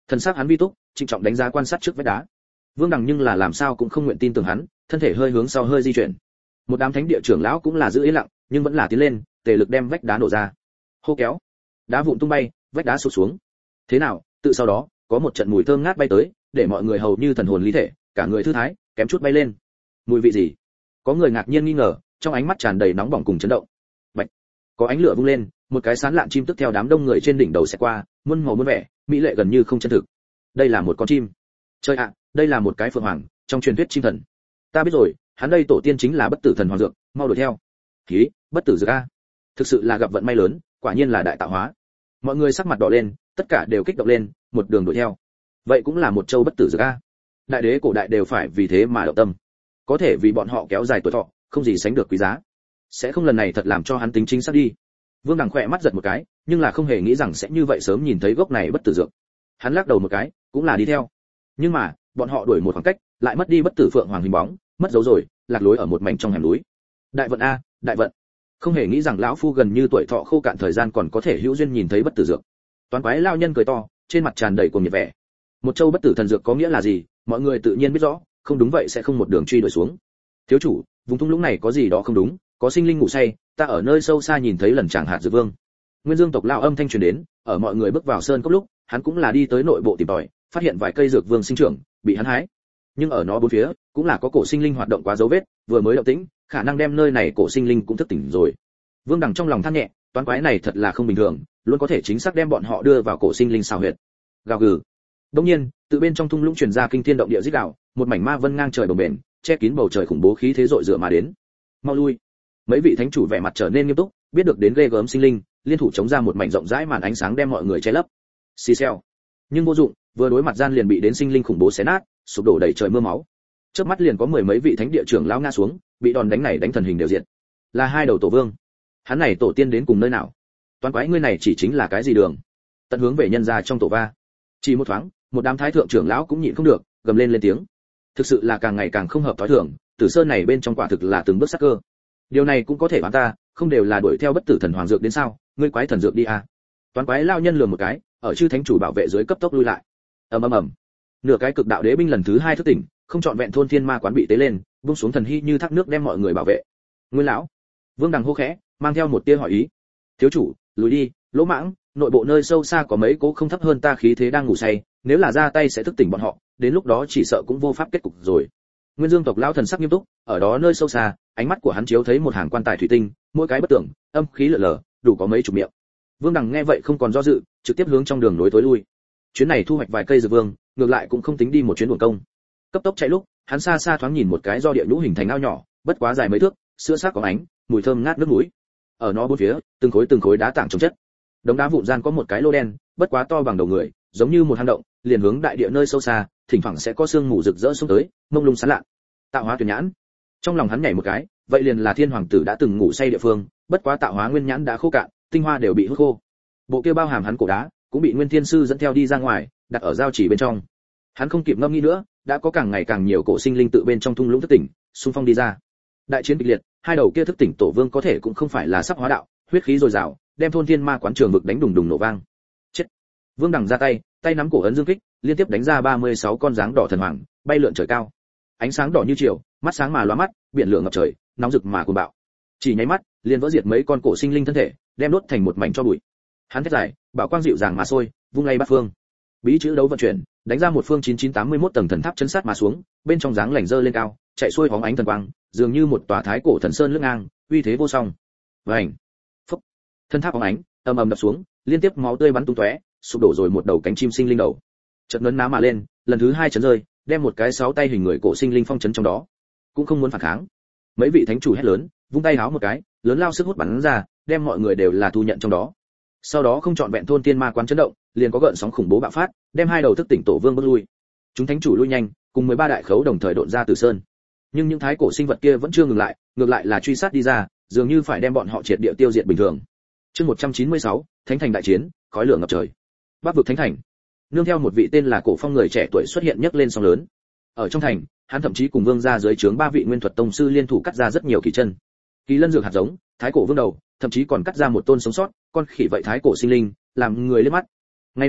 A: Thần sắc hắn vi túc, trịnh trọng đánh giá quan sát trước vách đá. Vương Đằng nhưng là làm sao cũng không nguyện tin tưởng hắn, thân thể hơi hướng sau hơi di chuyển. Một đám thánh địa trưởng lão cũng là giữ yên lặng, nhưng vẫn là tiến lên, tề lực đem vách đá nổ ra. Hô kéo, đá vụn tung bay, vách đá sụp xuống. Thế nào? Tự sau đó, có một trận mùi thơm ngát bay tới, để mọi người hầu như thần hồn ly thể, cả người thư thái, kém chút bay lên. Mùi vị gì? Có người ngạc nhiên nghi ngờ, trong ánh mắt tràn đầy nóng bỏng cùng chấn động. Bạch, có ánh lửa vung lên, một cái sán lạn chim tức theo đám đông người trên đỉnh đầu sẽ qua, muôn màu muôn vẻ, mỹ lệ gần như không chân thực. Đây là một con chim. Trời ạ, đây là một cái phượng hoàng, trong truyền thuyết chim thần. Ta biết rồi, hắn đây tổ tiên chính là bất tử thần hoàng dược, mau đuổi theo. Hí, bất tử dược a. Thực sự là gặp vận may lớn, quả nhiên là đại tạo hóa. Mọi người sắc mặt đỏ lên, tất cả đều kích động lên, một đường đuổi theo. Vậy cũng là một châu bất tử dược a. Đại đế cổ đại đều phải vì thế mà động tâm. Có thể vì bọn họ kéo dài tuổi thọ, không gì sánh được quý giá. Sẽ không lần này thật làm cho hắn tính chính xác đi. Vương Đằng khỏe mắt giật một cái, nhưng là không hề nghĩ rằng sẽ như vậy sớm nhìn thấy gốc này bất tử dược. Hắn lắc đầu một cái, cũng là đi theo. Nhưng mà, bọn họ đuổi một khoảng cách, lại mất đi bất tử phượng hoàng hình bóng, mất dấu rồi, lạc lối ở một mảnh trong hẻm núi. Đại vận a, đại vận. Không hề nghĩ rằng lão phu gần như tuổi thọ khô cạn thời gian còn có thể hữu duyên nhìn thấy bất tử dược. Toán quái lao nhân cười to, trên mặt tràn đầy cuồng nhiệt vẻ. Một châu bất tử thần dược có nghĩa là gì, mọi người tự nhiên biết rõ, không đúng vậy sẽ không một đường truy đuổi xuống. Thiếu chủ, vùng thung lũng này có gì đó không đúng, có sinh linh ngủ say, ta ở nơi sâu xa nhìn thấy lần chàng hạt dược vương. Nguyên Dương tộc lão âm thanh truyền đến, ở mọi người bước vào sơn cốc lúc, hắn cũng là đi tới nội bộ tìm tòi, phát hiện vài cây dược vương sinh trưởng, bị hắn hái. Nhưng ở nó bốn phía, cũng là có cổ sinh linh hoạt động quá dấu vết, vừa mới động tĩnh, khả năng đem nơi này cổ sinh linh cũng thức tỉnh rồi. Vương Đằng trong lòng than nhẹ, toán quái này thật là không bình thường, luôn có thể chính xác đem bọn họ đưa vào cổ sinh linh xào huyệt. Gào gừ. Đương nhiên, từ bên trong thung lũng truyền ra kinh thiên động địa rít gào, một mảnh ma vân ngang trời bồng bềnh, che kín bầu trời khủng bố khí thế dội rửa mà đến. Mau lui. Mấy vị thánh chủ vẻ mặt trở nên nghiêm túc, biết được đến ghê gớm sinh linh, liên thủ chống ra một mảnh rộng rãi màn ánh sáng đem mọi người che lấp. Xì xèo. Nhưng vô dụng, vừa đối mặt gian liền bị đến sinh linh khủng bố xé nát, sụp đổ đầy trời mưa máu. Chớp mắt liền có mười mấy vị thánh địa trưởng lão ngã xuống, bị đòn đánh này đánh thần hình đều diện. Là hai đầu tổ vương. Hắn này tổ tiên đến cùng nơi nào? Toán quái ngươi này chỉ chính là cái gì đường? Tận hướng về nhân gia trong tổ va. Chỉ một thoáng, một đám thái thượng trưởng lão cũng nhịn không được, gầm lên lên tiếng. Thực sự là càng ngày càng không hợp thói thường, Tử Sơn này bên trong quả thực là từng bước sắc cơ. Điều này cũng có thể đoán ta, không đều là đuổi theo bất tử thần hoàng dược đến sao? Ngươi quái thần dược đi a. À. Toán quái lao nhân lườm một cái, ở chư thánh chủ bảo vệ dưới cấp tốc lui lại. Ầm ầm ầm. Nửa cái cực đạo đế binh lần thứ hai thức tỉnh, không chọn vẹn thôn thiên ma quán bị tế lên, buông xuống thần hy như thác nước đem mọi người bảo vệ. Nguyên lão. Vương Đằng hô khẽ, mang theo một tia hỏi ý. Thiếu chủ, lùi đi, lỗ mãng, nội bộ nơi sâu xa có mấy cố không thấp hơn ta khí thế đang ngủ say, nếu là ra tay sẽ thức tỉnh bọn họ, đến lúc đó chỉ sợ cũng vô pháp kết cục rồi. Nguyên Dương tộc lão thần sắc nghiêm túc, ở đó nơi sâu xa, ánh mắt của hắn chiếu thấy một hàng quan tài thủy tinh, mỗi cái bất tưởng, âm khí lở lở, đủ có mấy chục miệng. Vương Đằng nghe vậy không còn do dự, trực tiếp hướng trong đường nối tối lui. Chuyến này thu hoạch vài cây dược vương, ngược lại cũng không tính đi một chuyến uổng công. Cấp tốc chạy lúc, hắn xa xa thoáng nhìn một cái do địa nhũ hình thành ao nhỏ, bất quá dài mấy thước, sữa sắc có ánh, mùi thơm ngát nước mũi. Ở nó bốn phía, từng khối từng khối đá tảng chồng chất. Đống đá vụn gian có một cái lô đen, bất quá to bằng đầu người, giống như một hang động, liền hướng đại địa nơi sâu xa, thỉnh thoảng sẽ có sương mù rực rỡ xuống tới, mông lung sáng lạ. Tạo hóa tuyển nhãn. Trong lòng hắn nhảy một cái, vậy liền là thiên hoàng tử đã từng ngủ say địa phương, bất quá tạo hóa nguyên nhãn đã khô cạn, tinh hoa đều bị hút khô. Bộ kia bao hàm hắn cổ đá, cũng bị Nguyên Thiên sư dẫn theo đi ra ngoài, đặt ở giao chỉ bên trong. Hắn không kịp ngâm nghĩ nữa, đã có càng ngày càng nhiều cổ sinh linh tự bên trong thung lũng thức tỉnh, xung phong đi ra. Đại chiến kịch liệt, hai đầu kia thức tỉnh tổ vương có thể cũng không phải là sắp hóa đạo, huyết khí dồi dào, đem thôn thiên ma quán trường vực đánh đùng đùng nổ vang. Chết. Vương Đằng ra tay, tay nắm cổ ấn dương kích, liên tiếp đánh ra ba mươi sáu con dáng đỏ thần hoàng, bay lượn trời cao. Ánh sáng đỏ như chiều, mắt sáng mà lóa mắt, biển lửa ngập trời, nóng rực mà cuồng bạo. Chỉ nháy mắt, liền vỡ diệt mấy con cổ sinh linh thân thể, đem đốt thành một mảnh cho bụi. Hắn thét dài, bảo quang dịu dàng mà sôi, vung lay bát phương. Bí chữ đấu vận chuyển, đánh ra một phương chín chín tám mươi mốt tầng thần tháp chấn sát mà xuống, bên trong dáng lành dơ lên cao, chạy xuôi hóng ánh thần quang, dường như một tòa thái cổ thần sơn lướt ngang, uy thế vô song. Vành. Phốc. Thần tháp hóng ánh, ầm ầm đập xuống, liên tiếp máu tươi bắn tung tóe, sụp đổ rồi một đầu cánh chim sinh linh đầu. Chợt nấn ná mà lên, lần thứ hai chấn rơi, đem một cái sáu tay hình người cổ sinh linh phong chấn trong đó. Cũng không muốn phản kháng. Mấy vị thánh chủ hét lớn, vung tay háo một cái, lớn lao sức hút bắn ra, đem mọi người đều là thu nhận trong đó. Sau đó không chọn vẹn thôn tiên ma quán chấn động, liền có gợn sóng khủng bố bạo phát, đem hai đầu thức tỉnh tổ vương bước lui. Chúng thánh chủ lui nhanh, cùng mười ba đại khấu đồng thời độn ra từ sơn. Nhưng những thái cổ sinh vật kia vẫn chưa ngừng lại, ngược lại là truy sát đi ra, dường như phải đem bọn họ triệt địa tiêu diệt bình thường. Chương một trăm chín mươi sáu, Thánh thành đại chiến, khói lửa ngập trời. Bắc vực thánh thành. Nương theo một vị tên là Cổ Phong người trẻ tuổi xuất hiện nhấc lên sóng lớn. Ở trong thành, hắn thậm chí cùng vương gia dưới trướng ba vị nguyên thuật tông sư liên thủ cắt ra rất nhiều kỳ chân. Kỳ lân dược hạt giống, thái cổ vương đầu, thậm chí còn cắt ra một tôn sống sót, con khỉ vậy thái cổ sinh linh, làm người liếc mắt. Ngày này,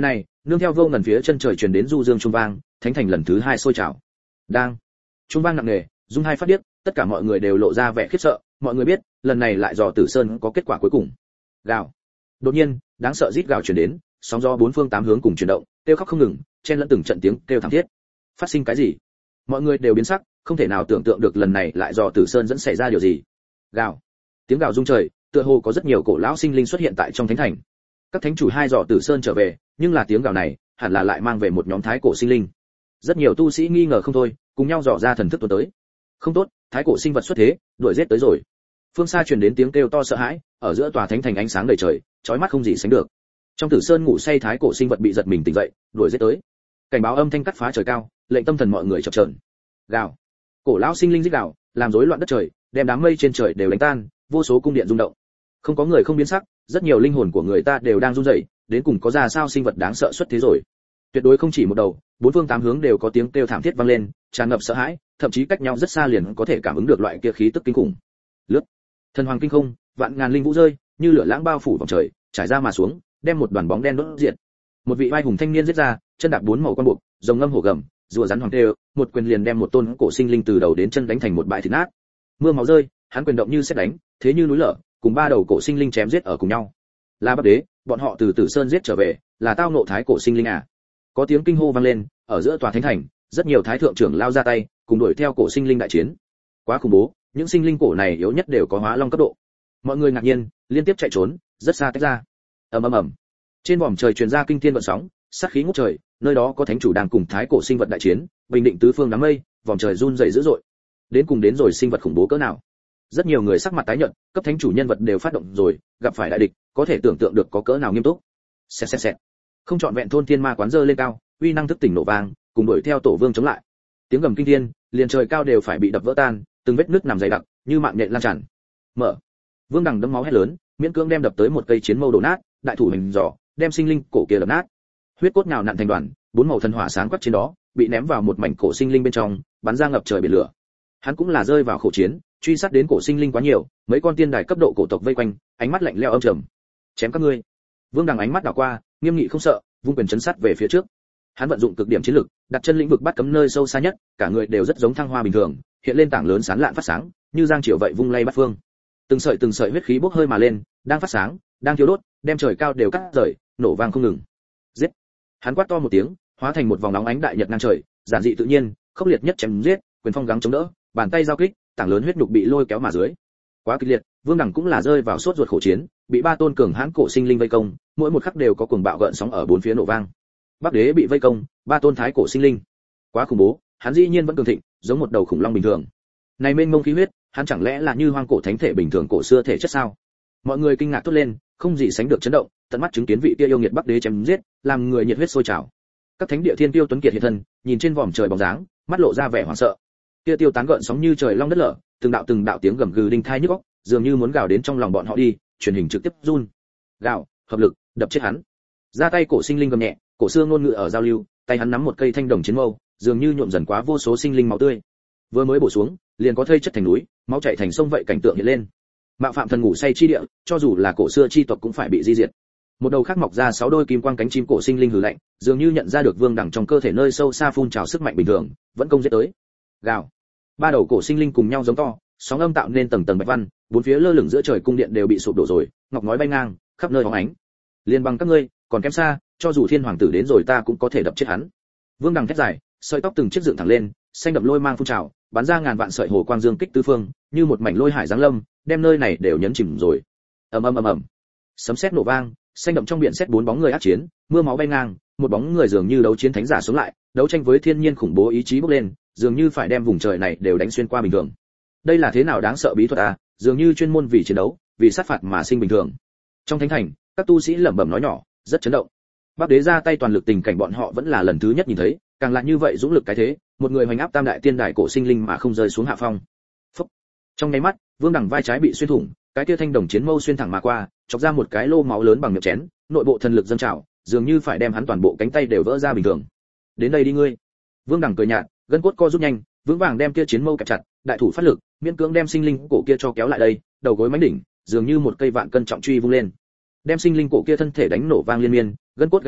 A: nương theo vô ngần phía chân trời truyền đến du dương trung vang, thánh thành lần thứ hai sôi trào. Đang, trung vang nặng nề, dung hai phát điếc, tất cả mọi người đều lộ ra vẻ khiếp sợ, mọi người biết, lần này lại dò Tử Sơn có kết quả cuối cùng. Gào. Đột nhiên, đáng sợ rít gào truyền đến, sóng gió bốn phương tám hướng cùng chuyển động, kêu khóc không ngừng, chen lẫn từng trận tiếng kêu thảm thiết. Phát sinh cái gì? Mọi người đều biến sắc, không thể nào tưởng tượng được lần này lại dò Tử Sơn dẫn xảy ra điều gì. Gào. Tiếng gào rung trời, tựa hồ có rất nhiều cổ lão sinh linh xuất hiện tại trong thánh thành. Các thánh chủ hai dò Tử Sơn trở về, nhưng là tiếng gào này, hẳn là lại mang về một nhóm thái cổ sinh linh. Rất nhiều tu sĩ nghi ngờ không thôi, cùng nhau dò ra thần thức tuần tới. Không tốt, thái cổ sinh vật xuất thế, đuổi giết tới rồi. Phương xa truyền đến tiếng kêu to sợ hãi, ở giữa tòa thánh thành ánh sáng đầy trời, chói mắt không gì sánh được. Trong Tử Sơn ngủ say thái cổ sinh vật bị giật mình tỉnh dậy, đuổi giết tới. Cảnh báo âm thanh cắt phá trời cao, lệnh tâm thần mọi người chập chờn. Gào. Cổ lão sinh linh rít gào, làm rối loạn đất trời, đem đám mây trên trời đều đánh tan, vô số cung điện rung động. Không có người không biến sắc, rất nhiều linh hồn của người ta đều đang run rẩy, đến cùng có ra sao sinh vật đáng sợ xuất thế rồi. Tuyệt đối không chỉ một đầu, bốn phương tám hướng đều có tiếng kêu thảm thiết vang lên, tràn ngập sợ hãi, thậm chí cách nhau rất xa liền có thể cảm ứng được loại kia khí tức kinh khủng. Lướt, thần hoàng kinh không, vạn ngàn linh vũ rơi, như lửa lãng bao phủ vòng trời, trải ra mà xuống, đem một đoàn bóng đen đốt diệt. Một vị vai hùng thanh niên giết ra, chân đạp bốn màu quan buộc, rồng ngâm hổ gầm, rùa rắn hoàng tê, một quyền liền đem một tôn cổ sinh linh từ đầu đến chân đánh thành một bãi thịt nát. Mưa máu rơi, hắn quyền động như sét đánh, thế như núi lở, cùng ba đầu cổ sinh linh chém giết ở cùng nhau. Là Bắc Đế, bọn họ từ Tử Sơn giết trở về, là tao nộ thái cổ sinh linh à? Có tiếng kinh hô vang lên, ở giữa tòa thánh thành, rất nhiều thái thượng trưởng lao ra tay, cùng đuổi theo cổ sinh linh đại chiến. Quá khủng bố, những sinh linh cổ này yếu nhất đều có hóa long cấp độ. Mọi người ngạc nhiên, liên tiếp chạy trốn, rất xa tách ra. Ầm ầm ầm. Trên vòm trời truyền ra kinh thiên vận sóng, sát khí ngút trời, nơi đó có thánh chủ đang cùng thái cổ sinh vật đại chiến, bình định tứ phương đám mây, vòm trời run rẩy dữ dội. Đến cùng đến rồi sinh vật khủng bố cỡ nào? Rất nhiều người sắc mặt tái nhợt, cấp thánh chủ nhân vật đều phát động rồi, gặp phải đại địch, có thể tưởng tượng được có cỡ nào nghiêm túc. Xẹt xẹt xẹt. Không chọn vẹn thôn thiên ma quán dơ lên cao, uy năng thức tỉnh nổ vang, cùng đuổi theo tổ vương chống lại. Tiếng gầm kinh thiên, liền trời cao đều phải bị đập vỡ tan, từng vết nứt nằm dày đặc, như mạng nhện lan tràn. Mở. Vương Đằng đấm máu hét lớn, miễn cưỡng đem đập tới một cây chiến mâu đổ nát, đại thủ hình giỏ, đem sinh linh cổ kia đập nát. Huyết cốt nhào nặn thành đoàn, bốn màu thần hỏa sáng quắc trên đó, bị ném vào một mảnh cổ sinh linh bên trong, bắn ra ngập trời biển lửa. Hắn cũng là rơi vào khổ chiến, truy sát đến cổ sinh linh quá nhiều, mấy con tiên đài cấp độ cổ tộc vây quanh, ánh mắt lạnh lẽo âm trầm. Chém các ngươi. Vương Đằng ánh mắt đảo qua, nghiêm nghị không sợ, vung quyền chấn sát về phía trước. Hắn vận dụng cực điểm chiến lực, đặt chân lĩnh vực bắt cấm nơi sâu xa nhất, cả người đều rất giống thăng hoa bình thường, hiện lên tảng lớn sáng lạn phát sáng, như giang triều vậy vung lay bát phương. Từng sợi từng sợi huyết khí bốc hơi mà lên, đang phát sáng, đang thiêu đốt, đem trời cao đều cắt rời, nổ vang không ngừng. Giết! Hắn quát to một tiếng, hóa thành một vòng nóng ánh đại nhật ngang trời, giản dị tự nhiên, khốc liệt nhất chém giết, quyền phong gắng chống đỡ, bàn tay giao kích, tảng lớn huyết nhục bị lôi kéo mà dưới. Quá kịch liệt, Vương Đằng cũng là rơi vào sốt ruột khổ chiến, bị ba tôn cường hãn cổ sinh linh vây công, mỗi một khắc đều có cuồng bạo gợn sóng ở bốn phía nổ vang. Bắc Đế bị vây công, ba tôn thái cổ sinh linh. Quá khủng bố, hắn dĩ nhiên vẫn cường thịnh, giống một đầu khủng long bình thường. Này mênh mông khí huyết, hắn chẳng lẽ là như hoang cổ thánh thể bình thường cổ xưa thể chất sao? Mọi người kinh ngạc thốt lên, không gì sánh được chấn động, tận mắt chứng kiến vị kia yêu nghiệt Bắc Đế chém giết, làm người nhiệt huyết sôi trào. Các thánh địa thiên tiêu tuấn kiệt hiện thân, nhìn trên vòm trời bóng dáng, mắt lộ ra vẻ hoảng sợ. Kia tiêu tán gợn sóng như trời long đất lở, từng đạo từng đạo tiếng gầm gừ đinh thai nhức óc, dường như muốn gào đến trong lòng bọn họ đi, truyền hình trực tiếp run. Gào, hợp lực, đập chết hắn. Ra tay cổ sinh linh gầm nhẹ, cổ xưa ngôn ngữ ở giao lưu, tay hắn nắm một cây thanh đồng chiến mâu, dường như nhuộm dần quá vô số sinh linh máu tươi. Vừa mới bổ xuống, liền có thây chất thành núi, máu chảy thành sông vậy cảnh tượng hiện lên. Mạo phạm thần ngủ say chi địa, cho dù là cổ xưa chi tộc cũng phải bị di diệt. Một đầu khác mọc ra sáu đôi kim quang cánh chim cổ sinh linh hừ lạnh, dường như nhận ra được Vương Đằng trong cơ thể nơi sâu xa phun trào sức mạnh bình thường, vẫn công giết tới. Gào. Ba đầu cổ sinh linh cùng nhau giống to, sóng âm tạo nên tầng tầng bạch văn, bốn phía lơ lửng giữa trời cung điện đều bị sụp đổ rồi, ngọc nói bay ngang, khắp nơi bóng ánh. Liên bằng các ngươi, còn kém xa, cho dù thiên hoàng tử đến rồi ta cũng có thể đập chết hắn. Vương Đằng thét dài, sợi tóc từng chiếc dựng thẳng lên, xanh đậm lôi mang phun trào, bắn ra ngàn vạn sợi hồ quang dương kích tứ phương, như một mảnh lôi hải giáng lâm, đem nơi này đều nhấn chìm rồi. Ầm ầm ầm ầm. Sấm sét nổ vang, xanh đậm trong biển sét bốn bóng người ác chiến, mưa máu bay ngang, một bóng người dường như đấu chiến thánh giả sống lại, đấu tranh với thiên nhiên khủng bố ý chí bốc lên, dường như phải đem vùng trời này đều đánh xuyên qua bình thường. Đây là thế nào đáng sợ bí thuật à, dường như chuyên môn vì chiến đấu, vì sát phạt mà sinh bình thường. Trong thánh thành, các tu sĩ lẩm bẩm nói nhỏ, rất chấn động. Bắc Đế ra tay toàn lực tình cảnh bọn họ vẫn là lần thứ nhất nhìn thấy, càng là như vậy dũng lực cái thế, một người hoành áp tam đại tiên đài cổ sinh linh mà không rơi xuống hạ phong. Phúc. Trong nháy mắt, Vương Đằng vai trái bị xuyên thủng, cái kia thanh đồng chiến mâu xuyên thẳng mà qua, chọc ra một cái lô máu lớn bằng miệng chén, nội bộ thần lực dâng trào, dường như phải đem hắn toàn bộ cánh tay đều vỡ ra bình thường. Đến đây đi ngươi. Vương Đằng cười nhạt, gân cốt co rút nhanh, vững vàng đem kia chiến mâu kẹp chặt, đại thủ phát lực, miễn cưỡng đem sinh linh cổ kia cho kéo lại đây, đầu gối mãnh đỉnh, dường như một cây vạn cân trọng truy vung lên, đem sinh linh cổ kia thân thể đánh nổ vang liên miên, gân cốt gãy vỡ,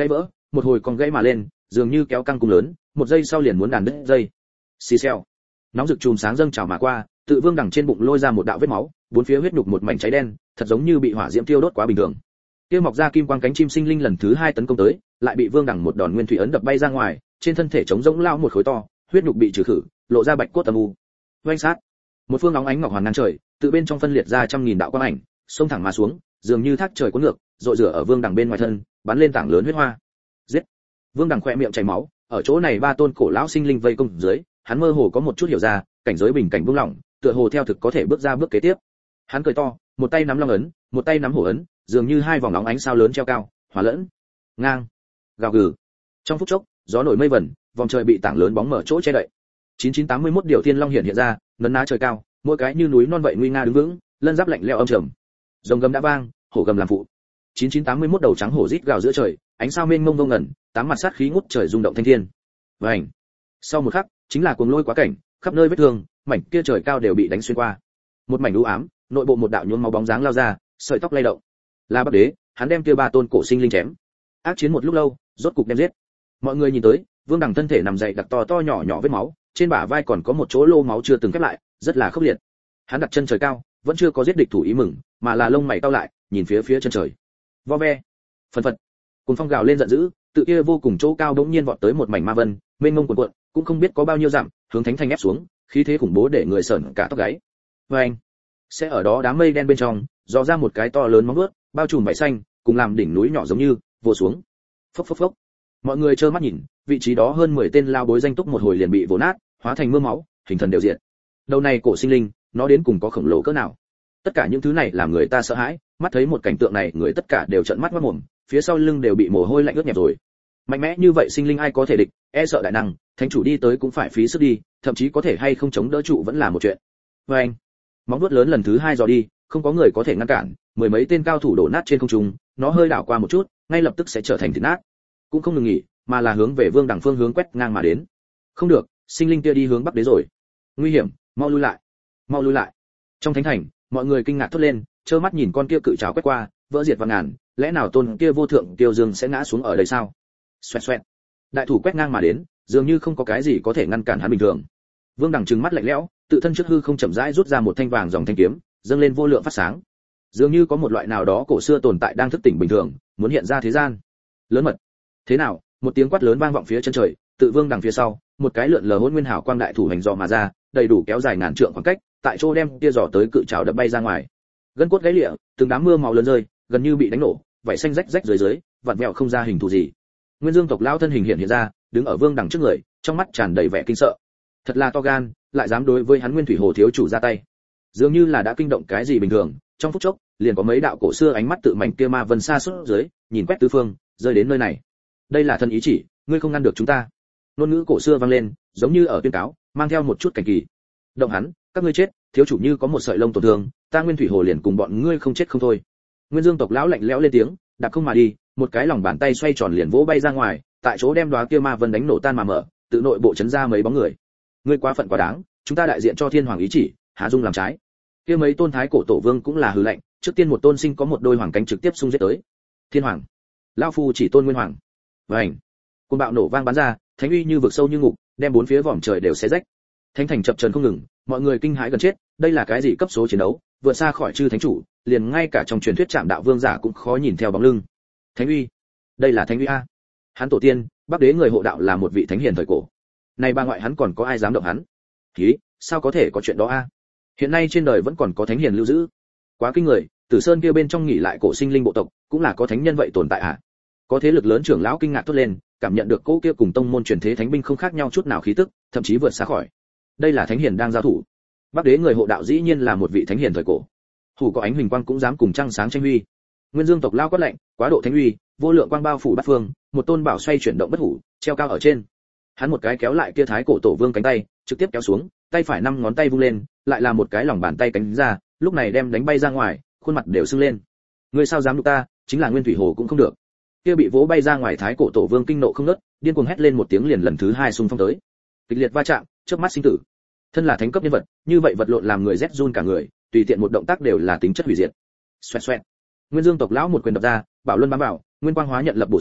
A: một hồi còn gãy mà lên, dường như kéo căng cung lớn, một giây sau liền muốn đàn đứt dây. Xì xèo. Nóng rực chùm sáng dâng trào mà qua, tự vương đằng trên bụng lôi ra một đạo vết máu, bốn phía huyết nhục một mảnh cháy đen, thật giống như bị hỏa diễm tiêu đốt quá bình thường. Kia mọc ra kim quang cánh chim sinh linh lần thứ hai tấn công tới, lại bị vương đằng một đòn nguyên thủy ấn đập bay ra ngoài, trên thân thể trống rỗng lao một khối to, huyết nhục bị trừ khử, lộ ra bạch cốt âm u. Oanh sát. Một phương óng ánh ngọc hoàn ngang trời, tự bên trong phân liệt ra trăm nghìn đạo quang ảnh, xông thẳng mà xuống, dường như thác trời cuốn ngược, rọi rửa ở vương đằng bên ngoài thân, bắn lên tảng lớn huyết hoa. Giết. Vương đằng khỏe miệng chảy máu, ở chỗ này ba tôn cổ lão sinh linh vây công dưới, hắn mơ hồ có một chút hiểu ra, cảnh giới bình cảnh buông lỏng, tựa hồ theo thực có thể bước ra bước kế tiếp. Hắn cười to, một tay nắm long ấn, một tay nắm hổ ấn, dường như hai vòng óng ánh sao lớn treo cao, hòa lẫn. Ngang. Gào gừ. Trong phút chốc, gió nổi mây vẩn, vòng trời bị tảng lớn bóng mở chỗ che đậy. chín chín tám mươi mốt điều thiên long hiện hiện ra, nấn ná trời cao, mỗi cái như núi non vậy nguy nga đứng vững, lân giáp lạnh lẽo âm trầm. Rồng gầm đã vang, hổ gầm làm phụ. chín chín tám mươi mốt đầu trắng hổ rít gào giữa trời, ánh sao mênh mông vô ngần, tám mặt sát khí ngút trời rung động thanh thiên. Vành. Sau một khắc, chính là cuồng lôi quá cảnh, khắp nơi vết thương, mảnh kia trời cao đều bị đánh xuyên qua. Một mảnh u ám, nội bộ một đạo nhuốm máu bóng dáng lao ra, sợi tóc lay động. Là Bắc Đế, hắn đem kia ba tôn cổ sinh linh chém. Ác chiến một lúc lâu, rốt cục đem giết. Mọi người nhìn tới, vương đằng thân thể nằm dậy đặc to to nhỏ nhỏ vết máu, trên bả vai còn có một chỗ lô máu chưa từng khép lại, rất là khốc liệt. Hắn đặt chân trời cao, vẫn chưa có giết địch thủ ý mừng, mà là lông mày cau lại, nhìn phía phía chân trời. Vo ve, phần phật, cùng phong gào lên giận dữ, tự kia vô cùng chỗ cao đống nhiên vọt tới một mảnh ma vân, mênh mông cuồn cuộn, cũng không biết có bao nhiêu dặm, hướng thánh thanh ép xuống, khí thế khủng bố để người sởn cả tóc gáy. Vâng, sẽ ở đó đám mây đen bên trong, dò ra một cái to lớn móng vuốt, bao trùm vảy xanh, cùng làm đỉnh núi nhỏ giống như vồ xuống. Phốc phốc phốc. Mọi người trơ mắt nhìn, vị trí đó hơn mười tên lao bối danh túc một hồi liền bị vồ nát, hóa thành mưa máu, hình thần đều diệt. Đầu này cổ sinh linh, nó đến cùng có khổng lồ cỡ nào? Tất cả những thứ này làm người ta sợ hãi, mắt thấy một cảnh tượng này, người tất cả đều trợn mắt mắt mồm, phía sau lưng đều bị mồ hôi lạnh ướt nhẹp rồi. Mạnh mẽ như vậy sinh linh ai có thể địch, e sợ đại năng, thánh chủ đi tới cũng phải phí sức đi, thậm chí có thể hay không chống đỡ trụ vẫn là một chuyện. Với anh, móng vuốt lớn lần thứ hai dò đi, không có người có thể ngăn cản, mười mấy tên cao thủ đổ nát trên không trung, nó hơi đảo qua một chút, ngay lập tức sẽ trở thành thịt nát. Cũng không ngừng nghỉ, mà là hướng về vương đằng phương hướng quét ngang mà đến. Không được, sinh linh kia đi hướng Bắc Đế rồi. Nguy hiểm, mau lui lại, mau lui lại. Trong thánh thành, mọi người kinh ngạc thốt lên, trơ mắt nhìn con kia cự trảo quét qua, vỡ diệt vạn ngàn, lẽ nào tôn kia vô thượng tiêu dương sẽ ngã xuống ở đây sao? Xoẹt xoẹt. Đại thủ quét ngang mà đến, dường như không có cái gì có thể ngăn cản hắn bình thường. Vương đằng trừng mắt lạnh lẽo, tự thân trước hư không chậm rãi rút ra một thanh vàng dòng thanh kiếm, dâng lên vô lượng phát sáng. Dường như có một loại nào đó cổ xưa tồn tại đang thức tỉnh bình thường, muốn hiện ra thế gian. Lớn mật. Thế nào? Một tiếng quát lớn vang vọng phía chân trời, tự vương đằng phía sau, một cái lượn lờ hỗn nguyên hảo quang đại thủ hành dò mà ra, đầy đủ kéo dài ngàn trượng khoảng cách, tại chỗ đem kia giỏ tới cự trảo đập bay ra ngoài. Gân cốt gãy lịa, từng đám mưa máu lớn rơi, gần như bị đánh nổ, vảy xanh rách rách dưới dưới, vặn vẹo không ra hình thù gì. Nguyên Dương tộc lão thân hình hiện hiện ra, đứng ở vương đằng trước người, trong mắt tràn đầy vẻ kinh sợ. Thật là to gan, lại dám đối với hắn Nguyên Thủy Hồ thiếu chủ ra tay. Dường như là đã kinh động cái gì bình thường, trong phút chốc, liền có mấy đạo cổ xưa ánh mắt tự mảnh kia ma vân xa suốt dưới, nhìn quét tứ phương, rơi đến nơi này. Đây là thân ý chỉ, ngươi không ngăn được chúng ta. Ngôn ngữ cổ xưa vang lên, giống như ở tuyên cáo, mang theo một chút cảnh kỳ. Động hắn, các ngươi chết, thiếu chủ như có một sợi lông tổn thương, ta Nguyên Thủy Hồ liền cùng bọn ngươi không chết không thôi. Nguyên Dương tộc lão lạnh lẽo lên tiếng, đạp không mà đi, một cái lòng bàn tay xoay tròn liền vỗ bay ra ngoài, tại chỗ đem đóa kia ma vân đánh nổ tan mà mở, tự nội bộ chấn ra mấy bóng người. Ngươi quá phận quá đáng, chúng ta đại diện cho Thiên Hoàng ý chỉ, há dung làm trái. Kia mấy tôn thái cổ tổ vương cũng là hừ lạnh, trước tiên một tôn sinh có một đôi hoàng cánh trực tiếp xung giết tới. Thiên Hoàng, lão phu chỉ tôn Nguyên Hoàng. Vành, cơn bạo nổ vang bắn ra, thánh uy như vực sâu như ngục, đem bốn phía vòm trời đều xé rách. Thánh thành chập chờn không ngừng, mọi người kinh hãi gần chết, đây là cái gì cấp số chiến đấu, vượt xa khỏi chư thánh chủ, liền ngay cả trong truyền thuyết Trạm Đạo Vương giả cũng khó nhìn theo bóng lưng. Thánh uy, đây là thánh uy a. Hắn tổ tiên, Bắc Đế người hộ đạo là một vị thánh hiền thời cổ. Này ba ngoại hắn còn có ai dám động hắn? Hí, sao có thể có chuyện đó a? Hiện nay trên đời vẫn còn có thánh hiền lưu giữ. Quá kinh người, Tử Sơn kia bên trong nghỉ lại cổ sinh linh bộ tộc, cũng là có thánh nhân vậy tồn tại à? Có thế lực lớn trưởng lão kinh ngạc thốt lên, cảm nhận được cỗ kia cùng tông môn truyền thế thánh binh không khác nhau chút nào khí tức, thậm chí vượt xa khỏi. Đây là thánh hiền đang giao thủ. Bắc Đế người hộ đạo dĩ nhiên là một vị thánh hiền thời cổ. Hủ có ánh huỳnh quang cũng dám cùng trăng sáng tranh huy. Nguyên Dương tộc lao quát lạnh, quá độ thánh uy, vô lượng quang bao phủ bát phương, một tôn bảo xoay chuyển động bất hủ, treo cao ở trên. Hắn một cái kéo lại kia thái cổ tổ vương cánh tay, trực tiếp kéo xuống, tay phải năm ngón tay vung lên, lại là một cái lòng bàn tay cánh ra, lúc này đem đánh bay ra ngoài, khuôn mặt đều sưng lên. Ngươi sao dám đụng ta, chính là Nguyên Thủy Hồ cũng không được. Kia bị vỗ bay ra ngoài thái cổ tổ vương kinh nộ không ngớt, điên cuồng hét lên một tiếng liền lần thứ hai xung phong tới. Kịch liệt va chạm, chớp mắt sinh tử. Thân là thánh cấp nhân vật, như vậy vật lộn làm người rét run cả người, tùy tiện một động tác đều là tính chất hủy diệt. Xoẹt xoẹt. Nguyên Dương tộc lão một quyền đập ra, bảo luân bám bảo, nguyên quang hóa nhận lập bổ xuống,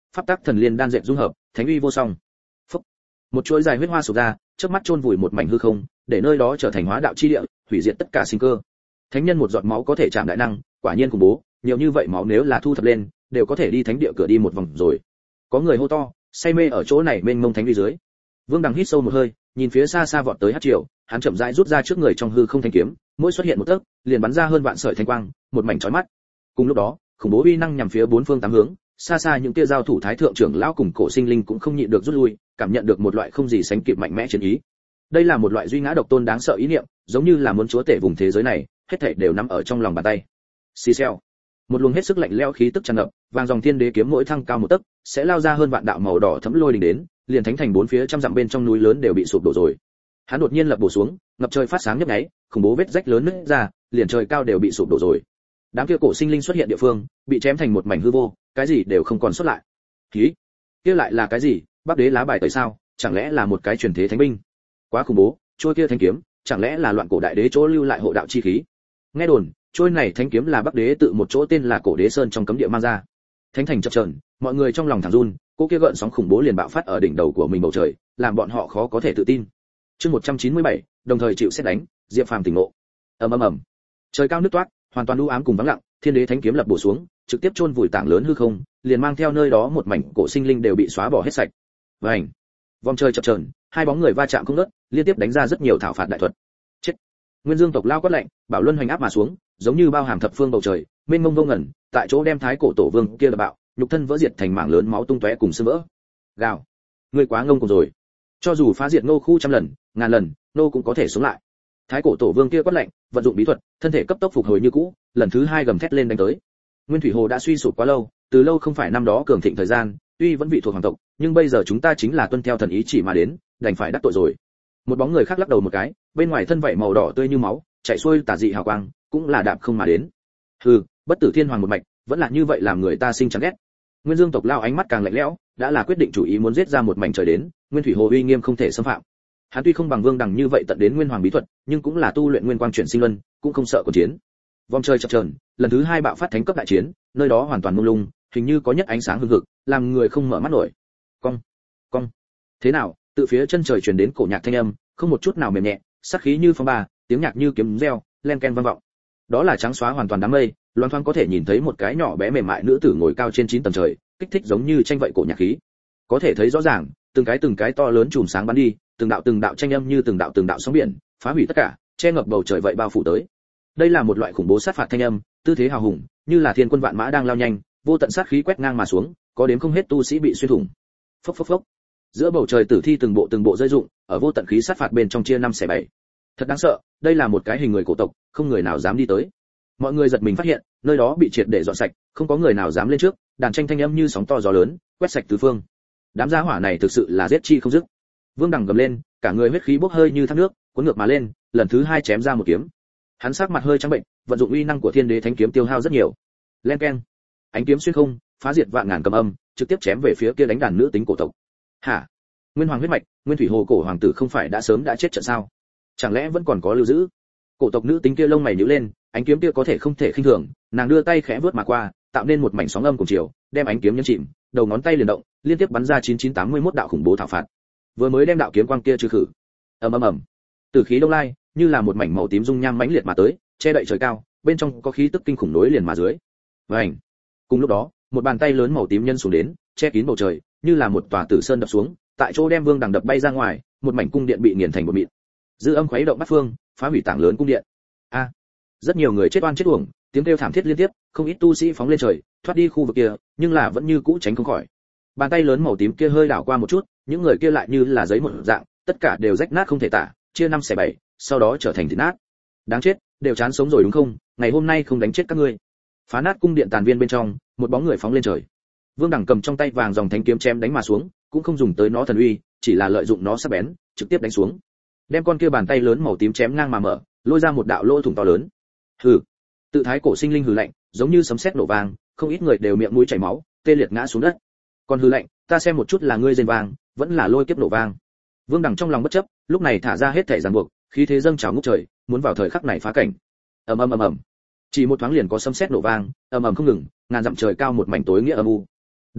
A: pháp tắc thần liên đan dệt dung hợp, thánh uy vô song. Phúc. Một chuỗi dài huyết hoa sụp ra, chớp mắt chôn vùi một mảnh hư không, để nơi đó trở thành hóa đạo chi địa, hủy diệt tất cả sinh cơ. Thánh nhân một giọt máu có thể chạm đại năng, quả nhiên khủng bố, nhiều như vậy máu nếu là thu thập lên, đều có thể đi thánh địa cửa đi một vòng rồi. Có người hô to, say mê ở chỗ này mênh mông thánh uy dưới. Vương Đằng hít sâu một hơi, nhìn phía xa xa vọt tới hắc triều, hắn chậm rãi rút ra trước người trong hư không thanh kiếm, mỗi xuất hiện một tấc, liền bắn ra hơn vạn sợi thanh quang, một mảnh chói mắt. Cùng lúc đó, khủng bố uy năng nhằm phía bốn phương tám hướng, xa xa những kia giao thủ thái thượng trưởng lão cùng cổ sinh linh cũng không nhịn được rút lui, cảm nhận được một loại không gì sánh kịp mạnh mẽ chiến ý. Đây là một loại duy ngã độc tôn đáng sợ ý niệm, giống như là muốn chúa tể vùng thế giới này, hết thảy đều nằm ở trong lòng bàn tay. Xì xèo. Một luồng hết sức lạnh lẽo khí tức tràn ngập, vàng dòng thiên đế kiếm mỗi thăng cao một tấc, sẽ lao ra hơn vạn đạo màu đỏ thấm lôi đình đến, liền thánh thành bốn phía trăm dặm bên trong núi lớn đều bị sụp đổ rồi. Hắn đột nhiên lập bổ xuống, ngập trời phát sáng nhấp nháy, khủng bố vết rách lớn nứt ra, liền trời cao đều bị sụp đổ rồi. Đám kia cổ sinh linh xuất hiện địa phương, bị chém thành một mảnh hư vô, cái gì đều không còn xuất lại. Khí, kia lại là cái gì? Bắc đế lá bài tẩy sao? Chẳng lẽ là một cái truyền thế thánh binh? Quá khủng bố, trôi kia thanh kiếm, chẳng lẽ là loạn cổ đại đế chỗ lưu lại hộ đạo chi khí? Nghe đồn, trôi này thanh kiếm là Bắc đế tự một chỗ tên là Cổ Đế Sơn trong cấm địa mang ra. Thánh thành chập chờn, mọi người trong lòng thẳng run, cô kia gợn sóng khủng bố liền bạo phát ở đỉnh đầu của mình bầu trời, làm bọn họ khó có thể tự tin. Chương một trăm chín mươi bảy, đồng thời chịu xét đánh, Diệp Phàm tỉnh ngộ. Ầm ầm ầm. Trời cao nứt toát, hoàn toàn u ám cùng vắng lặng, thiên đế thánh kiếm lập bổ xuống, trực tiếp chôn vùi tảng lớn hư không, liền mang theo nơi đó một mảnh cổ sinh linh đều bị xóa bỏ hết sạch. Vành. Vòng trời chập chờn, hai bóng người va chạm không ngớt, liên tiếp đánh ra rất nhiều thảo phạt đại thuật. Chết. Nguyên Dương tộc lao quát lạnh, bảo luân hoành áp mà xuống, giống như bao hàm thập phương bầu trời, mênh mông vô ngần, tại chỗ đem thái cổ tổ vương kia đập bạo, nhục thân vỡ diệt thành mảng lớn máu tung tóe cùng xương vỡ. Gào. Ngươi quá ngông cuồng rồi. Cho dù phá diệt nô khu trăm lần, ngàn lần, nô cũng có thể sống lại. Thái cổ tổ vương kia quát lạnh, vận dụng bí thuật, thân thể cấp tốc phục hồi như cũ, lần thứ hai gầm thét lên đánh tới. Nguyên thủy hồ đã suy sụp quá lâu, từ lâu không phải năm đó cường thịnh thời gian, tuy vẫn vị thuộc hoàng tộc, nhưng bây giờ chúng ta chính là tuân theo thần ý chỉ mà đến, đành phải đắc tội rồi. Một bóng người khác lắc đầu một cái, bên ngoài thân vảy màu đỏ tươi như máu, chạy xuôi tà dị hào quang, cũng là đạp không mà đến. Hừ, bất tử thiên hoàng một mạch, vẫn là như vậy làm người ta sinh chán ghét. Nguyên Dương tộc lao ánh mắt càng lạnh lẽo, đã là quyết định chủ ý muốn giết ra một mảnh trời đến, Nguyên thủy hồ uy nghiêm không thể xâm phạm. Hắn tuy không bằng Vương Đằng như vậy tận đến nguyên hoàng bí thuật, nhưng cũng là tu luyện nguyên quang chuyển sinh luân, cũng không sợ cuộc chiến. Vòng trời chập chờn, lần thứ hai bạo phát thánh cấp đại chiến, nơi đó hoàn toàn mông lung, hình như có nhất ánh sáng hừng hực, làm người không mở mắt nổi. Cong, cong. Thế nào? Từ phía chân trời truyền đến cổ nhạc thanh âm, không một chút nào mềm nhẹ, sát khí như phong ba, tiếng nhạc như kiếm reo, len ken vang vọng. Đó là trắng xóa hoàn toàn đám mây, loan thoáng có thể nhìn thấy một cái nhỏ bé mềm mại nữ tử ngồi cao trên chín tầng trời, kích thích giống như tranh vậy cổ nhạc khí. Có thể thấy rõ ràng, từng cái từng cái to lớn chùm sáng bắn đi, từng đạo từng đạo tranh âm như từng đạo từng đạo sóng biển, phá hủy tất cả, che ngập bầu trời vậy bao phủ tới. Đây là một loại khủng bố sát phạt thanh âm, tư thế hào hùng, như là thiên quân vạn mã đang lao nhanh, vô tận sát khí quét ngang mà xuống, có đến không hết tu sĩ bị xuyên thủng. Phốc phốc phốc. Giữa bầu trời tử thi từng bộ từng bộ rơi rụng, ở vô tận khí sát phạt bên trong chia năm xẻ bảy. Thật đáng sợ, đây là một cái hình người cổ tộc, không người nào dám đi tới. Mọi người giật mình phát hiện, nơi đó bị triệt để dọn sạch, không có người nào dám lên trước, đàn tranh thanh âm như sóng to gió lớn, quét sạch tứ phương. Đám gia hỏa này thực sự là giết chi không dứt. Vương Đằng gầm lên, cả người huyết khí bốc hơi như thác nước, cuốn ngược mà lên, lần thứ hai chém ra một kiếm. Hắn sắc mặt hơi trắng bệnh, vận dụng uy năng của Thiên Đế Thánh kiếm tiêu hao rất nhiều. Len keng, ánh kiếm xuyên không, phá diệt vạn ngàn cầm âm, trực tiếp chém về phía kia đánh đàn nữ tính cổ tộc. Hả? Nguyên hoàng huyết mạch, Nguyên thủy hồ cổ hoàng tử không phải đã sớm đã chết trận sao? Chẳng lẽ vẫn còn có lưu giữ? Cổ tộc nữ tính kia lông mày nhíu lên, ánh kiếm kia có thể không thể khinh thường, nàng đưa tay khẽ vướt mà qua, tạo nên một mảnh sóng âm cùng chiều, đem ánh kiếm nhấn chìm, đầu ngón tay liền động, liên tiếp bắn ra chín chín tám mươi mốt đạo khủng bố thảo phạt. Vừa mới đem đạo kiếm quang kia trừ khử. Ầm ầm ầm. Tử khí đông lai, như là một mảnh màu tím dung nham mãnh liệt mà tới, che đậy trời cao, bên trong có khí tức kinh khủng nối liền mà dưới. Vành. Cùng lúc đó, một bàn tay lớn màu tím nhân xuống đến, che kín bầu trời, như là một tòa tử sơn đập xuống, tại chỗ đem Vương Đằng đập bay ra ngoài, một mảnh cung điện bị nghiền thành bột mịn. Dư âm khuấy động bát phương, phá hủy tảng lớn cung điện. A, à, rất nhiều người chết oan chết uổng, tiếng kêu thảm thiết liên tiếp, không ít tu sĩ phóng lên trời, thoát đi khu vực kia, nhưng là vẫn như cũ tránh không khỏi. Bàn tay lớn màu tím kia hơi đảo qua một chút, những người kia lại như là giấy một dạng, tất cả đều rách nát không thể tả, chia năm xẻ bảy, sau đó trở thành thịt nát. Đáng chết, đều chán sống rồi đúng không? Ngày hôm nay không đánh chết các ngươi. Phá nát cung điện tàn viên bên trong, một bóng người phóng lên trời. Vương Đằng cầm trong tay vàng dòng thánh kiếm chém đánh mà xuống, cũng không dùng tới nó thần uy, chỉ là lợi dụng nó sắc bén, trực tiếp đánh xuống. Đem con kia bàn tay lớn màu tím chém ngang mà mở, lôi ra một đạo lỗ thủng to lớn. Hừ. Tự thái cổ sinh linh hừ lạnh, giống như sấm sét nổ vang, không ít người đều miệng mũi chảy máu, tê liệt ngã xuống đất. Còn hừ lạnh, ta xem một chút là ngươi rên vang, vẫn là lôi kiếp nổ vang. Vương Đằng trong lòng bất chấp, lúc này thả ra hết thể ràng buộc, khí thế dâng trào ngút trời, muốn vào thời khắc này phá cảnh. Ầm ầm ầm ầm. Chỉ một thoáng liền có sấm sét nổ vang, ầm ầm không ngừng, ngàn dặm trời cao một mảnh tối nghĩa âm u. Đáng chết,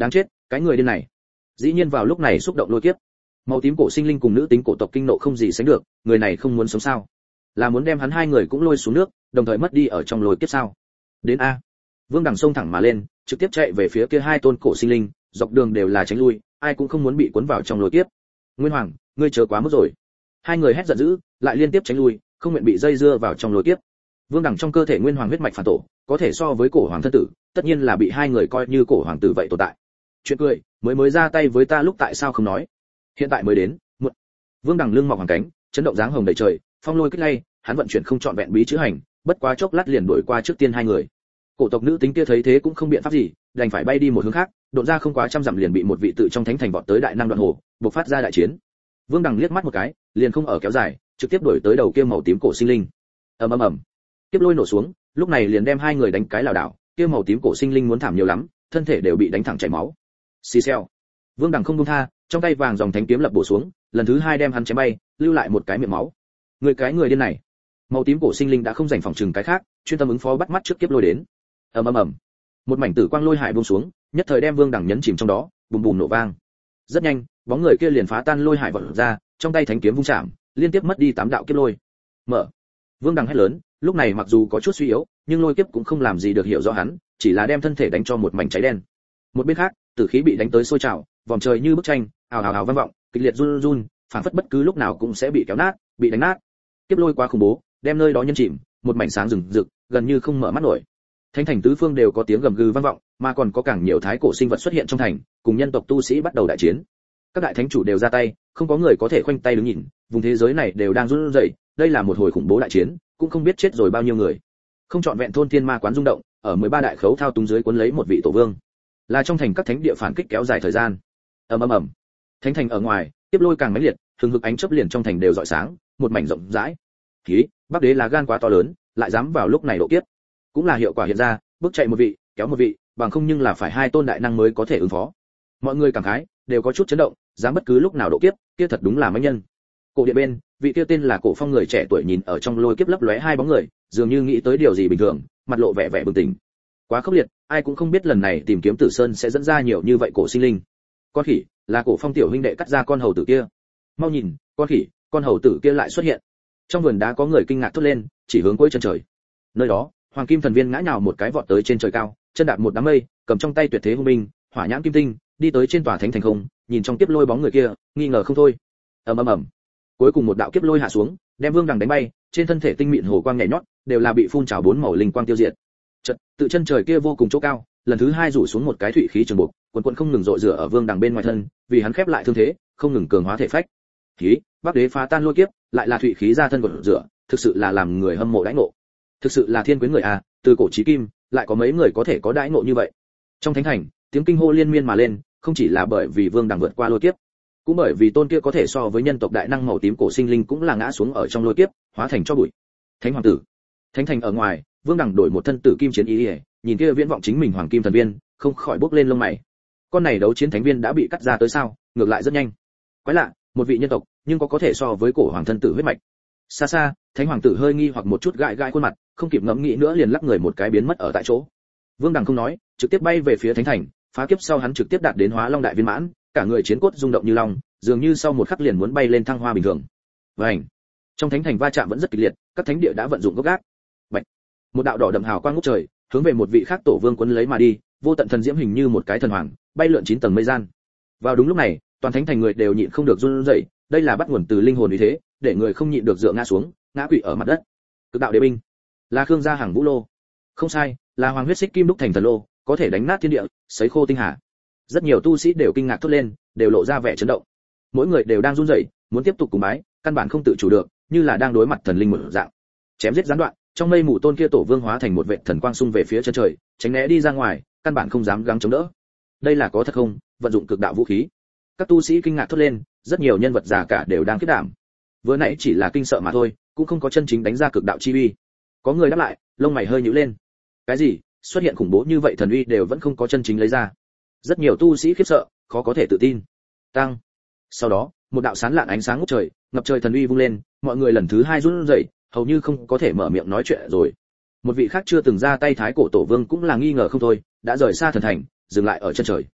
A: cái người điên này dĩ nhiên vào lúc này xúc động lôi kiếp. Màu tím cổ sinh linh cùng nữ tính cổ tộc kinh nộ không gì sánh được, người này không muốn sống sao? Là muốn đem hắn hai người cũng lôi xuống nước, đồng thời mất đi ở trong lôi kiếp sao? Đến a. Vương Đằng xông thẳng mà lên, trực tiếp chạy về phía kia hai tôn cổ sinh linh, dọc đường đều là tránh lui, ai cũng không muốn bị cuốn vào trong lôi kiếp. Nguyên Hoàng, ngươi chờ quá mức rồi. Hai người hét giận dữ, lại liên tiếp tránh lui, không nguyện bị dây dưa vào trong lôi kiếp. Vương Đằng trong cơ thể Nguyên Hoàng huyết mạch phản tổ, có thể so với cổ hoàng thân tử, tất nhiên là bị hai người coi như cổ hoàng tử vậy tồn tại. Chuyện cười, mới mới ra tay với ta lúc tại sao không nói? Hiện tại mới đến, muộn. Vương Đằng lưng mọc hoàng cánh, chấn động dáng hồng đầy trời, phong lôi kích lay, hắn vận chuyển không trọn vẹn bí chữ hành, bất quá chốc lát liền đuổi qua trước tiên hai người. Cổ tộc nữ tính kia thấy thế cũng không biện pháp gì, đành phải bay đi một hướng khác, độn ra không quá trăm dặm liền bị một vị tự trong thánh thành vọt tới đại năng đoạn hồ, bộc phát ra đại chiến. Vương Đằng liếc mắt một cái, liền không ở kéo dài, trực tiếp đuổi tới đầu kia màu tím cổ sinh linh. Ầm ầm ầm. Kiếp lôi nổ xuống, lúc này liền đem hai người đánh cái lảo đảo, kia màu tím cổ sinh linh muốn thảm nhiều lắm, thân thể đều bị đánh thẳng chảy máu. Xì xèo. Vương Đằng không buông tha, trong tay vàng dòng thánh kiếm lập bổ xuống, lần thứ hai đem hắn chém bay, lưu lại một cái miệng máu. Người cái người điên này. Màu tím cổ sinh linh đã không rảnh phòng trừng cái khác, chuyên tâm ứng phó bắt mắt trước kiếp lôi đến. Ầm ầm ầm. Một mảnh tử quang lôi hải buông xuống, nhất thời đem Vương Đằng nhấn chìm trong đó, bùm bùm nổ vang. Rất nhanh, bóng người kia liền phá tan lôi hải vọt ra, trong tay thánh kiếm vung chạm, liên tiếp mất đi tám đạo kiếp lôi. Mở. Vương Đằng hét lớn, lúc này mặc dù có chút suy yếu, nhưng lôi kiếp cũng không làm gì được hiểu rõ hắn, chỉ là đem thân thể đánh cho một mảnh cháy đen. Một bên khác, tử khí bị đánh tới sôi trào, vòng trời như bức tranh, ào ào ào vang vọng, kịch liệt run run, phản phất bất cứ lúc nào cũng sẽ bị kéo nát, bị đánh nát. Kiếp lôi quá khủng bố, đem nơi đó nhân chìm, một mảnh sáng rừng rực, gần như không mở mắt nổi. Thánh thành tứ phương đều có tiếng gầm gừ vang vọng, mà còn có càng nhiều thái cổ sinh vật xuất hiện trong thành, cùng nhân tộc tu sĩ bắt đầu đại chiến. Các đại thánh chủ đều ra tay, không có người có thể khoanh tay đứng nhìn, vùng thế giới này đều đang run rẩy, đây là một hồi khủng bố đại chiến, cũng không biết chết rồi bao nhiêu người. Không chọn vẹn thôn thiên ma quán rung động, ở mười ba đại khấu thao túng dưới cuốn lấy một vị tổ vương. Là trong thành các thánh địa phản kích kéo dài thời gian. Ầm ầm ầm. Thánh thành ở ngoài, tiếp lôi càng mãnh liệt, hừng hực ánh chớp liền trong thành đều rọi sáng, một mảnh rộng rãi. Khí, Bắc Đế là gan quá to lớn, lại dám vào lúc này độ kiếp. Cũng là hiệu quả hiện ra, bước chạy một vị, kéo một vị, bằng không nhưng là phải hai tôn đại năng mới có thể ứng phó. Mọi người cảm khái, đều có chút chấn động, dám bất cứ lúc nào độ kiếp, kia thật đúng là mãnh nhân. Cổ điện bên, vị kia tên là Cổ Phong người trẻ tuổi nhìn ở trong lôi kiếp lấp lóe hai bóng người, dường như nghĩ tới điều gì bình thường, mặt lộ vẻ vẻ bừng tỉnh. Quá khốc liệt, ai cũng không biết lần này tìm kiếm Tử Sơn sẽ dẫn ra nhiều như vậy cổ sinh linh. Con khỉ, là Cổ Phong tiểu huynh đệ cắt ra con hầu tử kia. Mau nhìn, con khỉ, con hầu tử kia lại xuất hiện. Trong vườn đá có người kinh ngạc thốt lên, chỉ hướng cuối chân trời. Nơi đó, Hoàng Kim Thần Viên ngã nhào một cái vọt tới trên trời cao, chân đạp một đám mây, cầm trong tay tuyệt thế hung binh, Hỏa Nhãn Kim Tinh, đi tới trên tòa thánh thành không, nhìn trong kiếp lôi bóng người kia, nghi ngờ không thôi. Ầm ầm ầm. Cuối cùng một đạo kiếp lôi hạ xuống, đem Vương Đằng đánh bay, trên thân thể tinh mịn hồ quang nhảy nhót, đều là bị phun trào bốn màu linh quang tiêu diệt. Chợt, tự chân trời kia vô cùng chỗ cao, lần thứ hai rủ xuống một cái thủy khí trường buộc, quần quần không ngừng dội rửa ở Vương Đằng bên ngoài thân, vì hắn khép lại thương thế, không ngừng cường hóa thể phách. Khí, Bắc Đế phá tan lôi kiếp, lại là thủy khí ra thân quần rửa, thực sự là làm người hâm mộ đãi ngộ. Thực sự là thiên quyến người à, từ cổ chí kim, lại có mấy người có thể có đãi ngộ như vậy. Trong thánh thành, tiếng kinh hô liên miên mà lên, không chỉ là bởi vì Vương Đằng vượt qua lôi kiếp, cũng bởi vì tôn kia có thể so với nhân tộc đại năng màu tím cổ sinh linh cũng là ngã xuống ở trong lôi kiếp, hóa thành cho bụi. Thánh hoàng tử, thánh thành ở ngoài, Vương Đằng đổi một thân tử kim chiến y, nhìn kia viễn vọng chính mình Hoàng Kim Thần Viên, không khỏi bốc lên lông mày. Con này đấu chiến thánh viên đã bị cắt ra tới sao? Ngược lại rất nhanh. Quái lạ, một vị nhân tộc, nhưng có có thể so với cổ hoàng thân tử huyết mạch. Xa xa, thánh hoàng tử hơi nghi hoặc một chút gãi gãi khuôn mặt, không kịp ngẫm nghĩ nữa liền lắc người một cái biến mất ở tại chỗ. Vương Đằng không nói, trực tiếp bay về phía thánh thành, phá kiếp sau hắn trực tiếp đạt đến Hóa Long đại viên mãn, cả người chiến cốt rung động như long, dường như sau một khắc liền muốn bay lên thăng hoa bình thường. Vành. Trong thánh thành va chạm vẫn rất kịch liệt, các thánh địa đã vận dụng gốc gác. Bạch. Một đạo đỏ đậm hào quang ngút trời, hướng về một vị khác tổ vương quấn lấy mà đi, vô tận thần diễm hình như một cái thần hoàng, bay lượn chín tầng mây gian. Vào đúng lúc này, toàn thánh thành người đều nhịn không được run rẩy, đây là bắt nguồn từ linh hồn ý thế, để người không nhịn được dựa ngã xuống, ngã quỵ ở mặt đất. Cực đạo đế binh, là Khương gia hàng vũ lô. Không sai, là hoàng huyết xích kim đúc thành thần lô, có thể đánh nát thiên địa, sấy khô tinh hà. Rất nhiều tu sĩ đều kinh ngạc thốt lên, đều lộ ra vẻ chấn động. Mỗi người đều đang run rẩy, muốn tiếp tục cùng bái, căn bản không tự chủ được, như là đang đối mặt thần linh một dạng. Chém giết gián đoạn, trong mây mù tôn kia tổ vương hóa thành một vệt thần quang xung về phía chân trời, tránh né đi ra ngoài, căn bản không dám gắng chống đỡ. Đây là có thật không? Vận dụng cực đạo vũ khí. Các tu sĩ kinh ngạc thốt lên, rất nhiều nhân vật già cả đều đang khiếp đảm. Vừa nãy chỉ là kinh sợ mà thôi, cũng không có chân chính đánh ra cực đạo chi uy. Có người đáp lại, lông mày hơi nhíu lên. Cái gì? Xuất hiện khủng bố như vậy thần uy đều vẫn không có chân chính lấy ra. Rất nhiều tu sĩ khiếp sợ, khó có thể tự tin. Tăng. Sau đó, một đạo sáng lạn ánh sáng ngút trời, ngập trời thần uy vung lên, mọi người lần thứ hai run rẩy, hầu như không có thể mở miệng nói chuyện rồi. Một vị khác chưa từng ra tay thái cổ tổ vương cũng là nghi ngờ không thôi, đã rời xa thần thành, dừng lại ở chân trời.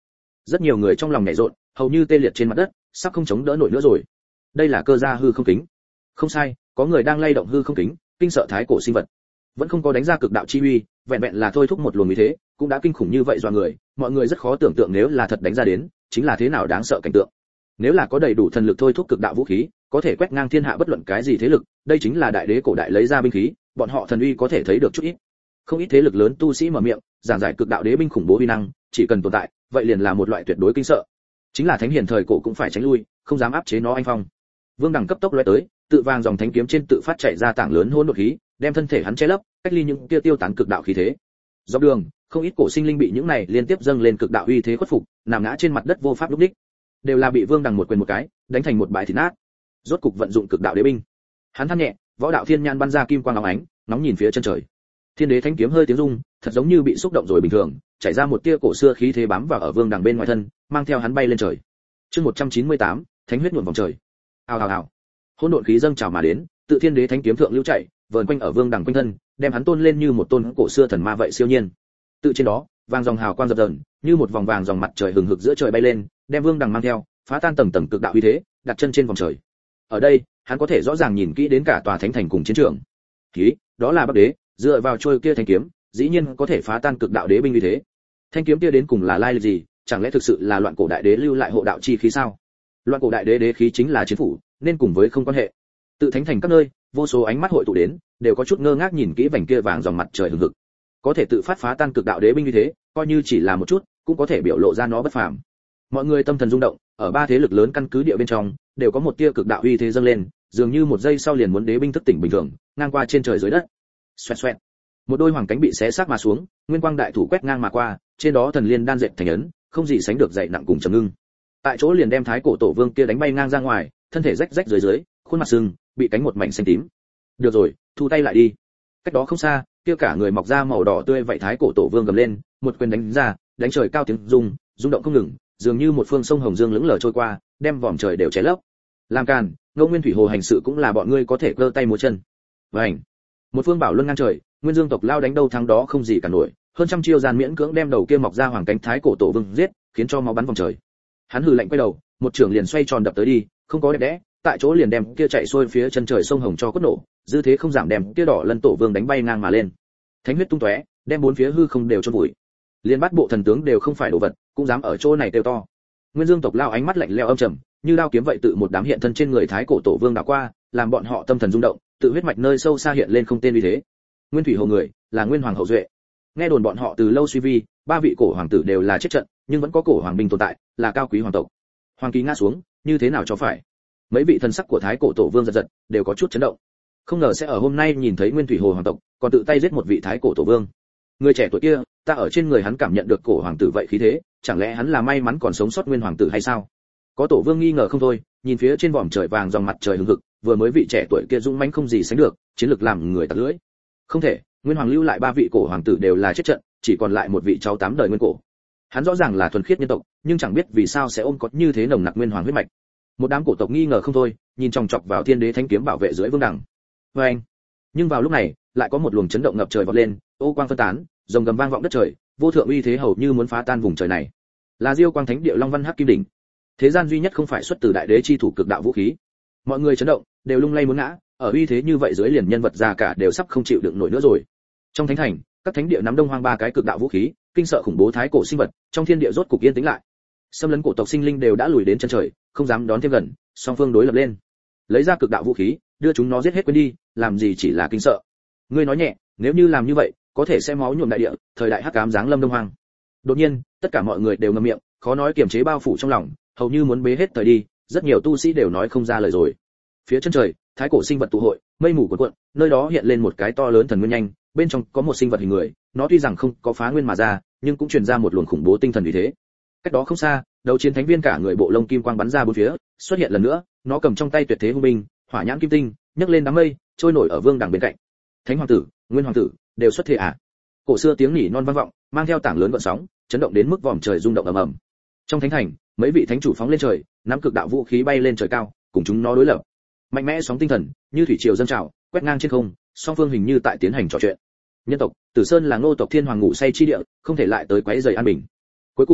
A: Rất nhiều người trong lòng nhảy rộn, hầu như tê liệt trên mặt đất, sắp không chống đỡ nổi nữa rồi. Đây là cơ gia hư không kính. Không sai, có người đang lay động hư không kính, kinh sợ thái cổ sinh vật. Vẫn không có đánh ra cực đạo chi uy, vẹn vẹn là thôi thúc một luồng uy thế, cũng đã kinh khủng như vậy do người, mọi người rất khó tưởng tượng nếu là thật đánh ra đến, chính là thế nào đáng sợ cảnh tượng. Nếu là có đầy đủ thần lực thôi thúc cực đạo vũ khí, có thể quét ngang thiên hạ bất luận cái gì thế lực, đây chính là đại đế cổ đại lấy ra binh khí, bọn họ thần uy có thể thấy được chút ít. Không ít thế lực lớn tu sĩ mở miệng, giảng giải cực đạo đế binh khủng bố uy năng, chỉ cần tồn tại, vậy liền là một loại tuyệt đối kinh sợ. Chính là thánh hiền thời cổ cũng phải tránh lui, không dám áp chế nó anh phong. Vương Đằng cấp tốc lóe tới, tự vàng dòng thánh kiếm trên tự phát chạy ra tảng lớn hỗn độn khí, đem thân thể hắn che lấp, cách ly những kia tiêu tán cực đạo khí thế. Dọc đường, không ít cổ sinh linh bị những này liên tiếp dâng lên cực đạo uy thế khuất phục, nằm ngã trên mặt đất vô pháp lúc đích, đều là bị Vương Đằng một quyền một cái, đánh thành một bãi thịt nát. Rốt cục vận dụng cực đạo đế binh. Hắn than nhẹ, võ đạo thiên nhãn bắn ra kim quang óng ánh, nóng nhìn phía chân trời. Thiên đế thánh kiếm hơi tiếng rung, thật giống như bị xúc động rồi bình thường, chảy ra một tia cổ xưa khí thế bám vào ở Vương Đằng bên ngoài thân, mang theo hắn bay lên trời. Chương một trăm chín mươi tám, thánh huyết nhuộm vòng trời. Ào ào ào. Hỗn độn khí dâng trào mà đến, tự thiên đế thánh kiếm thượng lưu chạy, vờn quanh ở Vương Đằng quanh thân, đem hắn tôn lên như một tôn cổ xưa thần ma vậy siêu nhiên. Tự trên đó, vàng dòng hào quang dập dờn, như một vòng vàng dòng mặt trời hừng hực giữa trời bay lên, đem Vương Đằng mang theo, phá tan tầng tầng cực đạo uy thế, đặt chân trên vòng trời. Ở đây, hắn có thể rõ ràng nhìn kỹ đến cả tòa thánh thành cùng chiến trường. Khí, đó là Bắc đế, dựa vào trôi kia thanh kiếm, dĩ nhiên có thể phá tan cực đạo đế binh uy thế. Thanh kiếm kia đến cùng là lai lịch gì, chẳng lẽ thực sự là loạn cổ đại đế lưu lại hộ đạo chi khí sao? Loạn cổ đại đế đế khí chính là chiến phủ, nên cùng với không quan hệ. Tự thánh thành các nơi, vô số ánh mắt hội tụ đến, đều có chút ngơ ngác nhìn kỹ vành kia vàng dòng mặt trời hừng hực. Có thể tự phát phá tan cực đạo đế binh như thế, coi như chỉ là một chút, cũng có thể biểu lộ ra nó bất phàm. Mọi người tâm thần rung động, ở ba thế lực lớn căn cứ địa bên trong, đều có một tia cực đạo uy thế dâng lên, dường như một giây sau liền muốn đế binh thức tỉnh bình thường, ngang qua trên trời dưới đất. Xoẹt xoẹt. Một đôi hoàng cánh bị xé xác mà xuống, nguyên quang đại thủ quét ngang mà qua, trên đó thần liên đan dệt thành ấn, không gì sánh được dậy nặng cùng trầm ngưng. Tại chỗ liền đem thái cổ tổ vương kia đánh bay ngang ra ngoài, thân thể rách rách dưới dưới, khuôn mặt sưng, bị cánh một mảnh xanh tím. Được rồi, thu tay lại đi. Cách đó không xa, kia cả người mọc ra màu đỏ tươi vậy thái cổ tổ vương gầm lên, một quyền đánh ra, đánh trời cao tiếng rung, rung động không ngừng, dường như một phương sông hồng dương lững lờ trôi qua, đem vòm trời đều che lấp. Làm càn, Ngô Nguyên Thủy Hồ hành sự cũng là bọn ngươi có thể cơ tay múa chân. Vành. Một phương bảo luân ngang trời, Nguyên Dương tộc lao đánh đâu thắng đó không gì cả nổi, hơn trăm chiêu gian miễn cưỡng đem đầu kia mọc ra hoàng cánh thái cổ tổ vương giết, khiến cho máu bắn vòng trời. Hắn hừ lạnh quay đầu, một trường liền xoay tròn đập tới đi, không có đẹp đẽ, tại chỗ liền đem kia chạy xuôi phía chân trời sông hồng cho cốt nổ, dư thế không giảm đem kia đỏ lân tổ vương đánh bay ngang mà lên. Thánh huyết tung tóe, đem bốn phía hư không đều chôn vùi. Liên bắt bộ thần tướng đều không phải đồ vật, cũng dám ở chỗ này kêu to. Nguyên Dương tộc lao ánh mắt lạnh lẽo âm trầm, như đao kiếm vậy tự một đám hiện thân trên người thái cổ tổ vương đảo qua, làm bọn họ tâm thần rung động, tự huyết mạch nơi sâu xa hiện lên không tên uy thế. Nguyên Thủy Hồ người, là Nguyên Hoàng hậu duệ. Nghe đồn bọn họ từ lâu suy vi, ba vị cổ hoàng tử đều là chết trận, nhưng vẫn có cổ hoàng binh tồn tại, là cao quý hoàng tộc. Hoàng kỳ ngã xuống, như thế nào cho phải? Mấy vị thần sắc của thái cổ tổ vương giật giật, đều có chút chấn động. Không ngờ sẽ ở hôm nay nhìn thấy Nguyên Thủy Hồ hoàng tộc, còn tự tay giết một vị thái cổ tổ vương. Người trẻ tuổi kia, ta ở trên người hắn cảm nhận được cổ hoàng tử vậy khí thế, chẳng lẽ hắn là may mắn còn sống sót nguyên hoàng tử hay sao? Có tổ vương nghi ngờ không thôi, nhìn phía trên vòm trời vàng dòng mặt trời hừng hực, vừa mới vị trẻ tuổi kia dũng mãnh không gì sánh được, chiến lực làm người tặc lưỡi. Không thể, nguyên hoàng lưu lại ba vị cổ hoàng tử đều là chết trận, chỉ còn lại một vị cháu tám đời nguyên cổ. Hắn rõ ràng là thuần khiết nhân tộc, nhưng chẳng biết vì sao sẽ ôm có như thế nồng nặc nguyên hoàng huyết mạch. Một đám cổ tộc nghi ngờ không thôi, nhìn chòng chọc vào thiên đế thánh kiếm bảo vệ dưới vương đẳng. Và anh. Nhưng vào lúc này, lại có một luồng chấn động ngập trời vọt lên, ô quang phân tán, rồng gầm vang vọng đất trời, vô thượng uy thế hầu như muốn phá tan vùng trời này. Là Diêu Quang Thánh Địa Long Văn Hắc Kim Đỉnh. Thế gian duy nhất không phải xuất từ đại đế chi thủ cực đạo vũ khí. Mọi người chấn động, đều lung lay muốn ngã, ở uy thế như vậy dưới liền nhân vật già cả đều sắp không chịu đựng nổi nữa rồi. Trong thánh thành, các thánh địa nắm đông hoang ba cái cực đạo vũ khí, kinh sợ khủng bố thái cổ sinh vật, trong thiên địa rốt cục yên tĩnh lại. Xâm lấn cổ tộc sinh linh đều đã lùi đến chân trời, không dám đón thêm gần, song phương đối lập lên. Lấy ra cực đạo vũ khí, đưa chúng nó giết hết quên đi, làm gì chỉ là kinh sợ. Ngươi nói nhẹ, nếu như làm như vậy, có thể sẽ máu nhuộm đại địa, thời đại hắc ám giáng lâm đông hoang. Đột nhiên, tất cả mọi người đều ngậm miệng, khó nói kiềm chế bao phủ trong lòng, hầu như muốn bế hết thời đi, rất nhiều tu sĩ đều nói không ra lời rồi. Phía chân trời, thái cổ sinh vật tụ hội, mây mù cuộn cuộn, nơi đó hiện lên một cái to lớn thần nguyên nhanh, bên trong có một sinh vật hình người, nó tuy rằng không có phá nguyên mà ra, nhưng cũng truyền ra một luồng khủng bố tinh thần uy thế. Cách đó không xa, đấu chiến thánh viên cả người bộ lông kim quang bắn ra bốn phía, xuất hiện lần nữa, nó cầm trong tay tuyệt thế hung binh, hỏa nhãn kim tinh, nhấc lên đám mây, trôi nổi ở vương đẳng bên cạnh. Thánh hoàng tử, nguyên hoàng tử, đều xuất thế à? Cổ xưa tiếng nỉ non vang vọng, mang theo tảng lớn gợn sóng, chấn động đến mức vòm trời rung động ầm ầm. Trong thánh thành, mấy vị thánh chủ phóng lên trời, nắm cực đạo vũ khí bay lên trời cao, cùng chúng nó đối lập. Mạnh mẽ sóng tinh thần, như thủy triều dâng trào, quét ngang trên không, song phương hình như tại tiến hành trò chuyện. Nhân tộc, Tử Sơn là Ngô tộc Thiên Hoàng ngủ say chi địa, không thể lại tới quấy rầy an bình. Cuối cùng,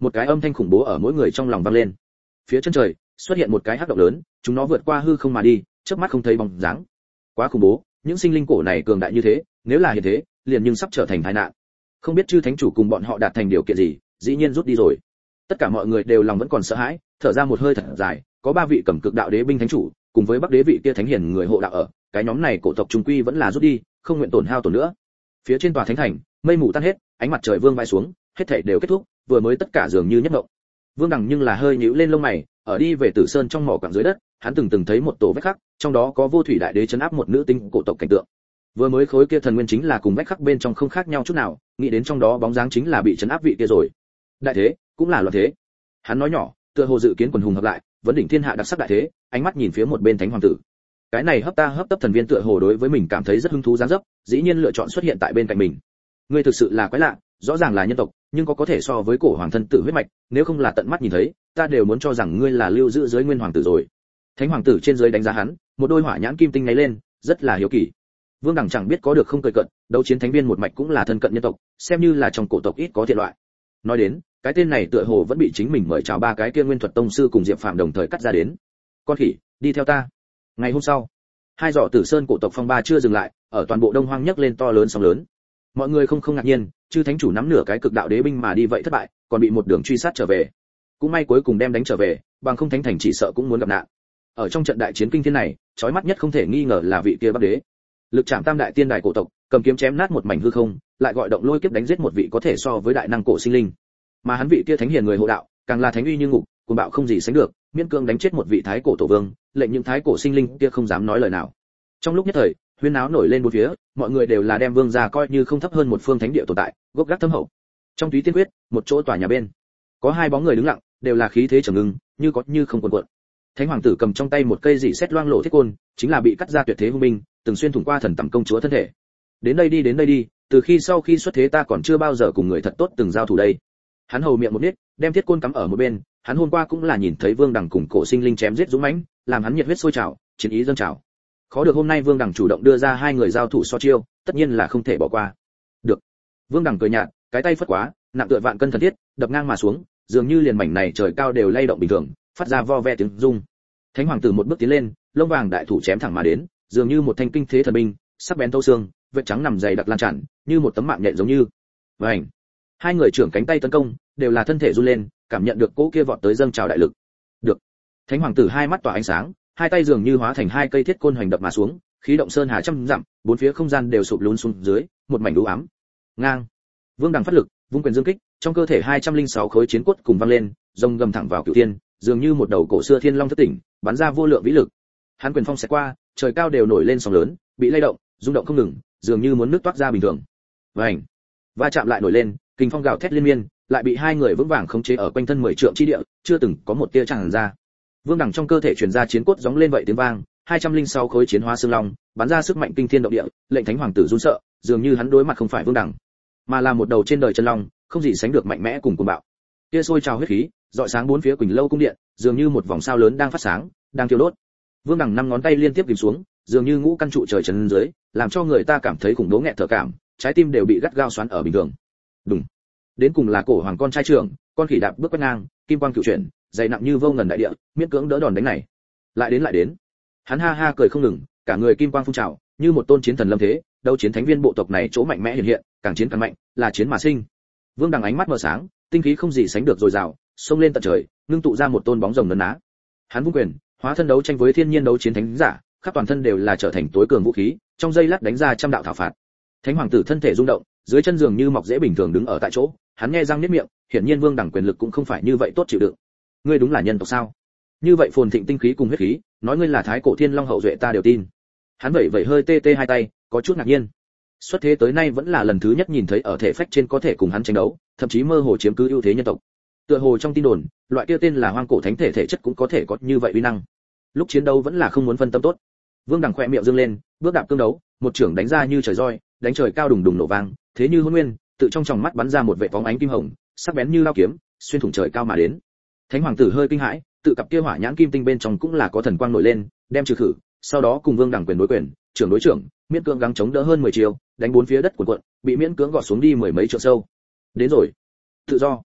A: một cái âm thanh khủng bố ở mỗi người trong lòng vang lên. Phía chân trời xuất hiện một cái hắc động lớn, chúng nó vượt qua hư không mà đi, chớp mắt không thấy bóng dáng. Quá khủng bố, những sinh linh cổ này cường đại như thế, nếu là hiện thế, liền nhưng sắp trở thành tai nạn. Không biết chư thánh chủ cùng bọn họ đạt thành điều kiện gì, dĩ nhiên rút đi rồi. Tất cả mọi người đều lòng vẫn còn sợ hãi, thở ra một hơi thật dài, có ba vị cầm cực đạo đế binh thánh chủ, cùng với Bắc đế vị kia thánh hiển người hộ đạo ở, cái nhóm này cổ tộc trung quy vẫn là rút đi, không nguyện tổn hao tổn nữa. Phía trên tòa thánh thành, mây mù tan hết, ánh mặt trời vương vai xuống, hết thảy đều kết thúc, vừa mới tất cả dường như nhất ngộng. Vương Đằng nhưng là hơi nhíu lên lông mày, ở đi về Tử Sơn trong mỏ quặng dưới đất, hắn từng từng thấy một tổ vách khắc, trong đó có vô thủy đại đế trấn áp một nữ tinh cổ tộc cảnh tượng. Vừa mới khối kia thần nguyên chính là cùng vách khắc bên trong không khác nhau chút nào, nghĩ đến trong đó bóng dáng chính là bị trấn áp vị kia rồi. Đại thế, cũng là loạn thế. Hắn nói nhỏ, tựa hồ dự kiến quần hùng hợp lại, vấn đỉnh thiên hạ đặc sắc đại thế, ánh mắt nhìn phía một bên thánh hoàng tử. Cái này hấp ta hấp tấp thần viên tựa hồ đối với mình cảm thấy rất hứng thú dáng dấp, dĩ nhiên lựa chọn xuất hiện tại bên cạnh mình. Ngươi thực sự là quái lạ, rõ ràng là nhân tộc, nhưng có có thể so với cổ hoàng thân tử huyết mạch, nếu không là tận mắt nhìn thấy, ta đều muốn cho rằng ngươi là lưu giữ dưới nguyên hoàng tử rồi. Thánh hoàng tử trên dưới đánh giá hắn, một đôi hỏa nhãn kim tinh nháy lên, rất là hiếu kỳ. Vương Đằng chẳng biết có được không cười cận, đấu chiến thánh viên một mạch cũng là thân cận nhân tộc, xem như là trong cổ tộc ít có thiện loại. Nói đến, cái tên này tựa hồ vẫn bị chính mình mời chào ba cái kia nguyên thuật tông sư cùng Diệp Phạm đồng thời cắt ra đến. Con khỉ, đi theo ta. Ngày hôm sau, hai giỏ Tử Sơn cổ tộc phong ba chưa dừng lại, ở toàn bộ Đông Hoang nhấc lên to lớn sóng lớn. Mọi người không không ngạc nhiên, chư thánh chủ nắm nửa cái cực đạo đế binh mà đi vậy thất bại, còn bị một đường truy sát trở về. Cũng may cuối cùng đem đánh trở về, bằng không thánh thành chỉ sợ cũng muốn gặp nạn. Ở trong trận đại chiến kinh thiên này, chói mắt nhất không thể nghi ngờ là vị kia Bắc đế. Lực chạm tam đại tiên đài cổ tộc, cầm kiếm chém nát một mảnh hư không, lại gọi động lôi kiếp đánh giết một vị có thể so với đại năng cổ sinh linh. Mà hắn vị kia thánh hiền người hộ đạo, càng là thánh uy như ngục, cuồng bạo không gì sánh được, miễn cương đánh chết một vị thái cổ tổ vương, lệnh những thái cổ sinh linh kia không dám nói lời nào. Trong lúc nhất thời, huyên náo nổi lên bốn phía, mọi người đều là đem vương gia coi như không thấp hơn một phương thánh địa tồn tại, gốc gác thâm hậu. Trong túy tiên quyết, một chỗ tòa nhà bên, có hai bóng người đứng lặng, đều là khí thế trầm ngưng, như có như không cuộn cuộn. Thánh hoàng tử cầm trong tay một cây dị xét loang lổ thiết côn, chính là bị cắt ra tuyệt thế hung binh, từng xuyên thủng qua thần tẩm công chúa thân thể. Đến đây đi, đến đây đi, từ khi sau khi xuất thế ta còn chưa bao giờ cùng người thật tốt từng giao thủ đây. Hắn hầu miệng một nít, đem thiết côn cắm ở một bên, hắn hôm qua cũng là nhìn thấy Vương Đằng cùng cổ sinh linh chém giết dũng mãnh, làm hắn nhiệt huyết sôi trào, chiến ý dâng trào. Khó được hôm nay Vương Đằng chủ động đưa ra hai người giao thủ so chiêu, tất nhiên là không thể bỏ qua. Được. Vương Đằng cười nhạt, cái tay phất quá, nặng tựa vạn cân thần thiết, đập ngang mà xuống, dường như liền mảnh này trời cao đều lay động bình thường, phát ra vo ve tiếng rung. Thánh hoàng tử một bước tiến lên, lông vàng đại thủ chém thẳng mà đến, dường như một thanh kinh thế thần binh, sắc bén thấu xương, vết trắng nằm dày đặc lan tràn, như một tấm mạng nhện giống như. Vành. Hai người trưởng cánh tay tấn công, đều là thân thể run lên, cảm nhận được cỗ kia vọt tới dâng trào đại lực. Được. Thánh hoàng tử hai mắt tỏa ánh sáng, hai tay dường như hóa thành hai cây thiết côn hoành đập mà xuống, khí động sơn hà trăm dặm, bốn phía không gian đều sụp lún xuống dưới, một mảnh u ám. Ngang. Vương Đằng phát lực, vung quyền dương kích, trong cơ thể hai trăm linh sáu khối chiến cốt cùng vang lên, rồng gầm thẳng vào cửu thiên, dường như một đầu cổ xưa thiên long thất tỉnh, bắn ra vô lượng vĩ lực. Hắn quyền phong xẹt qua, trời cao đều nổi lên sóng lớn, bị lay động, rung động không ngừng, dường như muốn nước toát ra bình thường. Vành. Va chạm lại nổi lên, kình phong gào thét liên miên, lại bị hai người vững vàng khống chế ở quanh thân mười trượng chi địa, chưa từng có một tia tràn ra. Vương Đằng trong cơ thể truyền ra chiến cốt gióng lên vậy tiếng vang, hai trăm linh sáu khối chiến hóa xương long, bắn ra sức mạnh kinh thiên động địa, lệnh thánh hoàng tử run sợ, dường như hắn đối mặt không phải Vương Đằng, mà là một đầu trên đời chân long, không gì sánh được mạnh mẽ cùng cuồng bạo. Kia sôi trào huyết khí, rọi sáng bốn phía Quỳnh Lâu cung điện, dường như một vòng sao lớn đang phát sáng, đang thiêu đốt. Vương Đằng năm ngón tay liên tiếp kìm xuống, dường như ngũ căn trụ trời trấn dưới, làm cho người ta cảm thấy khủng bố nghẹt thở cảm, trái tim đều bị gắt gao xoắn ở bình thường. Đùng. Đến cùng là cổ hoàng con trai trưởng, con khỉ đạp bước quét ngang, kim quang cửu chuyển, dày nặng như vô ngần đại địa, miễn cưỡng đỡ đòn đánh này. Lại đến lại đến. Hắn ha ha cười không ngừng, cả người kim quang phun trào, như một tôn chiến thần lâm thế, đấu chiến thánh viên bộ tộc này chỗ mạnh mẽ hiện hiện, càng chiến càng mạnh, là chiến mà sinh. Vương Đằng ánh mắt mở sáng, tinh khí không gì sánh được dồi dào, xông lên tận trời, ngưng tụ ra một tôn bóng rồng lớn ná. Hắn vung quyền, hóa thân đấu tranh với thiên nhiên đấu chiến thánh giả, khắp toàn thân đều là trở thành tối cường vũ khí, trong giây lát đánh ra trăm đạo thảo phạt. Thánh hoàng tử thân thể rung động, dưới chân giường như mọc rễ bình thường đứng ở tại chỗ, hắn nghe răng niết miệng, hiển nhiên Vương Đằng quyền lực cũng không phải như vậy tốt chịu đựng. Ngươi đúng là nhân tộc sao? Như vậy phồn thịnh tinh khí cùng huyết khí, nói ngươi là thái cổ thiên long hậu duệ ta đều tin. Hắn vẩy vẩy hơi tê tê hai tay, có chút ngạc nhiên. Xuất thế tới nay vẫn là lần thứ nhất nhìn thấy ở thể phách trên có thể cùng hắn tranh đấu, thậm chí mơ hồ chiếm cứ ưu thế nhân tộc. Tựa hồ trong tin đồn, loại kia tên là hoang cổ thánh thể thể chất cũng có thể có như vậy uy năng. Lúc chiến đấu vẫn là không muốn phân tâm tốt. Vương Đằng khẽ miệng dương lên, bước đạp cương đấu, một chưởng đánh ra như trời roi, đánh trời cao đùng đùng nổ vang, thế như hỗn nguyên, tự trong tròng mắt bắn ra một vệ bóng ánh kim hồng, sắc bén như lao kiếm, xuyên thủng trời cao mà đến. Thánh hoàng tử hơi kinh hãi, tự cặp kia hỏa nhãn kim tinh bên trong cũng là có thần quang nổi lên, đem trừ khử, sau đó cùng Vương Đằng quyền đối quyền, trưởng đối trưởng, miễn cưỡng gắng chống đỡ hơn mười chiều, đánh bốn phía đất cuộn cuộn, bị miễn cưỡng gọt xuống đi mười mấy trượng sâu. Đến rồi, tự do.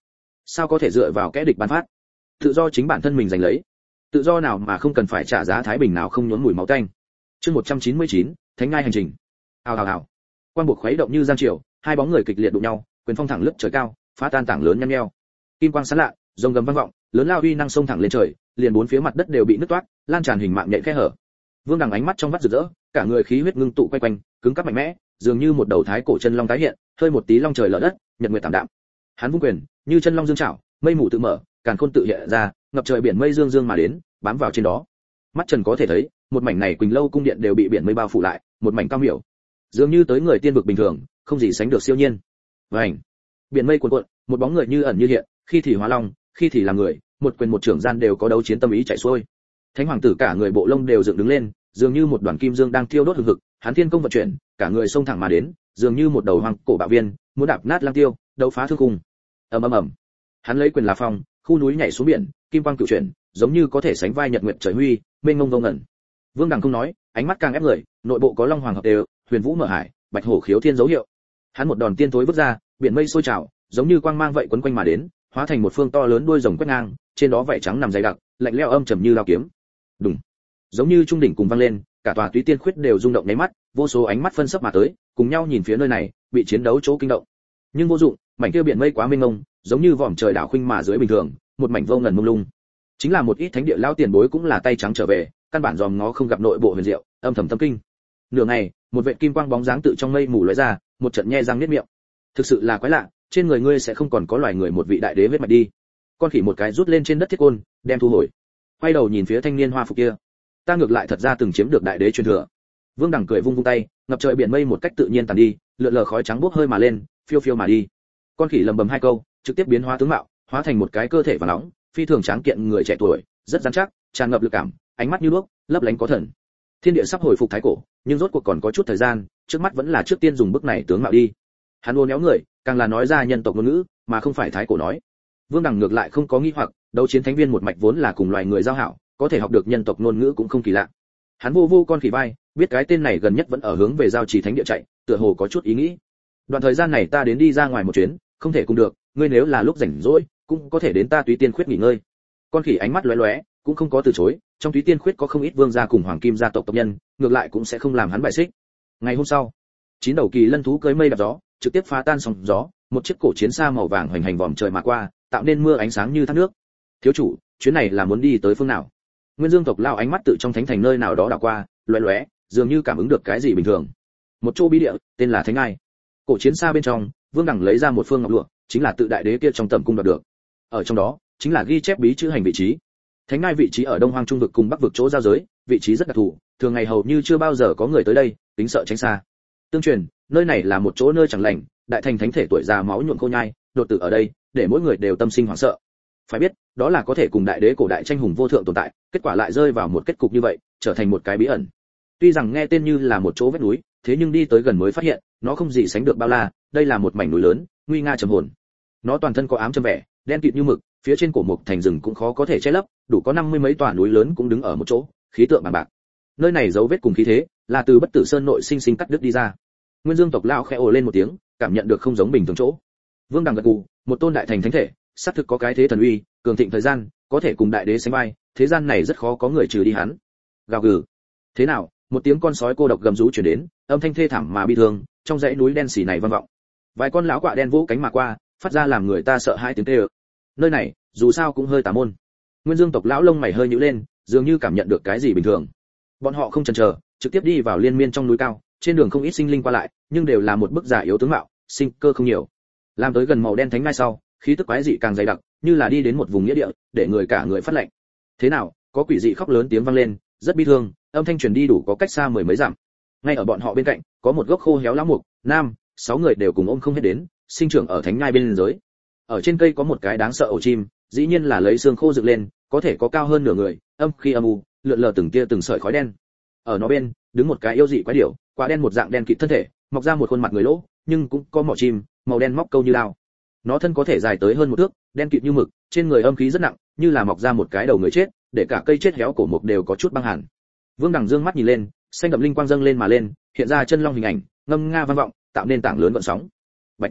A: sao có thể dựa vào kẻ địch ban phát? Tự do chính bản thân mình giành lấy, tự do nào mà không cần phải trả giá thái bình nào không nhuốm mùi máu tanh. Chương một trăm chín mươi chín, Thánh ngai hành trình. Hào hào hào. Quang buộc khuấy động như giang triều, hai bóng người kịch liệt đụng nhau, quyền phong thẳng lướt trời cao, phá tan tảng lớn nhăn nheo. Kim quang sáng lạ, rồng gầm vang vọng, lớn lao uy năng sông thẳng lên trời, liền bốn phía mặt đất đều bị nứt toác, lan tràn hình mạng nhện khe hở. Vương Đằng ánh mắt trong vắt rực rỡ, cả người khí huyết ngưng tụ quay quanh, cứng cáp mạnh mẽ, dường như một đầu thái cổ chân long tái hiện, hơi một tí long trời lở đất, nhật nguyệt tạm đạm. Hắn vung quyền, như chân long dương trảo, mây mù tự mở, càn khôn tự hiện ra, ngập trời biển mây dương dương mà đến, bám vào trên đó. Mắt Trần có thể thấy, một mảnh này Quỳnh Lâu cung điện đều bị biển mây bao phủ lại, một mảnh cao miểu, dường như tới người tiên vực bình thường, không gì sánh được siêu nhiên. Vành, biển mây cuồn cuộn, một bóng người như ẩn như hiện, khi thì hóa long, khi thì là người, một quyền một trưởng gian đều có đấu chiến tâm ý chảy xuôi. Thánh hoàng tử cả người bộ lông đều dựng đứng lên, dường như một đoàn kim dương đang thiêu đốt hừng hực, hắn thiên công vận chuyển, cả người xông thẳng mà đến, dường như một đầu hoàng cổ bạo viên, muốn đạp nát lang tiêu, đấu phá thương khung. Ầm ầm ầm. Hắn lấy quyền là phong, khu núi nhảy xuống biển, kim quang cửu chuyển, giống như có thể sánh vai nhật nguyệt trời huy, mênh mông vô ngẩn. Vương Đằng không nói, ánh mắt càng ép người, nội bộ có long hoàng hợp đều, huyền vũ mở hải, bạch hổ khiếu thiên dấu hiệu. Hắn một đòn tiên thối vứt ra, biển mây sôi trào, giống như quang mang vậy quấn quanh mà đến, hóa thành một phương to lớn đuôi rồng quét ngang, trên đó vảy trắng nằm dày đặc, lạnh lẽo âm trầm như lao kiếm. Đùng. Giống như trung đỉnh cùng vang lên, cả tòa Túy Tiên Khuyết đều rung động nháy mắt, vô số ánh mắt phân sấp mà tới, cùng nhau nhìn phía nơi này, bị chiến đấu chỗ kinh động. Nhưng vô dụng, mảnh kia biển mây quá mênh mông, giống như vòm trời đảo khuynh mà dưới bình thường, một mảnh vô ngần mông lung. Chính là một ít thánh địa lao tiền bối cũng là tay trắng trở về, căn bản dòm ngó không gặp nội bộ huyền diệu, âm thầm tâm kinh. Nửa ngày, một vệt kim quang bóng dáng tự trong mây mù lóe ra, một trận nhe răng niết miệng. Thực sự là quái lạ, trên người ngươi sẽ không còn có loài người một vị đại đế huyết mạch đi. Con khỉ một cái rút lên trên đất thiết côn, đem thu hồi. Quay đầu nhìn phía thanh niên hoa phục kia, ta ngược lại thật ra từng chiếm được đại đế truyền thừa. Vương Đằng cười vung vung tay, ngập trời biển mây một cách tự nhiên tàn đi, lượn lờ khói trắng bốc hơi mà lên, phiêu phiêu mà đi. Con khỉ lầm bầm hai câu, trực tiếp biến hóa tướng mạo, hóa thành một cái cơ thể vàng nóng, phi thường tráng kiện người trẻ tuổi, rất rắn chắc, tràn ngập lực cảm, ánh mắt như đuốc, lấp lánh có thần. Thiên địa sắp hồi phục thái cổ, nhưng rốt cuộc còn có chút thời gian, trước mắt vẫn là trước tiên dùng bức này tướng mạo đi. Hắn uốn éo người, càng là nói ra nhân tộc ngôn ngữ, mà không phải thái cổ nói. Vương Đằng ngược lại không có nghi hoặc, đấu chiến thánh viên một mạch vốn là cùng loài người giao hảo, có thể học được nhân tộc ngôn ngữ cũng không kỳ lạ. Hắn vô vô con khỉ vai, biết cái tên này gần nhất vẫn ở hướng về giao trì thánh địa chạy, tựa hồ có chút ý nghĩ. Đoạn thời gian này ta đến đi ra ngoài một chuyến, không thể cùng được, ngươi nếu là lúc rảnh rỗi, cũng có thể đến ta Túy Tiên Khuyết nghỉ ngơi. Con khỉ ánh mắt lóe lóe, cũng không có từ chối, trong Túy Tiên Khuyết có không ít vương gia cùng hoàng kim gia tộc tộc nhân, ngược lại cũng sẽ không làm hắn bại xích. Ngày hôm sau, chín đầu kỳ lân thú cưỡi mây đạp gió, trực tiếp phá tan sóng gió, một chiếc cổ chiến xa màu vàng hoành hành vòm trời mà qua, tạo nên mưa ánh sáng như thác nước. Thiếu chủ, chuyến này là muốn đi tới phương nào? Nguyên Dương tộc lao ánh mắt tự trong thánh thành nơi nào đó đảo qua, lóe lóe, dường như cảm ứng được cái gì bình thường. Một chỗ bí địa, tên là Thánh Ngai. Cổ chiến xa bên trong, Vương Đằng lấy ra một phương ngọc lụa, chính là tự đại đế kia trong tầm cung đoạt được. Ở trong đó, chính là ghi chép bí chữ hành vị trí. Thánh Ngai vị trí ở Đông Hoang Trung vực cùng Bắc vực chỗ giao giới, vị trí rất đặc thù, thường ngày hầu như chưa bao giờ có người tới đây, tính sợ tránh xa. Tương truyền, nơi này là một chỗ nơi chẳng lành, đại thành thánh thể tuổi già máu nhuộm khô nhai, đột tử ở đây, để mỗi người đều tâm sinh hoảng sợ. Phải biết, đó là có thể cùng đại đế cổ đại tranh hùng vô thượng tồn tại, kết quả lại rơi vào một kết cục như vậy, trở thành một cái bí ẩn. Tuy rằng nghe tên như là một chỗ vách núi, thế nhưng đi tới gần mới phát hiện, nó không gì sánh được bao la, đây là một mảnh núi lớn, nguy nga trầm hồn. Nó toàn thân có ám châm vẻ, đen kịt như mực, phía trên cổ mục thành rừng cũng khó có thể che lấp, đủ có năm mươi mấy tòa núi lớn cũng đứng ở một chỗ, khí tượng bằng bạc. Nơi này dấu vết cùng khí thế, là từ Bất Tử Sơn nội sinh sinh cắt đứt đi ra. Nguyên Dương tộc lão khẽ ồ lên một tiếng, cảm nhận được không giống bình thường chỗ. Vương Đằng gật gù, một tôn đại thành thánh thể, xác thực có cái thế thần uy, cường thịnh thời gian, có thể cùng đại đế sánh vai, thế gian này rất khó có người trừ đi hắn. Gào gừ. Thế nào? Một tiếng con sói cô độc gầm rú truyền đến, âm thanh thê thảm mà bi thương, trong dãy núi đen xì này vang vọng. Vài con lão quạ đen vỗ cánh mà qua, phát ra làm người ta sợ hãi tiếng kêu. Nơi này, dù sao cũng hơi tà môn. Nguyên Dương tộc lão lông mày hơi nhíu lên, dường như cảm nhận được cái gì bình thường. Bọn họ không chần chờ, trực tiếp đi vào liên miên trong núi cao, trên đường không ít sinh linh qua lại, nhưng đều là một bức giả yếu tướng mạo, sinh cơ không nhiều. Làm tới gần màu đen thánh ngai sau, khí tức quái dị càng dày đặc, như là đi đến một vùng nghĩa địa, để người cả người phát lạnh. Thế nào? Có quỷ dị khóc lớn tiếng vang lên, rất bi thương, âm thanh truyền đi đủ có cách xa mười mấy dặm. Ngay ở bọn họ bên cạnh, có một gốc khô héo lão mục, nam, sáu người đều cùng ôm không hết đến, sinh trưởng ở thánh ngai bên dưới. Ở trên cây có một cái đáng sợ ổ chim, dĩ nhiên là lấy xương khô dựng lên, có thể có cao hơn nửa người, âm khi âm u, lượn lờ từng tia từng sợi khói đen. Ở nó bên, đứng một cái yêu dị quái điểu, quả đen một dạng đen kịt thân thể, mọc ra một khuôn mặt người lỗ, nhưng cũng có mỏ chim, màu đen móc câu như đao. Nó thân có thể dài tới hơn một thước, đen kịt như mực, trên người âm khí rất nặng, như là mọc ra một cái đầu người chết, để cả cây chết héo cổ mục đều có chút băng hàn. Vương Đằng dương mắt nhìn lên, xanh đậm linh quang dâng lên mà lên, hiện ra chân long hình ảnh, ngâm nga vang vọng, tạo nên tảng lớn gợn sóng. Bạch.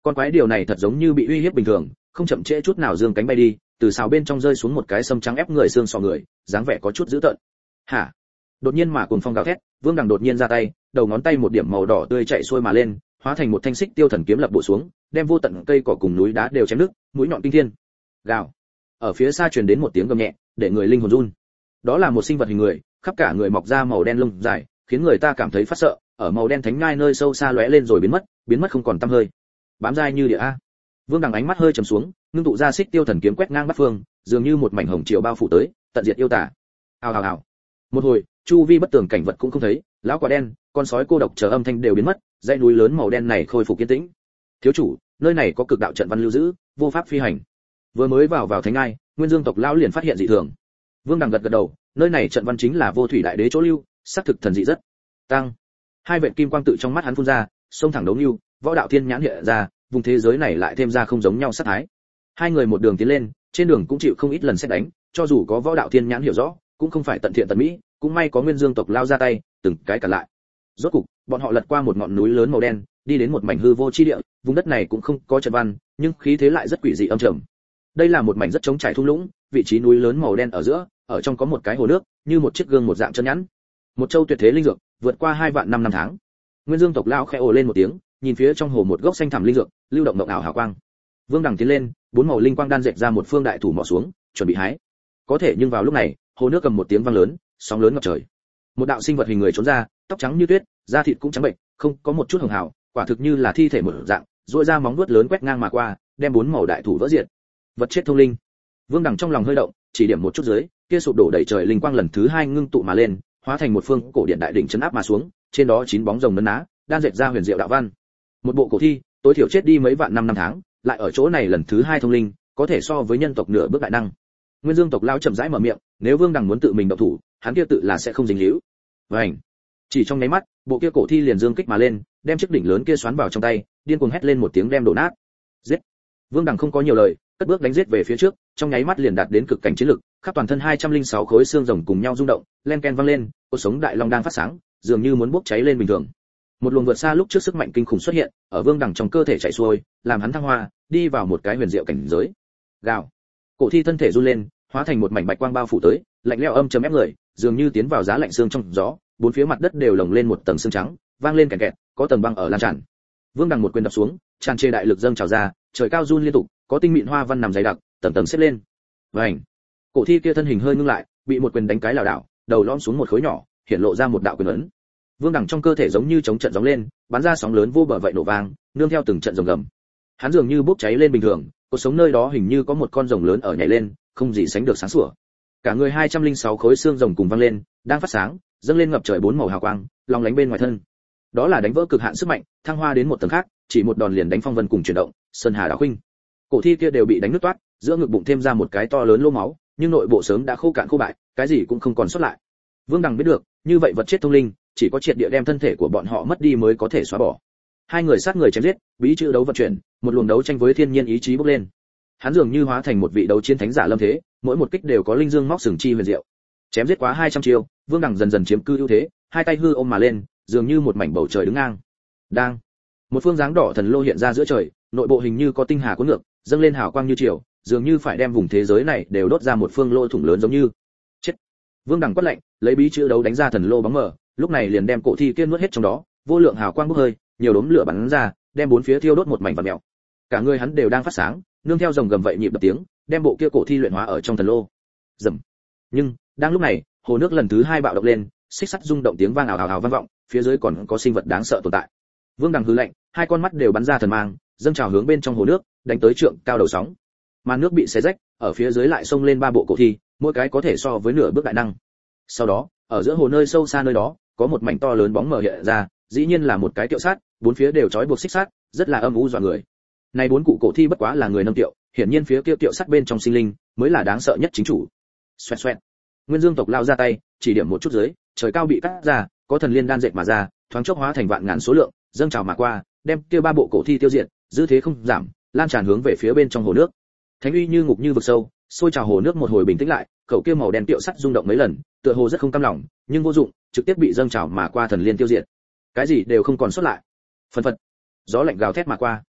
A: Con quái điều này thật giống như bị uy hiếp bình thường, không chậm trễ chút nào dương cánh bay đi, từ xào bên trong rơi xuống một cái sâm trắng ép người xương sọ người, dáng vẻ có chút dữ tợn. Hả? Đột nhiên mà cuồng phong gào thét, Vương Đằng đột nhiên ra tay, đầu ngón tay một điểm màu đỏ tươi chạy xuôi mà lên, hóa thành một thanh xích tiêu thần kiếm lập bộ xuống, đem vô tận cây cỏ cùng núi đá đều chém đứt, mũi nhọn kinh thiên. Gào. Ở phía xa truyền đến một tiếng gầm nhẹ, để người linh hồn run. Đó là một sinh vật hình người, khắp cả người mọc ra màu đen lông dài, khiến người ta cảm thấy phát sợ, ở màu đen thánh ngai nơi sâu xa lóe lên rồi biến mất, biến mất không còn tăm hơi. Bám dai như địa a. Vương Đằng ánh mắt hơi trầm xuống, ngưng tụ ra xích tiêu thần kiếm quét ngang bát phương, dường như một mảnh hồng triều bao phủ tới, tận diệt yêu tà. Ào ào ào. Một hồi, chu vi bất tường cảnh vật cũng không thấy, lão quả đen, con sói cô độc chờ âm thanh đều biến mất, dãy núi lớn màu đen này khôi phục yên tĩnh. Thiếu chủ, nơi này có cực đạo trận văn lưu giữ, vô pháp phi hành. Vừa mới vào vào thánh ngai, Nguyên Dương tộc lão liền phát hiện dị thường. Vương Đằng gật gật đầu, nơi này trận văn chính là vô thủy đại đế chỗ lưu, xác thực thần dị rất. Tăng. Hai vệt kim quang tự trong mắt hắn phun ra, xông thẳng đấu lưu, võ đạo thiên nhãn hiện ra, vùng thế giới này lại thêm ra không giống nhau sát thái. Hai người một đường tiến lên, trên đường cũng chịu không ít lần xét đánh, cho dù có võ đạo thiên nhãn hiểu rõ, cũng không phải tận thiện tận mỹ, cũng may có Nguyên Dương tộc lao ra tay, từng cái cả lại. Rốt cục, bọn họ lật qua một ngọn núi lớn màu đen, đi đến một mảnh hư vô chi địa, vùng đất này cũng không có trận văn, nhưng khí thế lại rất quỷ dị âm trầm. Đây là một mảnh rất trống trải thung lũng, vị trí núi lớn màu đen ở giữa, ở trong có một cái hồ nước, như một chiếc gương một dạng chân nhẵn. Một châu tuyệt thế linh dược, vượt qua hai vạn năm năm tháng. Nguyên Dương tộc lão khẽ ồ lên một tiếng, nhìn phía trong hồ một gốc xanh thẳm linh dược, lưu động động ảo hào quang. Vương Đằng tiến lên, bốn màu linh quang đan dệt ra một phương đại thủ mỏ xuống, chuẩn bị hái. Có thể nhưng vào lúc này, hồ nước cầm một tiếng vang lớn, sóng lớn ngập trời. Một đạo sinh vật hình người trốn ra, tóc trắng như tuyết, da thịt cũng trắng bệnh, không có một chút hồng hào, quả thực như là thi thể một dạng, duỗi ra móng vuốt lớn quét ngang mà qua, đem bốn màu đại thủ vỡ diệt. Vật chết thông linh. Vương Đằng trong lòng hơi động, chỉ điểm một chút dưới, kia sụp đổ đầy trời linh quang lần thứ hai ngưng tụ mà lên, hóa thành một phương cổ điện đại đỉnh chấn áp mà xuống, trên đó chín bóng rồng nấn ná, đan dệt ra huyền diệu đạo văn. Một bộ cổ thi, tối thiểu chết đi mấy vạn năm năm tháng, lại ở chỗ này lần thứ hai thông linh, có thể so với nhân tộc nửa bước đại năng. Nguyên Dương tộc lao chậm rãi mở miệng, nếu Vương Đằng muốn tự mình động thủ, hắn kia tự là sẽ không dính líu. Vành. Chỉ trong nháy mắt, bộ kia cổ thi liền dương kích mà lên, đem chiếc đỉnh lớn kia xoắn vào trong tay, điên cuồng hét lên một tiếng đem đổ nát. Giết. Vương Đằng không có nhiều lời, cất bước đánh giết về phía trước, trong nháy mắt liền đạt đến cực cảnh chiến lực, khắp toàn thân hai trăm lẻ sáu khối xương rồng cùng nhau rung động, len ken vang lên, cột sống đại long đang phát sáng, dường như muốn bốc cháy lên bình thường. Một luồng vượt xa lúc trước sức mạnh kinh khủng xuất hiện, ở Vương Đằng trong cơ thể chạy xuôi, làm hắn thăng hoa, đi vào một cái huyền diệu cảnh giới. Gào. Cổ thi thân thể run lên, hóa thành một mảnh bạch quang bao phủ tới, lạnh lẽo âm trầm ép người, dường như tiến vào giá lạnh xương trong gió, bốn phía mặt đất đều lồng lên một tầng xương trắng, vang lên kẹt kẹt, có tầng băng ở lan tràn. Vương Đằng một quyền đập xuống, tràn trề đại lực dâng trào ra, trời cao run liên tục, có tinh mịn hoa văn nằm dày đặc, tầng tầng xếp lên. Vành. Cổ thi kia thân hình hơi ngưng lại, bị một quyền đánh cái lảo đảo, đầu lõm xuống một khối nhỏ, hiện lộ ra một đạo quyền ấn. Vương Đằng trong cơ thể giống như chống trận gióng lên, bắn ra sóng lớn vô bờ vậy nổ vang, nương theo từng trận rồng gầm. Hắn dường như bốc cháy lên bình thường, cuộc sống nơi đó hình như có một con rồng lớn ở nhảy lên, không gì sánh được sáng sủa. Cả người hai trăm lẻ sáu khối xương rồng cùng vang lên, đang phát sáng, dâng lên ngập trời bốn màu hào quang, long lánh bên ngoài thân. Đó là đánh vỡ cực hạn sức mạnh, thăng hoa đến một tầng khác, chỉ một đòn liền đánh phong vân cùng chuyển động, sơn hà đảo khuynh. Cổ thi kia đều bị đánh nứt toát, giữa ngực bụng thêm ra một cái to lớn lỗ máu, nhưng nội bộ sớm đã khô cạn khô bại, cái gì cũng không còn sót lại. Vương Đằng biết được, như vậy vật chết thông linh, chỉ có triệt địa đem thân thể của bọn họ mất đi mới có thể xóa bỏ. Hai người sát người chém giết, bí chữ đấu vận chuyển, một luồng đấu tranh với thiên nhiên ý chí bốc lên. Hắn dường như hóa thành một vị đấu chiến thánh giả lâm thế, mỗi một kích đều có linh dương móc sừng chi huyền diệu. Chém giết quá hai trăm chiêu, Vương Đằng dần dần chiếm cư ưu thế, hai tay hư ôm mà lên, dường như một mảnh bầu trời đứng ngang. Đang, một phương dáng đỏ thần lô hiện ra giữa trời, nội bộ hình như có tinh hà cuốn ngược, dâng lên hào quang như chiều, dường như phải đem vùng thế giới này đều đốt ra một phương lỗ thủng lớn giống như. Chết. Vương Đằng quát lạnh, lấy bí chữ đấu đánh ra thần lô bóng mờ, lúc này liền đem cổ thi kia nuốt hết trong đó, vô lượng hào quang bốc hơi, nhiều đốm lửa bắn ra, đem bốn phía thiêu đốt một mảnh vằn mèo. Cả người hắn đều đang phát sáng, nương theo rồng gầm vậy nhịp đập tiếng, đem bộ kia cổ thi luyện hóa ở trong thần lô. Rầm. Nhưng, đang lúc này, hồ nước lần thứ hai bạo động lên, xích sắt rung động tiếng vang ào ào ào vang vọng, phía dưới còn có sinh vật đáng sợ tồn tại. Vương Đằng hừ lạnh, hai con mắt đều bắn ra thần mang, dâng trào hướng bên trong hồ nước, đánh tới trượng cao đầu sóng. Màn nước bị xé rách, ở phía dưới lại xông lên ba bộ cổ thi, mỗi cái có thể so với nửa bước đại năng. Sau đó, ở giữa hồ nơi sâu xa nơi đó, có một mảnh to lớn bóng mờ hiện ra, dĩ nhiên là một cái tiệu sát, bốn phía đều trói buộc xích sắt, rất là âm u dọa người. Này bốn cụ cổ thi bất quá là người nâng tiệu, hiển nhiên phía kia tiệu sắt bên trong sinh linh mới là đáng sợ nhất chính chủ. Xoẹt xoẹt. Nguyên Dương tộc lao ra tay, chỉ điểm một chút dưới, trời cao bị cắt ra, có thần liên đan dệt mà ra, thoáng chốc hóa thành vạn ngàn số lượng, dâng trào mà qua, đem kia ba bộ cổ thi tiêu diệt, dư thế không giảm, lan tràn hướng về phía bên trong hồ nước. Thánh uy như ngục như vực sâu, sôi trào hồ nước một hồi bình tĩnh lại, cậu kia màu đen tiệu sắt rung động mấy lần, tựa hồ rất không cam lòng, nhưng vô dụng, trực tiếp bị dâng trào mà qua thần liên tiêu diệt. Cái gì đều không còn sót lại. Phần phật. Gió lạnh gào thét mà qua.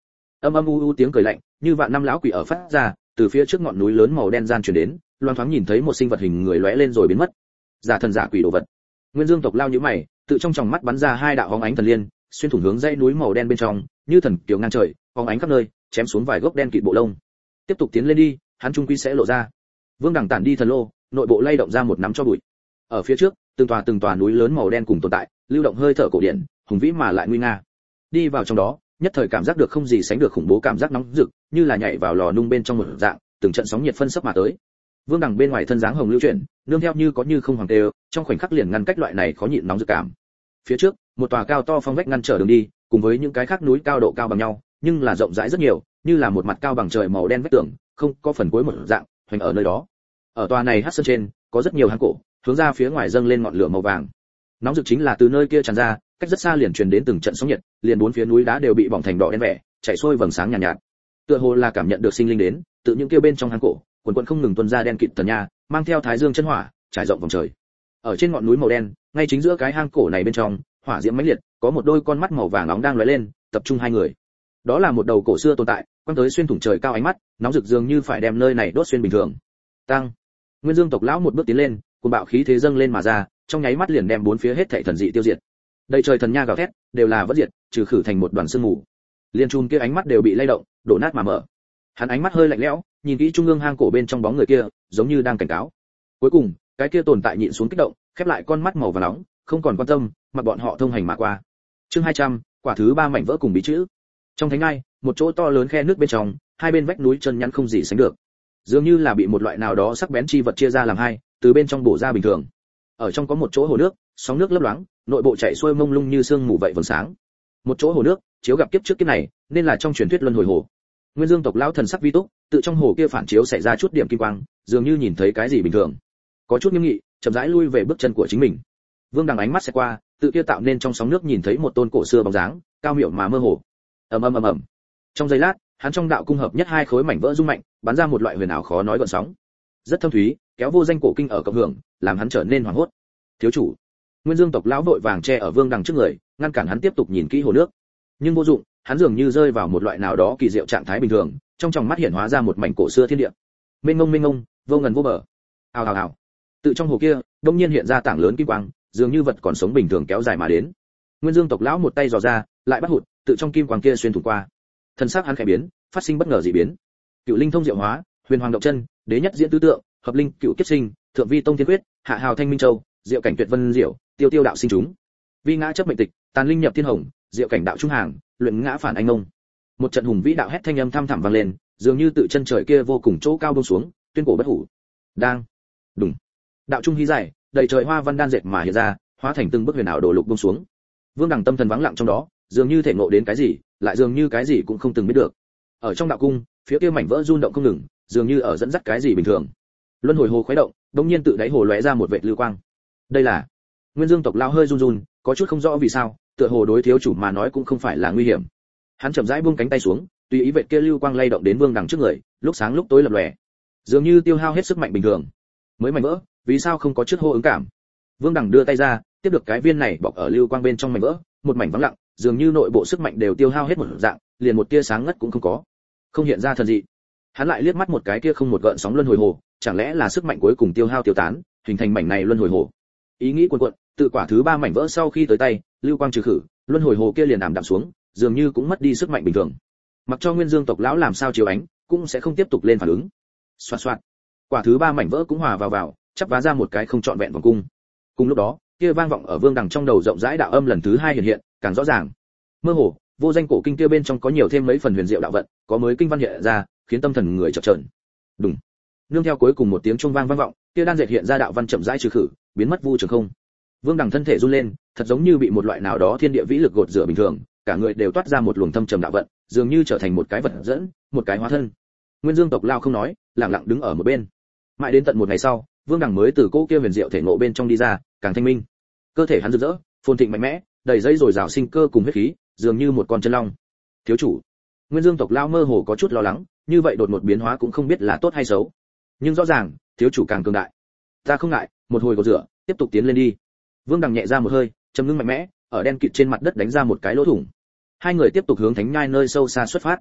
A: Âm âm u u tiếng cười lạnh, như vạn năm lão quỷ ở phát ra, từ phía trước ngọn núi lớn màu đen gian truyền đến, loang thoáng nhìn thấy một sinh vật hình người lóe lên rồi biến mất. Giả thần giả quỷ đồ vật. Nguyên Dương tộc lao nhíu mày, tự trong tròng mắt bắn ra hai đạo hóng ánh thần liên, xuyên thủng hướng dãy núi màu đen bên trong, như thần kiều ngang trời, hóng ánh khắp nơi, chém xuống vài gốc đen kịt bộ lông. Tiếp tục tiến lên đi, hắn trung quy sẽ lộ ra. Vương Đằng tản đi thần lô, nội bộ lay động ra một nắm cho bụi. Ở phía trước, từng tòa từng tòa núi lớn màu đen cùng tồn tại, lưu động hơi thở cổ điển, hùng vĩ mà lại nguy nga. Đi vào trong đó, nhất thời cảm giác được không gì sánh được khủng bố cảm giác nóng rực, như là nhảy vào lò nung bên trong một dạng, từng trận sóng nhiệt phân sấp mà tới. Vương Đằng bên ngoài thân dáng hồng lưu chuyển, nương theo như có như không hoàng tê, trong khoảnh khắc liền ngăn cách loại này khó nhịn nóng rực cảm. Phía trước, một tòa cao to phong vách ngăn trở đường đi, cùng với những cái khác núi cao độ cao bằng nhau, nhưng là rộng rãi rất nhiều, như là một mặt cao bằng trời màu đen vách tường, không có phần cuối một dạng, hoành ở nơi đó. Ở tòa này hắc sơn trên, có rất nhiều hang cổ, hướng ra phía ngoài dâng lên ngọn lửa màu vàng. Nóng rực chính là từ nơi kia tràn ra, cách rất xa liền truyền đến từng trận sóng nhiệt, liền bốn phía núi đá đều bị bỏng thành đỏ đen vẻ, chảy xuôi vầng sáng nhàn nhạt, nhạt. Tựa hồ là cảm nhận được sinh linh đến, tự những kia bên trong hang cổ, quần quần không ngừng tuôn ra đen kịt thần nha, mang theo thái dương chân hỏa, trải rộng vòng trời. Ở trên ngọn núi màu đen, ngay chính giữa cái hang cổ này bên trong, hỏa diễm mãnh liệt, có một đôi con mắt màu vàng nóng đang lóe lên, tập trung hai người. Đó là một đầu cổ xưa tồn tại, quang tới xuyên thủng trời cao ánh mắt, nóng rực dường như phải đem nơi này đốt xuyên bình thường. Tăng. Nguyên Dương tộc lão một bước tiến lên, cuồng bạo khí thế dâng lên mà ra, trong nháy mắt liền đem bốn phía hết thảy thần dị tiêu diệt. Đầy trời thần nha gào thét, đều là vỡ diệt, trừ khử thành một đoàn sương mù. Liên Trung kia ánh mắt đều bị lay động, đổ nát mà mở. Hắn ánh mắt hơi lạnh lẽo, nhìn kỹ trung ương hang cổ bên trong bóng người kia, giống như đang cảnh cáo. Cuối cùng, cái kia tồn tại nhịn xuống kích động, khép lại con mắt màu vàng nóng, không còn quan tâm, mặc bọn họ thông hành mà qua. Chương hai trăm, quả thứ ba mảnh vỡ cùng bí chữ. Trong thánh ngai, một chỗ to lớn khe nước bên trong, hai bên vách núi chân nhắn không gì sánh được. Dường như là bị một loại nào đó sắc bén chi vật chia ra làm hai, từ bên trong bổ ra bình thường. Ở trong có một chỗ hồ nước, sóng nước lấp loáng, nội bộ chảy xuôi mông lung như sương mù vậy vầng sáng. Một chỗ hồ nước, chiếu gặp kiếp trước kiếp này, nên là trong truyền thuyết luân hồi hồ. Nguyên Dương tộc lão thần sắc vi túc, tự trong hồ kia phản chiếu xảy ra chút điểm kim quang, dường như nhìn thấy cái gì bình thường. Có chút nghiêm nghị, chậm rãi lui về bước chân của chính mình. Vương Đằng ánh mắt sẽ qua, tự kia tạo nên trong sóng nước nhìn thấy một tôn cổ xưa bóng dáng, cao miểu mà mơ hồ. Ầm ầm ầm ầm. Trong giây lát, hắn trong đạo cung hợp nhất hai khối mảnh vỡ rung mạnh, bắn ra một loại huyền ảo khó nói gợn sóng. Rất thâm thúy, kéo vô danh cổ kinh ở cộng hưởng, làm hắn trở nên hoảng hốt. Thiếu chủ. Nguyên Dương tộc lão vội vàng che ở Vương Đằng trước người, ngăn cản hắn tiếp tục nhìn kỹ hồ nước. Nhưng vô dụng, hắn dường như rơi vào một loại nào đó kỳ diệu trạng thái bình thường, trong tròng mắt hiện hóa ra một mảnh cổ xưa thiên địa. Mênh mông mênh mông, vô ngần vô bờ. Ào ào ào. Tự trong hồ kia, đột nhiên hiện ra tảng lớn kim quang, dường như vật còn sống bình thường kéo dài mà đến. Nguyên Dương tộc lão một tay dò ra, lại bắt hụt, tự trong kim quang kia xuyên thủng qua. Thân xác hắn khẽ biến, phát sinh bất ngờ dị biến. Cựu linh thông diệu hóa, huyền hoàng động chân, đế nhất diễn tứ tượng, hợp linh cựu kiếp sinh, thượng vi tông thiên quyết, hạ hào thanh minh châu, diệu cảnh tuyệt vân diệu, tiêu tiêu đạo sinh chúng. Vi ngã chấp mệnh tịch, tàn linh nhập thiên hồng, diệu cảnh đạo trung hàng, luyện ngã phản anh ngông. Một trận hùng vĩ đạo hét thanh âm thăm thẳm vang lên, dường như tự chân trời kia vô cùng chỗ cao buông xuống, tuyên cổ bất hủ. Đang. Đùng. Đạo trung hí dài, đầy trời hoa văn đan dệt mà hiện ra, hóa thành từng bức huyền ảo đổ lục buông xuống. Vương Đằng tâm thần vắng lặng trong đó, dường như thể ngộ đến cái gì, lại dường như cái gì cũng không từng biết được. Ở trong đạo cung, phía kia mảnh vỡ rung động không ngừng, dường như ở dẫn dắt cái gì bình thường. Luân hồi hồ khuấy động, đột nhiên tự đáy hồ lóe ra một vệt lưu quang. Đây là Nguyên Dương tộc lao hơi run run, có chút không rõ vì sao, tựa hồ đối thiếu chủ mà nói cũng không phải là nguy hiểm. Hắn chậm rãi buông cánh tay xuống, tùy ý vệt kia lưu quang lay động đến Vương Đằng trước người, lúc sáng lúc tối lập lòe, dường như tiêu hao hết sức mạnh bình thường. Mới mảnh vỡ, vì sao không có trước hô ứng cảm? Vương Đằng đưa tay ra, tiếp được cái viên này bọc ở lưu quang bên trong mảnh vỡ, một mảnh vắng lặng, dường như nội bộ sức mạnh đều tiêu hao hết một dạng, liền một tia sáng ngất cũng không có, không hiện ra thần dị. Hắn lại liếc mắt một cái kia không một gợn sóng luân hồi hồ, chẳng lẽ là sức mạnh cuối cùng tiêu hao tiêu tán, hình thành mảnh này luân hồi hồ? Ý nghĩ cuồn cuộn, tự quả thứ ba mảnh vỡ sau khi tới tay, lưu quang trừ khử, luân hồi hồ kia liền ảm đạm xuống, dường như cũng mất đi sức mạnh bình thường. Mặc cho Nguyên Dương tộc lão làm sao chiếu ánh, cũng sẽ không tiếp tục lên phản ứng. Xoạt xoạt, quả thứ ba mảnh vỡ cũng hòa vào vào, chắp vá ra một cái không trọn vẹn vòng cung. Cùng lúc đó, kia vang vọng ở Vương Đằng trong đầu rộng rãi đạo âm lần thứ hai hiện hiện, càng rõ ràng. Mơ hồ, vô danh cổ kinh kia bên trong có nhiều thêm mấy phần huyền diệu đạo vận, có mới kinh văn hiện ra, khiến tâm thần người chập chờn. Đùng. Nương theo cuối cùng một tiếng chuông vang vang vọng, kia đan dệt hiện ra đạo văn chậm rãi trừ khử, biến mất vu trường không. Vương Đằng thân thể run lên, thật giống như bị một loại nào đó thiên địa vĩ lực gột rửa bình thường, cả người đều toát ra một luồng thâm trầm đạo vận, dường như trở thành một cái vật dẫn, một cái hóa thân. Nguyên Dương tộc lao không nói, lặng lặng đứng ở một bên. Mãi đến tận một ngày sau, Vương Đằng mới từ cỗ kia huyền diệu thể ngộ bên trong đi ra, càng thanh minh. Cơ thể hắn rực rỡ, phồn thịnh mạnh mẽ, đầy dây rồi rào sinh cơ cùng huyết khí, dường như một con chân long. Thiếu chủ. Nguyên Dương tộc lao mơ hồ có chút lo lắng, như vậy đột ngột biến hóa cũng không biết là tốt hay xấu. Nhưng rõ ràng, thiếu chủ càng cường đại. Ta không ngại, một hồi cột rửa, tiếp tục tiến lên đi. Vương Đằng nhẹ ra một hơi, trầm ngưng mạnh mẽ, ở đen kịt trên mặt đất đánh ra một cái lỗ thủng. Hai người tiếp tục hướng thánh nhai nơi sâu xa xuất phát.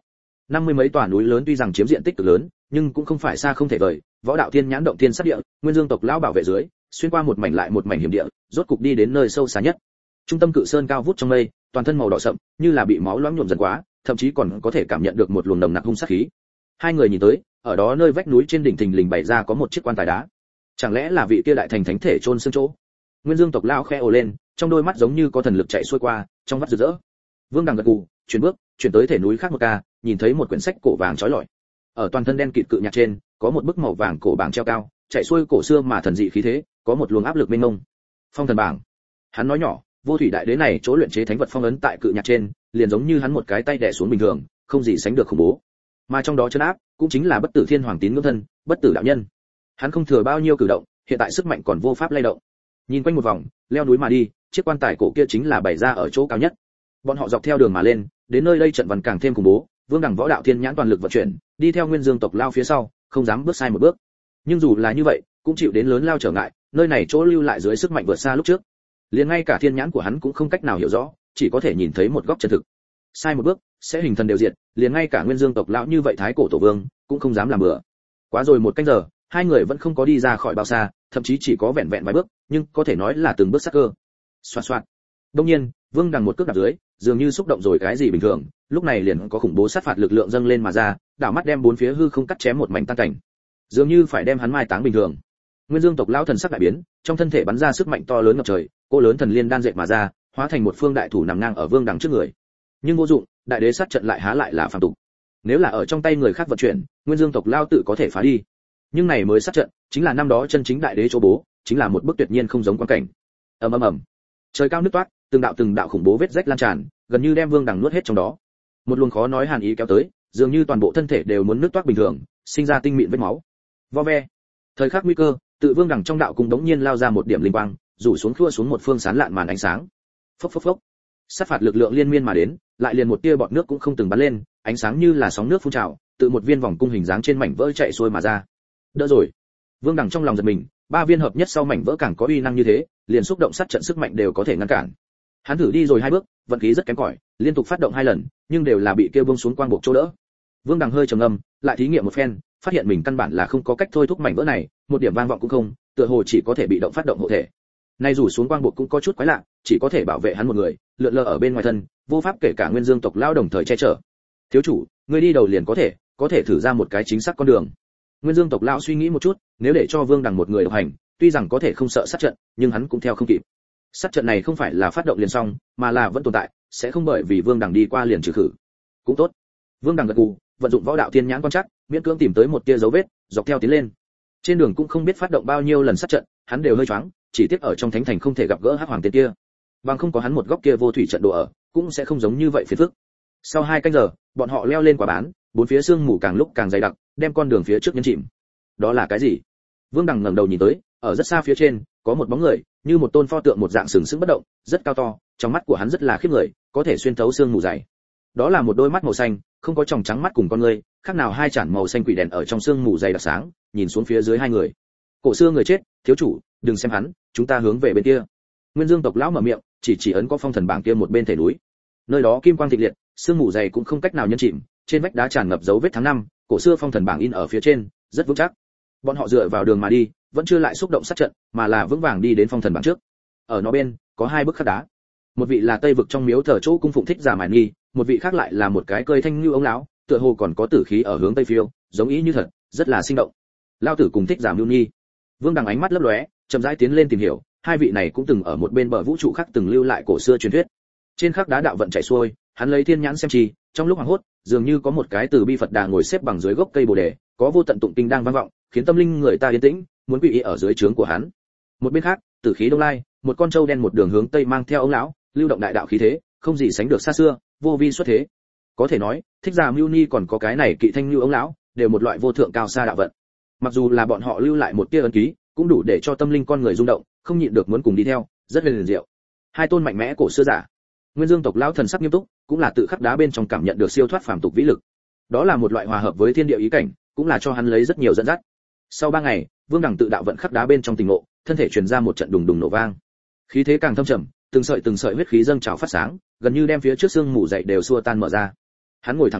A: năm mươi mấy tòa núi lớn tuy rằng chiếm diện tích cực lớn, nhưng cũng không phải xa không thể vời. Võ đạo thiên nhãn động thiên sát địa, Nguyên Dương tộc lão bảo vệ dưới, xuyên qua một mảnh lại một mảnh hiểm địa, rốt cục đi đến nơi sâu xa nhất. Trung tâm cự sơn cao vút trong mây, toàn thân màu đỏ sậm, như là bị máu loãng nhuộm dần quá, thậm chí còn có thể cảm nhận được một luồng nồng nặc hung sát khí. Hai người nhìn tới, ở đó nơi vách núi trên đỉnh thình lình bày ra có một chiếc quan tài đá. Chẳng lẽ là vị kia đại thành thánh thể chôn xương chỗ? Nguyên Dương tộc lão khẽ ồ lên, trong đôi mắt giống như có thần lực chạy xuôi qua, trong vắt rực rỡ. Vương Đằng gật gù, chuyển bước, chuyển tới thể núi khác một ca, nhìn thấy một quyển sách cổ vàng chói lọi. Ở toàn thân đen kịt cự nhạc trên, có một bức màu vàng cổ bảng treo cao, chạy xuôi cổ xưa mà thần dị khí thế, có một luồng áp lực mênh mông. Phong thần bảng. Hắn nói nhỏ, vô thủy đại đế này chỗ luyện chế thánh vật phong ấn tại cự nhạc trên, liền giống như hắn một cái tay đè xuống bình thường, không gì sánh được khủng bố. Mà trong đó chân áp, cũng chính là bất tử thiên hoàng tín ngưỡng thân, bất tử đạo nhân. Hắn không thừa bao nhiêu cử động, hiện tại sức mạnh còn vô pháp lay động. Nhìn quanh một vòng, leo núi mà đi, chiếc quan tài cổ kia chính là bày ra ở chỗ cao nhất. Bọn họ dọc theo đường mà lên, đến nơi đây trận văn càng thêm khủng bố, Vương Đằng võ đạo thiên nhãn toàn lực vận chuyển, đi theo Nguyên Dương tộc lao phía sau, không dám bước sai một bước. Nhưng dù là như vậy, cũng chịu đến lớn lao trở ngại, nơi này chỗ lưu lại dưới sức mạnh vượt xa lúc trước. Liền ngay cả thiên nhãn của hắn cũng không cách nào hiểu rõ, chỉ có thể nhìn thấy một góc chân thực. Sai một bước, sẽ hình thần đều diệt, liền ngay cả Nguyên Dương tộc lão như vậy thái cổ tổ vương, cũng không dám làm bừa. Quá rồi một canh giờ, hai người vẫn không có đi ra khỏi bao xa, thậm chí chỉ có vẹn vẹn vài bước, nhưng có thể nói là từng bước sắc cơ. Xoạt xoạt. Đương nhiên, Vương Đằng một cước đạp dưới, dường như xúc động rồi cái gì bình thường, lúc này liền có khủng bố sát phạt lực lượng dâng lên mà ra, đảo mắt đem bốn phía hư không cắt chém một mảnh tan cảnh, dường như phải đem hắn mai táng bình thường. Nguyên Dương tộc lão thần sắc đại biến, trong thân thể bắn ra sức mạnh to lớn ngập trời, cô lớn thần liên đan dệt mà ra, hóa thành một phương đại thủ nằm ngang ở Vương Đằng trước người. Nhưng vô dụng, đại đế sát trận lại há lại là phàm tục. Nếu là ở trong tay người khác vận chuyển, Nguyên Dương tộc lão tự có thể phá đi. Nhưng này mới sát trận, chính là năm đó chân chính đại đế chỗ bố, chính là một bức tuyệt nhiên không giống quan cảnh. Ầm ầm ầm. Trời cao nứt toát, từng đạo từng đạo khủng bố vết rách lan tràn, gần như đem Vương Đằng nuốt hết trong đó. Một luồng khó nói hàn ý kéo tới, dường như toàn bộ thân thể đều muốn nứt toát bình thường, sinh ra tinh mịn vết máu. Vo ve. Thời khắc nguy cơ, tự Vương Đằng trong đạo cung đống nhiên lao ra một điểm linh quang, rủ xuống khua xuống một phương sán lạn màn ánh sáng. Phốc phốc phốc. Sát phạt lực lượng liên miên mà đến, lại liền một tia bọt nước cũng không từng bắn lên, ánh sáng như là sóng nước phun trào, tự một viên vòng cung hình dáng trên mảnh vỡ chạy xuôi mà ra. Đỡ rồi. Vương Đằng trong lòng giật mình, ba viên hợp nhất sau mảnh vỡ càng có uy năng như thế, liền xúc động sát trận sức mạnh đều có thể ngăn cản. Hắn thử đi rồi hai bước, vận khí rất kém cỏi, liên tục phát động hai lần, nhưng đều là bị kêu buông xuống quang buộc chỗ đỡ. Vương Đằng hơi trầm ngâm, lại thí nghiệm một phen, phát hiện mình căn bản là không có cách thôi thúc mảnh vỡ này, một điểm vang vọng cũng không, tựa hồ chỉ có thể bị động phát động hộ thể. Nay rủ xuống quang buộc cũng có chút quái lạ, chỉ có thể bảo vệ hắn một người, lượn lờ ở bên ngoài thân, vô pháp kể cả Nguyên Dương tộc lao đồng thời che chở. Thiếu chủ, ngươi đi đầu liền có thể, có thể thử ra một cái chính xác con đường. Nguyên Dương tộc lão suy nghĩ một chút, nếu để cho Vương Đằng một người độc hành, tuy rằng có thể không sợ sát trận, nhưng hắn cũng theo không kịp. Sát trận này không phải là phát động liền xong, mà là vẫn tồn tại, sẽ không bởi vì Vương Đằng đi qua liền trừ khử. Cũng tốt. Vương Đằng gật gù, vận dụng võ đạo thiên nhãn quan trắc, miễn cưỡng tìm tới một tia dấu vết, dọc theo tiến lên. Trên đường cũng không biết phát động bao nhiêu lần sát trận, hắn đều hơi choáng, chỉ tiếc ở trong thánh thành không thể gặp gỡ Hắc Hoàng tên kia. Bằng không có hắn một góc kia vô thủy trận đồ ở, cũng sẽ không giống như vậy phiền phức. Sau hai canh giờ, bọn họ leo lên quả bán, bốn phía sương mù càng lúc càng dày đặc, đem con đường phía trước nhấn chìm. Đó là cái gì? Vương Đằng ngẩng đầu nhìn tới, ở rất xa phía trên, có một bóng người, như một tôn pho tượng một dạng sừng sững bất động, rất cao to, trong mắt của hắn rất là khiếp người, có thể xuyên thấu sương mù dày. Đó là một đôi mắt màu xanh, không có tròng trắng mắt cùng con người, khác nào hai chản màu xanh quỷ đèn ở trong sương mù dày đặc sáng, nhìn xuống phía dưới hai người. Cổ xưa người chết, thiếu chủ, đừng xem hắn, chúng ta hướng về bên kia. Nguyên Dương tộc lão mở miệng, chỉ chỉ ấn có phong thần bảng kia một bên thể núi. Nơi đó kim quang thịnh liệt, sương mù dày cũng không cách nào nhân chìm, trên vách đá tràn ngập dấu vết tháng năm, cổ xưa phong thần bảng in ở phía trên, rất vững chắc. Bọn họ dựa vào đường mà đi, vẫn chưa lại xúc động sát trận, mà là vững vàng đi đến phong thần bảng trước. Ở nó bên, có hai bức khắc đá. Một vị là Tây vực trong miếu thờ chỗ cung phụng thích giả mài nghi, một vị khác lại là một cái cơi thanh như ống lão, tựa hồ còn có tử khí ở hướng tây phiêu, giống ý như thật, rất là sinh động. Lao tử cùng thích giả mưu nghi. Vương Đằng ánh mắt lấp lóe, chậm rãi tiến lên tìm hiểu, hai vị này cũng từng ở một bên bờ vũ trụ khác từng lưu lại cổ xưa truyền thuyết. Trên khắc đá đạo vận chảy xuôi, hắn lấy thiên nhãn xem chi, trong lúc hoảng hốt, dường như có một cái từ bi Phật Đà ngồi xếp bằng dưới gốc cây Bồ đề, có vô tận tụng kinh đang vang vọng, khiến tâm linh người ta yên tĩnh, muốn quỳ ý ở dưới trướng của hắn. Một bên khác, tử khí đông lai, một con trâu đen một đường hướng tây mang theo ông lão, lưu động đại đạo khí thế, không gì sánh được xa xưa, vô vi xuất thế. Có thể nói, thích giả mưu ni còn có cái này kỵ thanh như ông lão, đều một loại vô thượng cao xa đạo vận. Mặc dù là bọn họ lưu lại một tia ấn ký, cũng đủ để cho tâm linh con người rung động, không nhịn được muốn cùng đi theo, rất huyền diệu. Hai tôn mạnh mẽ cổ xưa giả. Nguyên Dương tộc lão thần sắc nghiêm túc, cũng là tự khắc đá bên trong cảm nhận được siêu thoát phàm tục vĩ lực. Đó là một loại hòa hợp với thiên địa ý cảnh, cũng là cho hắn lấy rất nhiều dẫn dắt. Sau ba ngày, Vương Đằng tự đạo vận khắc đá bên trong tình ngộ, thân thể truyền ra một trận đùng đùng nổ vang. Khí thế càng thâm trầm, từng sợi từng sợi huyết khí dâng trào phát sáng, gần như đem phía trước xương mù dậy đều xua tan mở ra. Hắn ngồi thẳng lên,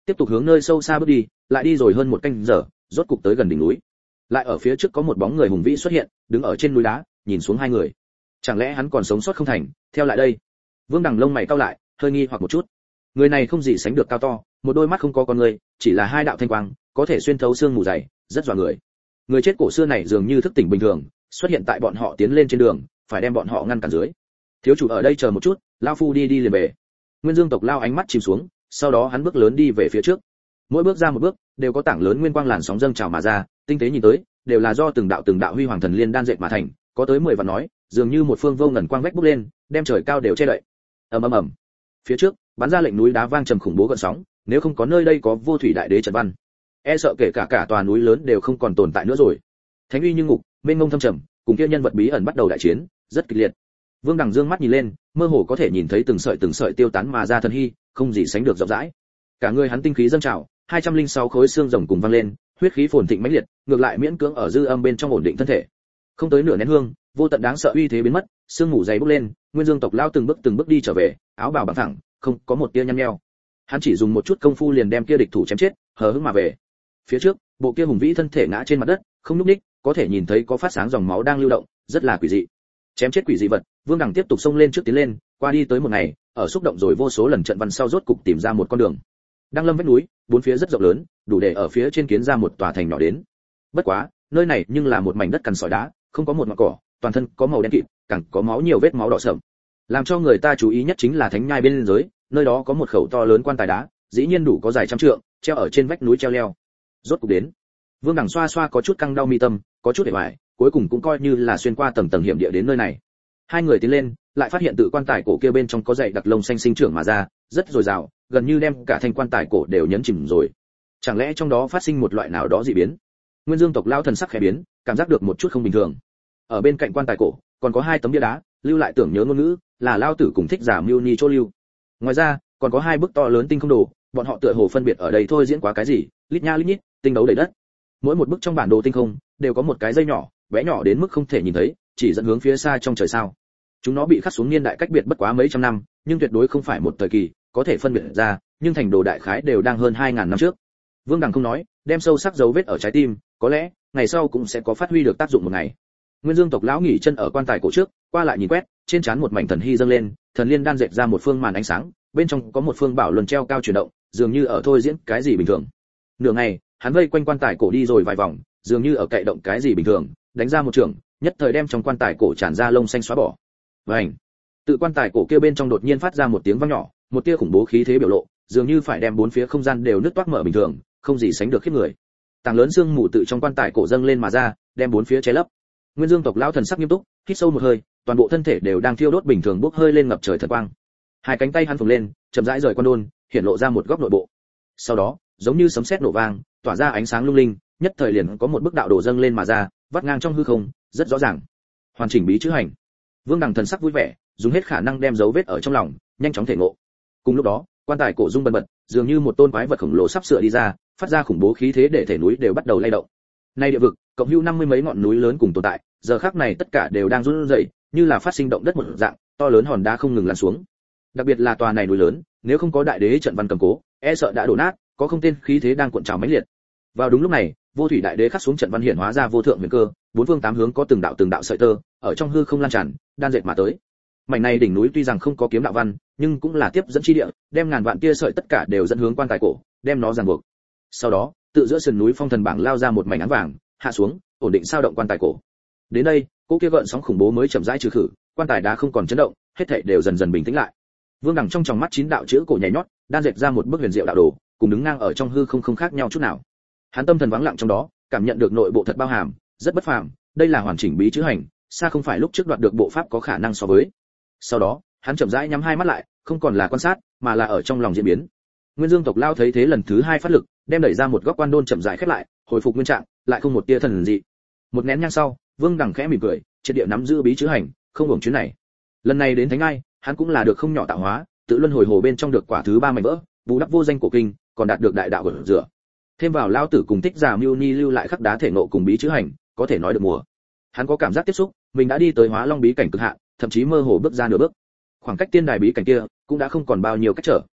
A: tiếp tục hướng nơi sâu xa bước đi, lại đi rồi hơn một canh giờ, rốt cục tới gần đỉnh núi. Lại ở phía trước có một bóng người hùng vĩ xuất hiện, đứng ở trên núi đá, nhìn xuống hai người. Chẳng lẽ hắn còn sống sót không thành, theo lại đây? Vương Đằng lông mày cau lại, hơi nghi hoặc một chút. Người này không gì sánh được cao to, một đôi mắt không có con người, chỉ là hai đạo thanh quang, có thể xuyên thấu xương mù dày, rất dọa người. Người chết cổ xưa này dường như thức tỉnh bình thường, xuất hiện tại bọn họ tiến lên trên đường, phải đem bọn họ ngăn cản dưới. Thiếu chủ ở đây chờ một chút, lão phu đi đi liền về. Nguyên Dương tộc lao ánh mắt chìm xuống, sau đó hắn bước lớn đi về phía trước. Mỗi bước ra một bước, đều có tảng lớn nguyên quang làn sóng dâng trào mà ra, tinh tế nhìn tới, đều là do từng đạo từng đạo huy hoàng thần liên đan dệt mà thành, có tới mười vạn nói, dường như một phương vô ngần quang vách bốc lên, đem trời cao đều che đậy. Ầm ầm ầm. Phía trước, bắn ra lệnh núi đá vang trầm khủng bố gợn sóng, nếu không có nơi đây có vô thủy đại đế trận văn, e sợ kể cả cả tòa núi lớn đều không còn tồn tại nữa rồi. Thánh uy như ngục, mênh mông thâm trầm, cùng kia nhân vật bí ẩn bắt đầu đại chiến, rất kịch liệt. Vương Đằng dương mắt nhìn lên, mơ hồ có thể nhìn thấy từng sợi từng sợi tiêu tán mà ra thần hy, không gì sánh được rộng rãi. Cả người hắn tinh khí dâng trào, hai trăm linh sáu khối xương rồng cùng vang lên, huyết khí phồn thịnh mãnh liệt, ngược lại miễn cưỡng ở dư âm bên trong ổn định thân thể. Không tới nửa nén hương, vô tận đáng sợ uy thế biến mất, xương mù dày bốc lên, Nguyên Dương tộc lao từng bước từng bước đi trở về, áo bào bằng thẳng, không có một tia nhăn nheo. Hắn chỉ dùng một chút công phu liền đem kia địch thủ chém chết, hờ hững mà về. Phía trước, bộ kia hùng vĩ thân thể ngã trên mặt đất, không nhúc nhích, có thể nhìn thấy có phát sáng dòng máu đang lưu động, rất là quỷ dị. Chém chết quỷ dị vật, Vương Đằng tiếp tục xông lên trước tiến lên, qua đi tới một ngày, ở xúc động rồi vô số lần trận văn sau rốt cục tìm ra một con đường. Đang lâm vách núi, bốn phía rất rộng lớn, đủ để ở phía trên kiến ra một tòa thành nhỏ đến. Bất quá, nơi này nhưng là một mảnh đất cằn sỏi đá, không có một ngọn cỏ, toàn thân có màu đen kịt, càng có máu nhiều vết máu đỏ sẫm. Làm cho người ta chú ý nhất chính là thánh nhai bên dưới, nơi đó có một khẩu to lớn quan tài đá, dĩ nhiên đủ có dài trăm trượng, treo ở trên vách núi treo leo. Rốt cục đến. Vương Đằng xoa xoa có chút căng đau mi tâm, có chút để bại, cuối cùng cũng coi như là xuyên qua tầng tầng hiểm địa đến nơi này. Hai người tiến lên, lại phát hiện tự quan tài cổ kia bên trong có dãy đặc lông xanh sinh trưởng mà ra, rất dồi dào, gần như đem cả thanh quan tài cổ đều nhấn chìm rồi. Chẳng lẽ trong đó phát sinh một loại nào đó dị biến? Nguyên Dương tộc lao thần sắc khẽ biến, cảm giác được một chút không bình thường. Ở bên cạnh quan tài cổ, còn có hai tấm bia đá, lưu lại tưởng nhớ ngôn ngữ, là lao tử cùng thích giả Mưu Ni chỗ lưu. Ngoài ra, còn có hai bức to lớn tinh không đồ, bọn họ tựa hồ phân biệt ở đây thôi diễn quá cái gì, lít nha lít nhít, tinh đấu đầy đất. Mỗi một bức trong bản đồ tinh không đều có một cái dây nhỏ, bé nhỏ đến mức không thể nhìn thấy, chỉ dẫn hướng phía xa trong trời sao. Chúng nó bị khắc xuống niên đại cách biệt bất quá mấy trăm năm, nhưng tuyệt đối không phải một thời kỳ có thể phân biệt ra, nhưng thành đồ đại khái đều đang hơn hai ngàn năm trước. Vương Đằng không nói, đem sâu sắc dấu vết ở trái tim, có lẽ ngày sau cũng sẽ có phát huy được tác dụng một ngày. Nguyên Dương tộc lão nghỉ chân ở quan tài cổ trước, qua lại nhìn quét, trên trán một mảnh thần hy dâng lên, thần liên đan dệt ra một phương màn ánh sáng, bên trong có một phương bảo luân treo cao chuyển động, dường như ở thôi diễn cái gì bình thường. Nửa ngày, hắn vây quanh quan tài cổ đi rồi vài vòng, dường như ở cậy động cái gì bình thường, đánh ra một trường, nhất thời đem trong quan tài cổ tràn ra lông xanh xóa bỏ. Vành. Tự quan tài cổ kia bên trong đột nhiên phát ra một tiếng vang nhỏ, một tia khủng bố khí thế biểu lộ, dường như phải đem bốn phía không gian đều nứt toác mở bình thường, không gì sánh được khiếp người. Tảng lớn xương mù tự trong quan tài cổ dâng lên mà ra, đem bốn phía che lấp. Nguyên Dương tộc lão thần sắc nghiêm túc, hít sâu một hơi, toàn bộ thân thể đều đang thiêu đốt bình thường bốc hơi lên ngập trời thật quang. Hai cánh tay hắn phồng lên, chậm rãi rời quan đôn, hiện lộ ra một góc nội bộ. Sau đó, giống như sấm sét nổ vang, tỏa ra ánh sáng lung linh, nhất thời liền có một bức đạo đồ dâng lên mà ra, vắt ngang trong hư không, rất rõ ràng. Hoàn chỉnh bí chữ hành. Vương Đằng thần sắc vui vẻ, dùng hết khả năng đem dấu vết ở trong lòng, nhanh chóng thể ngộ. Cùng lúc đó, quan tài cổ rung bần bật, dường như một tôn quái vật khổng lồ sắp sửa đi ra, phát ra khủng bố khí thế để thể núi đều bắt đầu lay động. Nay địa vực, cộng hữu năm mươi mấy ngọn núi lớn cùng tồn tại, giờ khắc này tất cả đều đang run rẩy, như là phát sinh động đất một dạng, to lớn hòn đá không ngừng lăn xuống. Đặc biệt là tòa này núi lớn, nếu không có đại đế trận văn cầm cố, e sợ đã đổ nát, có không tên khí thế đang cuộn trào mãnh liệt. Vào đúng lúc này, vô thủy đại đế khắc xuống trận văn hiển hóa ra vô thượng huyền cơ, bốn phương tám hướng có từng đạo từng đạo sợi tơ, ở trong hư không lan tràn, đan dệt mà tới. Mảnh này đỉnh núi tuy rằng không có kiếm đạo văn, nhưng cũng là tiếp dẫn chi địa, đem ngàn vạn tia sợi tất cả đều dẫn hướng quan tài cổ, đem nó ràng buộc. Sau đó, tự giữa sườn núi phong thần bảng lao ra một mảnh áng vàng, hạ xuống, ổn định sao động quan tài cổ. Đến đây, cỗ kia gợn sóng khủng bố mới chậm rãi trừ khử, quan tài đá không còn chấn động, hết thảy đều dần dần bình tĩnh lại. Vương Đằng trong tròng mắt chín đạo chữ cổ nhảy nhót, đan dệt ra một bức huyền diệu đạo đồ, cùng đứng ngang ở trong hư không không khác nhau chút nào. Hắn tâm thần vắng lặng trong đó, cảm nhận được nội bộ thật bao hàm, rất bất phàm, đây là hoàn chỉnh bí chữ hành, xa không phải lúc trước đoạt được bộ pháp có khả năng so với. Sau đó, hắn chậm rãi nhắm hai mắt lại, không còn là quan sát, mà là ở trong lòng diễn biến. Nguyên Dương tộc lao thấy thế lần thứ hai phát lực, đem đẩy ra một góc quan đôn chậm rãi khép lại, hồi phục nguyên trạng, lại không một tia thần dị. Một nén nhang sau, Vương Đằng khẽ mỉm cười, triệt địa nắm giữ bí chữ hành, không uổng chuyến này. Lần này đến Thánh Ai, hắn cũng là được không nhỏ tạo hóa, tự luân hồi hồ bên trong được quả thứ ba mảnh vỡ, bù đắp vô danh cổ kinh, còn đạt được đại đạo của rửa. Thêm vào lao tử cùng thích giả Mưu Ni lưu lại khắc đá thể nộ cùng bí chữ hành, có thể nói được mùa. Hắn có cảm giác tiếp xúc, mình đã đi tới Hóa Long bí cảnh cực hạn, thậm chí mơ hồ bước ra nửa bước. Khoảng cách tiên đài bí cảnh kia cũng đã không còn bao nhiêu cách trở.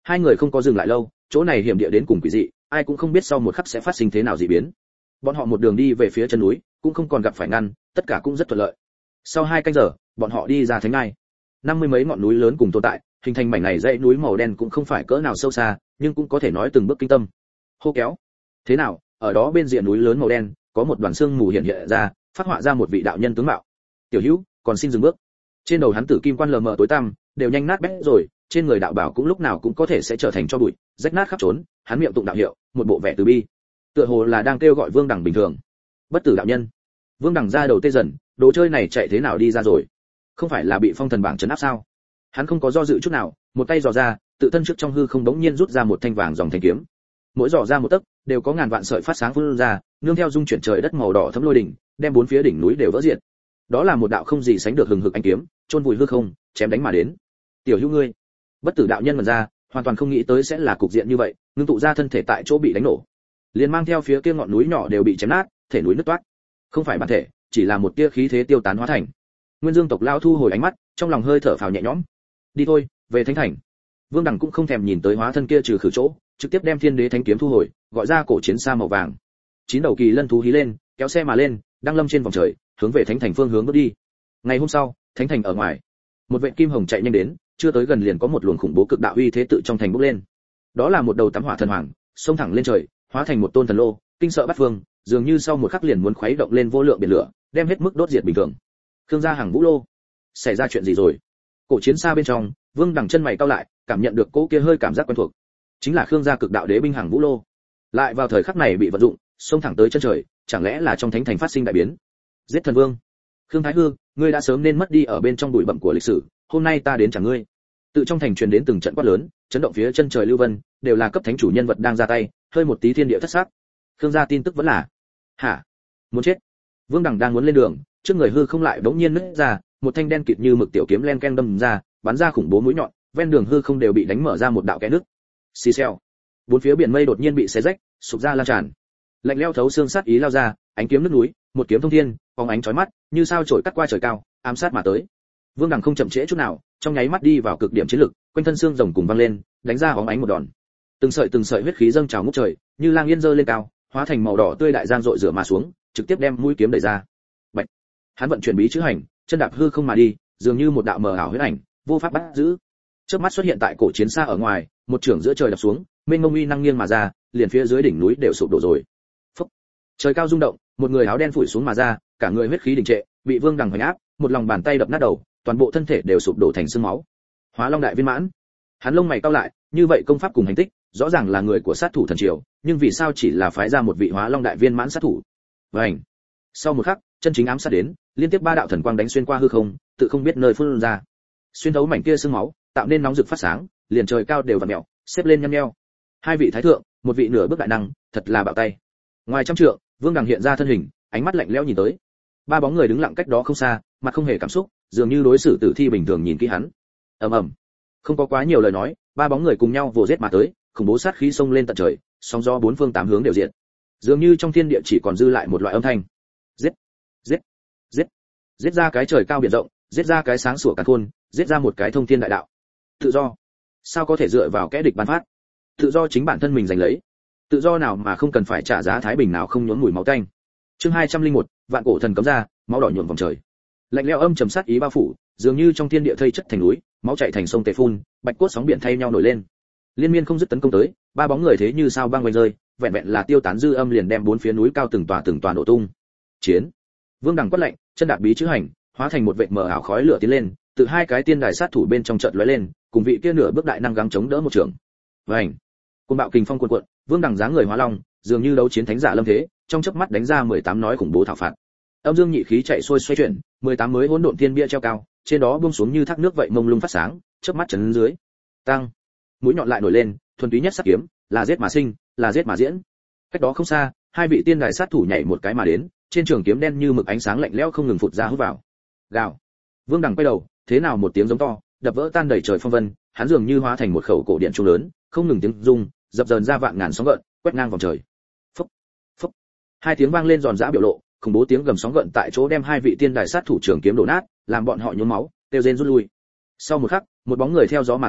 A: Hai người không có dừng lại lâu, chỗ này hiểm địa đến cùng quỷ dị, ai cũng không biết sau một khắc sẽ phát sinh thế nào dị biến. Bọn họ một đường đi về phía chân núi, cũng không còn gặp phải ngăn, tất cả cũng rất thuận lợi. Sau hai canh giờ, bọn họ đi ra thánh ngai. Năm mươi mấy ngọn núi lớn cùng tồn tại, hình thành mảnh này dãy núi màu đen cũng không phải cỡ nào sâu xa, nhưng cũng có thể nói từng bước kinh tâm. Hô kéo. Thế nào, ở đó bên diện núi lớn màu đen, có một đoàn xương mù hiện hiện ra, phát họa ra một vị đạo nhân tướng mạo. Tiểu Hữu, còn xin dừng bước. Trên đầu hắn tử kim quan lờ mờ tối tăm, đều nhanh nát bét rồi, trên người đạo bảo cũng lúc nào cũng có thể sẽ trở thành cho bụi, rách nát khắp trốn, hắn miệng tụng đạo hiệu, một bộ vẻ từ bi. Tựa hồ là đang kêu gọi Vương Đằng bình thường. Bất tử đạo nhân. Vương Đằng ra đầu tê dần, đồ chơi này chạy thế nào đi ra rồi? Không phải là bị phong thần bảng trấn áp sao? Hắn không có do dự chút nào, một tay giò ra, tự thân trước trong hư không đống nhiên rút ra một thanh vàng dòng thanh kiếm. Mỗi giò ra một tấc, đều có ngàn vạn sợi phát sáng phun ra, nương theo dung chuyển trời đất màu đỏ thấm lôi đỉnh, đem bốn phía đỉnh núi đều vỡ diệt. Đó là một đạo không gì sánh được hừng hực ánh kiếm, chôn vùi hư không, chém đánh mà đến. Tiểu Hữu ngươi. Bất tử đạo nhân mở ra, hoàn toàn không nghĩ tới sẽ là cục diện như vậy, ngưng tụ ra thân thể tại chỗ bị đánh nổ, liền mang theo phía kia ngọn núi nhỏ đều bị chém nát, thể núi nứt toát. Không phải bản thể, chỉ là một tia khí thế tiêu tán hóa thành. Nguyên Dương tộc lao thu hồi ánh mắt, trong lòng hơi thở phào nhẹ nhõm. Đi thôi, về thánh thành. Vương Đằng cũng không thèm nhìn tới hóa thân kia trừ khử chỗ, trực tiếp đem Thiên Đế Thánh kiếm thu hồi, gọi ra cổ chiến xa màu vàng. Chín đầu kỳ lân thú hí lên, kéo xe mà lên, đang lâm trên vòng trời, hướng về thánh thành phương hướng bước đi. Ngày hôm sau, thánh thành ở ngoài, một vệ kim hồng chạy nhanh đến, chưa tới gần liền có một luồng khủng bố cực đạo uy thế tự trong thành bốc lên. Đó là một đầu tắm hỏa thần hoàng, xông thẳng lên trời, hóa thành một tôn thần lô, kinh sợ bát phương, dường như sau một khắc liền muốn khuấy động lên vô lượng biển lửa, đem hết mức đốt diệt bình thường. Khương gia hàng vũ lô, xảy ra chuyện gì rồi? Cổ chiến xa bên trong, Vương Đằng chân mày cau lại, cảm nhận được cỗ kia hơi cảm giác quen thuộc. Chính là Khương gia cực đạo đế binh hàng vũ lô. Lại vào thời khắc này bị vận dụng, xông thẳng tới chân trời, chẳng lẽ là trong thánh thành phát sinh đại biến? Giết thần vương. Khương Thái Hư, ngươi đã sớm nên mất đi ở bên trong bụi bặm của lịch sử, hôm nay ta đến trả ngươi. Tự trong thành truyền đến từng trận quát lớn, chấn động phía chân trời lưu vân, đều là cấp thánh chủ nhân vật đang ra tay, hơi một tí thiên địa thất sắc. Khương gia tin tức vẫn là, hả? Muốn chết. Vương Đằng đang muốn lên đường, trước người hư không lại bỗng nhiên nứt ra, một thanh đen kịt như mực tiểu kiếm len ken đâm ra, bắn ra khủng bố mũi nhọn, ven đường hư không đều bị đánh mở ra một đạo kẽ nứt. Xì xèo. Bốn phía biển mây đột nhiên bị xé rách, sụp ra lan tràn. Lạnh lẽo thấu xương sát ý lao ra, ánh kiếm nứt núi, một kiếm thông thiên, phóng ánh chói mắt, như sao chổi cắt qua trời cao, ám sát mà tới. Vương Đằng không chậm trễ chút nào, trong nháy mắt đi vào cực điểm chiến lực, quanh thân xương rồng cùng văng lên, đánh ra hóng ánh một đòn. Từng sợi từng sợi huyết khí dâng trào ngút trời, như lang yên dơ lên cao, hóa thành màu đỏ tươi đại giang dội rửa mà xuống, trực tiếp đem mũi kiếm đẩy ra. Bạch. Hắn vận chuyển bí chữ hành, chân đạp hư không mà đi, dường như một đạo mờ ảo huyết ảnh, vô pháp bắt giữ. Chớp mắt xuất hiện tại cổ chiến xa ở ngoài, một chưởng giữa trời đập xuống, mênh mông uy năng nghiêng mà ra, liền phía dưới đỉnh núi đều sụp đổ rồi. Phốc. Trời cao rung động, một người áo đen phủi xuống mà ra, cả người huyết khí đình trệ, bị Vương Đằng hoành áp, một lòng bàn tay đập nát đầu, toàn bộ thân thể đều sụp đổ thành xương máu. Hóa Long đại viên mãn. Hắn lông mày cau lại, như vậy công pháp cùng hành tích, rõ ràng là người của sát thủ thần triều, nhưng vì sao chỉ là phái ra một vị Hóa Long đại viên mãn sát thủ? Vành. Sau một khắc, chân chính ám sát đến, liên tiếp ba đạo thần quang đánh xuyên qua hư không, tự không biết nơi phun ra. Xuyên thấu mảnh kia xương máu, tạo nên nóng rực phát sáng, liền trời cao đều vặn mèo, xếp lên nhăn nheo. Hai vị thái thượng, một vị nửa bước đại năng, thật là bạo tay. Ngoài trăm trượng, Vương Đằng hiện ra thân hình, ánh mắt lạnh lẽo nhìn tới. Ba bóng người đứng lặng cách đó không xa, mặt không hề cảm xúc, dường như đối xử tử thi bình thường nhìn kỹ hắn. Ầm ầm. Không có quá nhiều lời nói, ba bóng người cùng nhau vồ giết mà tới, khủng bố sát khí xông lên tận trời, sóng gió bốn phương tám hướng đều diện. Dường như trong thiên địa chỉ còn dư lại một loại âm thanh. Giết, giết, giết. Giết ra cái trời cao biển rộng, giết ra cái sáng sủa càn khôn, giết ra một cái thông thiên đại đạo. Tự do. Sao có thể dựa vào kẻ địch ban phát? Tự do chính bản thân mình giành lấy. Tự do nào mà không cần phải trả giá thái bình nào không nhuốm mùi máu tanh. Chương hai trăm lẻ một, vạn cổ thần cấm ra, máu đỏ nhuộm vòng trời. Lạnh lẽo âm trầm sát ý bao phủ, dường như trong thiên địa thây chất thành núi, máu chảy thành sông tề phun, bạch cốt sóng biển thay nhau nổi lên. Liên miên không dứt tấn công tới, ba bóng người thế như sao băng quanh rơi, vẹn vẹn là tiêu tán dư âm liền đem bốn phía núi cao từng tòa từng tòa nổ tung. Chiến. Vương Đằng quát lạnh, chân đạp bí chữ hành, hóa thành một vệt mờ ảo khói lửa tiến lên, từ hai cái tiên đài sát thủ bên trong chợt lóe lên, cùng vị kia nửa bước đại năng gắng chống đỡ một trường. Vành. Côn bạo kình phong cuồn cuộn, Vương Đằng dáng người hóa long, dường như đấu chiến thánh giả lâm thế, trong chớp mắt đánh ra mười tám nói khủng bố thảo phạt. Âm dương nhị khí chạy xuôi xoay chuyển, mười tám mới hỗn độn thiên bia treo cao, trên đó buông xuống như thác nước vậy mông lung phát sáng, chớp mắt chấn dưới. Tăng. Mũi nhọn lại nổi lên, thuần túy nhất sát kiếm, là giết mà sinh, là giết mà diễn. Cách đó không xa, hai vị tiên đài sát thủ nhảy một cái mà đến, trên trường kiếm đen như mực ánh sáng lạnh lẽo không ngừng phụt ra hút vào. Gào. Vương Đằng quay đầu, thế nào một tiếng giống to, đập vỡ tan đầy trời phong vân, hắn dường như hóa thành một khẩu cổ điện trung lớn, không ngừng tiếng rung, dập dờn ra vạn ngàn sóng gợn, quét ngang vòng trời. Phốc, phốc. Hai tiếng vang lên giòn giã biểu lộ, khủng bố tiếng gầm sóng gợn tại chỗ đem hai vị tiên đài sát thủ trường kiếm đổ nát, làm bọn họ nhuốm máu, tiêu rên rút lui. Sau một khắc, một bóng người theo gió mà tới,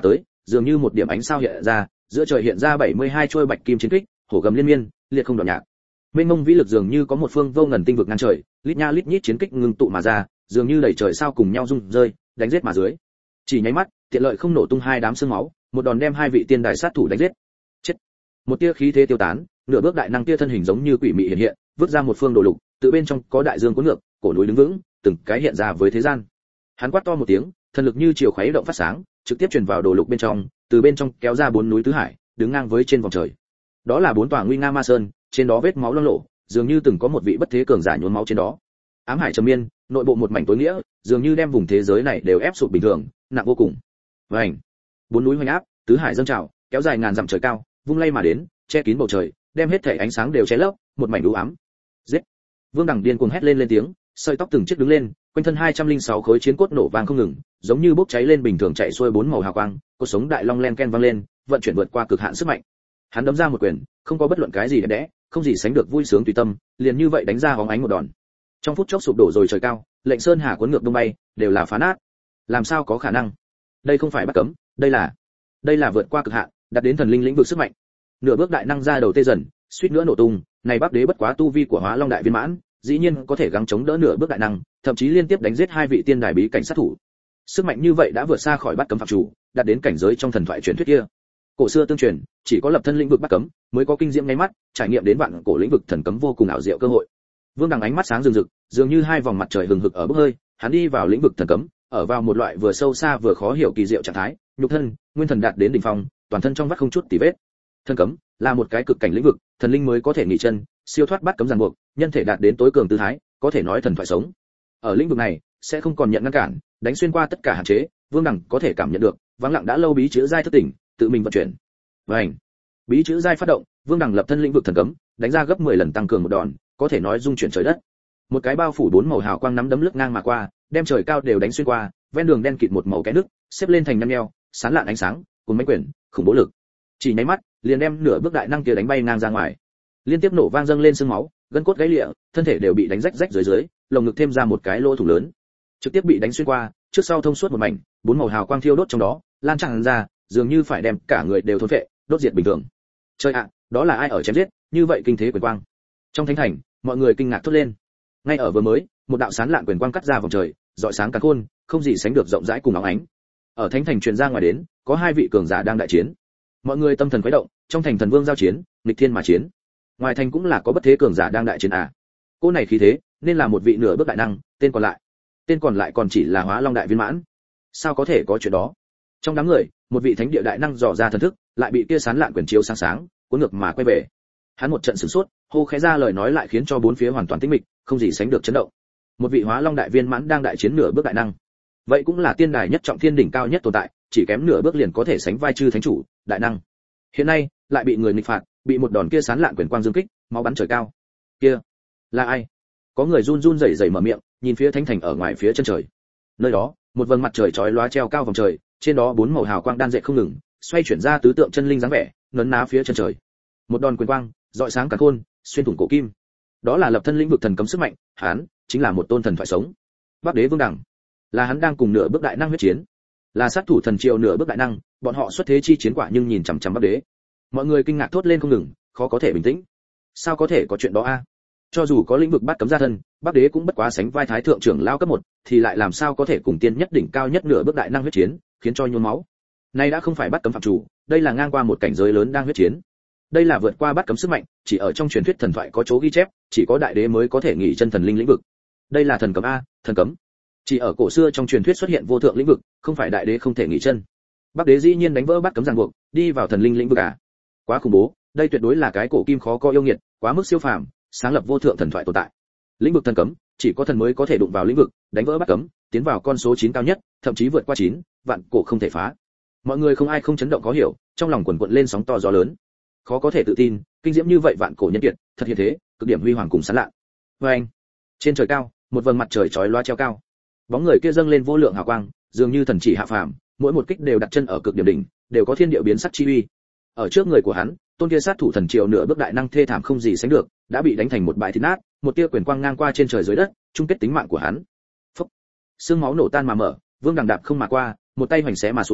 A: dường như một điểm ánh sao hiện ra, giữa trời hiện ra bảy mươi hai trôi bạch kim chiến kích, hổ gầm liên miên, liệt không đoạn nhạc. Mênh mông vĩ lực dường như có một phương vô ngần tinh vực ngăn trời, lít nha lít nhít chiến kích ngưng tụ mà ra, dường như đẩy trời sao cùng nhau rung rơi, đánh giết mà dưới. Chỉ nháy mắt, tiện lợi không nổ tung hai đám xương máu, một đòn đem hai vị tiên đài sát thủ đánh giết. Chết. Một tia khí thế tiêu tán, nửa bước đại năng tia thân hình giống như quỷ mị hiện hiện, vứt ra một phương đồ lục, tự bên trong có đại dương cuốn ngược, cổ núi đứng vững, từng cái hiện ra với thế gian. Hắn quát to một tiếng, thần lực như chiều khuấy động phát sáng, trực tiếp truyền vào đồ lục bên trong, từ bên trong kéo ra bốn núi tứ hải, đứng ngang với trên vòng trời. Đó là bốn tòa nguy nga ma sơn, trên đó vết máu loang lổ, dường như từng có một vị bất thế cường giả nhuốm máu trên đó. Ám hải trầm miên, nội bộ một mảnh tối nghĩa, dường như đem vùng thế giới này đều ép sụp bình thường, nặng vô cùng. Vành, bốn núi hoành áp, tứ hải dâng trào, kéo dài ngàn dặm trời cao, vung lay mà đến, che kín bầu trời, đem hết thể ánh sáng đều che lấp, một mảnh u ám. Giết! Vương Đẳng điên cuồng hét lên lên tiếng, sợi tóc từng chiếc đứng lên, quanh thân hai trăm linh sáu khối chiến cốt nổ vang không ngừng, giống như bốc cháy lên bình thường chạy xuôi bốn màu hào quang, cột sống đại long len ken vang lên, vận chuyển vượt qua cực hạn sức mạnh. Hắn đấm ra một quyền, không có bất luận cái gì đẹp đẽ, không gì sánh được vui sướng tùy tâm, liền như vậy đánh ra hóng ánh một đòn. Trong phút chốc sụp đổ rồi trời cao, lệnh sơn hà cuốn ngược đông bay, đều là phá nát. Làm sao có khả năng? Đây không phải bắt cấm, đây là, đây là vượt qua cực hạn, đạt đến thần linh lĩnh vực sức mạnh. Nửa bước đại năng ra đầu tê dần, suýt nữa nổ tung, này Bắc Đế bất quá tu vi của Hóa Long đại viên mãn, dĩ nhiên có thể gắng chống đỡ nửa bước đại năng, thậm chí liên tiếp đánh giết hai vị tiên đài bí cảnh sát thủ. Sức mạnh như vậy đã vượt xa khỏi bắt cấm phạm chủ, đạt đến cảnh giới trong thần thoại truyền thuyết kia. Cổ xưa tương truyền, chỉ có lập thân lĩnh vực bắt cấm, mới có kinh diễm ngay mắt, trải nghiệm đến vạn cổ lĩnh vực thần cấm vô cùng ảo diệu cơ hội. Vương Đằng ánh mắt sáng rực rực, dường như hai vòng mặt trời hừng hực ở bốc hơi, hắn đi vào lĩnh vực thần cấm, ở vào một loại vừa sâu xa vừa khó hiểu kỳ diệu trạng thái, nhục thân, nguyên thần đạt đến đỉnh phong, toàn thân trong vắt không chút tì vết. Thần cấm là một cái cực cảnh lĩnh vực, thần linh mới có thể nghỉ chân, siêu thoát bắt cấm ràng buộc, nhân thể đạt đến tối cường tư thái, có thể nói thần thoại sống. Ở lĩnh vực này, sẽ không còn nhận ngăn cản, đánh xuyên qua tất cả hạn chế, Vương Đằng có thể cảm nhận được, vắng lặng đã lâu bí chữ giai thức tỉnh, tự mình vận chuyển. Vành, bí chữ giai phát động, Vương Đằng lập thân lĩnh vực thần cấm, đánh ra gấp mười lần tăng cường một đòn, có thể nói dung chuyển trời đất. Một cái bao phủ bốn màu hào quang nắm đấm lướt ngang mà qua, đem trời cao đều đánh xuyên qua, ven đường đen kịt một màu cái nước, xếp lên thành năm neo, sáng lạn ánh sáng, cùng mấy quyển, khủng bố lực. Chỉ nháy mắt, liền đem nửa bước đại năng kia đánh bay ngang ra ngoài. Liên tiếp nổ vang dâng lên xương máu, gân cốt gãy lịa, thân thể đều bị đánh rách rách dưới dưới, lồng ngực thêm ra một cái lỗ thủng lớn, trực tiếp bị đánh xuyên qua, trước sau thông suốt một mảnh, bốn màu hào quang thiêu đốt trong đó, lan tràn ra, dường như phải đem cả người đều thôn phệ, đốt diệt bình thường. Trời ạ, đó là ai ở chém giết, như vậy kinh thế quyền quang. Trong thánh thành, mọi người kinh ngạc thốt lên. Ngay ở vừa mới, một đạo sáng lạn quyền quang cắt ra vòng trời, rọi sáng cả khôn, không gì sánh được rộng rãi cùng óng ánh. Ở thánh thành truyền ra ngoài đến, có hai vị cường giả đang đại chiến. Mọi người tâm thần khuấy động, trong thành thần vương giao chiến, nghịch thiên mà chiến. Ngoài thành cũng là có bất thế cường giả đang đại chiến à. Cô này khí thế, nên là một vị nửa bước đại năng, tên còn lại, tên còn lại còn chỉ là Hóa Long đại viên mãn. Sao có thể có chuyện đó? Trong đám người, một vị thánh địa đại năng dò ra thần thức, lại bị kia sán lạn quyền chiếu sáng sáng, cuốn ngược mà quay về. Hắn một trận sửng sốt, hô khẽ ra lời nói lại khiến cho bốn phía hoàn toàn tĩnh mịch, không gì sánh được chấn động. Một vị Hóa Long đại viên mãn đang đại chiến nửa bước đại năng, vậy cũng là tiên đài nhất trọng thiên đỉnh cao nhất tồn tại, chỉ kém nửa bước liền có thể sánh vai chư thánh chủ, đại năng. Hiện nay, lại bị người nghịch phạt, bị một đòn kia sán lạn quyền quang dương kích, máu bắn trời cao. Kia, là ai? Có người run run rẩy rẩy mở miệng, nhìn phía thánh thành ở ngoài phía chân trời. Nơi đó, một vầng mặt trời chói lóa treo cao vòng trời, trên đó bốn màu hào quang đan dệt không ngừng, xoay chuyển ra tứ tượng chân linh dáng vẻ, nấn ná phía chân trời. Một đòn quyền quang, rọi sáng cả khôn, xuyên thủng cổ kim. Đó là lập thân lĩnh vực thần cấm sức mạnh, hắn chính là một tôn thần thoại sống. Bắc Đế Vương Đẳng, là hắn đang cùng nửa bước đại năng huyết chiến, là sát thủ thần triều nửa bước đại năng, bọn họ xuất thế chi chiến quả nhưng nhìn chằm chằm Bắc Đế. Mọi người kinh ngạc thốt lên không ngừng, khó có thể bình tĩnh. Sao có thể có chuyện đó a? Cho dù có lĩnh vực bắt cấm gia thân, Bắc Đế cũng bất quá sánh vai thái thượng trưởng lao cấp một, thì lại làm sao có thể cùng tiên nhất đỉnh cao nhất nửa bước đại năng huyết chiến, khiến cho nhuốm máu. Nay đã không phải bắt cấm phạm chủ, đây là ngang qua một cảnh giới lớn đang huyết chiến. Đây là vượt qua bắt cấm sức mạnh, chỉ ở trong truyền thuyết thần thoại có chỗ ghi chép, chỉ có đại đế mới có thể nghỉ chân thần linh lĩnh vực. Đây là thần cấm a, thần cấm. Chỉ ở cổ xưa trong truyền thuyết xuất hiện vô thượng lĩnh vực, không phải đại đế không thể nghỉ chân. Bắc Đế dĩ nhiên đánh vỡ bắt cấm ràng buộc, đi vào thần linh lĩnh vực à? Quá khủng bố, đây tuyệt đối là cái cổ kim khó có yêu nghiệt, quá mức siêu phàm, sáng lập vô thượng thần thoại tồn tại. Lĩnh vực thần cấm, chỉ có thần mới có thể đụng vào lĩnh vực, đánh vỡ bắt cấm, tiến vào con số chín cao nhất, thậm chí vượt qua chín, vạn cổ không thể phá. Mọi người không ai không chấn động có hiểu, trong lòng quần quật lên sóng to gió lớn. Khó có thể tự tin, kinh diễm như vậy vạn cổ nhân kiệt, thật hiện thế, cực điểm huy hoàng cùng sáng lạ. Oeng! Trên trời cao, một vầng mặt trời chói lóa treo cao. Bóng người kia dâng lên vô lượng hào quang, dường như thần chỉ hạ phàm, mỗi một kích đều đặt chân ở cực điểm đỉnh, đều có thiên địa biến sắc chi uy. Ở trước người của hắn, tôn kia sát thủ thần triều nửa bước đại năng thê thảm không gì sánh được, đã bị đánh thành một bãi thịt nát, một tia quyền quang ngang qua trên trời dưới đất, chung kết tính mạng của hắn. Phốc! Xương máu nổ tan mà mở, Vương Đằng đạp không mà qua, một tay hoành xé mà xuống,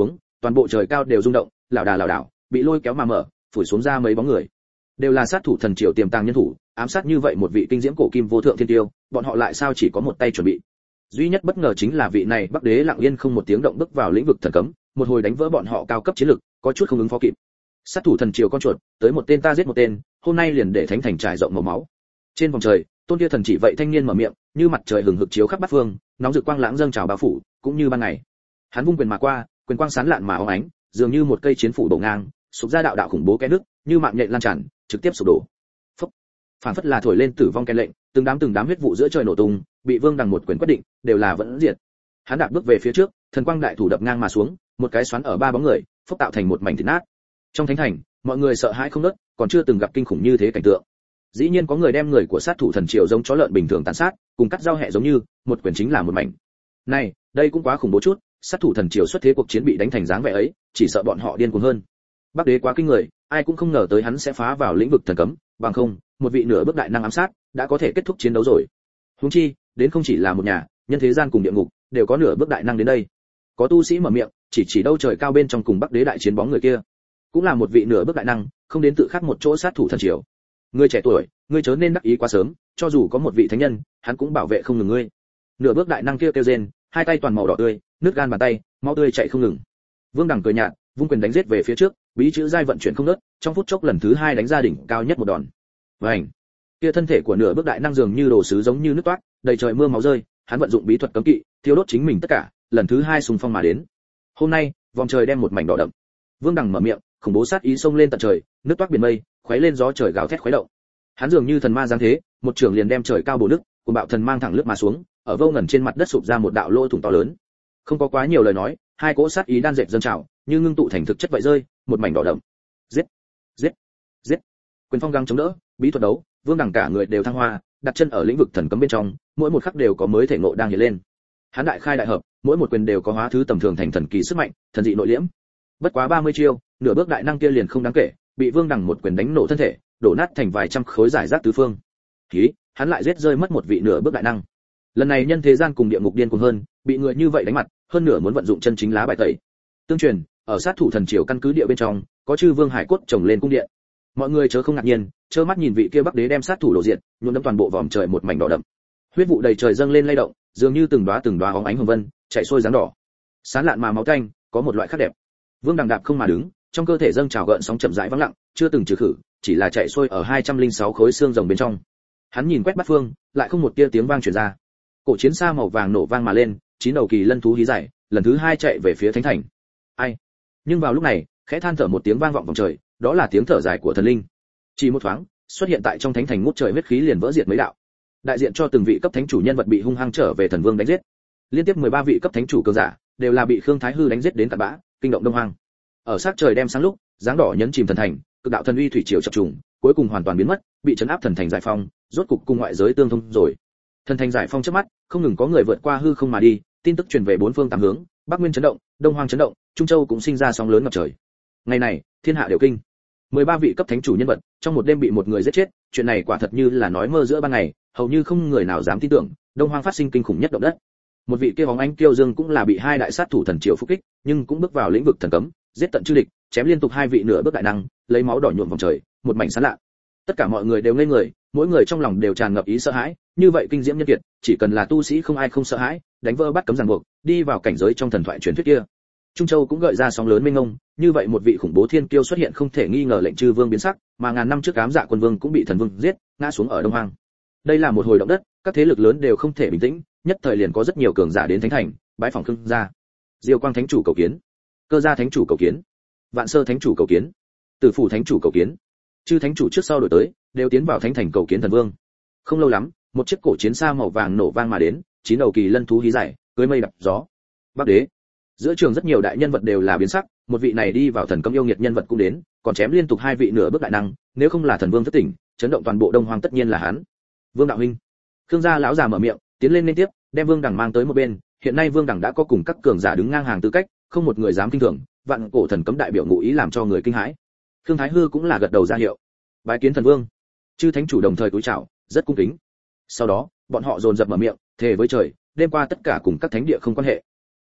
A: toàn bộ trời cao đều rung động, lảo đà lảo đảo, bị lôi kéo mà mở, phủi xuống ra mấy bóng người. Đều là sát thủ thần triều tiềm tàng nhân thủ, ám sát như vậy một vị kinh diễm cổ kim vô thượng thiên tiêu, bọn họ lại sao chỉ có một tay chuẩn bị. Duy nhất bất ngờ chính là vị này Bắc Đế lặng yên không một tiếng động bước vào lĩnh vực thần cấm, một hồi đánh vỡ bọn họ cao cấp chiến lực, có chút không ứng phó kịp. Sát thủ thần triều con chuột, tới một tên ta giết một tên, hôm nay liền để thánh thành trải rộng màu máu. Trên vòng trời, tôn kia thần chỉ vậy thanh niên mở miệng, như mặt trời hừng hực chiếu khắp bát phương, nóng rực quang lãng dâng trào bao phủ, cũng như ban ngày. Hắn vung quyền mà qua, quyền quang sáng lạn mà óng ánh, dường như một cây chiến phủ đổ ngang, sụp ra đạo đạo khủng bố cái nước, như mạng nhện lan tràn, trực tiếp sụp đổ. Phốc. Phản phất là thổi lên tử vong cái lệnh, từng đám từng đám huyết vụ giữa trời nổ tung, bị Vương Đằng một quyền quyết định, đều là vẫn diệt. Hắn đạp bước về phía trước, thần quang đại thủ đập ngang mà xuống, một cái xoắn ở ba bóng người, phốc tạo thành một mảnh thịt nát. Trong thánh thành, mọi người sợ hãi không ngớt, còn chưa từng gặp kinh khủng như thế cảnh tượng. Dĩ nhiên có người đem người của sát thủ thần triều giống chó lợn bình thường tàn sát, cùng cắt rau hẹ giống như, một quyền chính là một mảnh. Này, đây cũng quá khủng bố chút, sát thủ thần triều xuất thế cuộc chiến bị đánh thành dáng vẻ ấy, chỉ sợ bọn họ điên cuồng hơn. Bắc Đế quá kinh người, ai cũng không ngờ tới hắn sẽ phá vào lĩnh vực thần cấm, bằng không, một vị nửa bước đại năng ám sát, đã có thể kết thúc chiến đấu rồi. Huống chi, đến không chỉ là một nhà, nhân thế gian cùng địa ngục, đều có nửa bước đại năng đến đây. Có tu sĩ mở miệng, chỉ chỉ đâu trời cao bên trong cùng Bắc Đế đại chiến bóng người kia, cũng là một vị nửa bước đại năng, không đến tự khắc một chỗ sát thủ thần triều. Ngươi trẻ tuổi, ngươi chớ nên đắc ý quá sớm, cho dù có một vị thánh nhân, hắn cũng bảo vệ không ngừng ngươi. Nửa bước đại năng kia kêu rên, hai tay toàn màu đỏ tươi, nước gan bàn tay, máu tươi chảy không ngừng. Vương Đằng cười nhạt, vung quyền đánh giết về phía trước, bí chữ giai vận chuyển không ngớt, trong phút chốc lần thứ hai đánh ra đỉnh cao nhất một đòn. Vành. Kia thân thể của nửa bước đại năng dường như đồ sứ giống như nước toát, đầy trời mưa máu rơi, hắn vận dụng bí thuật cấm kỵ, thiêu đốt chính mình tất cả, lần thứ hai xung phong mà đến. Hôm nay, vòng trời đem một mảnh đỏ đậm. Vương Đằng mở miệng, khủng bố sát ý xông lên tận trời, nước toát biển mây, khuấy lên gió trời gào thét khuấy động. Hắn dường như thần ma giáng thế, một trường liền đem trời cao bổ nước, cuồng bạo thần mang thẳng lướt mà xuống, ở vô ngần trên mặt đất sụp ra một đạo lỗ thủng to lớn. Không có quá nhiều lời nói, hai cỗ sát ý đan dệt dâng trào, như ngưng tụ thành thực chất vậy rơi, một mảnh đỏ đậm. Giết, giết, giết. Quyền phong gắng chống đỡ, bí thuật đấu, Vương Đằng cả người đều thăng hoa, đặt chân ở lĩnh vực thần cấm bên trong, mỗi một khắc đều có mới thể ngộ đang hiện lên. Hắn đại khai đại hợp, mỗi một quyền đều có hóa thứ tầm thường thành thần kỳ sức mạnh, thần dị nội liễm. Bất quá ba mươi chiêu, nửa bước đại năng kia liền không đáng kể, bị Vương Đằng một quyền đánh nổ thân thể, đổ nát thành vài trăm khối giải rác tứ phương. Khí, hắn lại giết rơi mất một vị nửa bước đại năng. Lần này nhân thế gian cùng địa ngục điên cuồng hơn, bị người như vậy đánh mặt, hơn nửa muốn vận dụng chân chính lá bài tẩy. Tương truyền, ở sát thủ thần triều căn cứ địa bên trong, có chư vương hải cốt trồng lên cung điện. Mọi người chớ không ngạc nhiên, chớ mắt nhìn vị kia Bắc Đế đem sát thủ đổ diệt, nhuộm đẫm toàn bộ vòm trời một mảnh đỏ đậm. Huyết vụ đầy trời dâng lên lay động, dường như từng đóa từng đóa óng ánh hồng vân, chảy xuôi dáng đỏ. Sán lạn mà máu tanh, có một loại khác đẹp. Vương Đằng đạp không mà đứng, trong cơ thể dâng trào gợn sóng chậm rãi vắng lặng, chưa từng trừ khử, chỉ là chạy xuôi ở hai trăm lẻ sáu khối xương rồng bên trong. Hắn nhìn quét bát phương, lại không một tia tiếng vang truyền ra. Cổ chiến xa màu vàng nổ vang mà lên, chín đầu kỳ lân thú hí giải, lần thứ hai chạy về phía thánh thành. Ai? Nhưng vào lúc này, khẽ than thở một tiếng vang vọng vòng trời, đó là tiếng thở dài của thần linh. Chỉ một thoáng, xuất hiện tại trong thánh thành ngút trời huyết khí liền vỡ diệt mấy đạo. Đại diện cho từng vị cấp thánh chủ nhân vật bị hung hăng trở về thần vương đánh giết. Liên tiếp mười ba vị cấp thánh chủ cường giả, đều là bị Khương Thái Hư đánh giết đến cặn bã, kinh động Đông Hoang. Ở sát trời đem sáng lúc, dáng đỏ nhấn chìm thần thành, cực đạo thần uy thủy triều chập trùng, cuối cùng hoàn toàn biến mất, bị trấn áp thần thành giải phong, rốt cục cùng ngoại giới tương thông rồi. Thần thành giải phong trước mắt, không ngừng có người vượt qua hư không mà đi, tin tức truyền về bốn phương tám hướng, Bắc Nguyên chấn động, Đông Hoang chấn động, Trung Châu cũng sinh ra sóng lớn ngập trời. Ngày này, thiên hạ đều kinh. mười ba vị cấp thánh chủ nhân vật, trong một đêm bị một người giết chết, chuyện này quả thật như là nói mơ giữa ban ngày, hầu như không người nào dám tin tưởng, Đông Hoang phát sinh kinh khủng nhất động đất. Một vị kia bóng ánh kiêu dương cũng là bị hai đại sát thủ thần triều phục kích, nhưng cũng bước vào lĩnh vực thần cấm, giết tận chư địch, chém liên tục hai vị nửa bước đại năng, lấy máu đỏ nhuộm vòng trời, một mảnh sáng lạ. Tất cả mọi người đều ngây người, mỗi người trong lòng đều tràn ngập ý sợ hãi, như vậy kinh diễm nhân kiệt, chỉ cần là tu sĩ không ai không sợ hãi, đánh vỡ bắt cấm ràng buộc, đi vào cảnh giới trong thần thoại truyền thuyết kia. Trung Châu cũng gợi ra sóng lớn mênh mông, như vậy một vị khủng bố thiên kiêu xuất hiện không thể nghi ngờ lệnh chư vương biến sắc, mà ngàn năm trước ám dạ quân vương cũng bị thần vương giết, ngã xuống ở Đông Hoang. Đây là một hồi động đất, các thế lực lớn đều không thể bình tĩnh, nhất thời liền có rất nhiều cường giả đến thánh thành, bái phỏng Khương gia. Diêu Quang thánh chủ cầu kiến, Cơ gia thánh chủ cầu kiến, Vạn Sơ thánh chủ cầu kiến, Tử Phủ thánh chủ cầu kiến. Chư thánh chủ trước sau đổi tới, đều tiến vào thánh thành cầu kiến thần vương. Không lâu lắm, một chiếc cổ chiến xa màu vàng nổ vang mà đến, chín đầu kỳ lân thú hí giải, cưỡi mây đập gió. Bắc Đế. Giữa trường rất nhiều đại nhân vật đều là biến sắc, một vị này đi vào thần cấm yêu nghiệt nhân vật cũng đến, còn chém liên tục hai vị nửa bước đại năng, nếu không là thần vương thất tỉnh, chấn động toàn bộ Đông Hoang tất nhiên là hắn. Vương đạo huynh. Khương gia lão già mở miệng, tiến lên liên tiếp, đem Vương Đằng mang tới một bên, hiện nay Vương Đằng đã có cùng các cường giả đứng ngang hàng tư cách, không một người dám kinh thường, vạn cổ thần cấm đại biểu ngụ ý làm cho người kinh hãi. Khương Thái Hư cũng là gật đầu ra hiệu. Bái kiến thần vương. Chư thánh chủ đồng thời cúi chào, rất cung kính. Sau đó, bọn họ dồn dập mở miệng, thề với trời, đêm qua tất cả cùng các thánh địa không quan hệ.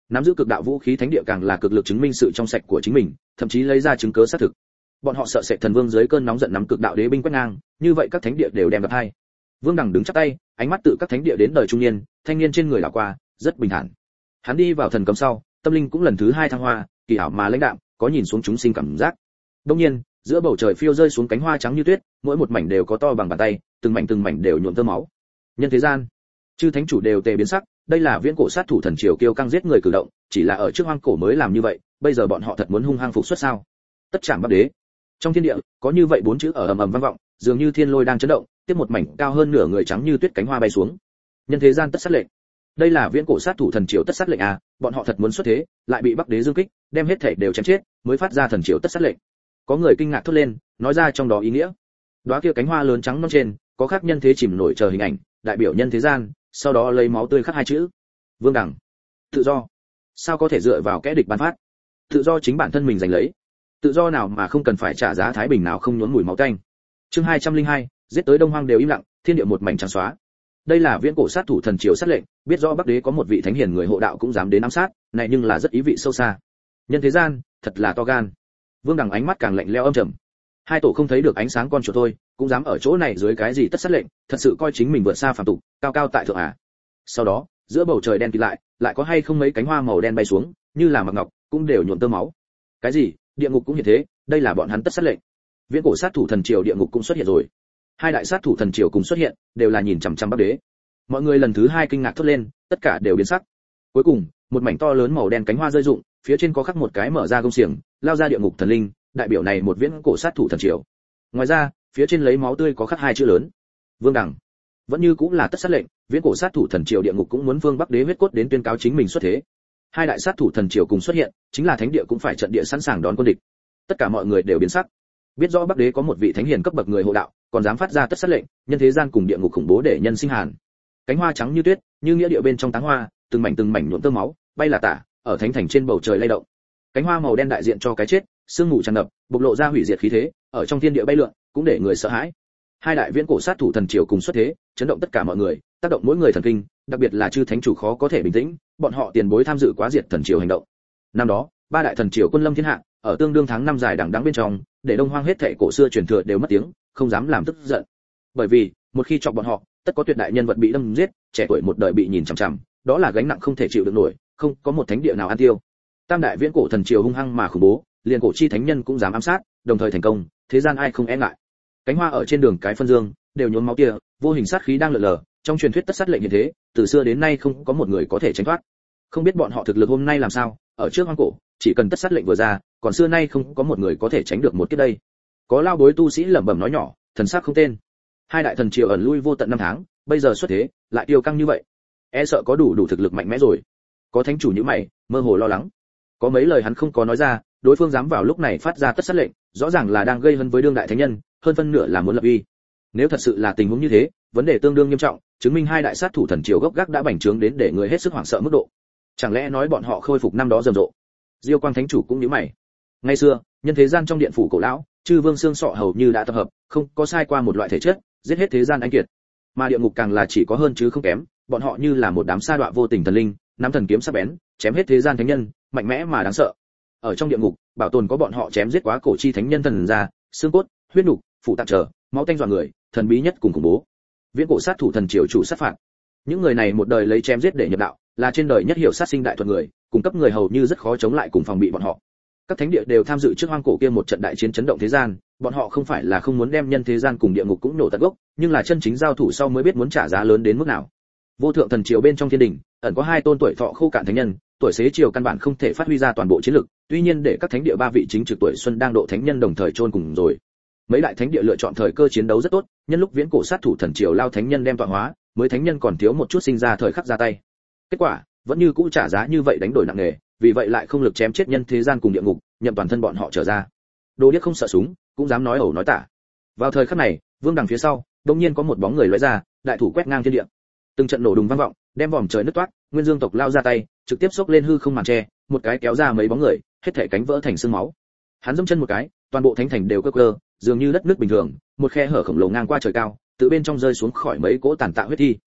A: nắm giữ cực đạo vũ khí thánh địa càng là cực lực chứng minh sự trong sạch của chính mình, thậm chí lấy ra chứng cứ xác thực. Bọn họ sợ sệt thần vương dưới cơn nóng giận nắm cực đạo đế binh quét ngang, như vậy các thánh địa đều đem gặp hai. Vương Đằng đứng chắp tay, ánh mắt tự các thánh địa đến đời trung niên, thanh niên trên người đảo qua, rất bình thản. Hắn đi vào thần cấm sau, tâm linh cũng lần thứ hai thăng hoa, kỳ ảo mà lãnh đạm, có nhìn xuống chúng sinh cảm giác. Đương nhiên, giữa bầu trời phiêu rơi xuống cánh hoa trắng như tuyết, mỗi một mảnh đều có to bằng bàn tay, từng mảnh từng mảnh đều nhuộm tơ máu. Nhân thế gian, chư thánh chủ đều tề biến sắc, đây là viễn cổ sát thủ thần triều kiêu căng giết người cử động, chỉ là ở trước hoang cổ mới làm như vậy, bây giờ bọn họ thật muốn hung hăng phục xuất sao? Tất trảm Bắc Đế. Trong thiên địa, có như vậy bốn chữ ở ầm ầm vang vọng, dường như thiên lôi đang chấn động, tiếp một mảnh cao hơn nửa người trắng như tuyết cánh hoa bay xuống. Nhân thế gian tất sát lệnh. Đây là viễn cổ sát thủ thần triều tất sát lệnh à, bọn họ thật muốn xuất thế, lại bị Bắc Đế dương kích, đem hết thể đều chém chết, mới phát ra thần triều tất sát lệnh. Có người kinh ngạc thốt lên, nói ra trong đó ý nghĩa. Đóa kia cánh hoa lớn trắng non trên, có khắc nhân thế chìm nổi chờ hình ảnh, đại biểu nhân thế gian, sau đó lấy máu tươi khắc hai chữ. Vương Đẳng. Tự do. Sao có thể dựa vào kẻ địch ban phát? Tự do chính bản thân mình giành lấy. Tự do nào mà không cần phải trả giá thái bình nào không nhuốm mùi máu tanh. Chương hai trăm linh hai, giết tới Đông Hoang đều im lặng, thiên địa một mảnh trắng xóa. Đây là viễn cổ sát thủ thần triều sát lệnh, biết rõ Bắc Đế có một vị thánh hiền người hộ đạo cũng dám đến ám sát, này nhưng là rất ý vị sâu xa. Nhân thế gian, thật là to gan. Vương Đằng ánh mắt càng lạnh lẽo âm trầm. Hai tổ không thấy được ánh sáng con chuột thôi, cũng dám ở chỗ này dưới cái gì tất sát lệnh, thật sự coi chính mình vượt xa phàm tục, cao cao tại thượng à? Sau đó, giữa bầu trời đen kịt lại, lại có hay không mấy cánh hoa màu đen bay xuống, như là mặc ngọc, cũng đều nhuộm tơ máu. Cái gì? Địa ngục cũng như thế, đây là bọn hắn tất sát lệnh. Viễn cổ sát thủ thần triều địa ngục cũng xuất hiện rồi. Hai đại sát thủ thần triều cùng xuất hiện, đều là nhìn chằm chằm Bắc Đế. Mọi người lần thứ hai kinh ngạc thốt lên, tất cả đều biến sắc. Cuối cùng, một mảnh to lớn màu đen cánh hoa rơi rụng, phía trên có khắc một cái mở ra gông xiềng, lao ra địa ngục thần linh, đại biểu này một viễn cổ sát thủ thần triều. Ngoài ra, phía trên lấy máu tươi có khắc hai chữ lớn. Vương Đẳng. Vẫn như cũng là tất sát lệnh, viễn cổ sát thủ thần triều địa ngục cũng muốn Vương Bắc Đế huyết cốt đến tuyên cáo chính mình xuất thế. Hai đại sát thủ thần triều cùng xuất hiện, chính là thánh địa cũng phải trận địa sẵn sàng đón quân địch. Tất cả mọi người đều biến sắc. Biết rõ Bắc Đế có một vị thánh hiền cấp bậc người hộ đạo, còn dám phát ra tất sát lệnh, nhân thế gian cùng địa ngục khủng bố để nhân sinh hàn. Cánh hoa trắng như tuyết, như nghĩa địa bên trong táng hoa, từng mảnh từng mảnh nhuộm tơ máu, bay là tả, ở thánh thành trên bầu trời lay động. Cánh hoa màu đen đại diện cho cái chết, sương mù tràn ngập, bộc lộ ra hủy diệt khí thế, ở trong thiên địa bay lượn, cũng để người sợ hãi. Hai đại viễn cổ sát thủ thần triều cùng xuất thế, chấn động tất cả mọi người, tác động mỗi người thần kinh, đặc biệt là chư thánh chủ khó có thể bình tĩnh, bọn họ tiền bối tham dự quá diệt thần triều hành động. Năm đó, ba đại thần triều quân lâm thiên hạ, ở tương đương tháng năm dài đằng đẵng bên trong, để Đông Hoang hết thảy cổ xưa truyền thừa đều mất tiếng, không dám làm tức giận. Bởi vì, một khi chọc bọn họ, tất có tuyệt đại nhân vật bị đâm giết, trẻ tuổi một đời bị nhìn chằm chằm, đó là gánh nặng không thể chịu được nổi, không có một thánh địa nào an tiêu. Tam đại viễn cổ thần triều hung hăng mà khủng bố, liền cổ chi thánh nhân cũng dám ám sát, đồng thời thành công, thế gian ai không e ngại. Cánh hoa ở trên đường cái phân dương, đều nhuốm máu kia, vô hình sát khí đang lượn lờ, trong truyền thuyết tất sát lệnh như thế, từ xưa đến nay không có một người có thể tránh thoát. Không biết bọn họ thực lực hôm nay làm sao, ở trước hoang cổ, chỉ cần tất sát lệnh vừa ra, còn xưa nay không có một người có thể tránh được một kiếp đây. Có lao bối tu sĩ lẩm bẩm nói nhỏ, thần sắc không tên. Hai đại thần triều ẩn lui vô tận năm tháng, bây giờ xuất thế, lại tiêu căng như vậy, e sợ có đủ đủ thực lực mạnh mẽ rồi. Có thánh chủ như mày, mơ hồ lo lắng. Có mấy lời hắn không có nói ra, đối phương dám vào lúc này phát ra tất sát lệnh, rõ ràng là đang gây hấn với đương đại thánh nhân, hơn phân nửa là muốn lập uy. Nếu thật sự là tình huống như thế, vấn đề tương đương nghiêm trọng, chứng minh hai đại sát thủ thần triều gốc gác đã bành trướng đến để người hết sức hoảng sợ mức độ. Chẳng lẽ nói bọn họ khôi phục năm đó rầm rộ? Diêu Quang thánh chủ cũng nhíu mày. Ngày xưa, nhân thế gian trong điện phủ cổ lão, chư vương xương sọ hầu như đã tập hợp, không có sai qua một loại thể chất, giết hết thế gian anh kiệt. Mà địa ngục càng là chỉ có hơn chứ không kém, bọn họ như là một đám sa đọa vô tình thần linh, nắm thần kiếm sắc bén, chém hết thế gian thánh nhân, mạnh mẽ mà đáng sợ. Ở trong địa ngục, bảo tồn có bọn họ chém giết quá cổ chi thánh nhân thần ra, xương cốt, huyết nục, phụ tạng trở, máu tanh dọa người, thần bí nhất cùng khủng bố. Viễn cổ sát thủ thần triều chủ sát phạt. Những người này một đời lấy chém giết để nhập đạo, là trên đời nhất hiểu sát sinh đại thuật người, cung cấp người hầu như rất khó chống lại cùng phòng bị bọn họ. Các thánh địa đều tham dự trước hoang cổ kia một trận đại chiến chấn động thế gian, bọn họ không phải là không muốn đem nhân thế gian cùng địa ngục cũng nổ tận gốc, nhưng là chân chính giao thủ sau mới biết muốn trả giá lớn đến mức nào. Vô thượng thần triều bên trong thiên đình, ẩn có hai tôn tuổi thọ khô cạn thánh nhân, tuổi xế chiều căn bản không thể phát huy ra toàn bộ chiến lực, tuy nhiên để các thánh địa ba vị chính trực tuổi xuân đang độ thánh nhân đồng thời chôn cùng rồi. Mấy đại thánh địa lựa chọn thời cơ chiến đấu rất tốt, nhân lúc viễn cổ sát thủ thần triều lao thánh nhân đem tọa hóa, mới thánh nhân còn thiếu một chút sinh ra thời khắc ra tay. Kết quả, vẫn như cũ trả giá như vậy đánh đổi nặng nề, vì vậy lại không lực chém chết nhân thế gian cùng địa ngục, nhậm toàn thân bọn họ trở ra. Đồ điếc không sợ súng, cũng dám nói ẩu nói tả. Vào thời khắc này, vương đằng phía sau, đột nhiên có một bóng người lóe ra, đại thủ quét ngang thiên địa. Từng trận nổ đùng vang vọng, đem vòm trời nứt toát, Nguyên Dương tộc lao ra tay, trực tiếp xốc lên hư không màn che, một cái kéo ra mấy bóng người, hết thảy cánh vỡ thành xương máu. Hắn giẫm chân một cái, toàn bộ thánh thành đều cơ cơ, dường như đất nước bình thường, một khe hở khổng lồ ngang qua trời cao, từ bên trong rơi xuống khỏi mấy cỗ tàn tạ huyết thi.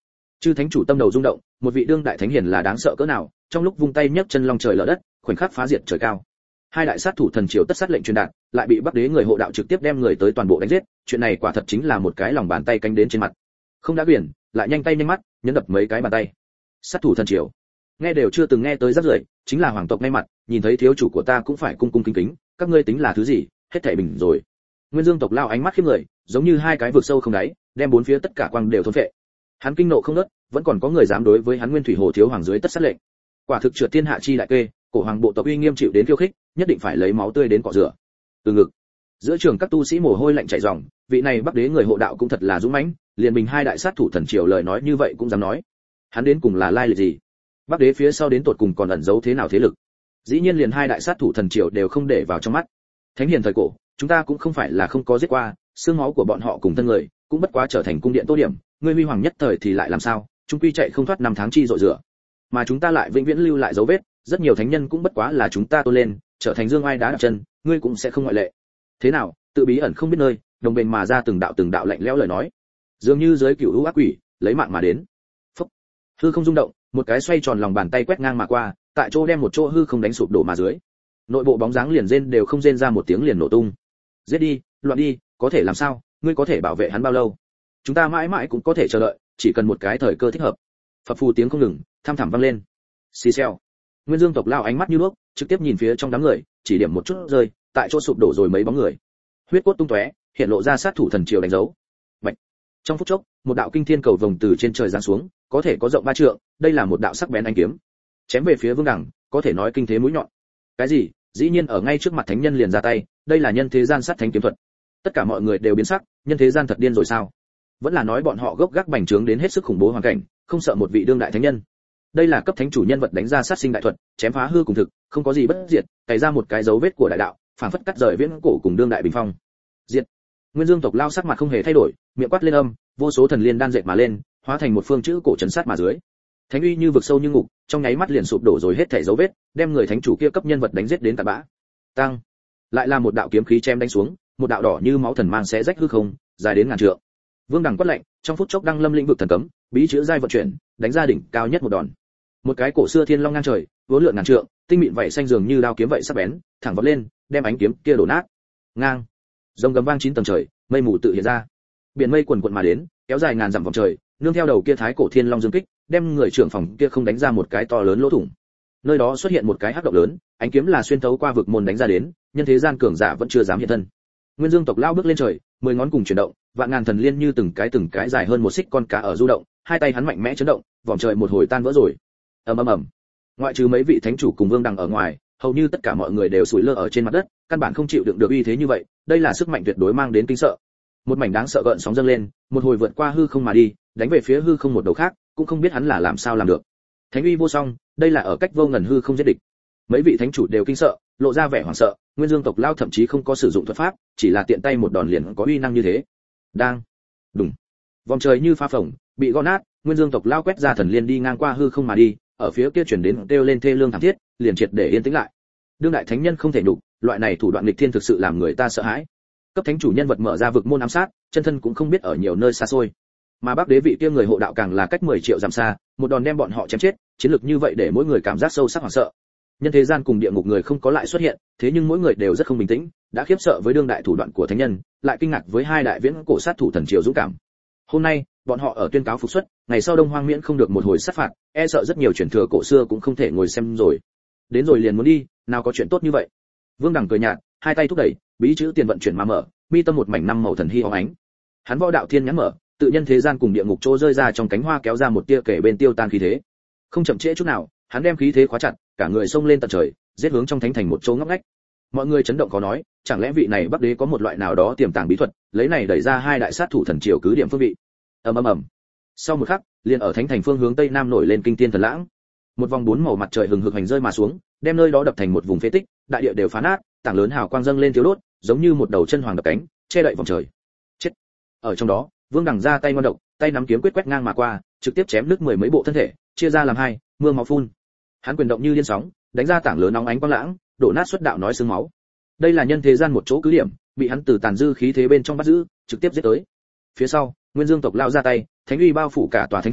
A: Chư thánh chủ tâm đầu rung động, một vị đương đại thánh hiền là đáng sợ cỡ nào, trong lúc vung tay nhấc chân long trời lở đất, khoảnh khắc phá diệt trời cao. Hai đại sát thủ thần triều tất sát lệnh truyền đạt, lại bị Bắc Đế người hộ đạo trực tiếp đem người tới toàn bộ đánh giết, chuyện này quả thật chính là một cái lòng bàn tay cánh đến trên mặt. Không đã biển, lại nhanh tay nhanh mắt, nhấn đập mấy cái bàn tay. Sát thủ thần triều, nghe đều chưa từng nghe tới rất rưởi, chính là hoàng tộc ngay mặt, nhìn thấy thiếu chủ của ta cũng phải cung cung kính kính, các ngươi tính là thứ gì, hết thảy bình rồi. Nguyên Dương tộc lao ánh mắt khiếp người, giống như hai cái vực sâu không đáy, đem bốn phía tất cả quang đều thôn phệ. Hắn kinh nộ không ngớt, vẫn còn có người dám đối với hắn Nguyên Thủy Hồ thiếu hoàng dưới tất sát lệnh. Quả thực trượt thiên hạ chi đại kê, cổ hoàng bộ tộc uy nghiêm chịu đến khiêu khích, nhất định phải lấy máu tươi đến cọ rửa. Từ ngực, giữa trường các tu sĩ mồ hôi lạnh chảy ròng, vị này Bắc Đế người hộ đạo cũng thật là dũng mãnh, liền bình hai đại sát thủ thần triều lời nói như vậy cũng dám nói. Hắn đến cùng là lai lịch gì? Bắc Đế phía sau đến tột cùng còn ẩn giấu thế nào thế lực? Dĩ nhiên liền hai đại sát thủ thần triều đều không để vào trong mắt. Thánh hiền thời cổ, chúng ta cũng không phải là không có giết qua, xương máu của bọn họ cùng thân người, cũng bất quá trở thành cung điện tô điểm, ngươi huy hoàng nhất thời thì lại làm sao, chúng quy chạy không thoát năm tháng chi dội rửa. Mà chúng ta lại vĩnh viễn lưu lại dấu vết, rất nhiều thánh nhân cũng bất quá là chúng ta tôn lên, trở thành dương oai đá đặt chân, ngươi cũng sẽ không ngoại lệ. Thế nào, tự bí ẩn không biết nơi, đồng bền mà ra từng đạo từng đạo lạnh lẽo lời nói, dường như giới cửu u ác quỷ, lấy mạng mà đến. Phốc. Hư không rung động, một cái xoay tròn lòng bàn tay quét ngang mà qua, tại chỗ đem một chỗ hư không đánh sụp đổ mà dưới. Nội bộ bóng dáng liền rên đều không rên ra một tiếng liền nổ tung. Giết đi, loạn đi, có thể làm sao, ngươi có thể bảo vệ hắn bao lâu? Chúng ta mãi mãi cũng có thể chờ đợi, chỉ cần một cái thời cơ thích hợp. Phập phù tiếng không ngừng, tham thẳm vang lên. Xì xèo. Nguyên Dương tộc lao ánh mắt như nước, trực tiếp nhìn phía trong đám người, chỉ điểm một chút rơi, tại chỗ sụp đổ rồi mấy bóng người. Huyết cốt tung tóe, hiện lộ ra sát thủ thần triều đánh dấu. Bạch. Trong phút chốc, một đạo kinh thiên cầu vồng từ trên trời giáng xuống, có thể có rộng ba trượng, đây là một đạo sắc bén ánh kiếm. Chém về phía Vương Đẳng, có thể nói kinh thế mũi nhọn. Cái gì? Dĩ nhiên ở ngay trước mặt thánh nhân liền ra tay, đây là nhân thế gian sát thánh kiếm thuật. Tất cả mọi người đều biến sắc, nhân thế gian thật điên rồi sao? Vẫn là nói bọn họ gốc gác bành trướng đến hết sức khủng bố hoàn cảnh, không sợ một vị đương đại thánh nhân. Đây là cấp thánh chủ nhân vật đánh ra sát sinh đại thuật, chém phá hư cùng thực, không có gì bất diệt, cày ra một cái dấu vết của đại đạo, phảng phất cắt rời viễn cổ cùng đương đại bình phong. Diệt. Nguyên Dương tộc lao sắc mặt không hề thay đổi, miệng quát lên âm, vô số thần liên đan dệt mà lên, hóa thành một phương chữ cổ trấn sát mà dưới. Thánh uy như vực sâu như ngục, trong nháy mắt liền sụp đổ rồi hết thảy dấu vết, đem người thánh chủ kia cấp nhân vật đánh giết đến tận bã. Tăng. Lại là một đạo kiếm khí chém đánh xuống, một đạo đỏ như máu thần mang sẽ rách hư không, dài đến ngàn trượng. Vương Đằng quát lạnh, trong phút chốc đăng lâm lĩnh vực thần cấm, bí chữ giai vận chuyển, đánh ra đỉnh cao nhất một đòn. Một cái cổ xưa thiên long ngang trời, vốn lượn ngàn trượng, tinh mịn vậy xanh dường như đao kiếm vậy sắc bén, thẳng vọt lên, đem ánh kiếm kia đổ nát. Ngang. Rồng gầm vang chín tầng trời, mây mù tự hiện ra. Biển mây quần quần mà đến, kéo dài ngàn dặm vòng trời, nương theo đầu kia thái cổ thiên long dương kích, đem người trưởng phòng kia không đánh ra một cái to lớn lỗ thủng. Nơi đó xuất hiện một cái hắc động lớn, ánh kiếm là xuyên thấu qua vực môn đánh ra đến, nhân thế gian cường giả vẫn chưa dám hiện thân. Nguyên Dương tộc lao bước lên trời, mười ngón cùng chuyển động, vạn ngàn thần liên như từng cái từng cái dài hơn một xích con cá ở du động, hai tay hắn mạnh mẽ chấn động, vòng trời một hồi tan vỡ rồi. Ầm ầm ầm. Ngoại trừ mấy vị thánh chủ cùng Vương Đằng ở ngoài, hầu như tất cả mọi người đều sủi lơ ở trên mặt đất, căn bản không chịu đựng được uy thế như vậy, đây là sức mạnh tuyệt đối mang đến kinh sợ. Một mảnh đáng sợ gợn sóng dâng lên, một hồi vượt qua hư không mà đi, đánh về phía hư không một đầu khác, cũng không biết hắn là làm sao làm được. Thánh uy vô song, đây là ở cách vô ngần hư không giết địch. Mấy vị thánh chủ đều kinh sợ, lộ ra vẻ hoảng sợ, Nguyên Dương tộc lao thậm chí không có sử dụng thuật pháp, chỉ là tiện tay một đòn liền có uy năng như thế. Đang, đùng, vòng trời như pha phồng, bị gõ nát, Nguyên Dương tộc lao quét ra thần liên đi ngang qua hư không mà đi, ở phía kia chuyển đến kêu lên thê lương thảm thiết, liền triệt để yên tĩnh lại. Đương đại thánh nhân không thể nhục, loại này thủ đoạn nghịch thiên thực sự làm người ta sợ hãi. Cấp thánh chủ nhân vật mở ra vực môn ám sát, chân thân cũng không biết ở nhiều nơi xa xôi. Mà Bắc Đế vị kia người hộ đạo càng là cách mười triệu dặm xa, một đòn đem bọn họ chém chết, chiến lược như vậy để mỗi người cảm giác sâu sắc hoảng sợ. Nhân thế gian cùng địa ngục người không có lại xuất hiện, thế nhưng mỗi người đều rất không bình tĩnh, đã khiếp sợ với đương đại thủ đoạn của thánh nhân, lại kinh ngạc với hai đại viễn cổ sát thủ thần triều dũng cảm. Hôm nay, bọn họ ở tuyên cáo phục xuất, ngày sau Đông Hoang miễn không được một hồi sát phạt, e sợ rất nhiều truyền thừa cổ xưa cũng không thể ngồi xem rồi. Đến rồi liền muốn đi, nào có chuyện tốt như vậy. Vương Đằng cười nhạt, hai tay thúc đẩy, bí chữ tiền vận chuyển mà mở, mi tâm một mảnh năm màu thần hy óng ánh. Hắn võ đạo thiên nhãn mở, tự nhân thế gian cùng địa ngục trô rơi ra trong cánh hoa kéo ra một tia kể bên tiêu tan khí thế. Không chậm trễ chút nào, hắn đem khí thế khóa chặt, cả người xông lên tận trời, giết hướng trong thánh thành một chỗ ngóc ngách. Mọi người chấn động có nói, chẳng lẽ vị này Bắc Đế có một loại nào đó tiềm tàng bí thuật, lấy này đẩy ra hai đại sát thủ thần triều cứ điểm phương vị. Ầm ầm ầm. Sau một khắc, liền ở thánh thành phương hướng tây nam nổi lên kinh thiên thần lãng. Một vòng bốn màu mặt trời hừng hực hành rơi mà xuống, đem nơi đó đập thành một vùng phế tích, đại địa đều phá nát, tảng lớn hào quang dâng lên thiếu đốt, giống như một đầu chân hoàng đập cánh, che đậy vòng trời. Chết. Ở trong đó, Vương Đằng ra tay ngoan độc, tay nắm kiếm quyết quét ngang mà qua, trực tiếp chém đứt mười mấy bộ thân thể, chia ra làm hai, mưa máu phun. Hắn quyền động như điên sóng, đánh ra tảng lớn nóng ánh quang lãng, đổ nát xuất đạo nói xương máu. Đây là nhân thế gian một chỗ cứ điểm, bị hắn từ tàn dư khí thế bên trong bắt giữ, trực tiếp giết tới. Phía sau, Nguyên Dương tộc lao ra tay, thánh uy bao phủ cả tòa thánh thành,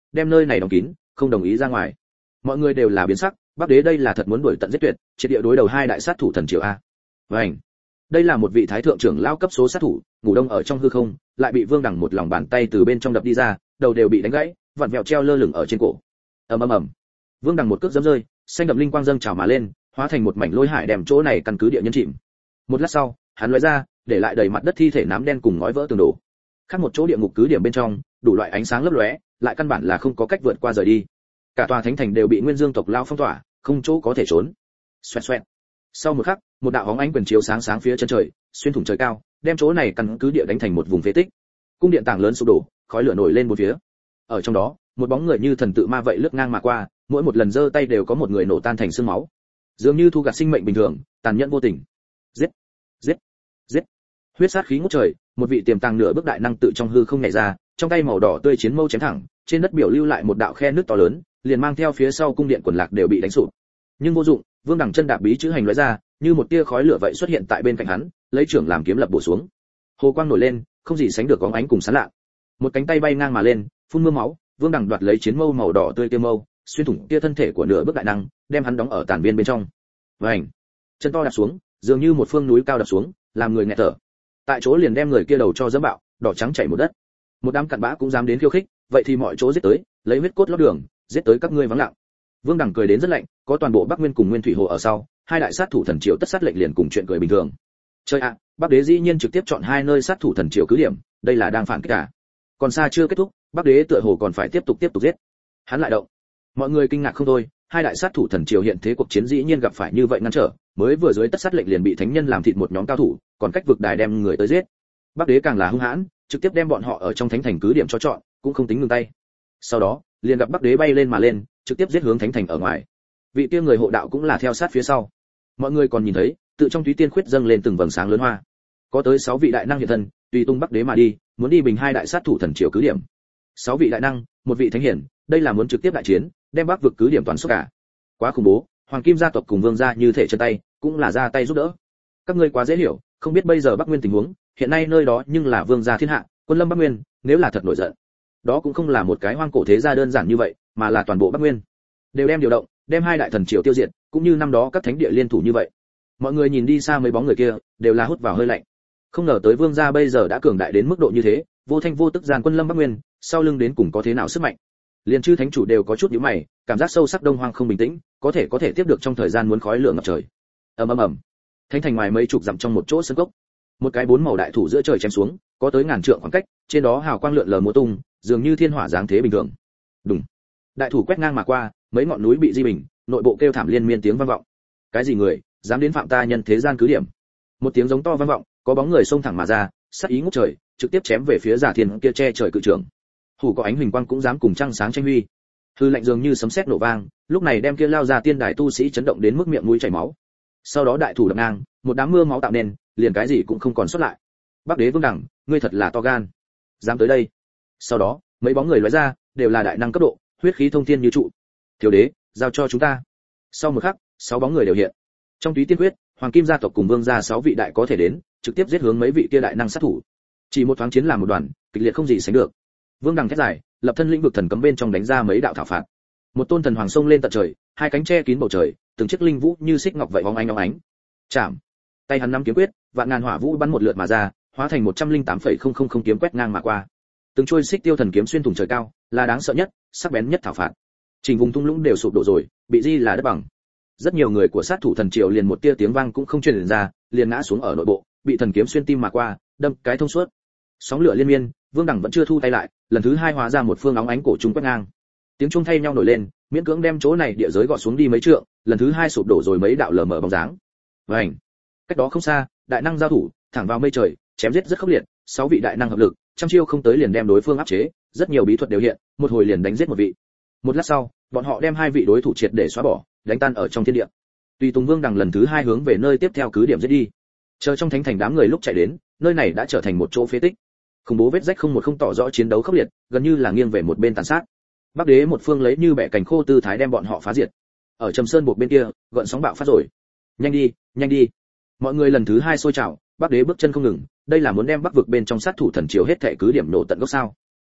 A: đem nơi này đóng kín, không đồng ý ra ngoài. Mọi người đều là biến sắc, Bắc đế đây là thật muốn đuổi tận giết tuyệt, triệt địa đối đầu hai đại sát thủ thần triều a. Vành. Đây là một vị thái thượng trưởng lao cấp số sát thủ, ngủ đông ở trong hư không, lại bị Vương Đằng một lòng bàn tay từ bên trong đập đi ra, đầu đều bị đánh gãy, vặn vẹo treo lơ lửng ở trên cổ. Ầm ầm ầm. Vương Đằng một cước giẫm rơi, xanh đậm linh quang dâng trào mà lên, hóa thành một mảnh lôi hải đem chỗ này căn cứ địa nhân chìm. Một lát sau, hắn lóe ra, để lại đầy mặt đất thi thể nám đen cùng ngói vỡ tường đổ. Khác một chỗ địa ngục cứ điểm bên trong, đủ loại ánh sáng lấp lóe, lại căn bản là không có cách vượt qua rời đi. Cả tòa thánh thành đều bị Nguyên Dương tộc lao phong tỏa, không chỗ có thể trốn. Xoẹt xoẹt. Sau một khắc, một đạo hóng ánh quyền chiếu sáng sáng phía chân trời, xuyên thủng trời cao, đem chỗ này căn cứ địa đánh thành một vùng phế tích. Cung điện tảng lớn sụp đổ, khói lửa nổi lên bốn phía. Ở trong đó, một bóng người như thần tự ma vậy lướt ngang mà qua, mỗi một lần giơ tay đều có một người nổ tan thành xương máu. Dường như thu gặt sinh mệnh bình thường, tàn nhẫn vô tình. Giết, giết, giết. Huyết sát khí ngút trời, một vị tiềm tàng nửa bước đại năng tự trong hư không nhảy ra, trong tay màu đỏ tươi chiến mâu chém thẳng, trên đất biểu lưu lại một đạo khe nước to lớn, liền mang theo phía sau cung điện quần lạc đều bị đánh sụp. Nhưng vô dụng, Vương Đằng chân đạp bí chữ hành lóe ra, như một tia khói lửa vậy xuất hiện tại bên cạnh hắn, lấy trưởng làm kiếm lập bổ xuống. Hồ quang nổi lên, không gì sánh được bóng ánh cùng sáng lạ. Một cánh tay bay ngang mà lên, phun mưa máu, Vương Đằng đoạt lấy chiến mâu màu đỏ tươi kia mâu, xuyên thủng tia thân thể của nửa bước đại năng, đem hắn đóng ở tàn viên bên trong. Vành, chân to đạp xuống, dường như một phương núi cao đập xuống, làm người nghẹt thở. Tại chỗ liền đem người kia đầu cho dẫm bạo, đỏ trắng chảy một đất. Một đám cặn bã cũng dám đến khiêu khích, vậy thì mọi chỗ giết tới, lấy huyết cốt lót đường, giết tới các ngươi vắng lặng. Vương Đằng cười đến rất lạnh, có toàn bộ Bắc Nguyên cùng Nguyên Thủy Hồ ở sau, hai đại sát thủ thần triều tất sát lệnh liền cùng chuyện cười bình thường. Chơi ạ, à, Bắc đế dĩ nhiên trực tiếp chọn hai nơi sát thủ thần triều cứ điểm, đây là đang phản kích à? Còn xa chưa kết thúc, Bắc đế tựa hồ còn phải tiếp tục tiếp tục giết. Hắn lại động. Mọi người kinh ngạc không thôi, hai đại sát thủ thần triều hiện thế cuộc chiến dĩ nhiên gặp phải như vậy ngăn trở, mới vừa dưới tất sát lệnh liền bị thánh nhân làm thịt một nhóm cao thủ, còn cách vực đài đem người tới giết. Bắc đế càng là hung hãn, trực tiếp đem bọn họ ở trong thánh thành cứ điểm cho chọn, cũng không tính ngừng tay. Sau đó, liền gặp Bắc đế bay lên mà lên, trực tiếp giết hướng thánh thành ở ngoài. Vị kia người hộ đạo cũng là theo sát phía sau. Mọi người còn nhìn thấy, tự trong túy tiên khuyết dâng lên từng vầng sáng lớn hoa. Có tới sáu vị đại năng hiện thân, tùy tung Bắc đế mà đi, muốn đi bình hai đại sát thủ thần triều cứ điểm. Sáu vị đại năng, một vị thánh hiển, đây là muốn trực tiếp đại chiến, đem Bắc vực cứ điểm toàn sốc cả. Quá khủng bố, Hoàng Kim gia tộc cùng Vương gia như thể chân tay, cũng là ra tay giúp đỡ. Các ngươi quá dễ hiểu, không biết bây giờ Bắc Nguyên tình huống, hiện nay nơi đó nhưng là Vương gia thiên hạ, quân lâm Bắc Nguyên, nếu là thật nổi giận, đó cũng không là một cái hoang cổ thế gia đơn giản như vậy, mà là toàn bộ Bắc Nguyên đều đem điều động, đem hai đại thần triều tiêu diệt, cũng như năm đó các thánh địa liên thủ như vậy. Mọi người nhìn đi xa mấy bóng người kia, đều là hút vào hơi lạnh. Không ngờ tới Vương gia bây giờ đã cường đại đến mức độ như thế, vô thanh vô tức giàn quân lâm Bắc Nguyên, sau lưng đến cùng có thế nào sức mạnh. Liên chư thánh chủ đều có chút nhíu mày, cảm giác sâu sắc Đông Hoang không bình tĩnh, có thể có thể tiếp được trong thời gian muốn khói lửa ngập trời. Ầm ầm ầm. Thánh thành ngoài mấy chục dặm trong một chỗ sân cốc, một cái bốn màu đại thủ giữa trời chém xuống, có tới ngàn trượng khoảng cách, trên đó hào quang lượn lờ múa tung, dường như thiên hỏa giáng thế bình thường. Đùng. Đại thủ quét ngang mà qua, mấy ngọn núi bị di bình, nội bộ kêu thảm liên miên tiếng vang vọng. Cái gì người, dám đến phạm ta nhân thế gian cứ điểm? Một tiếng giống to vang vọng, có bóng người xông thẳng mà ra, sát ý ngút trời, trực tiếp chém về phía Giả Thiên kia che trời cự trưởng. Hủ có ánh huỳnh quang cũng dám cùng trăng sáng tranh huy. Hư lạnh dường như sấm sét nổ vang, lúc này đem kia lao ra tiên đài tu sĩ chấn động đến mức miệng mũi chảy máu. Sau đó đại thủ đập ngang, một đám mưa máu tạo nên, liền cái gì cũng không còn xuất lại. Bắc đế Vương Đằng, ngươi thật là to gan, dám tới đây. Sau đó, mấy bóng người lóe ra, đều là đại năng cấp độ, huyết khí thông thiên như trụ. Thiếu đế, giao cho chúng ta. Sau một khắc, sáu bóng người đều hiện. Trong túy tiên quyết, Hoàng Kim gia tộc cùng Vương gia sáu vị đại có thể đến, trực tiếp giết hướng mấy vị kia đại năng sát thủ. Chỉ một thoáng chiến làm một đoàn, kịch liệt không gì sánh được. Vương Đằng thét dài, lập thân lĩnh vực thần cấm bên trong đánh ra mấy đạo thảo phạt. Một tôn thần hoàng sông lên tận trời, hai cánh che kín bầu trời, từng chiếc linh vũ như xích ngọc vậy óng ánh óng ánh. Chạm. Tay hắn nắm kiếm quyết, vạn ngàn hỏa vũ bắn một lượt mà ra, hóa thành một trăm linh tám phẩy không không không kiếm quét ngang mà qua. Từng trôi xích tiêu thần kiếm xuyên thủng trời cao, là đáng sợ nhất, sắc bén nhất thảo phạt. Trình vùng thung lũng đều sụp đổ rồi, bị di là đất bằng. Rất nhiều người của sát thủ thần triều liền một tia tiếng vang cũng không truyền ra, liền ngã xuống ở nội bộ, bị thần kiếm xuyên tim mà qua, đâm cái thông suốt. Sóng lửa liên miên, Vương Đằng vẫn chưa thu tay lại, lần thứ hai hóa ra một phương óng ánh cổ trùng quét ngang. Tiếng chuông thay nhau nổi lên, miễn cưỡng đem chỗ này địa giới gọt xuống đi mấy trượng, lần thứ hai sụp đổ rồi mấy đạo lờ mờ bóng dáng. Vành. Cách đó không xa, đại năng giao thủ, thẳng vào mây trời, chém giết rất khốc liệt, sáu vị đại năng hợp lực, trăm chiêu không tới liền đem đối phương áp chế, rất nhiều bí thuật đều hiện, một hồi liền đánh giết một vị. Một lát sau, bọn họ đem hai vị đối thủ triệt để xóa bỏ, đánh tan ở trong thiên địa. Tùy Tùng Vương Đằng lần thứ hai hướng về nơi tiếp theo cứ điểm giết đi. Chờ trong thánh thành đám người lúc chạy đến, nơi này đã trở thành một chỗ phế tích. Khủng bố vết rách không một không tỏ rõ chiến đấu khốc liệt, gần như là nghiêng về một bên tàn sát. Bắc đế một phương lấy như bẻ cành khô tư thái đem bọn họ phá diệt. Ở Trầm Sơn buộc bên kia, gợn sóng bạo phát rồi. Nhanh đi, nhanh đi. Mọi người lần thứ hai sôi trào, Bắc đế bước chân không ngừng, đây là muốn đem Bắc vực bên trong sát thủ thần triều hết thảy cứ điểm nổ tận gốc sao?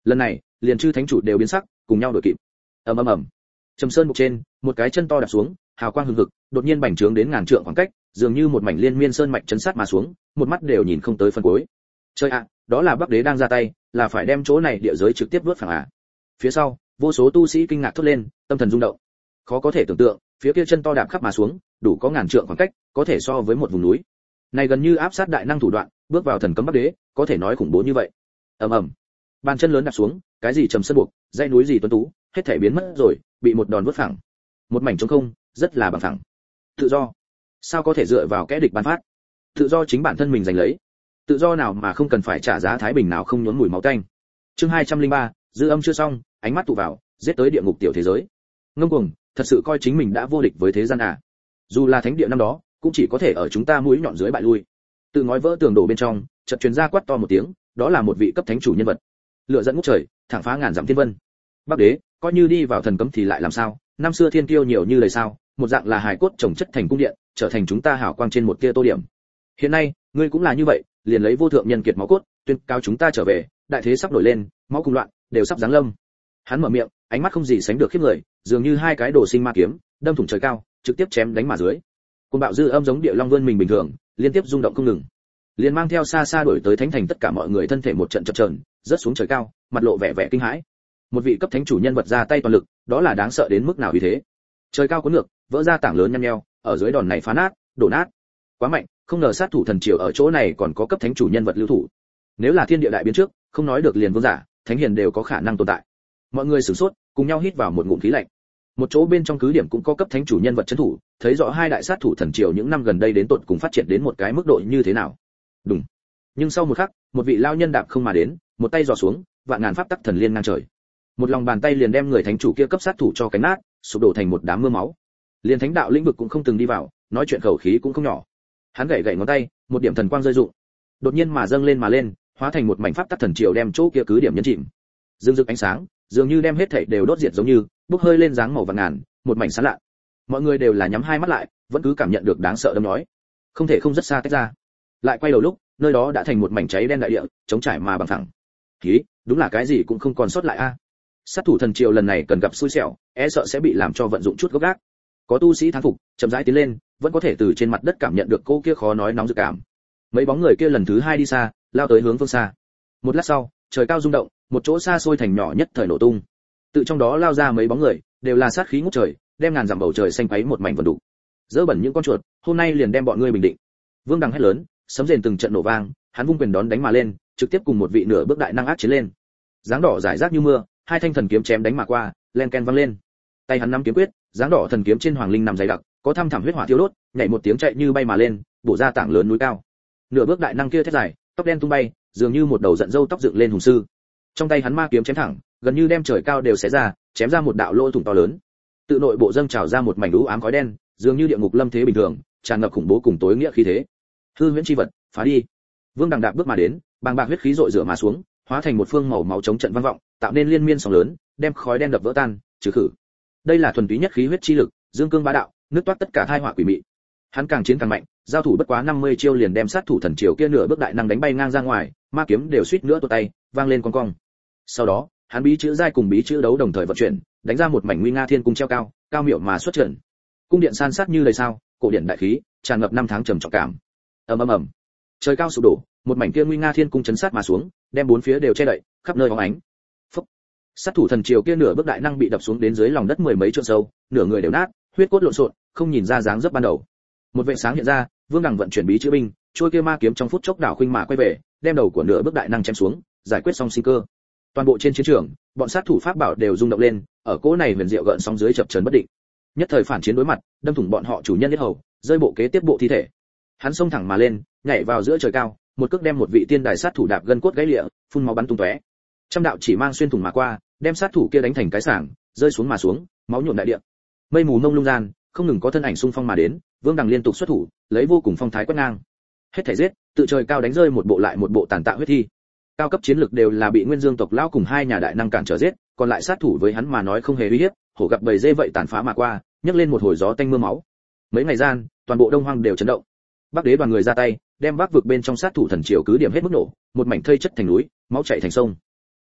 A: lần này liền chư thánh chủ đều biến sắc, cùng nhau đuổi kịp. ầm ầm ầm, trầm sơn bục trên, một cái chân to đạp xuống, hào quang hừng hực, đột nhiên bành trướng đến ngàn trượng khoảng cách, dường như một mảnh liên miên sơn mạch chấn sát mà xuống, một mắt đều nhìn không tới phần cuối. Chơi ạ, đó là Bắc Đế đang ra tay, là phải đem chỗ này địa giới trực tiếp vớt phẳng à? Phía sau, vô số tu sĩ kinh ngạc thốt lên, tâm thần rung động. Khó có thể tưởng tượng, phía kia chân to đạp khắp mà xuống, đủ có ngàn trượng khoảng cách, có thể so với một vùng núi. Này gần như áp sát đại năng thủ đoạn, bước vào thần cấm Bắc Đế, có thể nói khủng bố như vậy. Ầm ầm, bàn chân lớn đạp xuống, cái gì trầm sơn buộc, dãy núi gì tuấn tú, hết thảy biến mất rồi, bị một đòn vứt phẳng. Một mảnh trống không, rất là bằng phẳng. Tự do, sao có thể dựa vào kẻ địch ban phát? Tự do chính bản thân mình giành lấy. Tự do nào mà không cần phải trả giá thái bình nào không nhốn mùi máu tanh. Chương hai trăm linh ba, dư âm chưa xong, ánh mắt tụ vào, giết tới địa ngục tiểu thế giới. Ngông cuồng, thật sự coi chính mình đã vô địch với thế gian à? Dù là thánh địa năm đó, cũng chỉ có thể ở chúng ta mũi nhọn dưới bại lui. Tự ngói vỡ tường đổ bên trong, chợt truyền ra quát to một tiếng, đó là một vị cấp thánh chủ nhân vật. Lửa dẫn ngút trời, thẳng phá ngàn dặm thiên vân. Bắc Đế, coi như đi vào thần cấm thì lại làm sao? Năm xưa thiên kiêu nhiều như lời sao, một dạng là hài cốt chồng chất thành cung điện, trở thành chúng ta hảo quang trên một kia tô điểm. Hiện nay, ngươi cũng là như vậy, liền lấy vô thượng nhân kiệt máu cốt, tuyên cao chúng ta trở về, đại thế sắp nổi lên, máu cùng loạn, đều sắp giáng lâm. Hắn mở miệng, ánh mắt không gì sánh được khiếp người, dường như hai cái đồ sinh ma kiếm, đâm thủng trời cao, trực tiếp chém đánh mà dưới. Cơn bạo dư âm giống địa long vươn mình bình thường, liên tiếp rung động không ngừng. Liền mang theo xa xa đuổi tới thánh thành tất cả mọi người thân thể một trận chập chờn, rớt xuống trời cao, mặt lộ vẻ vẻ kinh hãi. Một vị cấp thánh chủ nhân vật ra tay toàn lực, đó là đáng sợ đến mức nào vì thế. Trời cao cuốn ngược, vỡ ra tảng lớn nhăn nheo, ở dưới đòn này phá nát, đổ nát. Quá mạnh, không ngờ sát thủ thần triều ở chỗ này còn có cấp thánh chủ nhân vật lưu thủ. Nếu là thiên địa đại biến trước, không nói được liền vương giả, thánh hiền đều có khả năng tồn tại. Mọi người sửng sốt, cùng nhau hít vào một ngụm khí lạnh. Một chỗ bên trong cứ điểm cũng có cấp thánh chủ nhân vật trấn thủ, thấy rõ hai đại sát thủ thần triều những năm gần đây đến tột cùng phát triển đến một cái mức độ như thế nào. Đúng. Nhưng sau một khắc, một vị lao nhân đạp không mà đến, một tay giò xuống, vạn ngàn pháp tắc thần liên ngang trời. Một lòng bàn tay liền đem người thánh chủ kia cấp sát thủ cho cánh nát, sụp đổ thành một đám mưa máu. Liền thánh đạo lĩnh vực cũng không từng đi vào, nói chuyện khẩu khí cũng không nhỏ. Hắn gảy gảy ngón tay, một điểm thần quang rơi rụng. Đột nhiên mà dâng lên mà lên, hóa thành một mảnh pháp tắc thần triều đem chỗ kia cứ điểm nhấn chìm. Dương rực ánh sáng, dường như đem hết thảy đều đốt diệt giống như, bốc hơi lên dáng màu vàng ngàn, một mảnh sáng lạ. Mọi người đều là nhắm hai mắt lại, vẫn cứ cảm nhận được đáng sợ đâm nói. Không thể không rất xa tách ra. Lại quay đầu lúc, nơi đó đã thành một mảnh cháy đen đại địa, trống trải mà bằng phẳng. Khí, đúng là cái gì cũng không còn sót lại a. Sát thủ thần triều lần này cần gặp xui xẻo, e sợ sẽ bị làm cho vận dụng chút gốc gác. Có tu sĩ thán phục, chậm rãi tiến lên, vẫn có thể từ trên mặt đất cảm nhận được cô kia khó nói nóng dự cảm. Mấy bóng người kia lần thứ hai đi xa, lao tới hướng phương xa. Một lát sau, trời cao rung động, một chỗ xa xôi thành nhỏ nhất thời nổ tung. Tự trong đó lao ra mấy bóng người, đều là sát khí ngút trời, đem ngàn dặm bầu trời xanh quấy một mảnh vần đủ. Dỡ bẩn những con chuột, hôm nay liền đem bọn ngươi bình định. Vương Đằng hét lớn, sấm rền từng trận nổ vang, hắn vung quyền đón đánh mà lên, trực tiếp cùng một vị nửa bước đại năng ác chiến lên. Dáng đỏ rải rác như mưa, hai thanh thần kiếm chém đánh mà qua, len ken vang lên. Tay hắn nắm kiếm quyết, dáng đỏ thần kiếm trên hoàng linh nằm dày đặc, có thăm thẳm huyết hỏa thiêu đốt, nhảy một tiếng chạy như bay mà lên, bổ ra tảng lớn núi cao. Nửa bước đại năng kia thét dài, tóc đen tung bay, dường như một đầu giận dâu tóc dựng lên hùng sư. Trong tay hắn ma kiếm chém thẳng, gần như đem trời cao đều xé ra, chém ra một đạo lỗ thủng to lớn. Tự nội bộ dâng trào ra một mảnh u ám khói đen, dường như địa ngục lâm thế bình thường, tràn ngập khủng bố cùng tối nghĩa khí thế. Hư huyễn chi vật, phá đi. Vương Đằng đạp bước mà đến, bàng bạc huyết khí rội rửa mà xuống, hóa thành một phương màu máu chống trận vang vọng, tạo nên liên miên sóng lớn, đem khói đen đập vỡ tan, trừ khử. Đây là thuần túy nhất khí huyết chi lực, dương cương bá đạo, nứt toát tất cả thai họa quỷ mị. Hắn càng chiến càng mạnh, giao thủ bất quá năm mươi chiêu liền đem sát thủ thần triều kia nửa bước đại năng đánh bay ngang ra ngoài, ma kiếm đều suýt nữa tuột tay, vang lên cong cong. Sau đó, hắn bí chữ giai cùng bí chữ đấu đồng thời vận chuyển, đánh ra một mảnh nguy nga thiên cung treo cao, cao miệu mà xuất trận. Cung điện san sát như lời sao, cổ điện đại khí, tràn ngập năm tháng trầm trọng cảm. Ầm ầm ầm. Trời cao sụp đổ, một mảnh kia nguy nga thiên cung chấn sát mà xuống, đem bốn phía đều che đậy, khắp nơi bóng ánh. Phốc. Sát thủ thần triều kia nửa bước đại năng bị đập xuống đến dưới lòng đất mười mấy trượng sâu, nửa người đều nát, huyết cốt lộn xộn, không nhìn ra dáng dấp ban đầu. Một vệ sáng hiện ra, Vương Đằng vận chuyển bí chữ binh, trôi kia ma kiếm trong phút chốc đảo khuynh mà quay về, đem đầu của nửa bước đại năng chém xuống, giải quyết xong sinh cơ. Toàn bộ trên chiến trường, bọn sát thủ pháp bảo đều rung động lên, ở cỗ này huyền diệu gợn sóng dưới chập chờn bất định. Nhất thời phản chiến đối mặt, đâm thủng bọn họ chủ nhân nhất hầu, rơi bộ kế tiếp bộ thi thể. Hắn xông thẳng mà lên, nhảy vào giữa trời cao, một cước đem một vị tiên đài sát thủ đạp gân cốt gãy lịa, phun máu bắn tung tóe. Trăm đạo chỉ mang xuyên thủng mà qua, đem sát thủ kia đánh thành cái sảng, rơi xuống mà xuống, máu nhuộm đại địa. Mây mù mông lung gian, không ngừng có thân ảnh xung phong mà đến, Vương Đằng liên tục xuất thủ, lấy vô cùng phong thái quét ngang. Hết thảy giết, tự trời cao đánh rơi một bộ lại một bộ tàn tạ huyết thi. Cao cấp chiến lực đều là bị Nguyên Dương tộc lão cùng hai nhà đại năng cản trở giết, còn lại sát thủ với hắn mà nói không hề uy hiếp, hổ gặp bầy dê vậy tàn phá mà qua, nhấc lên một hồi gió tanh mưa máu. Mấy ngày gian, toàn bộ Đông Hoang đều chấn động. Bắc Đế đoàn người ra tay, đem Bắc vực bên trong sát thủ thần triều cứ điểm hết mức nổ, một mảnh thây chất thành núi, máu chảy thành sông.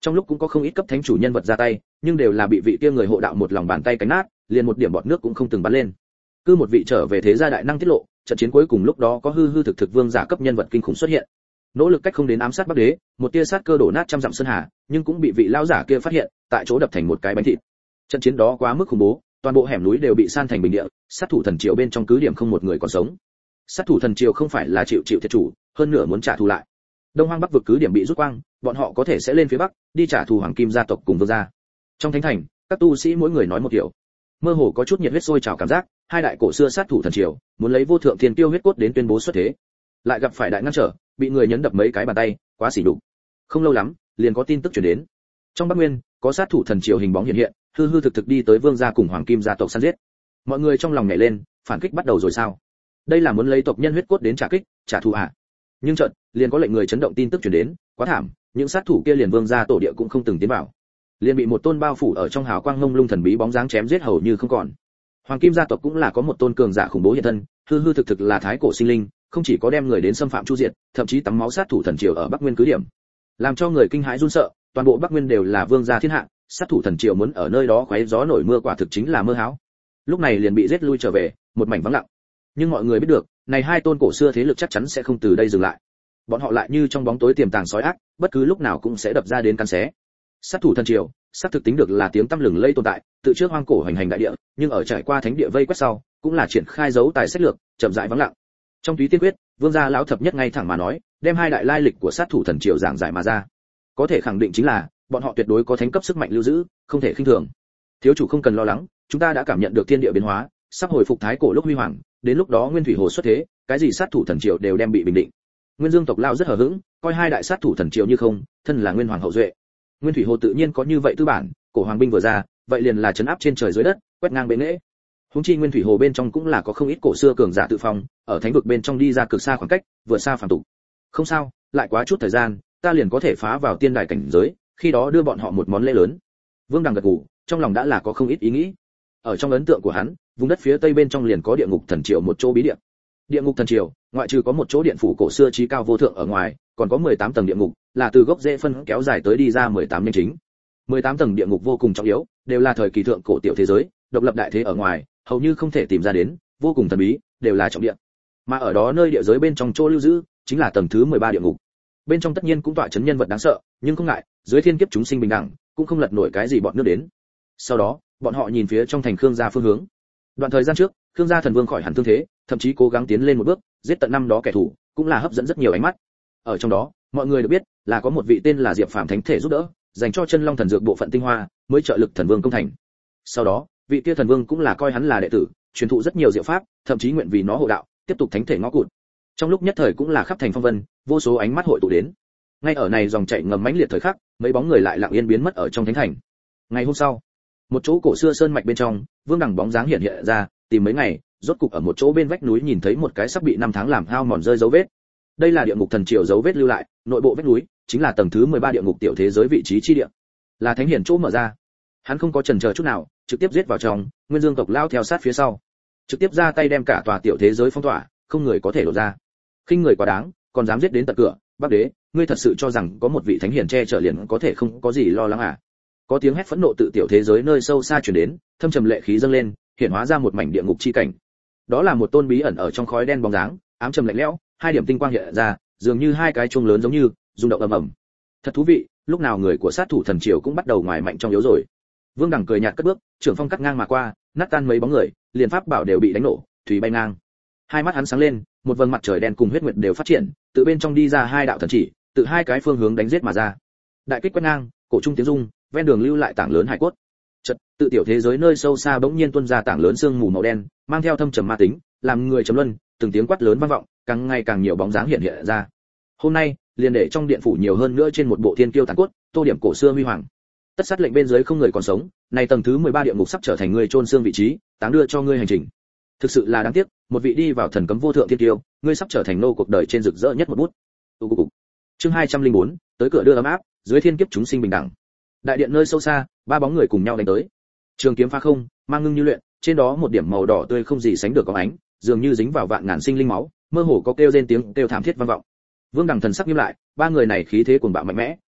A: Trong lúc cũng có không ít cấp thánh chủ nhân vật ra tay, nhưng đều là bị vị kia người hộ đạo một lòng bàn tay cánh nát, liền một điểm bọt nước cũng không từng bắn lên. Cứ một vị trở về thế gia đại năng tiết lộ, trận chiến cuối cùng lúc đó có hư hư thực thực vương giả cấp nhân vật kinh khủng xuất hiện. Nỗ lực cách không đến ám sát Bắc Đế, một tia sát cơ đổ nát trăm dặm sơn hà, nhưng cũng bị vị lão giả kia phát hiện, tại chỗ đập thành một cái bánh thịt. Trận chiến đó quá mức khủng bố, toàn bộ hẻm núi đều bị san thành bình địa, sát thủ thần triều bên trong cứ điểm không một người còn sống. Sát thủ thần triều không phải là chịu chịu thiệt chủ, hơn nữa muốn trả thù lại. Đông Hoang Bắc vực cứ điểm bị rút quang, bọn họ có thể sẽ lên phía bắc, đi trả thù Hoàng Kim gia tộc cùng vương gia. Trong thánh thành, các tu sĩ mỗi người nói một kiểu, mơ hồ có chút nhiệt huyết sôi trào cảm giác, hai đại cổ xưa sát thủ thần triều, muốn lấy vô thượng thiên tiêu huyết cốt đến tuyên bố xuất thế. Lại gặp phải đại ngăn trở, bị người nhấn đập mấy cái bàn tay, quá sỉ nhục. Không lâu lắm, liền có tin tức truyền đến. Trong Bắc Nguyên, có sát thủ thần triều hình bóng hiện hiện, hư hư thực thực đi tới vương gia cùng Hoàng Kim gia tộc săn giết. Mọi người trong lòng nhảy lên, phản kích bắt đầu rồi sao? Đây là muốn lấy tộc nhân huyết cốt đến trả kích, trả thù à? Nhưng chợt, liền có lệnh người chấn động tin tức truyền đến, quá thảm, những sát thủ kia liền vương gia tổ địa cũng không từng tiến vào, liền bị một tôn bao phủ ở trong hào quang ngông lung thần bí bóng dáng chém giết hầu như không còn. Hoàng Kim gia tộc cũng là có một tôn cường giả khủng bố hiện thân, hư hư thực thực là thái cổ sinh linh, không chỉ có đem người đến xâm phạm chu diệt, thậm chí tắm máu sát thủ thần triều ở Bắc Nguyên cứ điểm, làm cho người kinh hãi run sợ. Toàn bộ Bắc Nguyên đều là vương gia thiên hạ, sát thủ thần triều muốn ở nơi đó khoé gió nổi mưa quả thực chính là mơ hão. Lúc này liền bị giết lui trở về, một mảnh vắng lặng. Nhưng mọi người biết được, này hai tôn cổ xưa thế lực chắc chắn sẽ không từ đây dừng lại. Bọn họ lại như trong bóng tối tiềm tàng sói ác, bất cứ lúc nào cũng sẽ đập ra đến cắn xé. Sát thủ thần triều, sát thực tính được là tiếng tăm lừng lây tồn tại, từ trước hoang cổ hành hành đại địa, nhưng ở trải qua thánh địa vây quét sau, cũng là triển khai dấu tài sách lược, chậm rãi vắng lặng. Trong túy tiên quyết, vương gia lão thập nhất ngay thẳng mà nói, đem hai đại lai lịch của sát thủ thần triều giảng giải mà ra. Có thể khẳng định chính là, bọn họ tuyệt đối có thánh cấp sức mạnh lưu giữ, không thể khinh thường. Thiếu chủ không cần lo lắng, chúng ta đã cảm nhận được thiên địa biến hóa, sắp hồi phục thái cổ lúc huy hoàng, đến lúc đó nguyên thủy hồ xuất thế, cái gì sát thủ thần triều đều đem bị bình định. Nguyên Dương tộc lao rất hờ hững, coi hai đại sát thủ thần triều như không, thân là nguyên hoàng hậu duệ. Nguyên thủy hồ tự nhiên có như vậy tư bản, cổ hoàng binh vừa ra, vậy liền là chấn áp trên trời dưới đất, quét ngang bệ nghệ. Huống chi nguyên thủy hồ bên trong cũng là có không ít cổ xưa cường giả tự phong, ở thánh vực bên trong đi ra cực xa khoảng cách, vừa xa phàm tục. Không sao, lại quá chút thời gian, ta liền có thể phá vào tiên đài cảnh giới, khi đó đưa bọn họ một món lễ lớn. Vương Đằng gật gù, trong lòng đã là có không ít ý nghĩ. Ở trong ấn tượng của hắn, vùng đất phía tây bên trong liền có địa ngục thần triều một chỗ bí địa. Địa ngục thần triều, ngoại trừ có một chỗ điện phủ cổ xưa chí cao vô thượng ở ngoài, còn có mười tám tầng địa ngục, là từ gốc rễ phân kéo dài tới đi ra mười tám nhân chính. mười tám tầng địa ngục vô cùng trọng yếu, đều là thời kỳ thượng cổ tiểu thế giới, độc lập đại thế ở ngoài, hầu như không thể tìm ra đến, vô cùng thần bí, đều là trọng địa. Mà ở đó nơi địa giới bên trong chỗ lưu giữ, chính là tầng thứ mười ba địa ngục. Bên trong tất nhiên cũng tọa chấn nhân vật đáng sợ, nhưng không ngại, dưới thiên kiếp chúng sinh bình đẳng, cũng không lật nổi cái gì bọn nước đến. Sau đó, bọn họ nhìn phía trong thành Khương gia phương hướng. Đoạn thời gian trước, Khương gia thần vương khỏi hẳn thương thế, thậm chí cố gắng tiến lên một bước, giết tận năm đó kẻ thù, cũng là hấp dẫn rất nhiều ánh mắt. Ở trong đó, mọi người được biết là có một vị tên là Diệp Phàm thánh thể giúp đỡ, dành cho chân long thần dược bộ phận tinh hoa, mới trợ lực thần vương công thành. Sau đó, vị kia thần vương cũng là coi hắn là đệ tử, truyền thụ rất nhiều diệu pháp, thậm chí nguyện vì nó hộ đạo, tiếp tục thánh thể ngõ cụt. Trong lúc nhất thời cũng là khắp thành phong vân, vô số ánh mắt hội tụ đến. Ngay ở này dòng chảy ngầm mãnh liệt thời khắc, mấy bóng người lại lặng yên biến mất ở trong thánh thành. Ngày hôm sau, một chỗ cổ xưa sơn mạch bên trong, Vương Đằng bóng dáng hiện hiện ra, tìm mấy ngày, rốt cục ở một chỗ bên vách núi nhìn thấy một cái sắp bị năm tháng làm hao mòn rơi dấu vết. Đây là địa ngục thần triều dấu vết lưu lại, nội bộ vách núi chính là tầng thứ mười ba địa ngục tiểu thế giới vị trí chi địa. Là thánh hiển chỗ mở ra. Hắn không có chần chờ chút nào, trực tiếp giết vào trong, Nguyên Dương tộc lao theo sát phía sau. Trực tiếp ra tay đem cả tòa tiểu thế giới phong tỏa, không người có thể đột ra. Khinh người quá đáng, còn dám giết đến tận cửa, Bắc Đế, ngươi thật sự cho rằng có một vị thánh hiển che chở liền có thể không có gì lo lắng à? Có tiếng hét phẫn nộ tự tiểu thế giới nơi sâu xa truyền đến, thâm trầm lệ khí dâng lên, hiện hóa ra một mảnh địa ngục chi cảnh. Đó là một tôn bí ẩn ở trong khói đen bóng dáng, ám trầm lạnh lẽo, hai điểm tinh quang hiện ra, dường như hai cái chuông lớn giống như rung động ầm ầm. Thật thú vị, lúc nào người của sát thủ thần triều cũng bắt đầu ngoài mạnh trong yếu rồi. Vương Đằng cười nhạt cất bước, trưởng phong cắt ngang mà qua, nát tan mấy bóng người, liền pháp bảo đều bị đánh nổ, thủy bay ngang. Hai mắt hắn sáng lên, một vầng mặt trời đen cùng huyết nguyệt đều phát triển, từ bên trong đi ra hai đạo thần chỉ, từ hai cái phương hướng đánh giết mà ra. Đại kích quét ngang, cổ trung tiếng rung, ven đường lưu lại tảng lớn hải cốt. Chợt, tự tiểu thế giới nơi sâu xa bỗng nhiên tuôn ra tảng lớn sương mù màu đen, mang theo thâm trầm ma tính, làm người trầm luân, từng tiếng quát lớn vang vọng, càng ngày càng nhiều bóng dáng hiện hiện ra. Hôm nay, liền để trong điện phủ nhiều hơn nữa trên một bộ thiên kiêu tàn cốt, tô điểm cổ xưa huy hoàng. Tất sát lệnh bên dưới không người còn sống, này tầng thứ mười ba địa ngục sắp trở thành người chôn xương vị trí, táng đưa cho ngươi hành trình. Thực sự là đáng tiếc, một vị đi vào thần cấm vô thượng thiên kiêu, ngươi sắp trở thành nô cuộc đời trên rực rỡ nhất một bút. Chương hai trăm linh bốn, tới cửa đưa ấm áp, dưới thiên kiếp chúng sinh bình đẳng. Đại điện nơi sâu xa, ba bóng người cùng nhau đánh tới. Trường kiếm phá không, mang ngưng như luyện, trên đó một điểm màu đỏ tươi không gì sánh được có ánh, dường như dính vào vạn ngàn sinh linh máu, mơ hồ có kêu rên tiếng kêu thảm thiết vang vọng. Vương Đằng thần sắc nghiêm lại, ba người này khí thế cuồng bạo mạnh mẽ,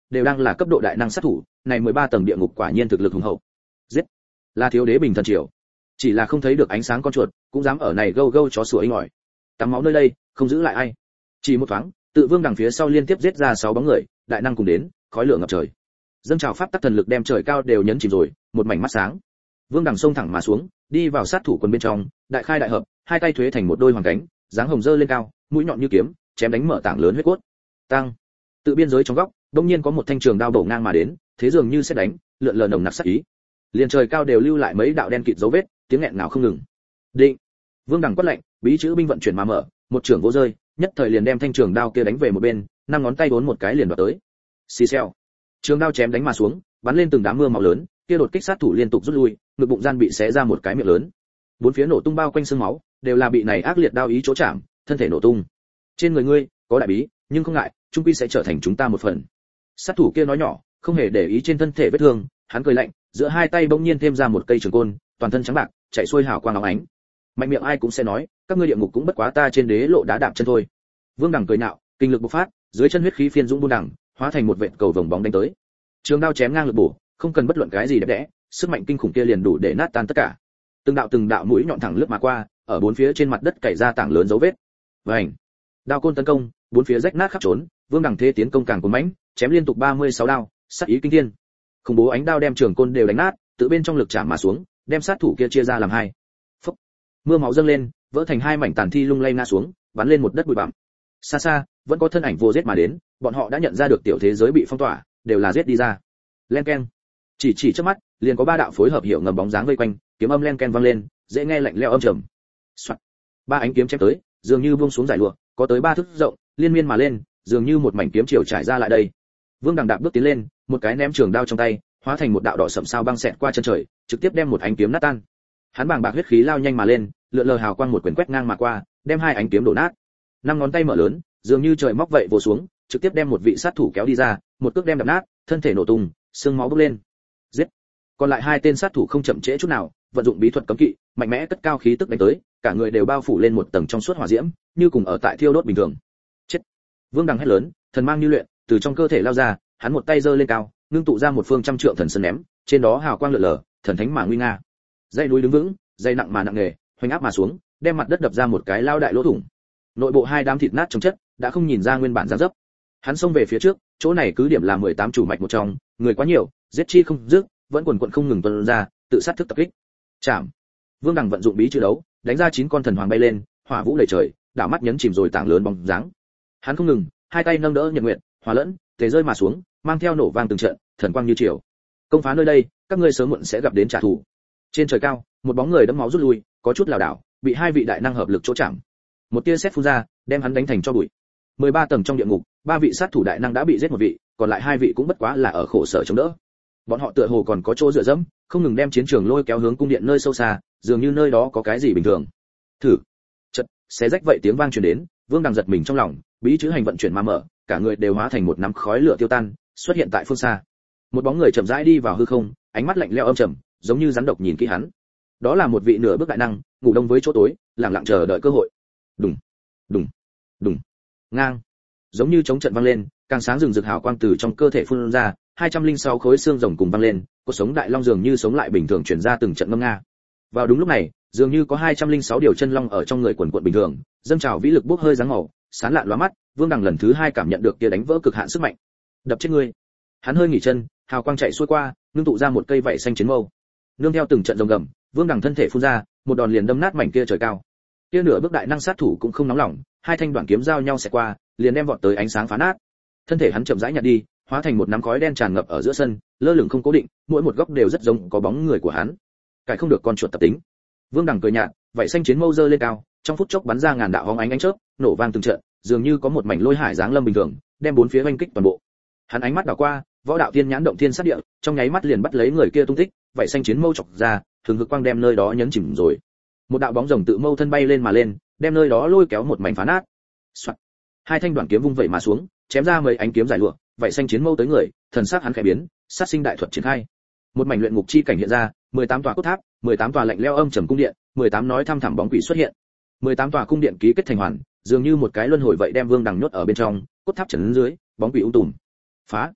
A: đều đang là cấp độ đại năng sát thủ, này mười ba tầng địa ngục quả nhiên thực lực hùng hậu. Giết, là thiếu đế bình thần triều. Chỉ là không thấy được ánh sáng con chuột, cũng dám ở này gâu gâu chó sủa inh ỏi. Tắm máu nơi đây, không giữ lại ai. Chỉ một thoáng, tự vương đằng phía sau liên tiếp giết ra sáu bóng người, đại năng cùng đến, khói lửa ngập trời. Dâng trào pháp tắc thần lực đem trời cao đều nhấn chìm rồi, một mảnh mắt sáng. Vương đằng xông thẳng mà xuống, đi vào sát thủ quân bên trong, đại khai đại hợp, hai tay thuế thành một đôi hoàng cánh, dáng hồng dơ lên cao, mũi nhọn như kiếm, chém đánh mở tảng lớn huyết cốt. Tăng. Tự biên giới trong góc, đột nhiên có một thanh trường đao bổ ngang mà đến, thế dường như sẽ đánh, lượn lờ nồng nặc sát ý. Liền trời cao đều lưu lại mấy đạo đen kịt dấu vết, tiếng nghẹn nào không ngừng. Định. Vương đằng quát lạnh, bí chữ binh vận chuyển mà mở, một trường vô rơi, nhất thời liền đem thanh trường đao kia đánh về một bên, năm ngón tay đốn một cái liền đoạt tới. Xì xèo. Trường đao chém đánh mà xuống, bắn lên từng đám mưa máu lớn, kia đột kích sát thủ liên tục rút lui, ngực bụng gian bị xé ra một cái miệng lớn. Bốn phía nổ tung bao quanh xương máu, đều là bị này ác liệt đao ý chỗ chạm, thân thể nổ tung. Trên người ngươi có đại bí, nhưng không ngại, trung quy sẽ trở thành chúng ta một phần. Sát thủ kia nói nhỏ, không hề để ý trên thân thể vết thương, hắn cười lạnh, giữa hai tay bỗng nhiên thêm ra một cây trường côn, toàn thân trắng bạc, chạy xuôi hào quang óng ánh. Mạnh miệng ai cũng sẽ nói, các ngươi địa ngục cũng bất quá ta trên đế lộ đá đạp chân thôi. Vương Đằng cười nhạo, kinh lực bộc phát, dưới chân huyết khí phiên dũng buôn đằng, hóa thành một vệt cầu vồng bóng đánh tới. Trường đao chém ngang lực bổ, không cần bất luận cái gì đẹp đẽ, sức mạnh kinh khủng kia liền đủ để nát tan tất cả. Từng đạo từng đạo mũi nhọn thẳng lướt mà qua, ở bốn phía trên mặt đất cày ra tảng lớn dấu vết. Vành, đao côn tấn công, bốn phía rách nát khắp trốn, Vương Đằng thế tiến công càng cuốn mãnh, chém liên tục ba mươi sáu đao, sát ý kinh thiên. Khủng bố ánh đao đem trường côn đều đánh nát, tự bên trong lực chạm mà xuống, đem sát thủ kia chia ra làm hai. Phốc. Mưa máu dâng lên, vỡ thành hai mảnh tàn thi lung lay ngã xuống, bắn lên một đất bụi bặm. Xa xa, vẫn có thân ảnh vô giết mà đến, bọn họ đã nhận ra được tiểu thế giới bị phong tỏa, đều là giết đi ra. Len keng. Chỉ chỉ trước mắt, liền có ba đạo phối hợp hiệu ngầm bóng dáng vây quanh, kiếm âm len ken vang lên, dễ nghe lạnh lẽo âm trầm. Soạt. Ba ánh kiếm chém tới, dường như buông xuống giải lụa, có tới ba thước rộng, liên miên mà lên, dường như một mảnh kiếm chiều trải ra lại đây. Vương Đằng đạp bước tiến lên, một cái ném trường đao trong tay, hóa thành một đạo đỏ sẫm sao băng xẹt qua chân trời, trực tiếp đem một ánh kiếm nát tan. Hắn bàng bạc huyết khí lao nhanh mà lên, lượn lờ hào quang một quyền quét ngang mà qua, đem hai ánh kiếm đổ nát. Năm ngón tay mở lớn, dường như trời móc vậy vồ xuống, trực tiếp đem một vị sát thủ kéo đi ra, một cước đem đập nát, thân thể nổ tung, xương máu bốc lên. Giết. Còn lại hai tên sát thủ không chậm trễ chút nào, vận dụng bí thuật cấm kỵ, mạnh mẽ cất cao khí tức đánh tới, cả người đều bao phủ lên một tầng trong suốt hỏa diễm, như cùng ở tại thiêu đốt bình thường. Chết. Vương Đằng hét lớn, thần mang như luyện, từ trong cơ thể lao ra, hắn một tay giơ lên cao, ngưng tụ ra một phương trăm trượng thần sơn ném, trên đó hào quang lượn lờ, thần thánh mà nguy nga. Dãy núi đứng vững, dây nặng mà nặng nề, hoành áp mà xuống, đem mặt đất đập ra một cái lao đại lỗ thủng. Nội bộ hai đám thịt nát trong chất, đã không nhìn ra nguyên bản dáng dấp. Hắn xông về phía trước, chỗ này cứ điểm là mười tám chủ mạch một trong, người quá nhiều, giết chi không dứt, vẫn quần quần không ngừng tuôn ra, tự sát thức tập kích. Chạm. Vương Đằng vận dụng bí chữ đấu, đánh ra chín con thần hoàng bay lên, hỏa vũ đầy trời, đảo mắt nhấn chìm rồi tảng lớn bóng dáng. Hắn không ngừng, hai tay nâng đỡ nhật nguyện, hòa lẫn, tề rơi mà xuống, mang theo nổ vang từng trận, thần quang như chiều. Công phá nơi đây, các ngươi sớm muộn sẽ gặp đến trả thù. Trên trời cao, một bóng người đẫm máu rút lui, có chút lảo đảo, bị hai vị đại năng hợp lực chỗ chạm. Một tia sét phun ra, đem hắn đánh thành cho bụi. mười ba tầng trong địa ngục, ba vị sát thủ đại năng đã bị giết một vị, còn lại hai vị cũng bất quá là ở khổ sở chống đỡ. Bọn họ tựa hồ còn có chỗ dựa dẫm, không ngừng đem chiến trường lôi kéo hướng cung điện nơi sâu xa, dường như nơi đó có cái gì bình thường. Thử. Chợt, xé rách vậy tiếng vang truyền đến, Vương Đằng giật mình trong lòng, bí chữ hành vận chuyển mà mở, cả người đều hóa thành một nắm khói lửa tiêu tan, xuất hiện tại phương xa. Một bóng người chậm rãi đi vào hư không, ánh mắt lạnh lẽo âm trầm, giống như rắn độc nhìn kỹ hắn. Đó là một vị nửa bước đại năng, ngủ đông với chỗ tối, lặng lặng chờ đợi cơ hội. Đùng, đùng, đùng, ngang, giống như chống trận vang lên, càng sáng rừng rực hào quang từ trong cơ thể phun ra, hai trăm linh sáu khối xương rồng cùng vang lên, cuộc sống đại long dường như sống lại bình thường truyền ra từng trận ngâm nga. Vào đúng lúc này, dường như có hai trăm linh sáu điều chân long ở trong người quần quật bình thường, dâng trào vĩ lực bốc hơi dáng màu, sáng lạn lóa mắt. Vương Đằng lần thứ hai cảm nhận được kia đánh vỡ cực hạn sức mạnh. Đập chết ngươi. Hắn hơi nghỉ chân, hào quang chạy xuôi qua, ngưng tụ ra một cây vảy xanh chiến mâu. Nương theo từng trận rồng gầm, Vương Đằng thân thể phun ra, một đòn liền đâm nát mảnh kia trời cao. Kia nửa bước đại năng sát thủ cũng không nóng lòng, hai thanh đoạn kiếm giao nhau xẹt qua, liền đem vọt tới ánh sáng phá nát. Thân thể hắn chậm rãi nhạt đi, hóa thành một nắm khói đen tràn ngập ở giữa sân, lơ lửng không cố định, mỗi một góc đều rất giống có bóng người của hắn. Cải không được con chuột tập tính. Vương Đằng cười nhạt, vảy xanh chiến mâu giơ lên cao, trong phút chốc bắn ra ngàn đạo hóng ánh ánh chớp, nổ vang từng trận, dường như có một mảnh lôi hải giáng lâm bình thường, đem bốn phía oanh kích toàn bộ. Hắn ánh mắt đảo qua, võ đạo tiên nhãn động thiên sát địa, trong nháy mắt liền bắt lấy người kia tung tích, vảy xanh chiến mâu chọc ra, thường hực quang đem nơi đó nhấn chìm rồi. Một đạo bóng rồng tự mâu thân bay lên mà lên, đem nơi đó lôi kéo một mảnh phá nát. Soạt. Hai thanh đoạn kiếm vung vậy mà xuống, chém ra mấy ánh kiếm dài lụa, vảy xanh chiến mâu tới người, thần sắc hắn khẽ biến, sát sinh đại thuật triển khai. Một mảnh luyện ngục chi cảnh hiện ra, mười tám tòa cốt tháp, mười tám tòa lạnh lẽo âm trầm cung điện, mười tám nói thăm thẳm bóng quỷ xuất hiện. mười tám tòa cung điện ký kết thành hoàn, dường như một cái luân hồi vậy đem Vương Đằng nhốt ở bên trong, cốt tháp trấn dưới, bóng quỷ ung tùm. Phá.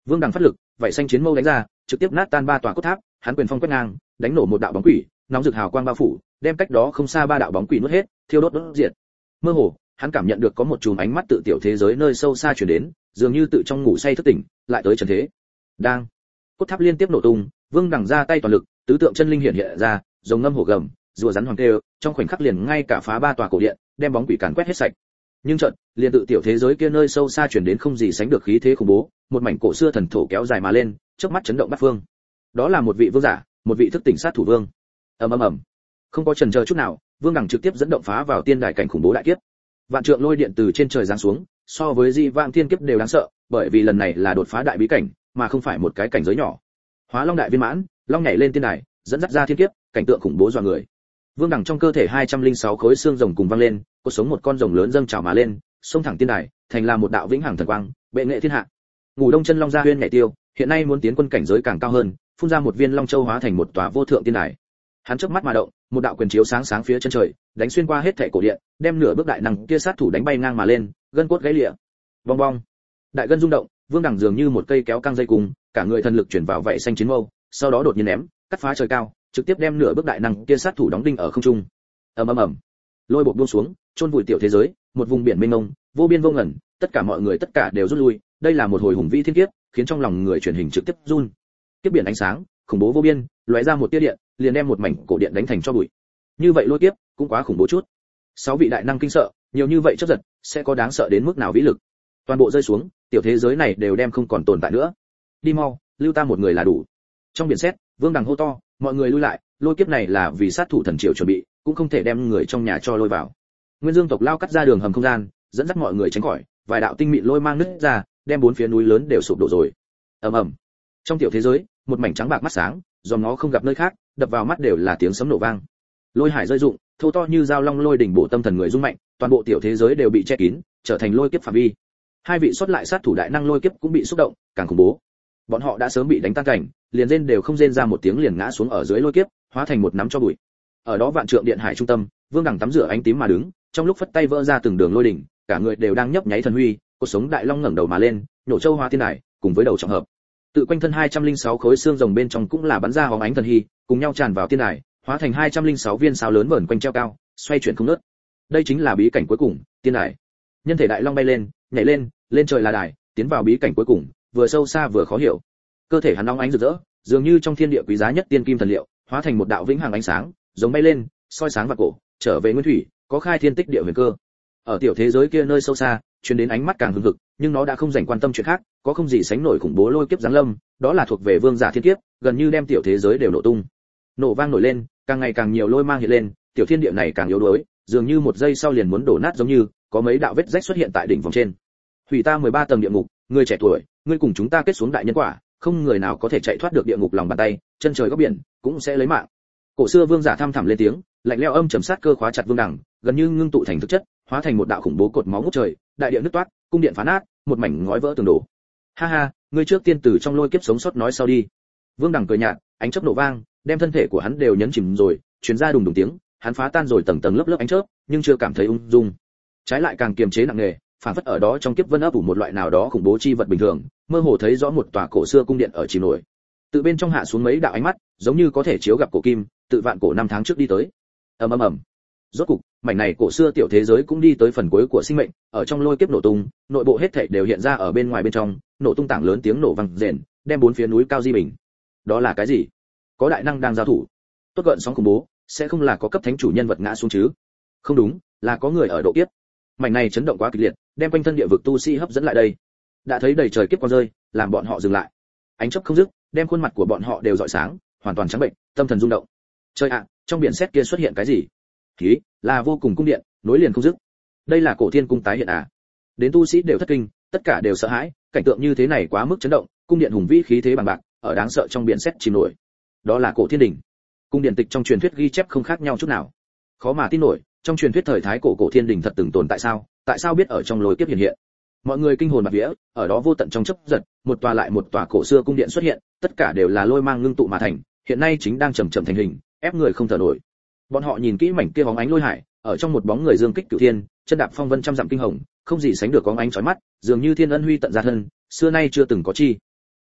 A: Vương Đằng phát lực, vảy xanh chiến mâu đánh ra, trực tiếp nát tan ba tòa cốt tháp, hắn quyền phong quét ngang, đánh nổ một đạo bóng quỷ, nóng rực hào quang bao phủ, đem cách đó không xa ba đạo bóng quỷ nuốt hết, thiêu đốt đốt diệt. Mơ hồ, hắn cảm nhận được có một chùm ánh mắt tự tiểu thế giới nơi sâu xa truyền đến, dường như tự trong ngủ say thức tỉnh, lại tới trần thế. Đang, cốt tháp liên tiếp nổ tung, Vương Đằng ra tay toàn lực, tứ tượng chân linh hiện hiện ra, rồng ngâm hổ gầm, rùa rắn hoàng kêu, trong khoảnh khắc liền ngay cả phá ba tòa cổ điện, đem bóng quỷ càn quét hết sạch. Nhưng chợt, liền tự tiểu thế giới kia nơi sâu xa truyền đến không gì sánh được khí thế khủng bố, một mảnh cổ xưa thần thổ kéo dài mà lên, chớp mắt chấn động bát phương. Đó là một vị vương giả, một vị thức tỉnh sát thủ vương. Ầm ầm ầm. Không có chần chờ chút nào, Vương Đằng trực tiếp dẫn động phá vào tiên đài cảnh khủng bố đại kiếp. Vạn trượng lôi điện từ trên trời giáng xuống, so với di vãng thiên kiếp đều đáng sợ, bởi vì lần này là đột phá đại bí cảnh, mà không phải một cái cảnh giới nhỏ. Hóa Long đại viên mãn, long nhảy lên tiên đài, dẫn dắt ra thiên kiếp, cảnh tượng khủng bố dọa người. Vương Đằng trong cơ thể hai trăm linh sáu khối xương rồng cùng vang lên, có sống một con rồng lớn dâng trào mà lên, xông thẳng tiên đài, thành là một đạo vĩnh hằng thần quang, bệ nghệ thiên hạ. Ngủ Đông chân long ra huyên nhảy tiêu, hiện nay muốn tiến quân cảnh giới càng cao hơn, phun ra một viên long châu hóa thành một tòa vô thượng tiên đài. Hắn chớp mắt mà động, một đạo quyền chiếu sáng sáng phía chân trời, đánh xuyên qua hết thảy cổ điện, đem nửa bước đại năng kia sát thủ đánh bay ngang mà lên, gân cốt gãy lìa. Bong bong. Đại gân rung động, Vương Đằng dường như một cây kéo căng dây cùng, cả người thần lực chuyển vào vảy xanh chiến mâu, sau đó đột nhiên ném, cắt phá trời cao, trực tiếp đem nửa bước đại năng kia sát thủ đóng đinh ở không trung. Ầm ầm ầm. Lôi bộ buông xuống, chôn vùi tiểu thế giới, một vùng biển mênh mông, vô biên vô ngần, tất cả mọi người tất cả đều rút lui, đây là một hồi hùng vĩ thiên kiếp, khiến trong lòng người truyền hình trực tiếp run. Kiếp biển ánh sáng, khủng bố vô biên, lóe ra một tia điện, liền đem một mảnh cổ điện đánh thành cho bụi. Như vậy lôi kiếp, cũng quá khủng bố chút. Sáu vị đại năng kinh sợ, nhiều như vậy chớp giật, sẽ có đáng sợ đến mức nào vĩ lực. Toàn bộ rơi xuống, tiểu thế giới này đều đem không còn tồn tại nữa. Đi mau, lưu ta một người là đủ. Trong biển sét, Vương Đằng hô to, mọi người lui lại, lôi kiếp này là vì sát thủ thần triều chuẩn bị, cũng không thể đem người trong nhà cho lôi vào. Nguyên Dương tộc lao cắt ra đường hầm không gian, dẫn dắt mọi người tránh khỏi, vài đạo tinh mịn lôi mang nứt ra, đem bốn phía núi lớn đều sụp đổ rồi. Ầm ầm. Trong tiểu thế giới, một mảnh trắng bạc mắt sáng, dòm nó không gặp nơi khác, đập vào mắt đều là tiếng sấm nổ vang. Lôi hải rơi rụng, thô to như dao long lôi đỉnh bổ tâm thần người rung mạnh, toàn bộ tiểu thế giới đều bị che kín, trở thành lôi kiếp phạm vi. Hai vị xuất lại sát thủ đại năng lôi kiếp cũng bị xúc động, càng khủng bố. Bọn họ đã sớm bị đánh tan cảnh, liền rên đều không rên ra một tiếng liền ngã xuống ở dưới lôi kiếp, hóa thành một nắm cho bụi. Ở đó vạn trượng điện hải trung tâm, Vương Đằng tắm rửa ánh tím mà đứng, trong lúc phất tay vỡ ra từng đường lôi đỉnh, cả người đều đang nhấp nháy thần huy, cột sống đại long ngẩng đầu mà lên, nhổ châu hoa tiên đài, cùng với đầu trọng hợp. Tự quanh thân hai trăm linh sáu khối xương rồng bên trong cũng là bắn ra hóng ánh thần hy, cùng nhau tràn vào tiên đài, hóa thành hai trăm linh sáu viên sao lớn vờn quanh treo cao, xoay chuyển không ngớt. Đây chính là bí cảnh cuối cùng, tiên đài. Nhân thể đại long bay lên, nhảy lên, lên trời là đài, tiến vào bí cảnh cuối cùng, vừa sâu xa vừa khó hiểu. Cơ thể hắn long ánh rực rỡ, dường như trong thiên địa quý giá nhất tiên kim thần liệu, hóa thành một đạo vĩnh hằng ánh sáng, giống bay lên, soi sáng vào cổ, trở về nguyên thủy, có khai thiên tích địa huyền cơ. Ở tiểu thế giới kia nơi sâu xa, truyền đến ánh mắt càng hừng hực, nhưng nó đã không dành quan tâm chuyện khác, có không gì sánh nổi khủng bố lôi kiếp giáng lâm, đó là thuộc về vương giả thiên kiếp, gần như đem tiểu thế giới đều nổ tung. Nổ vang nổi lên, càng ngày càng nhiều lôi mang hiện lên, tiểu thiên địa này càng yếu đuối, dường như một giây sau liền muốn đổ nát giống như, có mấy đạo vết rách xuất hiện tại đỉnh vòng trên. Hủy ta mười ba tầng địa ngục, người trẻ tuổi, ngươi cùng chúng ta kết xuống đại nhân quả, không người nào có thể chạy thoát được địa ngục lòng bàn tay, chân trời góc biển cũng sẽ lấy mạng. Cổ xưa vương giả tham thẳm lên tiếng, lạnh lẽo âm trầm sát cơ khóa chặt Vương Đằng, gần như ngưng tụ thành thực chất, hóa thành một đạo khủng bố cột máu ngút trời, đại địa nứt toát, cung điện phá nát, một mảnh ngói vỡ tường đổ. Ha ha, ngươi trước tiên tử trong lôi kiếp sống sót nói sau đi. Vương Đằng cười nhạt, ánh chớp nổ vang, đem thân thể của hắn đều nhấn chìm rồi, truyền ra đùng đùng tiếng, hắn phá tan rồi tầng tầng lớp lớp ánh chớp, nhưng chưa cảm thấy ung dung. Trái lại càng kiềm chế nặng nề, phản phất ở đó trong kiếp vân ấp ủ một loại nào đó khủng bố chi vật bình thường, mơ hồ thấy rõ một tòa cổ xưa cung điện ở chìm nổi. Từ bên trong hạ xuống mấy đạo ánh mắt, giống như có thể chiếu gặp cổ kim, tự vạn cổ năm tháng trước đi tới. Ầm ầm ầm. Rốt cục, mảnh này cổ xưa tiểu thế giới cũng đi tới phần cuối của sinh mệnh, ở trong lôi kiếp nổ tung, nội bộ hết thảy đều hiện ra ở bên ngoài bên trong, nổ tung tảng lớn tiếng nổ vang rền, đem bốn phía núi cao di bình. Đó là cái gì? Có đại năng đang giao thủ. Tốt gợn sóng khủng bố, sẽ không là có cấp thánh chủ nhân vật ngã xuống chứ? Không đúng, là có người ở độ kiếp. Mảnh này chấn động quá kịch liệt, đem quanh thân địa vực tu sĩ hấp dẫn lại đây. Đã thấy đầy trời kiếp quang rơi, làm bọn họ dừng lại. Ánh chớp không dứt, đem khuôn mặt của bọn họ đều rọi sáng, hoàn toàn trắng bệnh, tâm thần rung động. Trời ạ, trong biển sét kia xuất hiện cái gì? Khí, là vô cùng cung điện, nối liền không dứt. Đây là cổ thiên cung tái hiện à? Đến tu sĩ đều thất kinh, tất cả đều sợ hãi, cảnh tượng như thế này quá mức chấn động, cung điện hùng vĩ khí thế bằng bạc, ở đáng sợ trong biển sét chìm nổi. Đó là cổ thiên đỉnh. Cung điện tịch trong truyền thuyết ghi chép không khác nhau chút nào. Khó mà tin nổi, trong truyền thuyết thời thái cổ cổ thiên đỉnh thật từng tồn tại sao? Tại sao biết ở trong lôi kiếp hiện hiện? Mọi người kinh hồn bạt vía, ở đó vô tận trong chớp giật, một tòa lại một tòa cổ xưa cung điện xuất hiện, tất cả đều là lôi mang ngưng tụ mà thành, hiện nay chính đang chậm chậm thành hình, ép người không thở nổi. Bọn họ nhìn kỹ mảnh kia bóng ánh lôi hải, ở trong một bóng người dương kích cửu thiên, chân đạp phong vân trăm dặm kinh hồng, không gì sánh được có ánh chói mắt, dường như thiên ân huy tận ra thân, xưa nay chưa từng có chi.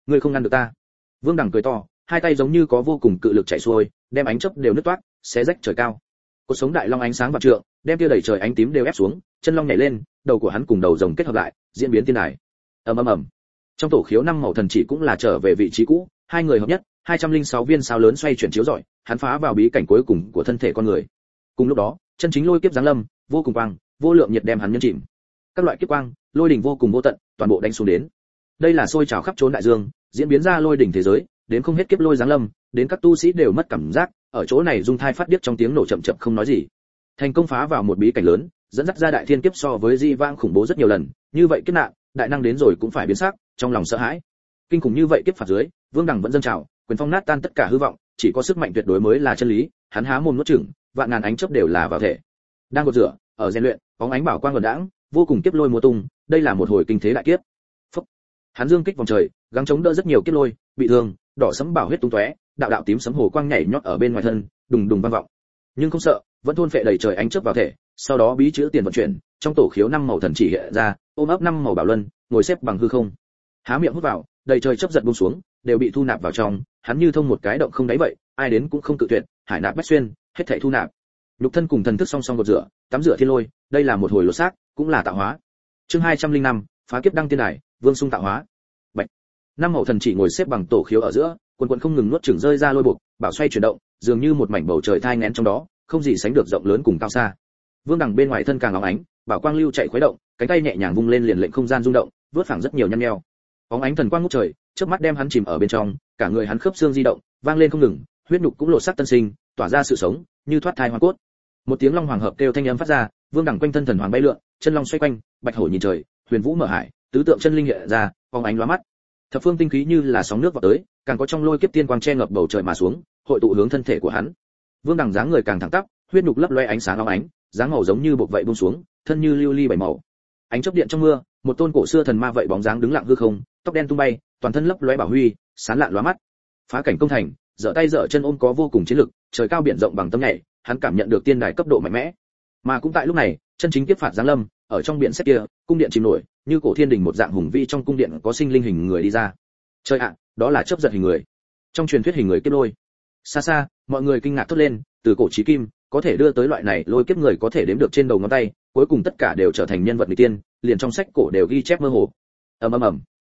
A: ngươi không ngăn được ta. Vương Đằng cười to, hai tay giống như có vô cùng cự lực chạy xuôi, đem ánh chớp đều nứt toát, xé rách trời cao. Cột sống đại long ánh sáng vạn trượng, đem kia đầy trời ánh tím đều ép xuống, chân long nhảy lên, đầu của hắn cùng đầu rồng kết hợp lại, diễn biến tiên đài. Ầm ầm ầm. Trong tổ khiếu năm màu thần chỉ cũng là trở về vị trí cũ, hai người hợp nhất, hai trăm linh sáu viên sao lớn xoay chuyển chiếu rọi, hắn phá vào bí cảnh cuối cùng của thân thể con người. Cùng lúc đó, chân chính lôi kiếp giáng lâm, vô cùng quang, vô lượng nhiệt đem hắn nhấn chìm. Các loại kiếp quang, lôi đỉnh vô cùng vô tận, toàn bộ đánh xuống đến. Đây là sôi trào khắp trốn đại dương, diễn biến ra lôi đỉnh thế giới, đến không hết kiếp lôi giáng lâm, đến các tu sĩ đều mất cảm giác, ở chỗ này dung thai phát điếc trong tiếng nổ chậm chậm không nói gì. Thành công phá vào một bí cảnh lớn, dẫn dắt ra đại thiên kiếp so với di vang khủng bố rất nhiều lần, như vậy kiếp nạn, đại năng đến rồi cũng phải biến sắc, trong lòng sợ hãi. Kinh khủng như vậy kiếp phạt dưới, Vương Đằng vẫn dâng trào, quyền phong nát tan tất cả hư vọng, chỉ có sức mạnh tuyệt đối mới là chân lý, hắn há mồm nuốt chửng, vạn ngàn ánh chớp đều là vào thể. Đang gột rửa, ở rèn luyện, bóng ánh bảo quang gần đãng, vô cùng kiếp lôi mùa tung, đây là một hồi kinh thế đại kiếp. Phúc. Hắn dương kích vòng trời, gắng chống đỡ rất nhiều kiếp lôi, bị thương, đỏ sẫm bảo huyết tung tóe, đạo đạo tím sẫm hồ quang nhảy nhót ở bên ngoài thân, đùng đùng vang vọng. Nhưng không sợ, vẫn thôn phệ đầy trời ánh chớp vào thể, sau đó bí chữ tiền vận chuyển, trong tổ khiếu năm màu thần chỉ hiện ra, ôm ấp năm màu bảo luân, ngồi xếp bằng hư không. Há miệng hút vào, đầy trời chớp giật buông xuống, đều bị thu nạp vào trong, hắn như thông một cái động không đáy vậy, ai đến cũng không cự tuyệt, hải nạp bách xuyên, hết thảy thu nạp. Lục thân cùng thần thức song song gột rửa, tắm rửa thiên lôi, đây là một hồi lột xác, cũng là tạo hóa. Chương hai trăm linh năm, phá kiếp đăng tiên đài, vương sung tạo hóa. Bạch. Năm màu thần chỉ ngồi xếp bằng tổ khiếu ở giữa, quần quần không ngừng nuốt chửng rơi ra lôi buộc, bảo xoay chuyển động, dường như một mảnh bầu trời thai nghén trong đó, không gì sánh được rộng lớn cùng cao xa. Vương Đằng bên ngoài thân càng óng ánh, bảo quang lưu chạy khuấy động, cánh tay nhẹ nhàng vung lên liền lệnh không gian rung động, vớt phẳng rất nhiều nhăn nheo. Óng ánh thần quang ngút trời, chớp mắt đem hắn chìm ở bên trong, cả người hắn khớp xương di động, vang lên không ngừng, huyết nhục cũng lộ sắc tân sinh, tỏa ra sự sống, như thoát thai hoàn cốt. Một tiếng long hoàng hợp kêu thanh âm phát ra, Vương Đằng quanh thân thần hoàng bay lượn, chân long xoay quanh, bạch hổ nhìn trời, huyền vũ mở hải, tứ tượng chân linh hiện ra, phóng ánh lóa mắt. Thập phương tinh khí như là sóng nước vọt tới, càng có trong lôi kiếp tiên quang che ngập bầu trời mà xuống, hội tụ hướng thân thể của hắn. Vương Đằng dáng người càng thẳng tắp, huyết nhục lấp loe ánh sáng óng ánh, dáng màu giống như bột vậy buông xuống, thân như lưu ly bảy màu. Ánh chớp điện trong mưa, một tôn cổ xưa thần ma vậy bóng dáng đứng lặng hư không, tóc đen tung bay, toàn thân lấp lóe bảo huy, sáng lạn lóa mắt. Phá cảnh công thành, giở tay giở chân ôm có vô cùng chiến lực, trời cao biển rộng bằng tâm nhảy, hắn cảm nhận được tiên đài cấp độ mạnh mẽ. Mà cũng tại lúc này, chân chính kiếp phạt giáng lâm, ở trong biển xét kia, cung điện chìm nổi, như cổ thiên đình một dạng hùng vĩ trong cung điện có sinh linh hình người đi ra. Trời ạ, đó là chớp giật hình người. Trong truyền thuyết hình người kiếp lôi. Xa xa, mọi người kinh ngạc thốt lên, từ cổ chí kim, có thể đưa tới loại này lôi kiếp người có thể đếm được trên đầu ngón tay, cuối cùng tất cả đều trở thành nhân vật nghịch tiên, liền trong sách cổ đều ghi chép mơ hồ. Ầm ầm ầm.